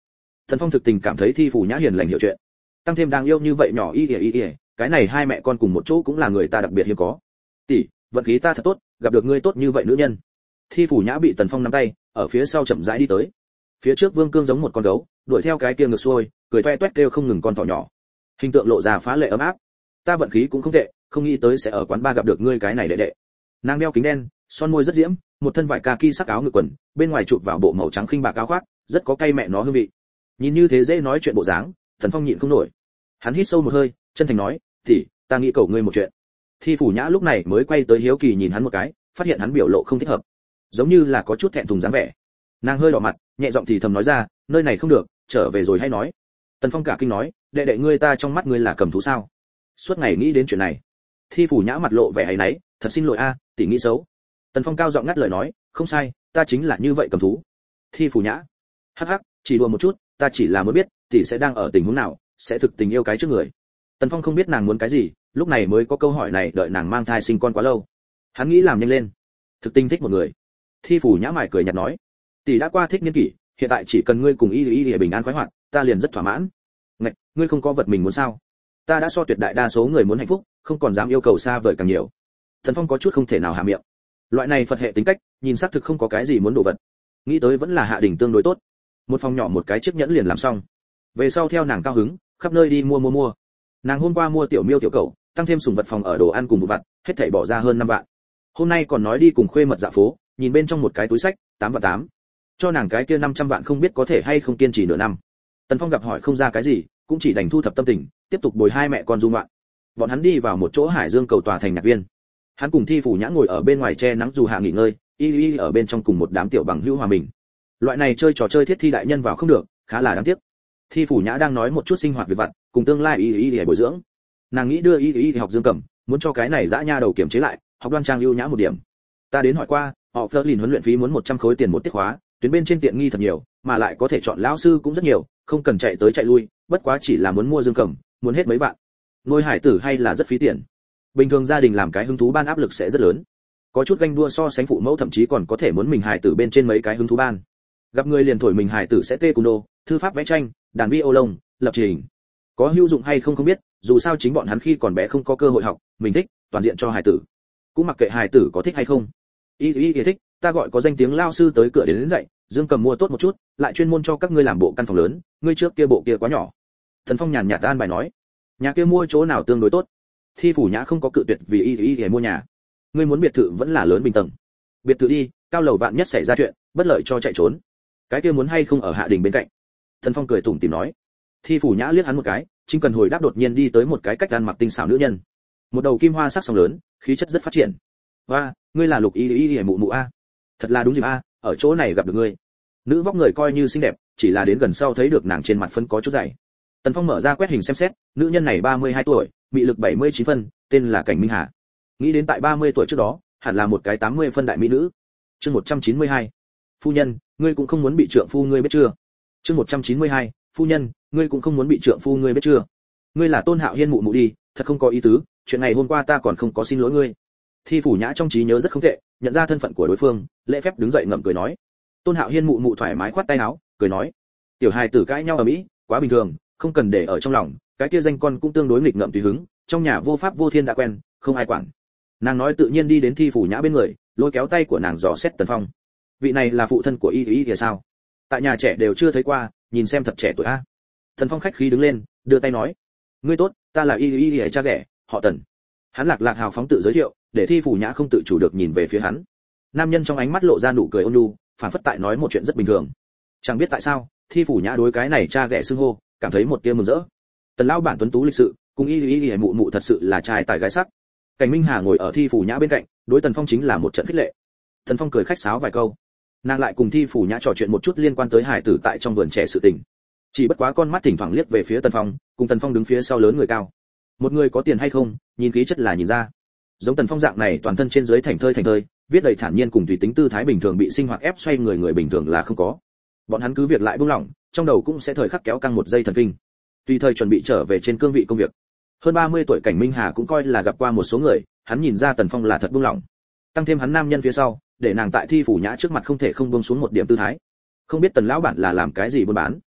Tần Phong thực tình cảm thấy Thi Phủ Nhã hiền lành hiểu chuyện, tăng thêm đáng yêu như vậy nhỏ y ỉa y ỉa, cái này hai mẹ con cùng một chỗ cũng là người ta đặc biệt hiếm có. Tỷ, vận khí ta thật tốt, gặp được ngươi tốt như vậy nữ nhân. Thi Phủ Nhã bị Tần Phong nắm tay, ở phía sau chậm rãi đi tới. Phía trước Vương Cương giống một con gấu, đuổi theo cái kia ngược xuôi, cười toe toét kêu không ngừng con thỏ nhỏ. Hình tượng lộ ra phá lệ ấm áp. Ta vận khí cũng không tệ, không nghĩ tới sẽ ở quán ba gặp được ngươi cái này đệ đệ. Nàng đeo kính đen, son môi rất diễm, một thân vải kaki sắc áo ngực quần, bên ngoài chụp vào bộ màu trắng khinh bạc áo khoác, rất có cay mẹ nó hương vị. Nhìn như thế dễ nói chuyện bộ dáng, Tần Phong nhịn không nổi. Hắn hít sâu một hơi, chân thành nói, "Tỷ, ta nghĩ cầu ngươi một chuyện." Thi Phủ Nhã lúc này mới quay tới hiếu kỳ nhìn hắn một cái, phát hiện hắn biểu lộ không thích hợp, giống như là có chút thẹn thùng dáng vẻ. Nàng hơi đỏ mặt, nhẹ giọng thì thầm nói ra, "Nơi này không được, trở về rồi hay nói." Tần Phong cả kinh nói, "Đệ đệ ngươi ta trong mắt ngươi là cầm thú sao? Suốt ngày nghĩ đến chuyện này." Thi Phủ Nhã mặt lộ vẻ áy náy, "Thật xin lỗi a, tỷ nghĩ xấu." Tần Phong cao giọng ngắt lời nói, "Không sai, ta chính là như vậy cầm thú." Thi Phủ Nhã, "Hắc hắc, chỉ đùa một chút, ta chỉ là muốn biết, tỷ sẽ đang ở tình huống nào, sẽ thực tình yêu cái trước người." Tần Phong không biết nàng muốn cái gì, lúc này mới có câu hỏi này, đợi nàng mang thai sinh con quá lâu. Hắn nghĩ làm nhanh lên, thực tình thích một người. Thi Phủ Nhã mải cười nhạt nói, "Tỷ đã qua thích niên kỷ, hiện tại chỉ cần ngươi cùng y y y bình an khoái hoạt, ta liền rất thỏa mãn." "Ngạch, ngươi không có vật mình muốn sao?" "Ta đã so tuyệt đại đa số người muốn hạnh phúc, không còn dám yêu cầu xa vời càng nhiều." Tần Phong có chút không thể nào hạ miệng. Loại này Phật hệ tính cách, nhìn xác thực không có cái gì muốn đồ vật. Nghĩ tới vẫn là hạ đỉnh tương đối tốt. Một phòng nhỏ một cái chiếc nhẫn liền làm xong. Về sau theo nàng cao hứng, khắp nơi đi mua mua mua. Nàng hôm qua mua tiểu miêu tiểu cẩu, tăng thêm sủng vật phòng ở đồ ăn cùng vụ vặt, hết thảy bỏ ra hơn năm vạn. Hôm nay còn nói đi cùng khuê mật dạo phố, nhìn bên trong một cái túi sách, tám vạn tám. Cho nàng cái kia năm trăm vạn không biết có thể hay không kiên trì nửa năm. Tần Phong gặp hỏi không ra cái gì, cũng chỉ đành thu thập tâm tình, tiếp tục bồi hai mẹ con du ngoạn. Bọn hắn đi vào một chỗ Hải Dương cầu tòa thành nhạc viên. Hắn cùng Thi Phủ Nhã ngồi ở bên ngoài che nắng dù hạ nghỉ ngơi, y y ở bên trong cùng một đám tiểu bằng hữu hòa mình. Loại này chơi trò chơi thiết thi đại nhân vào không được, khá là đáng tiếc. Thi Phủ Nhã đang nói một chút sinh hoạt việc vặt, cùng tương lai y y để bồi dưỡng. Nàng nghĩ đưa y y học dương cầm, muốn cho cái này dã nha đầu kiểm chế lại, học đoan trang lưu nhã một điểm. Ta đến hỏi qua, họ Flerlin huấn luyện phí muốn một trăm khối tiền một tiết khóa, tuyến bên trên tiện nghi thật nhiều, mà lại có thể chọn lão sư cũng rất nhiều, không cần chạy tới chạy lui, bất quá chỉ là muốn mua dương cầm, muốn hết mấy vạn. Nuôi hải tử hay là rất phí tiền. Bình thường gia đình làm cái hứng thú ban áp lực sẽ rất lớn. Có chút ganh đua so sánh phụ mẫu thậm chí còn có thể muốn mình hải tử bên trên mấy cái hứng thú ban. Gặp người liền thổi mình hải tử sẽ tê cung đô, thư pháp vẽ tranh, đàn vi ô lông, lập trình. Có hữu dụng hay không không biết, dù sao chính bọn hắn khi còn bé không có cơ hội học, mình thích, toàn diện cho hải tử. Cũng mặc kệ hải tử có thích hay không. Y y y thích, ta gọi có danh tiếng lao sư tới cửa đến, đến dạy, dương cầm mua tốt một chút, lại chuyên môn cho các ngươi làm bộ căn phòng lớn, ngươi trước kia bộ kia quá nhỏ. Thần Phong nhàn nhạt an bài nói, nhà kia mua chỗ nào tương đối tốt. Thi Phủ Nhã không có cự tuyệt vì y y y mua nhà. Ngươi muốn biệt thự vẫn là lớn bình tầng. Biệt thự đi, cao lầu vạn nhất xảy ra chuyện, bất lợi cho chạy trốn. Cái kia muốn hay không ở hạ đình bên cạnh. Thần Phong cười tủm tỉm nói. Thi Phủ Nhã liếc hắn một cái, chính cần hồi đáp đột nhiên đi tới một cái cách ăn mặc tinh xảo nữ nhân. Một đầu kim hoa sắc sóng lớn, khí chất rất phát triển. "Oa, ngươi là Lục Y Y Y mụ mụ a? Thật là đúng dịp a, ở chỗ này gặp được ngươi." Nữ vóc người coi như xinh đẹp, chỉ là đến gần sau thấy được nàng trên mặt phấn có chút dày. Tần Phong mở ra quét hình xem xét, nữ nhân này ba mươi hai tuổi, mị lực bảy mươi chín phân, tên là Cảnh Minh Hà. Nghĩ đến tại ba mươi tuổi trước đó, hẳn là một cái tám mươi phân đại mỹ nữ. Chương một trăm chín mươi hai. Phu nhân, ngươi cũng không muốn bị trượng phu ngươi biết chưa? Chương một trăm chín mươi hai. Phu nhân, ngươi cũng không muốn bị trượng phu ngươi biết chưa? Ngươi là Tôn Hạo Hiên mụ mụ đi, thật không có ý tứ, chuyện này hôm qua ta còn không có xin lỗi ngươi. Thi Phủ Nhã trong trí nhớ rất không tệ, nhận ra thân phận của đối phương, lễ phép đứng dậy ngậm cười nói. Tôn Hạo Hiên mụ mụ thoải mái khoát tay áo, cười nói, tiểu hài tử cãi nhau ở mỹ, quá bình thường, không cần để ở trong lòng, cái kia danh con cũng tương đối nghịch ngợm tùy hứng, trong nhà vô pháp vô thiên đã quen, không ai quản. Nàng nói tự nhiên đi đến Thi Phủ Nhã bên người, lôi kéo tay của nàng dò xét Tần Phong. Vị này là phụ thân của y y kìa sao? Tại nhà trẻ đều chưa thấy qua, nhìn xem thật trẻ tuổi a. Tần Phong khách khí đứng lên, đưa tay nói, ngươi tốt, ta là y y kìa cha ghẻ, họ Tần. Hắn lạc lạc hào phóng tự giới thiệu, để Thi Phủ Nhã không tự chủ được nhìn về phía hắn. Nam nhân trong ánh mắt lộ ra nụ cười ôn nhu, phản phất tại nói một chuyện rất bình thường. Chẳng biết tại sao, Thi Phủ Nhã đối cái này cha ghẻ xưng hô, cảm thấy một tia mừng rỡ. Tần lão bản tuấn tú lịch sự, cùng y y y mụ mụ thật sự là trai tài gái sắc. Cảnh Minh Hà ngồi ở Thi Phủ Nhã bên cạnh, đối Tần Phong chính là một trận khích lệ. Tần Phong cười khách sáo vài câu, nàng lại cùng Thi Phủ Nhã trò chuyện một chút liên quan tới hải tử tại trong vườn trẻ sự tình. Chỉ bất quá con mắt thỉnh thoảng liếc về phía Tần Phong, cùng Tần Phong đứng phía sau lớn người cao. Một người có tiền hay không, nhìn khí chất là nhìn ra. Giống Tần Phong dạng này toàn thân trên dưới thành thơi thành thơi, viết đầy thản nhiên cùng tùy tính tư thái bình thường bị sinh hoạt ép xoay người người bình thường là không có. Bọn hắn cứ việc lại buông lỏng, trong đầu cũng sẽ thời khắc kéo căng một dây thần kinh. Tùy thời chuẩn bị trở về trên cương vị công việc. Hơn ba mươi tuổi Cảnh Minh Hà cũng coi là gặp qua một số người, hắn nhìn ra Tần Phong là thật buông lỏng. Tăng thêm hắn nam nhân phía sau, để nàng tại Thi Phủ Nhã trước mặt không thể không buông xuống một điểm tư thái. Không biết Tần lão bản là làm cái gì buôn bán.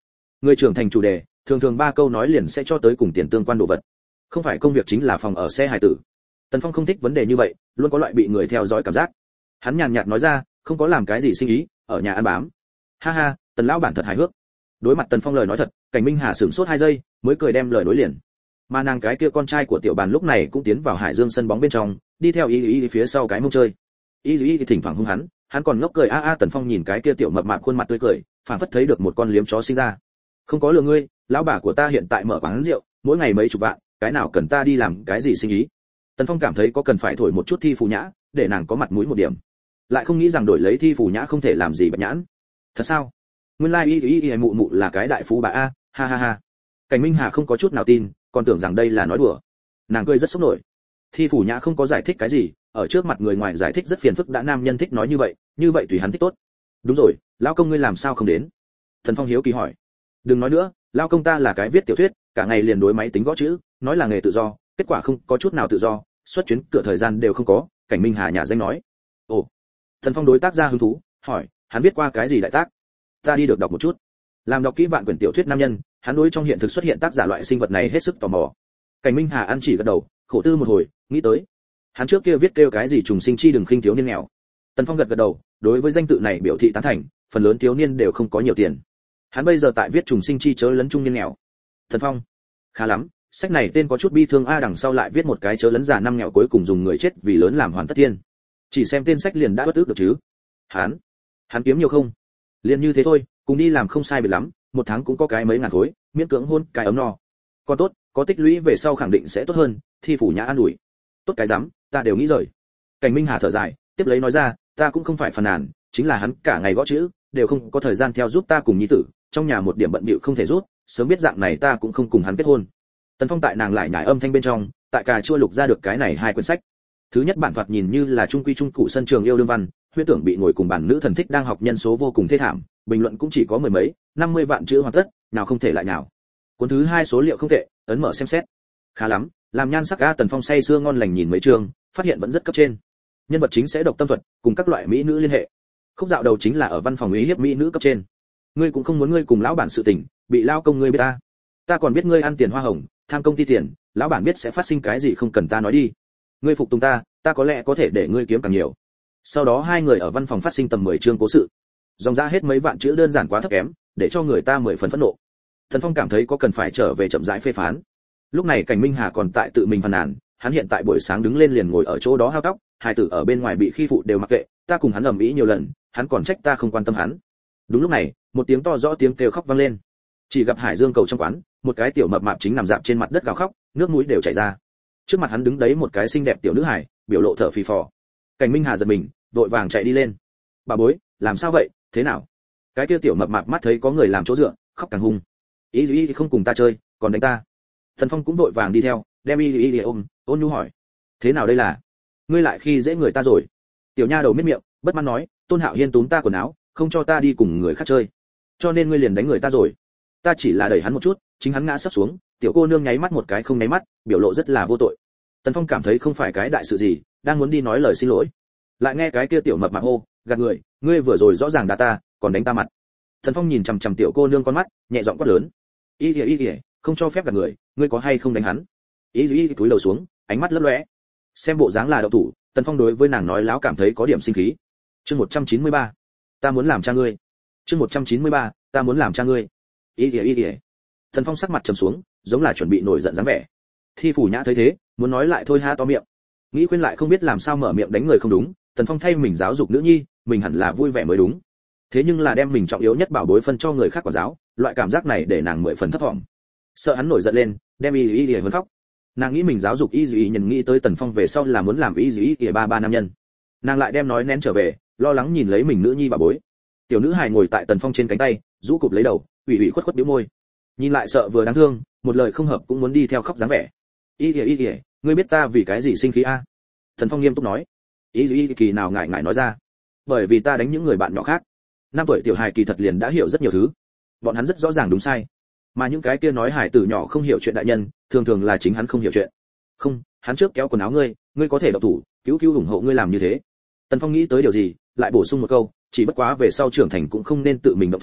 Người trưởng thành chủ đề, thường thường ba câu nói liền sẽ cho tới cùng tiền tương quan đồ vật. Không phải công việc chính là phòng ở xe hài tử. Tần Phong không thích vấn đề như vậy, luôn có loại bị người theo dõi cảm giác. Hắn nhàn nhạt nói ra, không có làm cái gì sinh ý, ở nhà ăn bám. Ha ha, Tần lão bản thật hài hước. Đối mặt Tần Phong lời nói thật, Cảnh Minh Hà sửng sốt hai giây, mới cười đem lời nối liền. Mà nàng cái kia con trai của tiểu bàn lúc này cũng tiến vào Hải Dương sân bóng bên trong, đi theo y y phía sau cái mông chơi. Y y thỉnh thoảng hung hắn, hắn còn ngốc cười a a. Tần Phong nhìn cái kia tiểu mập mạp khuôn mặt tươi cười, phảng phất thấy được một con liếm chó sinh ra. Không có lừa ngươi, lão bà của ta hiện tại mở quán rượu, mỗi ngày mấy chục vạn, cái nào cần ta đi làm cái gì sinh ý. Tần Phong cảm thấy có cần phải thổi một chút Thi Phù Nhã, để nàng có mặt mũi một điểm. Lại không nghĩ rằng đổi lấy Thi Phù Nhã không thể làm gì bạch nhãn. Thật sao? Nguyên lai like y y y mụ mụ là cái đại phú bà a, ha ha ha. Cảnh Minh Hà không có chút nào tin, còn tưởng rằng đây là nói đùa. Nàng cười rất sốc nổi. Thi Phù Nhã không có giải thích cái gì, ở trước mặt người ngoài giải thích rất phiền phức, đã nam nhân thích nói như vậy, như vậy tùy hắn thích tốt. Đúng rồi, lão công ngươi làm sao không đến? Thần Phong hiếu kỳ hỏi. Đừng nói nữa, lão công ta là cái viết tiểu thuyết, cả ngày liền đối máy tính gõ chữ, nói là nghề tự do, kết quả không có chút nào tự do, xuất chuyến cửa thời gian đều không có. Cảnh Minh Hà nhà danh nói. Ồ. Thần Phong đối tác ra hứng thú, hỏi, hắn viết qua cái gì đại tác? Ta đi được đọc một chút. Làm đọc kỹ vạn quyển tiểu thuyết nam nhân, hắn đối trong hiện thực xuất hiện tác giả loại sinh vật này hết sức tò mò. Cảnh Minh Hà ăn chỉ gật đầu, khổ tư một hồi, nghĩ tới. Hắn trước kia viết kêu cái gì trùng sinh chi đừng khinh thiếu niên nghèo. Tần Phong gật gật đầu, đối với danh tự này biểu thị tán thành, phần lớn thiếu niên đều không có nhiều tiền. Hắn bây giờ tại viết trùng sinh chi chớ lấn trung niên nghèo. Tần Phong, khá lắm, sách này tên có chút bi thương a, đằng sau lại viết một cái chớ lấn già năm nghèo cuối cùng dùng người chết vì lớn làm hoàn tất thiên. Chỉ xem tên sách liền đã bất ức được chứ. Hắn, hắn kiếm nhiều không? Liền như thế thôi, cùng đi làm không sai biệt lắm, một tháng cũng có cái mấy ngàn khối, miễn cưỡng hôn cái ấm no. Còn tốt, có tích lũy về sau khẳng định sẽ tốt hơn. Thi Phủ Nhã an ủi. Tốt cái rắm, ta đều nghĩ rồi. Cảnh Minh Hà thở dài, tiếp lấy nói ra, ta cũng không phải phàn nàn, chính là hắn cả ngày gõ chữ, đều không có thời gian theo giúp ta cùng nhi tử, trong nhà một điểm bận bịu không thể rút, sớm biết dạng này ta cũng không cùng hắn kết hôn. Tần Phong tại nàng lại nhải âm thanh bên trong, tại cà chua lục ra được cái này hai quyển sách. Thứ nhất bản thoạt nhìn như là trung quy trung cụ sân trường yêu đương văn, huyễn tưởng bị ngồi cùng bản nữ thần thích đang học nhân số vô cùng thê thảm, bình luận cũng chỉ có mười mấy, năm mươi vạn chữ hoàn tất, nào không thể lại nào. Cuốn thứ hai số liệu không tệ, ấn mở xem xét. Khá lắm, làm nhan sắc a. Tần Phong say sưa ngon lành nhìn mấy chương, phát hiện vẫn rất cấp trên. Nhân vật chính sẽ độc tâm thuật, cùng các loại mỹ nữ liên hệ. Khúc dạo đầu chính là ở văn phòng ý hiếp mỹ nữ cấp trên. Ngươi cũng không muốn ngươi cùng lão bản sự tình, bị lao công ngươi biết ta. Ta còn biết ngươi ăn tiền hoa hồng, tham công ty tiền, lão bản biết sẽ phát sinh cái gì không cần ta nói đi. Ngươi phục tùng ta, ta có lẽ có thể để ngươi kiếm càng nhiều. Sau đó hai người ở văn phòng phát sinh tầm mười chương cố sự. Dòng ra hết mấy vạn chữ đơn giản quá thấp kém, để cho người ta mười phần phẫn nộ. Thần Phong cảm thấy có cần phải trở về chậm rãi phê phán. Lúc này Cảnh Minh Hà còn tại tự mình phàn nàn, hắn hiện tại buổi sáng đứng lên liền ngồi ở chỗ đó hao tóc, hai tử ở bên ngoài bị khi phụ đều mặc kệ, ta cùng hắn ầm ĩ nhiều lần, hắn còn trách ta không quan tâm hắn. Đúng lúc này, một tiếng to rõ tiếng kêu khóc vang lên. Chỉ gặp Hải Dương cầu trong quán, một cái tiểu mập mạp chính nằm dạp trên mặt đất gào khóc, nước mũi đều chảy ra. Trước mặt hắn đứng đấy một cái xinh đẹp tiểu nữ hài, biểu lộ thở phì phò. Cảnh Minh Hà giật mình, vội vàng chạy đi lên. Bà bối, làm sao vậy, thế nào? Cái kia tiểu mập mạp mắt thấy có người làm chỗ dựa, khóc càng hung. Ý ý không cùng ta chơi, còn đánh ta. Thần Phong cũng vội vàng đi theo, đem ý ý ôm, ôn nhu hỏi, thế nào đây là? Ngươi lại khi dễ người ta rồi? Tiểu nha đầu miết miệng, bất mãn nói, Tôn Hạo Hiên túm ta quần áo, không cho ta đi cùng người khác chơi, cho nên ngươi liền đánh người ta rồi. Ta chỉ là đẩy hắn một chút, chính hắn ngã sấp xuống, tiểu cô nương nháy mắt một cái không nháy mắt, biểu lộ rất là vô tội. Tần Phong cảm thấy không phải cái đại sự gì, đang muốn đi nói lời xin lỗi, lại nghe cái kia tiểu mập mạp hô, gạt người, ngươi vừa rồi rõ ràng đá ta, còn đánh ta mặt. Tần Phong nhìn chằm chằm tiểu cô nương con mắt, nhẹ giọng quát lớn, y ỉa y ỉa, không cho phép gạt người, ngươi có hay không đánh hắn? Y ỉa cúi đầu xuống, ánh mắt lấp lóe, xem bộ dáng là đậu thủ. Tần Phong đối với nàng nói láo cảm thấy có điểm sinh khí. Chương một trăm chín mươi ba, ta muốn làm cha ngươi. Chương một trăm chín mươi ba, ta muốn làm cha ngươi. Y ỉa y ỉa. Tần Phong sắc mặt trầm xuống, giống là chuẩn bị nổi giận dáng vẻ. Thi Phủ Nhã thấy thế, muốn nói lại thôi ha to miệng, nghĩ khuyên lại không biết làm sao mở miệng đánh người không đúng. Tần Phong thay mình giáo dục nữ nhi, mình hẳn là vui vẻ mới đúng. Thế nhưng là đem mình trọng yếu nhất bảo bối phân cho người khác quản giáo, loại cảm giác này để nàng mười phần thất vọng. Sợ hắn nổi giận lên, đem y y y vẫn khóc. Nàng nghĩ mình giáo dục y y nhận nghĩ tới Tần Phong về sau là muốn làm y y y ba ba nam nhân. Nàng lại đem nói nén trở về, lo lắng nhìn lấy mình nữ nhi bảo bối. Tiểu nữ hài ngồi tại Tần Phong trên cánh tay, rũ cụp lấy đầu, ủy ủy khuất khuất bĩu môi. Nhìn lại sợ vừa đáng thương, một lời không hợp cũng muốn đi theo khóc dáng vẻ. Y y y, ngươi biết ta vì cái gì sinh khí a? Tần Phong nghiêm túc nói. Y y kỳ nào ngại ngại nói ra. Bởi vì ta đánh những người bạn nhỏ khác. Năm tuổi tiểu hài kỳ thật liền đã hiểu rất nhiều thứ. Bọn hắn rất rõ ràng đúng sai. Mà những cái kia nói hài tử nhỏ không hiểu chuyện đại nhân, thường thường là chính hắn không hiểu chuyện. Không, hắn trước kéo quần áo ngươi, ngươi có thể động thủ, cứu cứu ủng hộ ngươi làm như thế. Tần Phong nghĩ tới điều gì, lại bổ sung một câu, chỉ bất quá về sau trưởng thành cũng không nên tự mình động thủ,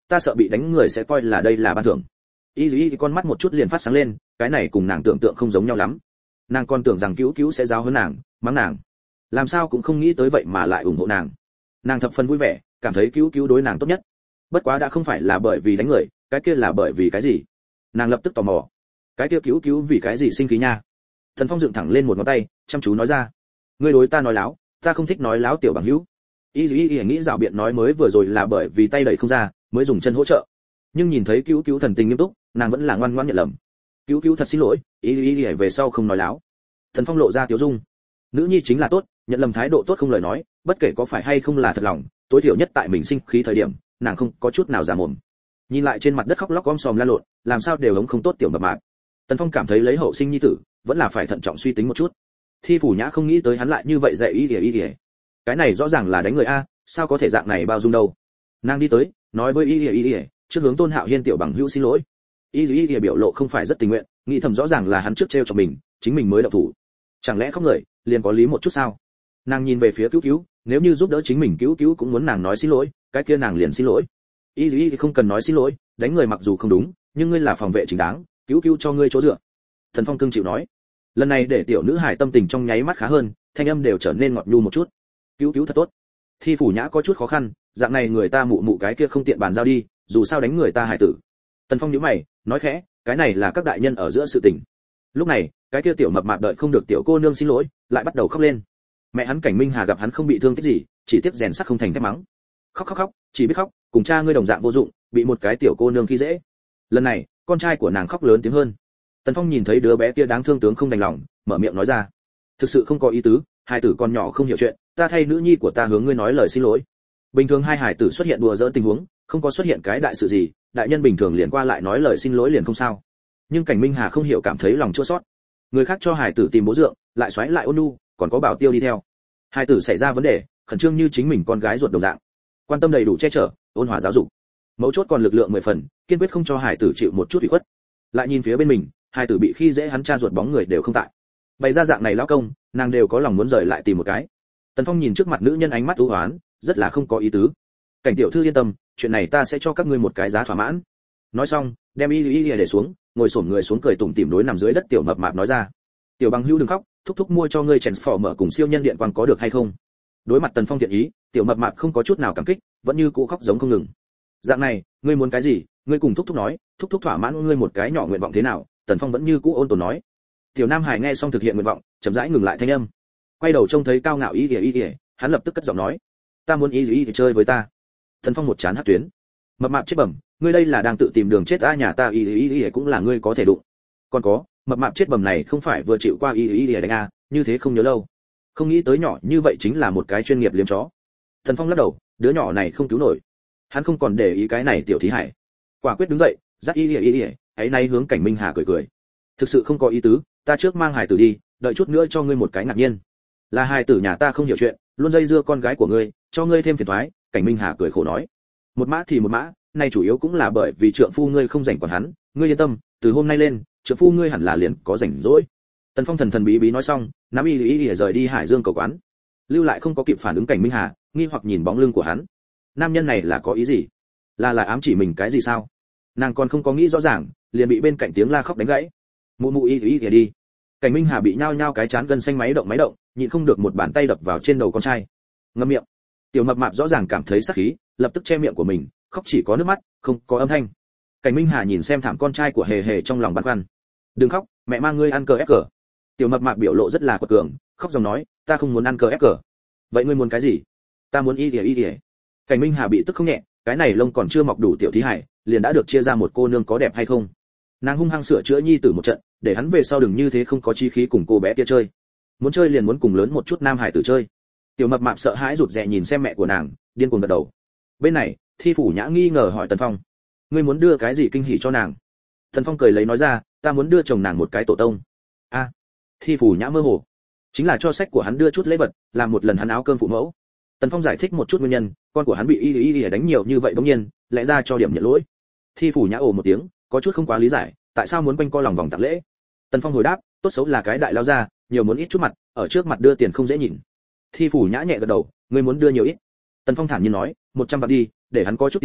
ta sợ bị đánh người sẽ coi là đây là ban thưởng. Y Y con mắt một chút liền phát sáng lên, cái này cùng nàng tưởng tượng không giống nhau lắm. Nàng còn tưởng rằng cứu cứu sẽ giáo huấn nàng, mắng nàng, làm sao cũng không nghĩ tới vậy mà lại ủng hộ nàng. Nàng thập phần vui vẻ, cảm thấy cứu cứu đối nàng tốt nhất. Bất quá đã không phải là bởi vì đánh người, cái kia là bởi vì cái gì? Nàng lập tức tò mò, cái kia cứu cứu vì cái gì sinh khí nha? Thần Phong dựng thẳng lên một ngón tay, chăm chú nói ra, ngươi đối ta nói láo, ta không thích nói láo tiểu bằng hữu. Y Y Y nghĩ dạo biện nói mới vừa rồi là bởi vì tay đẩy không ra, mới dùng chân hỗ trợ. Nhưng nhìn thấy cứu cứu thần tình nghiêm túc, nàng vẫn là ngoan ngoãn nhận lầm. Cứu cứu thật xin lỗi, Y Y Y về sau không nói láo. Thần Phong lộ ra tiểu dung. Nữ nhi chính là tốt, nhận lầm thái độ tốt không lời nói, bất kể có phải hay không là thật lòng, tối thiểu nhất tại mình sinh khí thời điểm, nàng không có chút nào giả mồm. Nhìn lại trên mặt đất khóc lóc om sòm la lộn, làm sao đều hống không tốt tiểu mập mạp. Tần Phong cảm thấy lấy hậu sinh nhi tử, vẫn là phải thận trọng suy tính một chút. Thi Phủ Nhã không nghĩ tới hắn lại như vậy dạy ý ỉa ý ỉa. Cái này rõ ràng là đánh người a, sao có thể dạng này bao dung đâu. Nàng đi tới, nói với ý ỉa ý ỉa, trước hướng Tôn Hạo Hiên tiểu bằng hữu xin lỗi. Ý ỉa ý ỉa biểu lộ không phải rất tình nguyện, nghĩ thầm rõ ràng là hắn trước trêu cho mình, chính mình mới động thủ. Chẳng lẽ khóc người, liền có lý một chút sao? Nàng nhìn về phía cứu cứu, nếu như giúp đỡ chính mình cứu cứu cũng muốn nàng nói xin lỗi, cái kia nàng liền xin lỗi. Ý ý thì không cần nói xin lỗi, đánh người mặc dù không đúng, nhưng ngươi là phòng vệ chính đáng, cứu cứu cho ngươi chỗ dựa. Thần Phong cương chịu nói. Lần này để tiểu nữ hải tâm tình trong nháy mắt khá hơn, thanh âm đều trở nên ngọt nhu một chút. Cứu cứu thật tốt. Thi Phủ Nhã có chút khó khăn, dạng này người ta mụ mụ cái kia không tiện bàn giao đi, dù sao đánh người ta hải tử. Tần Phong nhíu mày, nói khẽ, cái này là các đại nhân ở giữa sự tình. Lúc này, cái kia tiểu mập mạp đợi không được tiểu cô nương xin lỗi, lại bắt đầu khóc lên. Mẹ hắn Cảnh Minh Hà gặp hắn không bị thương tích gì, chỉ tiếc rèn sắt không thành thép mắng. Khóc khóc khóc, chỉ biết khóc, cùng cha ngươi đồng dạng vô dụng, bị một cái tiểu cô nương khi dễ. Lần này, con trai của nàng khóc lớn tiếng hơn. Tần Phong nhìn thấy đứa bé kia đáng thương tướng không đành lòng, mở miệng nói ra, thực sự không có ý tứ, hai tử con nhỏ không hiểu chuyện, ta thay nữ nhi của ta hướng ngươi nói lời xin lỗi. Bình thường hai hải tử xuất hiện đùa giỡn tình huống, không có xuất hiện cái đại sự gì, đại nhân bình thường liền qua lại nói lời xin lỗi liền không sao. Nhưng Cảnh Minh Hà không hiểu cảm thấy lòng chua xót. Người khác cho hải tử tìm bố dượng, lại xoáy lại ôn nhu, còn có bảo tiêu đi theo. Hải tử xảy ra vấn đề, khẩn trương như chính mình con gái ruột đồng dạng, quan tâm đầy đủ che chở, ôn hòa giáo dục. Mấu chốt còn lực lượng mười phần, kiên quyết không cho hải tử chịu một chút ủy khuất. Lại nhìn phía bên mình, hải tử bị khi dễ hắn cha ruột bóng người đều không tại. Bày ra dạng này lão công, nàng đều có lòng muốn rời lại tìm một cái. Tần Phong nhìn trước mặt nữ nhân ánh mắt u hoán, rất là không có ý tứ. Cảnh tiểu thư yên tâm, chuyện này ta sẽ cho các ngươi một cái giá thỏa mãn. Nói xong, đem y y y để xuống, ngồi xổm người xuống cười tủm tỉm đối nằm dưới đất tiểu mập mạp nói ra, tiểu bằng hữu đừng khóc, thúc thúc mua cho ngươi Transformer cùng siêu nhân điện quang có được hay không? Đối mặt Tần Phong thiện ý, tiểu mập mạp không có chút nào cảm kích, vẫn như cũ khóc giống không ngừng. Dạng này, ngươi muốn cái gì, ngươi cùng thúc thúc nói, thúc thúc thỏa mãn ngươi một cái nhỏ nguyện vọng thế nào? Tần Phong vẫn như cũ ôn tồn nói. Tiểu Nam Hải nghe xong thực hiện nguyện vọng, chậm rãi ngừng lại thanh âm, quay đầu trông thấy cao ngạo y y y, hắn lập tức cất giọng nói, ta muốn y y y chơi với ta. Tần Phong một chán hất tuyến, mập mạp chết bẩm, ngươi đây là đang tự tìm đường chết a, nhà ta y y y cũng là ngươi có thể đụng. Còn có, mập mạp chết bẩm này không phải vừa chịu qua y y y đánh a, như thế không nhớ lâu. Không nghĩ tới nhỏ như vậy chính là một cái chuyên nghiệp liếm chó. Thần Phong lắc đầu, đứa nhỏ này không cứu nổi. Hắn không còn để ý cái này tiểu thí hải, quả quyết đứng dậy, dắt y y y, ấy nay hướng Cảnh Minh Hà cười cười, thực sự không có ý tứ, ta trước mang hải tử đi, đợi chút nữa cho ngươi một cái ngạc nhiên. Là hải tử nhà ta không hiểu chuyện, luôn dây dưa con gái của ngươi, cho ngươi thêm phiền toái. Cảnh Minh Hà cười khổ nói, một mã thì một mã, này chủ yếu cũng là bởi vì trượng phu ngươi không rảnh quản hắn, ngươi yên tâm, từ hôm nay lên, trượng phu ngươi hẳn là liền có rảnh rỗi. Tần Phong thần thần bí bí nói xong, nắm y y y rời đi Hải Dương cầu quán. Lưu lại không có kịp phản ứng Cảnh Minh Hà, nghi hoặc nhìn bóng lưng của hắn. Nam nhân này là có ý gì? Là là ám chỉ mình cái gì sao? Nàng còn không có nghĩ rõ ràng, liền bị bên cạnh tiếng la khóc đánh gãy. Mụ mụ y y y đi. Cảnh Minh Hà bị nhao nhao cái chán gân xanh máy động máy động, nhịn không được một bàn tay đập vào trên đầu con trai. Ngậm miệng. Tiểu mập mạp rõ ràng cảm thấy sát khí, lập tức che miệng của mình, khóc chỉ có nước mắt, không có âm thanh. Cảnh Minh Hà nhìn xem thảm con trai của hề hề trong lòng băn khoăn. Đừng khóc, mẹ mang ngươi ăn cờ ép cờ. Tiểu mập mạp biểu lộ rất là quật cường, khóc dòng nói, ta không muốn ăn cờ ép cờ. Vậy ngươi muốn cái gì? Ta muốn y ỉa y ỉa. Cảnh Minh Hà bị tức không nhẹ, cái này lông còn chưa mọc đủ tiểu thí hải, liền đã được chia ra một cô nương có đẹp hay không? Nàng hung hăng sửa chữa nhi tử một trận, để hắn về sau đừng như thế không có chí khí cùng cô bé kia chơi. Muốn chơi liền muốn cùng lớn một chút nam hải tử chơi. Tiểu mập mạp sợ hãi rụt rè nhìn xem mẹ của nàng, điên cuồng gật đầu. Bên này, Thi Phủ Nhã nghi ngờ hỏi Tần Phong, ngươi muốn đưa cái gì kinh hỉ cho nàng? Tần Phong cười lấy nói ra, ta muốn đưa chồng nàng một cái tổ tông. A. À, Thi Phủ Nhã mơ hồ, chính là cho sách của hắn đưa chút lễ vật, làm một lần hắn áo cơm phụ mẫu. Tần Phong giải thích một chút nguyên nhân, con của hắn bị y y y đánh nhiều như vậy bỗng nhiên, lẽ ra cho điểm nhận lỗi. Thi Phủ Nhã ồ một tiếng, có chút không quá lý giải, tại sao muốn quanh co lòng vòng tặng lễ. Tần Phong hồi đáp, tốt xấu là cái đại lao ra, nhiều muốn ít chút mặt, ở trước mặt đưa tiền không dễ nhìn. Thi Phủ Nhã nhẹ gật đầu, ngươi muốn đưa nhiều ít? Tần Phong thản nhiên nói, một trăm vạn đi, để hắn có chút tiền,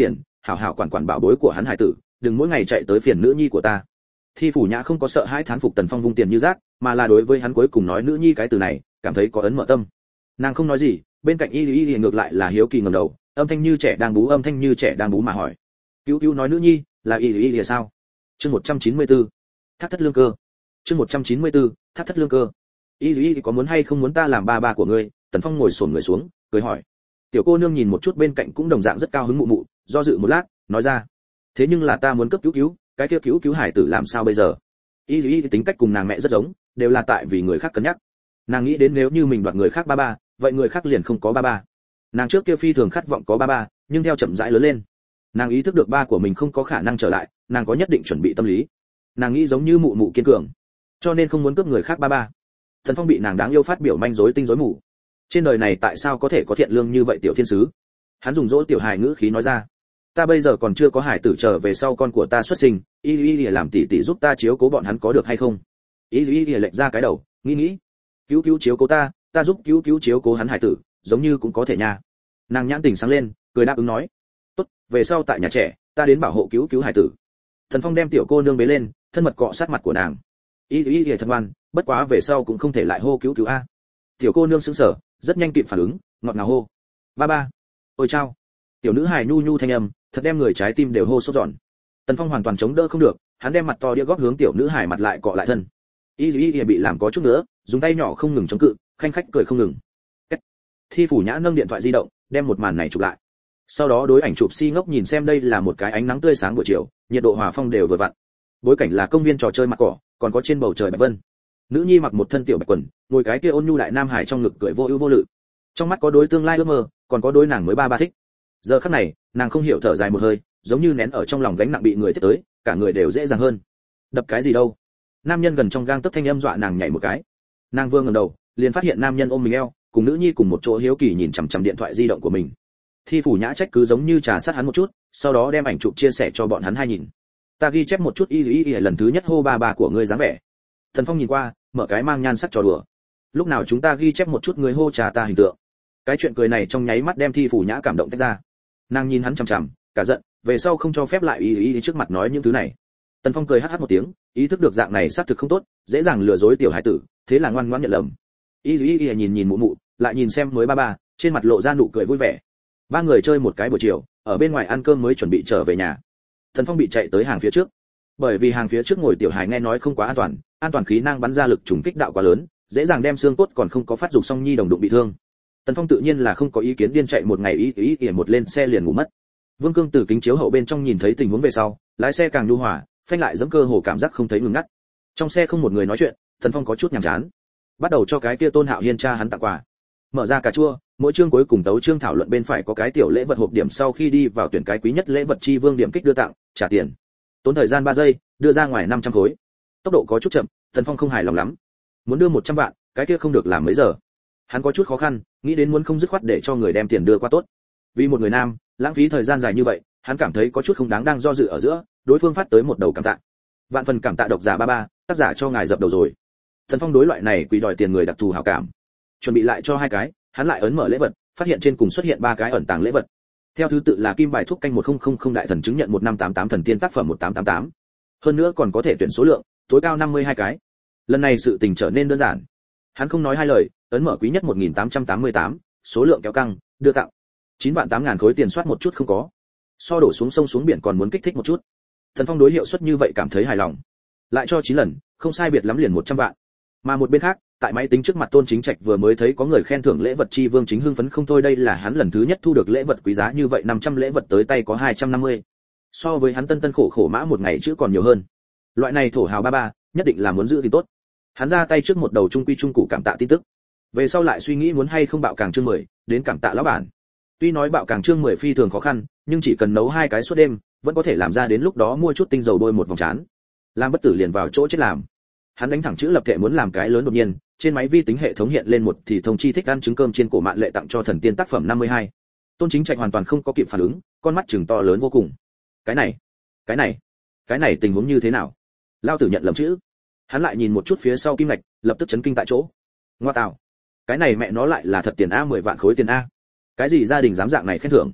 hảo hảo quản quản bảo bối của hắn hải tử, đừng mỗi ngày chạy tới phiền nữ nhi của ta. Thi Phủ Nhã không có sợ hãi thán phục Tần Phong vung tiền như rác, mà là đối với hắn cuối cùng nói nữ nhi cái từ này, cảm thấy có ấn mở tâm. Nàng không nói gì, bên cạnh y y y ngược lại là hiếu kỳ ngẩng đầu, âm thanh như trẻ đang bú âm thanh như trẻ đang bú mà hỏi. Cứu cứu nói nữ nhi, là y y y sao? Chương một trăm chín mươi tư, Thác thất lương cơ. Chương một trăm chín mươi tư, Thác thất lương cơ. Y y có muốn hay không muốn ta làm ba ba của ngươi? Tần Phong ngồi xổm người xuống, cười hỏi. Tiểu cô nương nhìn một chút bên cạnh cũng đồng dạng rất cao hứng mụ mụ, do dự một lát, nói ra. Thế nhưng là ta muốn cấp cứu cứu, cái kia cứu cứu hải tử làm sao bây giờ? Y y tính cách cùng nàng mẹ rất giống, đều là tại vì người khác cân nhắc. Nàng nghĩ đến nếu như mình đoạt người khác ba ba, vậy người khác liền không có ba ba. Nàng trước kia phi thường khát vọng có ba ba, nhưng theo chậm rãi lớn lên, nàng ý thức được ba của mình không có khả năng trở lại, nàng có nhất định chuẩn bị tâm lý. Nàng nghĩ giống như mụ mụ kiên cường, cho nên không muốn cướp người khác ba ba. Thần Phong bị nàng đáng yêu phát biểu manh rối tinh rối mù. Trên đời này tại sao có thể có thiện lương như vậy tiểu thiên sứ? Hắn dùng dỗ tiểu hài ngữ khí nói ra. Ta bây giờ còn chưa có hải tử trở về sau con của ta xuất sinh, y y y làm tỷ tỷ giúp ta chiếu cố bọn hắn có được hay không? Y y y lệch ra cái đầu, nghĩ nghĩ. Cứu cứu chiếu cố ta, ta giúp cứu cứu chiếu cố hắn hải tử, giống như cũng có thể nha. Nàng nhãn tình sáng lên, cười đáp ứng nói. Tốt, về sau tại nhà trẻ, ta đến bảo hộ cứu cứu hải tử. Thần Phong đem tiểu cô nương bế lên, thân mật cọ sát mặt của nàng. Y y y thật ngoan, bất quá về sau cũng không thể lại hô cứu cứu a. Tiểu cô nương sững sờ, rất nhanh kịp phản ứng, ngọt ngào hô. Ba ba. Ôi chao. Tiểu nữ hài nhu nhu thanh âm, thật đem người trái tim đều hô sốt giòn. Tần Phong hoàn toàn chống đỡ không được, hắn đem mặt to đĩa góp hướng tiểu nữ hài mặt lại cọ lại thân. Y y y bị làm có chút nữa, dùng tay nhỏ không ngừng chống cự, khanh khách cười không ngừng. Thi Phủ Nhã nâng điện thoại di động, đem một màn này chụp lại. Sau đó đối ảnh chụp si ngốc nhìn xem đây là một cái ánh nắng tươi sáng buổi chiều, nhiệt độ hòa phong đều vừa vặn. Bối cảnh là công viên trò chơi mặt cỏ, còn có trên bầu trời bạch vân. Nữ nhi mặc một thân tiểu bạch quần, ngồi cái kia ôn nhu đại nam hải trong ngực cười vô ưu vô lự. Trong mắt có đối tương lai ước mơ, còn có đối nàng mới ba ba thích. Giờ khắc này, nàng không hiểu thở dài một hơi, giống như nén ở trong lòng gánh nặng bị người tiếp tới, cả người đều dễ dàng hơn. Đập cái gì đâu? Nam nhân gần trong gang tấc thanh âm dọa nàng nhảy một cái. Nàng vương ngẩng đầu, liền phát hiện nam nhân ôm mình eo, cùng nữ nhi cùng một chỗ hiếu kỳ nhìn chằm chằm điện thoại di động của mình. Thi Phủ Nhã trách cứ giống như trà sát hắn một chút, sau đó đem ảnh chụp chia sẻ cho bọn hắn hai nhìn. Ta ghi chép một chút y y y lần thứ nhất hô ba ba của ngươi dáng vẻ. Thần Phong nhìn qua, mở cái mang nhan sắc trò đùa. Lúc nào chúng ta ghi chép một chút ngươi hô trà ta hình tượng. Cái chuyện cười này trong nháy mắt đem Thi Phủ Nhã cảm động tách ra. Nàng nhìn hắn chằm chằm, cả giận, về sau không cho phép lại y y trước mặt nói những thứ này. Tần Phong cười hắc hắc một tiếng, ý thức được dạng này xác thực không tốt, dễ dàng lừa dối tiểu hải tử, thế là ngoan ngoãn nhận lầm. Y y y nhìn nhìn mụ mụ, lại nhìn xem mới ba ba, trên mặt lộ ra nụ cười vui vẻ. Ba người chơi một cái buổi chiều, ở bên ngoài ăn cơm mới chuẩn bị trở về nhà. Tần Phong bị chạy tới hàng phía trước, bởi vì hàng phía trước ngồi tiểu hải nghe nói không quá an toàn, an toàn khí năng bắn ra lực trùng kích đạo quá lớn, dễ dàng đem xương cốt còn không có phát dục xong nhi đồng đụng bị thương. Tần Phong tự nhiên là không có ý kiến, điên chạy một ngày ý ý ý một lên xe liền ngủ mất. Vương Cương từ kính chiếu hậu bên trong nhìn thấy tình huống về sau, lái xe càng nhu hòa, phanh lại giẫm cơ hồ cảm giác không thấy ngừng ngắt. Trong xe không một người nói chuyện, Tần Phong có chút nhàm chán, bắt đầu cho cái kia Tôn Hạo Hiên cha hắn tặng quà. Mở ra cà chua, mỗi chương cuối cùng tấu chương thảo luận bên phải có cái tiểu lễ vật hộp điểm, sau khi đi vào tuyển cái quý nhất lễ vật chi vương điểm kích đưa tặng, trả tiền. Tốn thời gian ba giây, đưa ra ngoài năm trăm khối. Tốc độ có chút chậm, Tần Phong không hài lòng lắm. Muốn đưa một trăm vạn, cái kia không được làm mấy giờ. Hắn có chút khó khăn, nghĩ đến muốn không dứt khoát để cho người đem tiền đưa qua tốt. Vì một người nam, lãng phí thời gian dài như vậy, hắn cảm thấy có chút không đáng, đang do dự ở giữa, đối phương phát tới một đầu cảm tạ. Vạn phần cảm tạ độc giả ba ba, tác giả cho ngài dập đầu rồi. Tần Phong đối loại này quỳ đòi tiền người đặc thù hảo cảm. Chuẩn bị lại cho hai cái, hắn lại ấn mở lễ vật, phát hiện trên cùng xuất hiện ba cái ẩn tàng lễ vật. Theo thứ tự là kim bài thuốc canh một không không không đại thần chứng nhận một năm tám tám thần tiên tác phẩm một tám tám tám. Hơn nữa còn có thể tuyển số lượng, tối cao năm mươi hai cái. Lần này sự tình trở nên đơn giản. Hắn không nói hai lời, ấn mở quý nhất một nghìn tám trăm tám mươi tám, số lượng kéo căng, đưa tặng. chín vạn tám ngàn khối tiền soát một chút không có. So đổ xuống sông xuống biển còn muốn kích thích một chút. Thần Phong đối hiệu suất như vậy cảm thấy hài lòng. Lại cho chín lần, không sai biệt lắm liền một trăm vạn. Mà một bên khác, tại máy tính trước mặt Tôn Chính Trạch vừa mới thấy có người khen thưởng lễ vật chi vương chính hưng phấn không thôi, đây là hắn lần thứ nhất thu được lễ vật quý giá như vậy, năm trăm lễ vật tới tay có hai trăm năm mươi. So với hắn tân tân khổ khổ mã một ngày chữ còn nhiều hơn. Loại này thổ hào ba ba, nhất định là muốn giữ thì tốt. Hắn ra tay trước một đầu trung quy trung cụ cảm tạ tin tức. Về sau lại suy nghĩ muốn hay không bạo càng chương mười, đến cảm tạ lão bản. Tuy nói bạo càng chương mười phi thường khó khăn, nhưng chỉ cần nấu hai cái suốt đêm, vẫn có thể làm ra, đến lúc đó mua chút tinh dầu bôi một vòng trán. Làm bất tử liền vào chỗ chết làm. Hắn đánh thẳng chữ lập thể muốn làm cái lớn, đột nhiên, trên máy vi tính hệ thống hiện lên một thì thông chi thích ăn trứng cơm trên cổ mạn lệ tặng cho thần tiên tác phẩm năm mươi hai. Tôn Chính Trạch hoàn toàn không có kịp phản ứng, con mắt trừng to lớn vô cùng. Cái này, cái này, cái này tình huống như thế nào? Lao tử nhận lầm chữ. Hắn lại nhìn một chút phía sau kim ngạch, lập tức chấn kinh tại chỗ. Ngoa tạo, cái này mẹ nó lại là thật tiền a, mười vạn khối tiền a. Cái gì gia đình dám dạng này khen thưởng?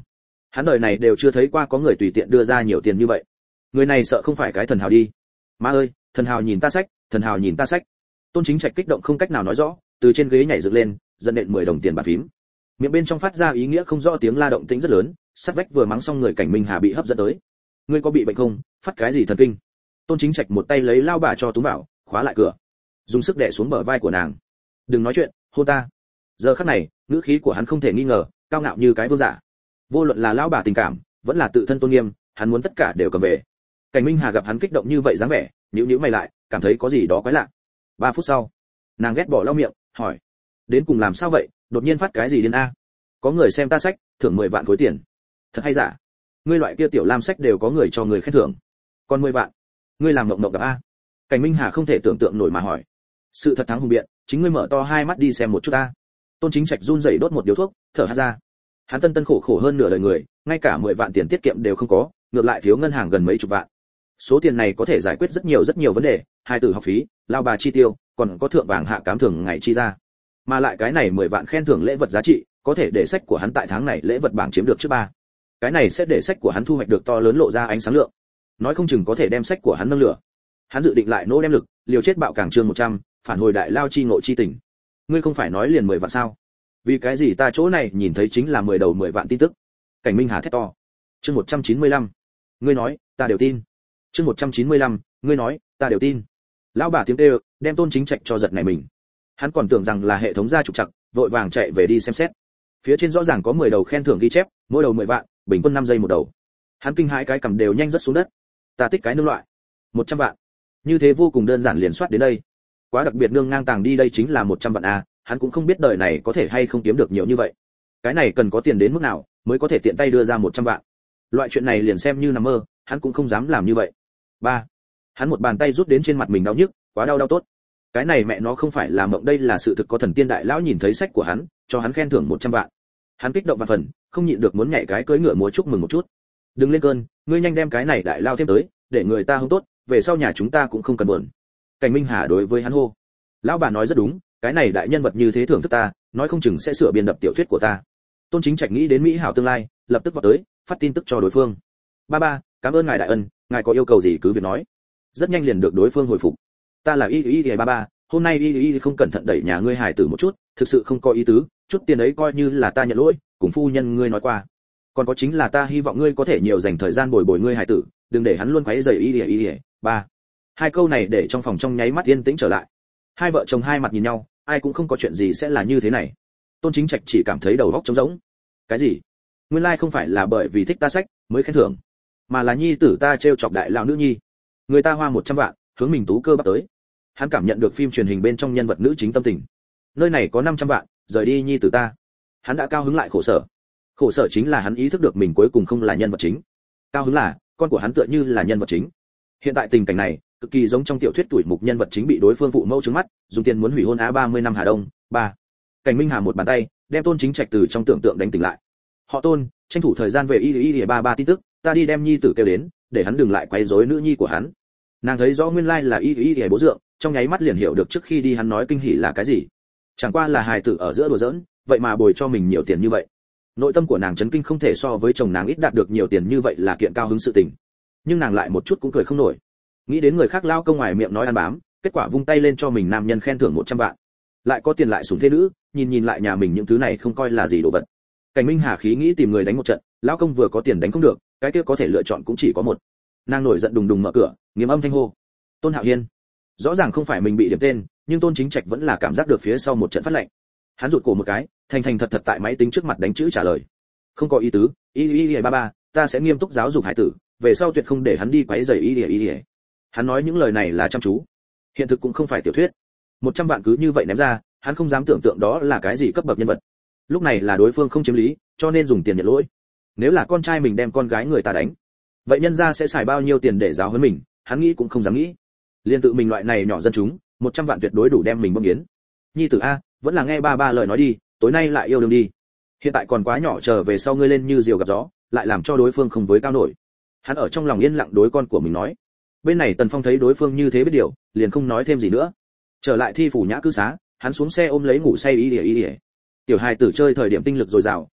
Hắn đời này đều chưa thấy qua có người tùy tiện đưa ra nhiều tiền như vậy. Người này sợ không phải cái thần hào đi. Má ơi, thần hào nhìn ta sách, thần hào nhìn ta sách. Tôn Chính Trạch kích động không cách nào nói rõ, từ trên ghế nhảy dựng lên, giận nện mười đồng tiền bàn phím. Miệng bên trong phát ra ý nghĩa không rõ tiếng la động tĩnh rất lớn, sát vách vừa mắng xong người Cảnh Minh Hà bị hấp dẫn tới. Ngươi có bị bệnh không, phát cái gì thần kinh? Tôn Chính Trạch một tay lấy lao bà cho túm bảo, khóa lại cửa, dùng sức đè xuống bờ vai của nàng. Đừng nói chuyện, hôn ta. Giờ khắc này, ngữ khí của hắn không thể nghi ngờ, cao ngạo như cái vương giả. Vô luận là lão bà tình cảm, vẫn là tự thân tôn nghiêm, hắn muốn tất cả đều cầm về. Cảnh Minh Hà gặp hắn kích động như vậy dáng vẻ, nhíu nhíu mày lại, cảm thấy có gì đó quái lạ. Ba phút sau, nàng ghét bỏ lau miệng, hỏi: đến cùng làm sao vậy, đột nhiên phát cái gì điên a? Có người xem ta sách, thưởng mười vạn khối tiền. Thật hay giả? Ngươi loại kia tiểu lam sách đều có người cho người khen thưởng, còn mười vạn, ngươi làm mộng mộng gặp a? Cảnh Minh Hà không thể tưởng tượng nổi mà hỏi. Sự thật thắng hùng biện, chính ngươi mở to hai mắt đi xem một chút a. Tôn Chính Trạch run rẩy đốt một điếu thuốc, thở hắt ra. Hắn tân tân khổ khổ hơn nửa đời người, ngay cả mười vạn tiền tiết kiệm đều không có, ngược lại thiếu ngân hàng gần mấy chục vạn. Số tiền này có thể giải quyết rất nhiều rất nhiều vấn đề, hai tử học phí, lao bà chi tiêu, còn có thượng vàng hạ cám thường ngày chi ra. Mà lại cái này mười vạn khen thưởng lễ vật giá trị, có thể để sách của hắn tại tháng này lễ vật bảng chiếm được trước ba. Cái này sẽ để sách của hắn thu hoạch được to lớn lộ ra ánh sáng lượng. Nói không chừng có thể đem sách của hắn nâng lửa. Hắn dự định lại nỗ đem lực, liều chết bạo càng chương một trăm, phản hồi đại lao chi ngộ chi tình. Ngươi không phải nói liền mười vạn sao? Vì cái gì ta chỗ này nhìn thấy chính là mười đầu mười vạn tin tức. Cảnh Minh Hà thét to. Chương một trăm chín mươi lăm. Ngươi nói, ta đều tin. Chương một trăm chín mươi lăm, ngươi nói, ta đều tin. Lão bà tiếng kêu, đem Tôn Chính Trạch cho giật này mình. Hắn còn tưởng rằng là hệ thống ra trục trặc, vội vàng chạy về đi xem xét. Phía trên rõ ràng có mười đầu khen thưởng ghi chép, mỗi đầu mười vạn, bình quân năm giây một đầu. Hắn kinh hãi cái cầm đều nhanh rất xuống đất. Ta tích cái nương loại, một trăm vạn. Như thế vô cùng đơn giản liền soát đến đây. Quá đặc biệt nương ngang tàng đi đây chính là một trăm vạn a, hắn cũng không biết đời này có thể hay không kiếm được nhiều như vậy. Cái này cần có tiền đến mức nào mới có thể tiện tay đưa ra một trăm vạn. Loại chuyện này liền xem như nằm mơ, hắn cũng không dám làm như vậy. Ba. Hắn một bàn tay rút đến trên mặt mình đau nhức, quá đau đau tốt. Cái này mẹ nó không phải là mộng, đây là sự thực, có thần tiên đại lão nhìn thấy sách của hắn, cho hắn khen thưởng một trăm vạn. Hắn kích động và phần, không nhịn được muốn nhảy cái cưỡi ngựa múa chúc mừng một chút. Đừng lên cơn, ngươi nhanh đem cái này đại lao thêm tới, để người ta hông tốt, về sau nhà chúng ta cũng không cần buồn. Cảnh Minh Hà đối với hắn hô. Lão bà nói rất đúng, cái này đại nhân vật như thế thưởng thức ta, nói không chừng sẽ sửa biên đập tiểu thuyết của ta. Tôn Chính Trạch nghĩ đến mỹ hảo tương lai, lập tức vọt tới, phát tin tức cho đối phương. Ba ba, cảm ơn ngài đại ân, ngài có yêu cầu gì cứ việc nói. Rất nhanh liền được đối phương hồi phục. Ta là y y y ba ba, hôm nay y y không cẩn thận đẩy nhà ngươi hài tử một chút, thực sự không có ý tứ, chút tiền ấy coi như là ta nhận lỗi, cùng phu nhân ngươi nói qua. Còn có chính là ta hy vọng ngươi có thể nhiều dành thời gian bồi bồi ngươi hài tử, đừng để hắn luôn quấy rầy y y y y. Ba. Hai câu này để trong phòng trong nháy mắt yên tĩnh trở lại. Hai vợ chồng hai mặt nhìn nhau, ai cũng không có chuyện gì sẽ là như thế này. Tôn Chính Trạch chỉ cảm thấy đầu óc trống rỗng. Cái gì? Nguyên lai like không phải là bởi vì thích ta sách mới khen thưởng, mà là nhi tử ta trêu chọc đại lão nữ nhi. Người ta hoa một trăm vạn, hướng mình tú cơ bắt tới. Hắn cảm nhận được phim truyền hình bên trong nhân vật nữ chính tâm tình. Nơi này có năm trăm vạn, rời đi nhi tử ta. Hắn đã cao hứng lại khổ sở. Khổ sở chính là hắn ý thức được mình cuối cùng không là nhân vật chính. Cao hứng là, con của hắn tựa như là nhân vật chính. Hiện tại tình cảnh này, cực kỳ giống trong tiểu thuyết tuổi mục nhân vật chính bị đối phương phụ mẫu trừng mắt, dùng tiền muốn hủy hôn á ba mươi năm Hà Đông. Ba. Cảnh Minh Hà một bàn tay, đem Tôn Chính Trạch từ trong tưởng tượng đánh tỉnh lại. Họ Tôn, tranh thủ thời gian về y y y ba ba tin tức, ta đi đem nhi tử kêu đến, để hắn đừng lại quấy rối nữ nhi của hắn. Nàng thấy rõ nguyên lai là y y y bố dượng, trong nháy mắt liền hiểu được trước khi đi hắn nói kinh hỉ là cái gì. Chẳng qua là hài tử ở giữa đùa giỡn, vậy mà bồi cho mình nhiều tiền như vậy. Nội tâm của nàng chấn kinh không thể so với chồng nàng ít đạt được nhiều tiền như vậy là kiện cao hứng sự tình. Nhưng nàng lại một chút cũng cười không nổi. Nghĩ đến người khác lao công ngoài miệng nói ăn bám, kết quả vung tay lên cho mình nam nhân khen thưởng một trăm vạn. Lại có tiền lại sủng thê nữ, nhìn nhìn lại nhà mình những thứ này không coi là gì đồ vật. Cảnh Minh Hà khí nghĩ tìm người đánh một trận, lão công vừa có tiền đánh không được, cái kia có thể lựa chọn cũng chỉ có một. Nàng nổi giận đùng đùng mở cửa, nghiêm âm thanh hô: Tôn Hạo Hiên. Rõ ràng không phải mình bị điểm tên, nhưng Tôn Chính Trạch vẫn là cảm giác được phía sau một trận phát lạnh. Hắn rụt cổ một cái, thành thành thật thật tại máy tính trước mặt đánh chữ trả lời: Không có ý tứ, y y y ba ba, ta sẽ nghiêm túc giáo dục hải tử, về sau tuyệt không để hắn đi quấy rầy y y y. Hắn nói những lời này là chăm chú, hiện thực cũng không phải tiểu thuyết. một trăm vạn cứ như vậy ném ra, hắn không dám tưởng tượng đó là cái gì cấp bậc nhân vật. Lúc này là đối phương không chiếm lý, cho nên dùng tiền nhận lỗi. Nếu là con trai mình đem con gái người ta đánh, vậy nhân gia sẽ xài bao nhiêu tiền để giáo huấn mình, hắn nghĩ cũng không dám nghĩ. Liên tự mình loại này nhỏ dân chúng, một trăm vạn tuyệt đối đủ đem mình bơm yến. Nhi tử a, vẫn là nghe ba ba lời nói đi, tối nay lại yêu đương đi. Hiện tại còn quá nhỏ, trở về sau ngươi lên như diều gặp gió, lại làm cho đối phương không với cao nổi. Hắn ở trong lòng yên lặng đối con của mình nói. Bên này Tần Phong thấy đối phương như thế biết điều, liền không nói thêm gì nữa. Trở lại thi phủ nhã cư xá, hắn xuống xe ôm lấy ngủ say y ỉa y ỉa. Tiểu hài tử chơi thời điểm tinh lực dồi dào,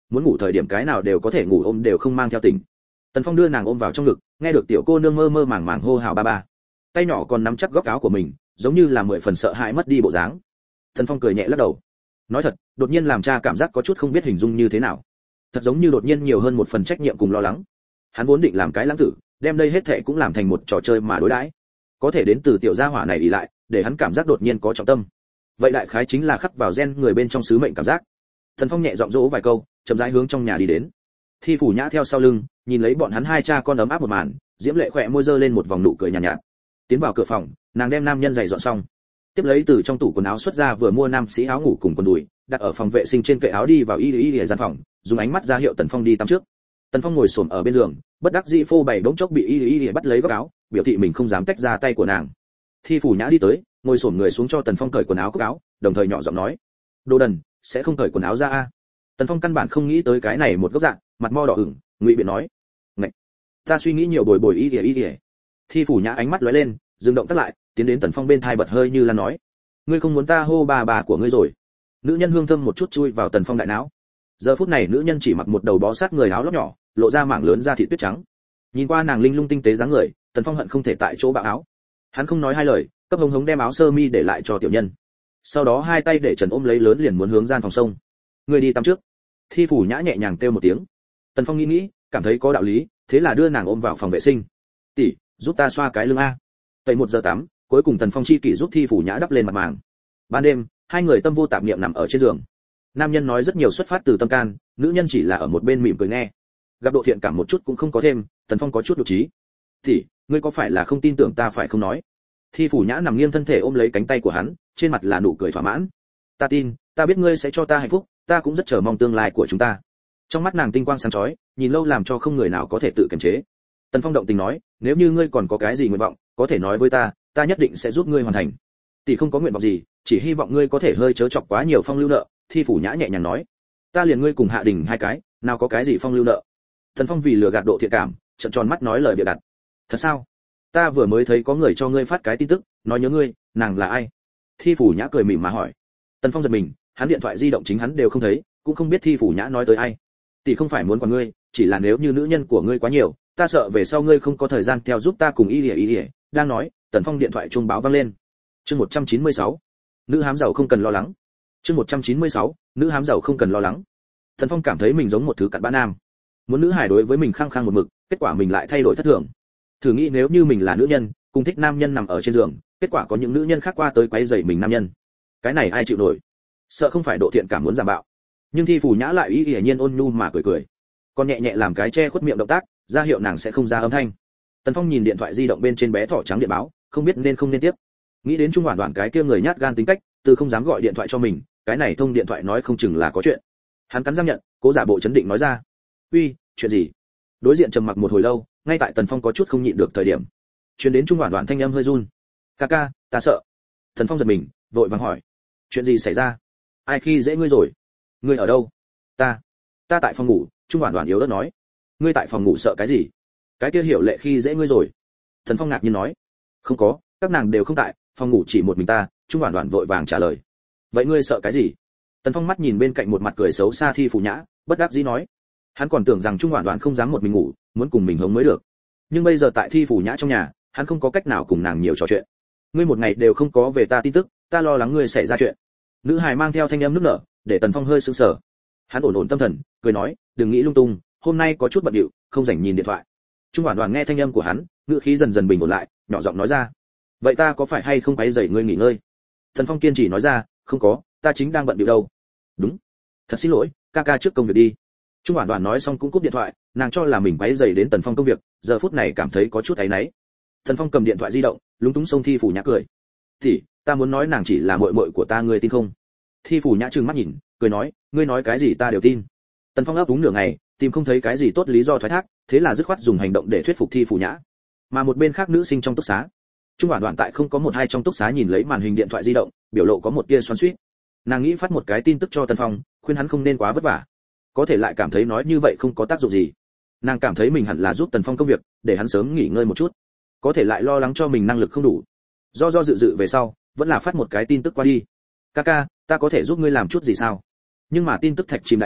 muốn ngủ thời điểm cái nào đều có thể ngủ, ôm đều không mang theo tỉnh. Tần Phong đưa nàng ôm vào trong ngực, nghe được tiểu cô nương mơ mơ màng màng hô hào ba ba, tay nhỏ còn nắm chắc góc áo của mình, giống như là mười phần sợ hãi mất đi bộ dáng. Tần Phong cười nhẹ lắc đầu, nói thật, đột nhiên làm cha cảm giác có chút không biết hình dung như thế nào, thật giống như đột nhiên nhiều hơn một phần trách nhiệm cùng lo lắng. Hắn vốn định làm cái lãng tử, đem đây hết thệ cũng làm thành một trò chơi mà đối đãi, có thể đến từ tiểu gia hỏa này ỷ lại, để hắn cảm giác đột nhiên có trọng tâm. Vậy đại khái chính là khắc vào gen người bên trong sứ mệnh cảm giác. Thần Phong nhẹ giọng dỗ vài câu, chậm rãi hướng trong nhà đi đến. Thi Phủ Nhã theo sau lưng, nhìn lấy bọn hắn hai cha con ấm áp một màn, diễm lệ khỏe môi giơ lên một vòng nụ cười nhàn nhạt, nhạt. Tiến vào cửa phòng, nàng đem nam nhân giày dọn xong, tiếp lấy từ trong tủ quần áo xuất ra vừa mua nam sĩ áo ngủ cùng quần đùi, đặt ở phòng vệ sinh trên kệ áo, đi vào y y y gian phòng, dùng ánh mắt ra hiệu Tần Phong đi tắm trước. Tần Phong ngồi xổm ở bên giường, bất đắc dĩ phô bày bỗng chốc bị y y y bắt lấy góc áo, biểu thị mình không dám tách ra tay của nàng. Thi Phủ Nhã đi tới, ngồi xổm người xuống cho Tần Phong cởi quần áo cúc áo, đồng thời nhỏ giọng nói: "Đồ đần, sẽ không cởi quần áo ra a?" Tần Phong căn bản không nghĩ tới cái này một góc dạng, mặt mo đỏ ửng, ngụy biện nói: "Ngậy, ta suy nghĩ nhiều bồi bồi y y y." Thi Phủ Nhã ánh mắt lóe lên, dừng động tác lại, tiến đến Tần Phong bên thai bật hơi như là nói: "Ngươi không muốn ta hô bà bà của ngươi rồi?" Nữ nhân hương thơm một chút chui vào Tần Phong đại não. Giờ phút này nữ nhân chỉ mặc một đầu bó sát người áo lót nhỏ, lộ ra mảng lớn da thịt tuyết trắng. Nhìn qua nàng linh lung tinh tế dáng người, Tần Phong hận không thể tại chỗ bạo áo. Hắn không nói hai lời, cấp hống hống đem áo sơ mi để lại cho tiểu nhân. Sau đó hai tay để trần ôm lấy lớn liền muốn hướng gian phòng sông. "Ngươi đi tắm trước." Thi Phủ Nhã nhẹ nhàng kêu một tiếng. Tần Phong nghĩ nghĩ, cảm thấy có đạo lý, thế là đưa nàng ôm vào phòng vệ sinh. "Tỷ, giúp ta xoa cái lưng a." Tẩy một giờ tắm, cuối cùng Tần Phong chi kỷ giúp Thi Phủ Nhã đắp lên mặt màng. Ban đêm, hai người tâm vô tạp niệm nằm ở trên giường. Nam nhân nói rất nhiều xuất phát từ tâm can, nữ nhân chỉ là ở một bên mỉm cười nghe. Gặp độ thiện cảm một chút cũng không có thêm, Tần Phong có chút đột trí. "Tỷ, ngươi có phải là không tin tưởng ta phải không nói?" Thi Phủ Nhã nằm nghiêng thân thể ôm lấy cánh tay của hắn, trên mặt là nụ cười thỏa mãn. "Ta tin, ta biết ngươi sẽ cho ta hạnh phúc, ta cũng rất chờ mong tương lai của chúng ta." Trong mắt nàng tinh quang sáng chói, nhìn lâu làm cho không người nào có thể tự kiềm chế. Tần Phong động tình nói: "Nếu như ngươi còn có cái gì nguyện vọng, có thể nói với ta, ta nhất định sẽ giúp ngươi hoàn thành." "Tỷ không có nguyện vọng gì, chỉ hy vọng ngươi có thể hơi chớ chọc quá nhiều phong lưu nợ." Thi Phủ Nhã nhẹ nhàng nói: "Ta liền ngươi cùng Hạ Đình hai cái, nào có cái gì phong lưu nợ." Tần Phong vì lừa gạt độ thiện cảm, trợn tròn mắt nói lời bịa đặt. "Thật sao? Ta vừa mới thấy có người cho ngươi phát cái tin tức, nói nhớ ngươi, nàng là ai?" Thi Phủ Nhã cười mỉm mà hỏi. Tần Phong giật mình, hắn điện thoại di động chính hắn đều không thấy, cũng không biết Thi Phủ Nhã nói tới ai. "Tỷ không phải muốn quản ngươi, chỉ là nếu như nữ nhân của ngươi quá nhiều, ta sợ về sau ngươi không có thời gian theo giúp ta cùng y lìa y lìa." Đang nói, Tần Phong điện thoại chuông báo vang lên. Chương một trăm chín mươi sáu, nữ hám giàu không cần lo lắng. Chương một trăm chín mươi sáu, nữ hám giàu không cần lo lắng. Tần Phong cảm thấy mình giống một thứ cặn bã nam, muốn nữ hài đối với mình khăng khăng một mực, kết quả mình lại thay đổi thất thường. Thử nghĩ nếu như mình là nữ nhân, cùng thích nam nhân nằm ở trên giường, kết quả có những nữ nhân khác qua tới quấy rầy mình nam nhân, cái này ai chịu nổi? Sợ không phải độ thiện cảm muốn giảm bạo. Nhưng Thi Phủ Nhã lại ý ỉa nhiên ôn nhu mà cười cười, còn nhẹ nhẹ làm cái che khuất miệng động tác, ra hiệu nàng sẽ không ra âm thanh. Tần Phong nhìn điện thoại di động bên trên bé thỏ trắng điện báo, không biết nên không nên tiếp. Nghĩ đến Trung Hoản Hoản cái kia người nhát gan tính cách, từ không dám gọi điện thoại cho mình, cái này thông điện thoại nói không chừng là có chuyện. Hắn cắn răng nhận, cố giả bộ chấn định nói ra: "Uy, chuyện gì?" Đối diện trầm mặc một hồi lâu, ngay tại Tần Phong có chút không nhịn được thời điểm, truyền đến Trung Hoản Hoản thanh âm hơi run: "Ca ca, ta sợ." Tần Phong giật mình, vội vàng hỏi: "Chuyện gì xảy ra? Ai khi dễ ngươi rồi? Ngươi ở đâu?" "Ta, ta tại phòng ngủ." Trung Hoản Hoản yếu ớt nói. "Ngươi tại phòng ngủ sợ cái gì? Cái kia Hiểu Lệ khi dễ ngươi rồi?" Tần Phong ngạc nhiên nói. "Không có, các nàng đều không tại, phòng ngủ chỉ một mình ta." Trung Hoản Hoản vội vàng trả lời. "Vậy ngươi sợ cái gì?" Tần Phong mắt nhìn bên cạnh một mặt cười xấu xa Thi Phủ Nhã, bất đắc dĩ nói. Hắn còn tưởng rằng Trung Hoản Hoản không dám một mình ngủ, muốn cùng mình hống mới được. Nhưng bây giờ tại Thi Phủ Nhã trong nhà, hắn không có cách nào cùng nàng nhiều trò chuyện. "Ngươi một ngày đều không có về ta tin tức, ta lo lắng ngươi xảy ra chuyện." Nữ hài mang theo thanh âm nức nở, để Tần Phong hơi sững sờ. Hắn ổn ổn tâm thần, cười nói: "Đừng nghĩ lung tung, hôm nay có chút bận rộn, không rảnh nhìn điện thoại." Trung Hoản Hoản nghe thanh âm của hắn, ngữ khí dần dần bình ổn lại, nhỏ giọng nói ra: "Vậy ta có phải hay không quấy rầy ngươi nghỉ ngơi?" Tần Phong kiên trì nói ra: "Không có, ta chính đang bận bịu đâu." "Đúng, thật xin lỗi, ca ca trước công việc đi." Trung Hoản Hoản nói xong cũng cúp điện thoại, nàng cho là mình quấy rầy đến Tần Phong công việc, giờ phút này cảm thấy có chút áy náy. Tần Phong cầm điện thoại di động, lúng túng xông Thi Phủ Nhã cười: "Thì, ta muốn nói nàng chỉ là muội muội của ta, ngươi tin không?" Thi Phủ Nhã trừng mắt nhìn, cười nói: "Ngươi nói cái gì ta đều tin." Tần Phong ấp úng nửa ngày, tìm không thấy cái gì tốt lý do thoái thác, thế là dứt khoát dùng hành động để thuyết phục Thi Phủ Nhã. Mà một bên khác nữ sinh trong túc xá, Trung Hoản Hoản tại không có một hai trong túc xá nhìn lấy màn hình điện thoại di động, biểu lộ có một tia xoắn xuýt. Nàng nghĩ phát một cái tin tức cho Tần Phong, khuyên hắn không nên quá vất vả, có thể lại cảm thấy nói như vậy không có tác dụng gì. Nàng cảm thấy mình hẳn là giúp Tần Phong công việc, để hắn sớm nghỉ ngơi một chút, có thể lại lo lắng cho mình năng lực không đủ. Do do dự dự về sau, vẫn là phát một cái tin tức qua đi: "Ca ca, ta có thể giúp ngươi làm chút gì sao?" Nhưng mà tin tức thạch chìm đại hải,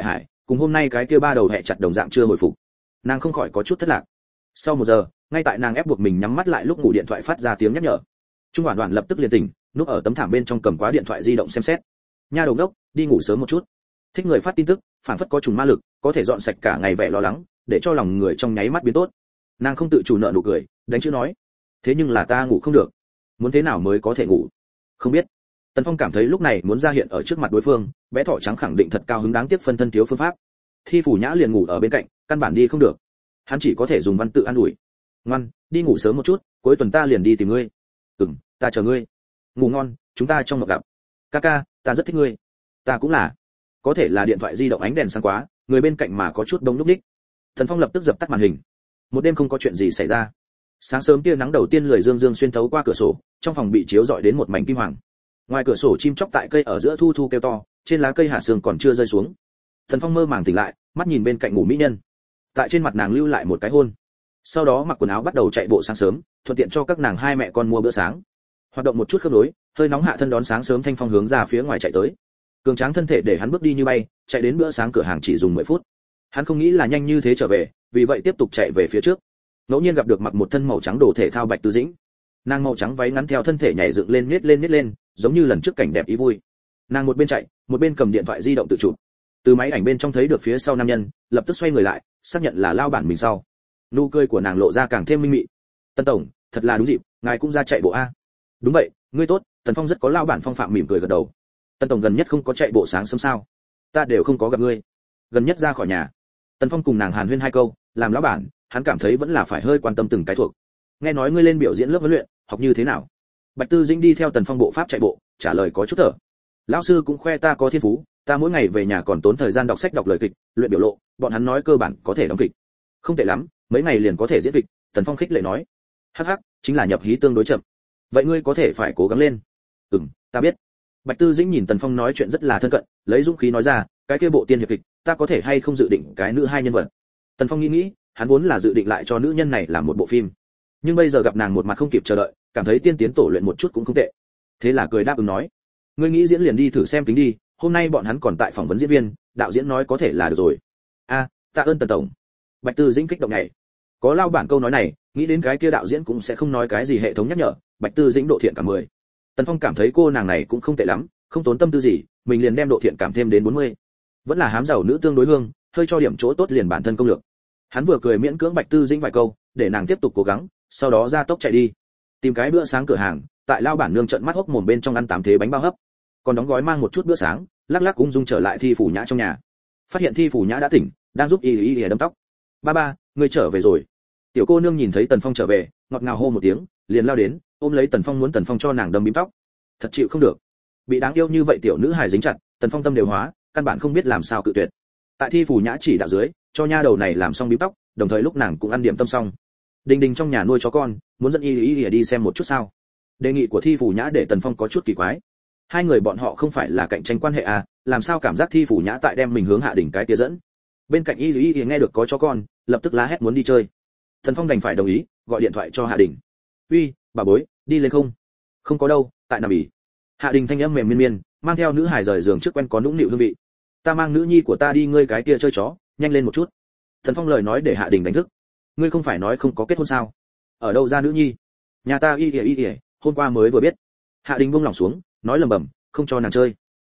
cùng hôm nay cái kia ba đầu hẹ chặt đồng dạng chưa hồi phục. Nàng không khỏi có chút thất lạc. Sau một giờ, ngay tại nàng ép buộc mình nhắm mắt lại lúc ngủ, điện thoại phát ra tiếng nhắc nhở. Trung Hoản Hoản lập tức liền tỉnh, núp ở tấm thảm bên trong cầm quá điện thoại di động xem xét. Nha đầu đốc, đi ngủ sớm một chút. Thích người phát tin tức, phản phất có trùng ma lực, có thể dọn sạch cả ngày vẻ lo lắng, để cho lòng người trong nháy mắt biến tốt. Nàng không tự chủ nợ nụ cười, đánh chữ nói: thế nhưng là ta ngủ không được, muốn thế nào mới có thể ngủ? Không biết. Tần Phong cảm thấy lúc này muốn ra hiện ở trước mặt đối phương, bé thỏ trắng khẳng định thật cao hứng, đáng tiếc phân thân thiếu phương pháp. Thi Phủ Nhã liền ngủ ở bên cạnh, căn bản đi không được. Hắn chỉ có thể dùng văn tự an ủi: ngoan, đi ngủ sớm một chút, cuối tuần ta liền đi tìm ngươi. Ừm, ta chờ ngươi. Ngủ ngon, chúng ta trong mộng gặp. Ca ca, ta rất thích ngươi. Ta cũng là. Có thể là điện thoại di động ánh đèn sáng quá, người bên cạnh mà có chút đông lúc đích. Tần Phong lập tức dập tắt màn hình. Một đêm không có chuyện gì xảy ra. Sáng sớm tia nắng đầu tiên lười dương dương xuyên thấu qua cửa sổ, trong phòng bị chiếu rọi đến một mảnh kim hoàng. Ngoài cửa sổ chim chóc tại cây ở giữa thu thu kêu to, trên lá cây hạ sương còn chưa rơi xuống. Tần Phong mơ màng tỉnh lại, mắt nhìn bên cạnh ngủ mỹ nhân. Tại trên mặt nàng lưu lại một cái hôn. Sau đó mặc quần áo bắt đầu chạy bộ sáng sớm, thuận tiện cho các nàng hai mẹ con mua bữa sáng. Hoạt động một chút khớp nối, hơi nóng hạ thân đón sáng sớm thanh phong hướng ra phía ngoài chạy tới. Cường tráng thân thể để hắn bước đi như bay, chạy đến bữa sáng cửa hàng chỉ dùng mười phút. Hắn không nghĩ là nhanh như thế trở về, vì vậy tiếp tục chạy về phía trước. Ngẫu nhiên gặp được mặc một thân màu trắng đồ thể thao Bạch Tư Dĩnh. Nàng màu trắng váy ngắn theo thân thể nhảy dựng lên, nết lên nết lên, giống như lần trước cảnh đẹp ý vui. Nàng một bên chạy, một bên cầm điện thoại di động tự chụp. Từ máy ảnh bên trong thấy được phía sau nam nhân, lập tức xoay người lại, xác nhận là lao bản mình sau. Nụ cười của nàng lộ ra càng thêm minh mị. Tân tổng, thật là đúng dịp, ngài cũng ra chạy bộ a? Đúng vậy, ngươi tốt. Tần Phong rất có lao bản phong phạm, mỉm cười gật đầu. Tân tổng gần nhất không có chạy bộ sáng sớm sao? Ta đều không có gặp ngươi. Gần nhất ra khỏi nhà. Tần Phong cùng nàng hàn huyên hai câu, làm lão bản, hắn cảm thấy vẫn là phải hơi quan tâm từng cái thuộc. Nghe nói ngươi lên biểu diễn lớp huấn luyện, học như thế nào? Bạch Tư Dĩnh đi theo Tần Phong bộ pháp chạy bộ, trả lời có chút thở. Lão sư cũng khoe ta có thiên phú, ta mỗi ngày về nhà còn tốn thời gian đọc sách, đọc lời kịch, luyện biểu lộ, bọn hắn nói cơ bản có thể đóng kịch. Không tệ lắm, mấy ngày liền có thể diễn kịch. Tần Phong khích lệ nói. Hắc hắc, chính là nhập hí tương đối chậm. Vậy ngươi có thể phải cố gắng lên. Ừm, ta biết. Bạch Tư Dĩnh nhìn Tần Phong nói chuyện rất là thân cận, lấy dũng khí nói ra, cái kia bộ tiên hiệp kịch, ta có thể hay không dự định cái nữ hai nhân vật. Tần Phong nghĩ nghĩ, hắn vốn là dự định lại cho nữ nhân này làm một bộ phim, nhưng bây giờ gặp nàng một mặt không kịp chờ đợi, cảm thấy tiên tiến tổ luyện một chút cũng không tệ. Thế là cười đáp ứng nói, ngươi nghĩ diễn liền đi thử xem tính đi, hôm nay bọn hắn còn tại phỏng vấn diễn viên, đạo diễn nói có thể là được rồi. A, tạ ơn Tần tổng. Bạch Tư Dĩnh kích động nhảy. Có lao bản câu nói này, nghĩ đến cái kia đạo diễn cũng sẽ không nói cái gì hệ thống nhắc nhở. Bạch Tư Dĩnh độ thiện cảm mười. Tần Phong cảm thấy cô nàng này cũng không tệ lắm, không tốn tâm tư gì, mình liền đem độ thiện cảm thêm đến bốn mươi. Vẫn là hám giàu nữ tương đối hương, hơi cho điểm chỗ tốt liền bản thân công lược. Hắn vừa cười miễn cưỡng Bạch Tư Dĩnh vài câu, để nàng tiếp tục cố gắng, sau đó ra tốc chạy đi, tìm cái bữa sáng cửa hàng, tại lao bản nương trận mắt hốc mồm bên trong ăn tám thế bánh bao hấp, còn đóng gói mang một chút bữa sáng, lắc lắc ung dung trở lại Thi Phủ Nhã trong nhà. Phát hiện Thi Phủ Nhã đã tỉnh, đang giúp y y y đâm tóc. Ba ba, ngươi trở về rồi. Tiểu cô nương nhìn thấy Tần Phong trở về, ngọt ngào hô một tiếng, liền lao đến, ôm lấy Tần Phong muốn Tần Phong cho nàng đâm bím tóc. Thật chịu không được, bị đáng yêu như vậy tiểu nữ hài dính chặt, Tần Phong tâm đều hóa, căn bản không biết làm sao cự tuyệt. Tại Thi Phủ Nhã chỉ đạo dưới, cho nha đầu này làm xong bím tóc, đồng thời lúc nàng cũng ăn điểm tâm xong. Đình Đình trong nhà nuôi chó con, muốn dẫn y y y đi xem một chút sao? Đề nghị của Thi Phủ Nhã để Tần Phong có chút kỳ quái. Hai người bọn họ không phải là cạnh tranh quan hệ à, làm sao cảm giác Thi Phủ Nhã tại đem mình hướng Hạ Đình cái kia dẫn? Bên cạnh y y y nghe được có chó con, lập tức lá hét muốn đi chơi. Tần Phong đành phải đồng ý, gọi điện thoại cho Hạ Đình. "Uy, bà bối, đi lên không?" "Không có đâu, tại nằm ỉ." Hạ Đình thanh âm mềm miên miên, mang theo nữ hài rời giường trước quen có nũng nịu hương vị. "Ta mang nữ nhi của ta đi ngươi cái kia chơi chó, nhanh lên một chút." Tần Phong lời nói để Hạ Đình đánh thức. "Ngươi không phải nói không có kết hôn sao? Ở đâu ra nữ nhi?" "Nhà ta y y y, hôm qua mới vừa biết." Hạ Đình buông lòng xuống, nói lầm bầm, không cho nàng chơi.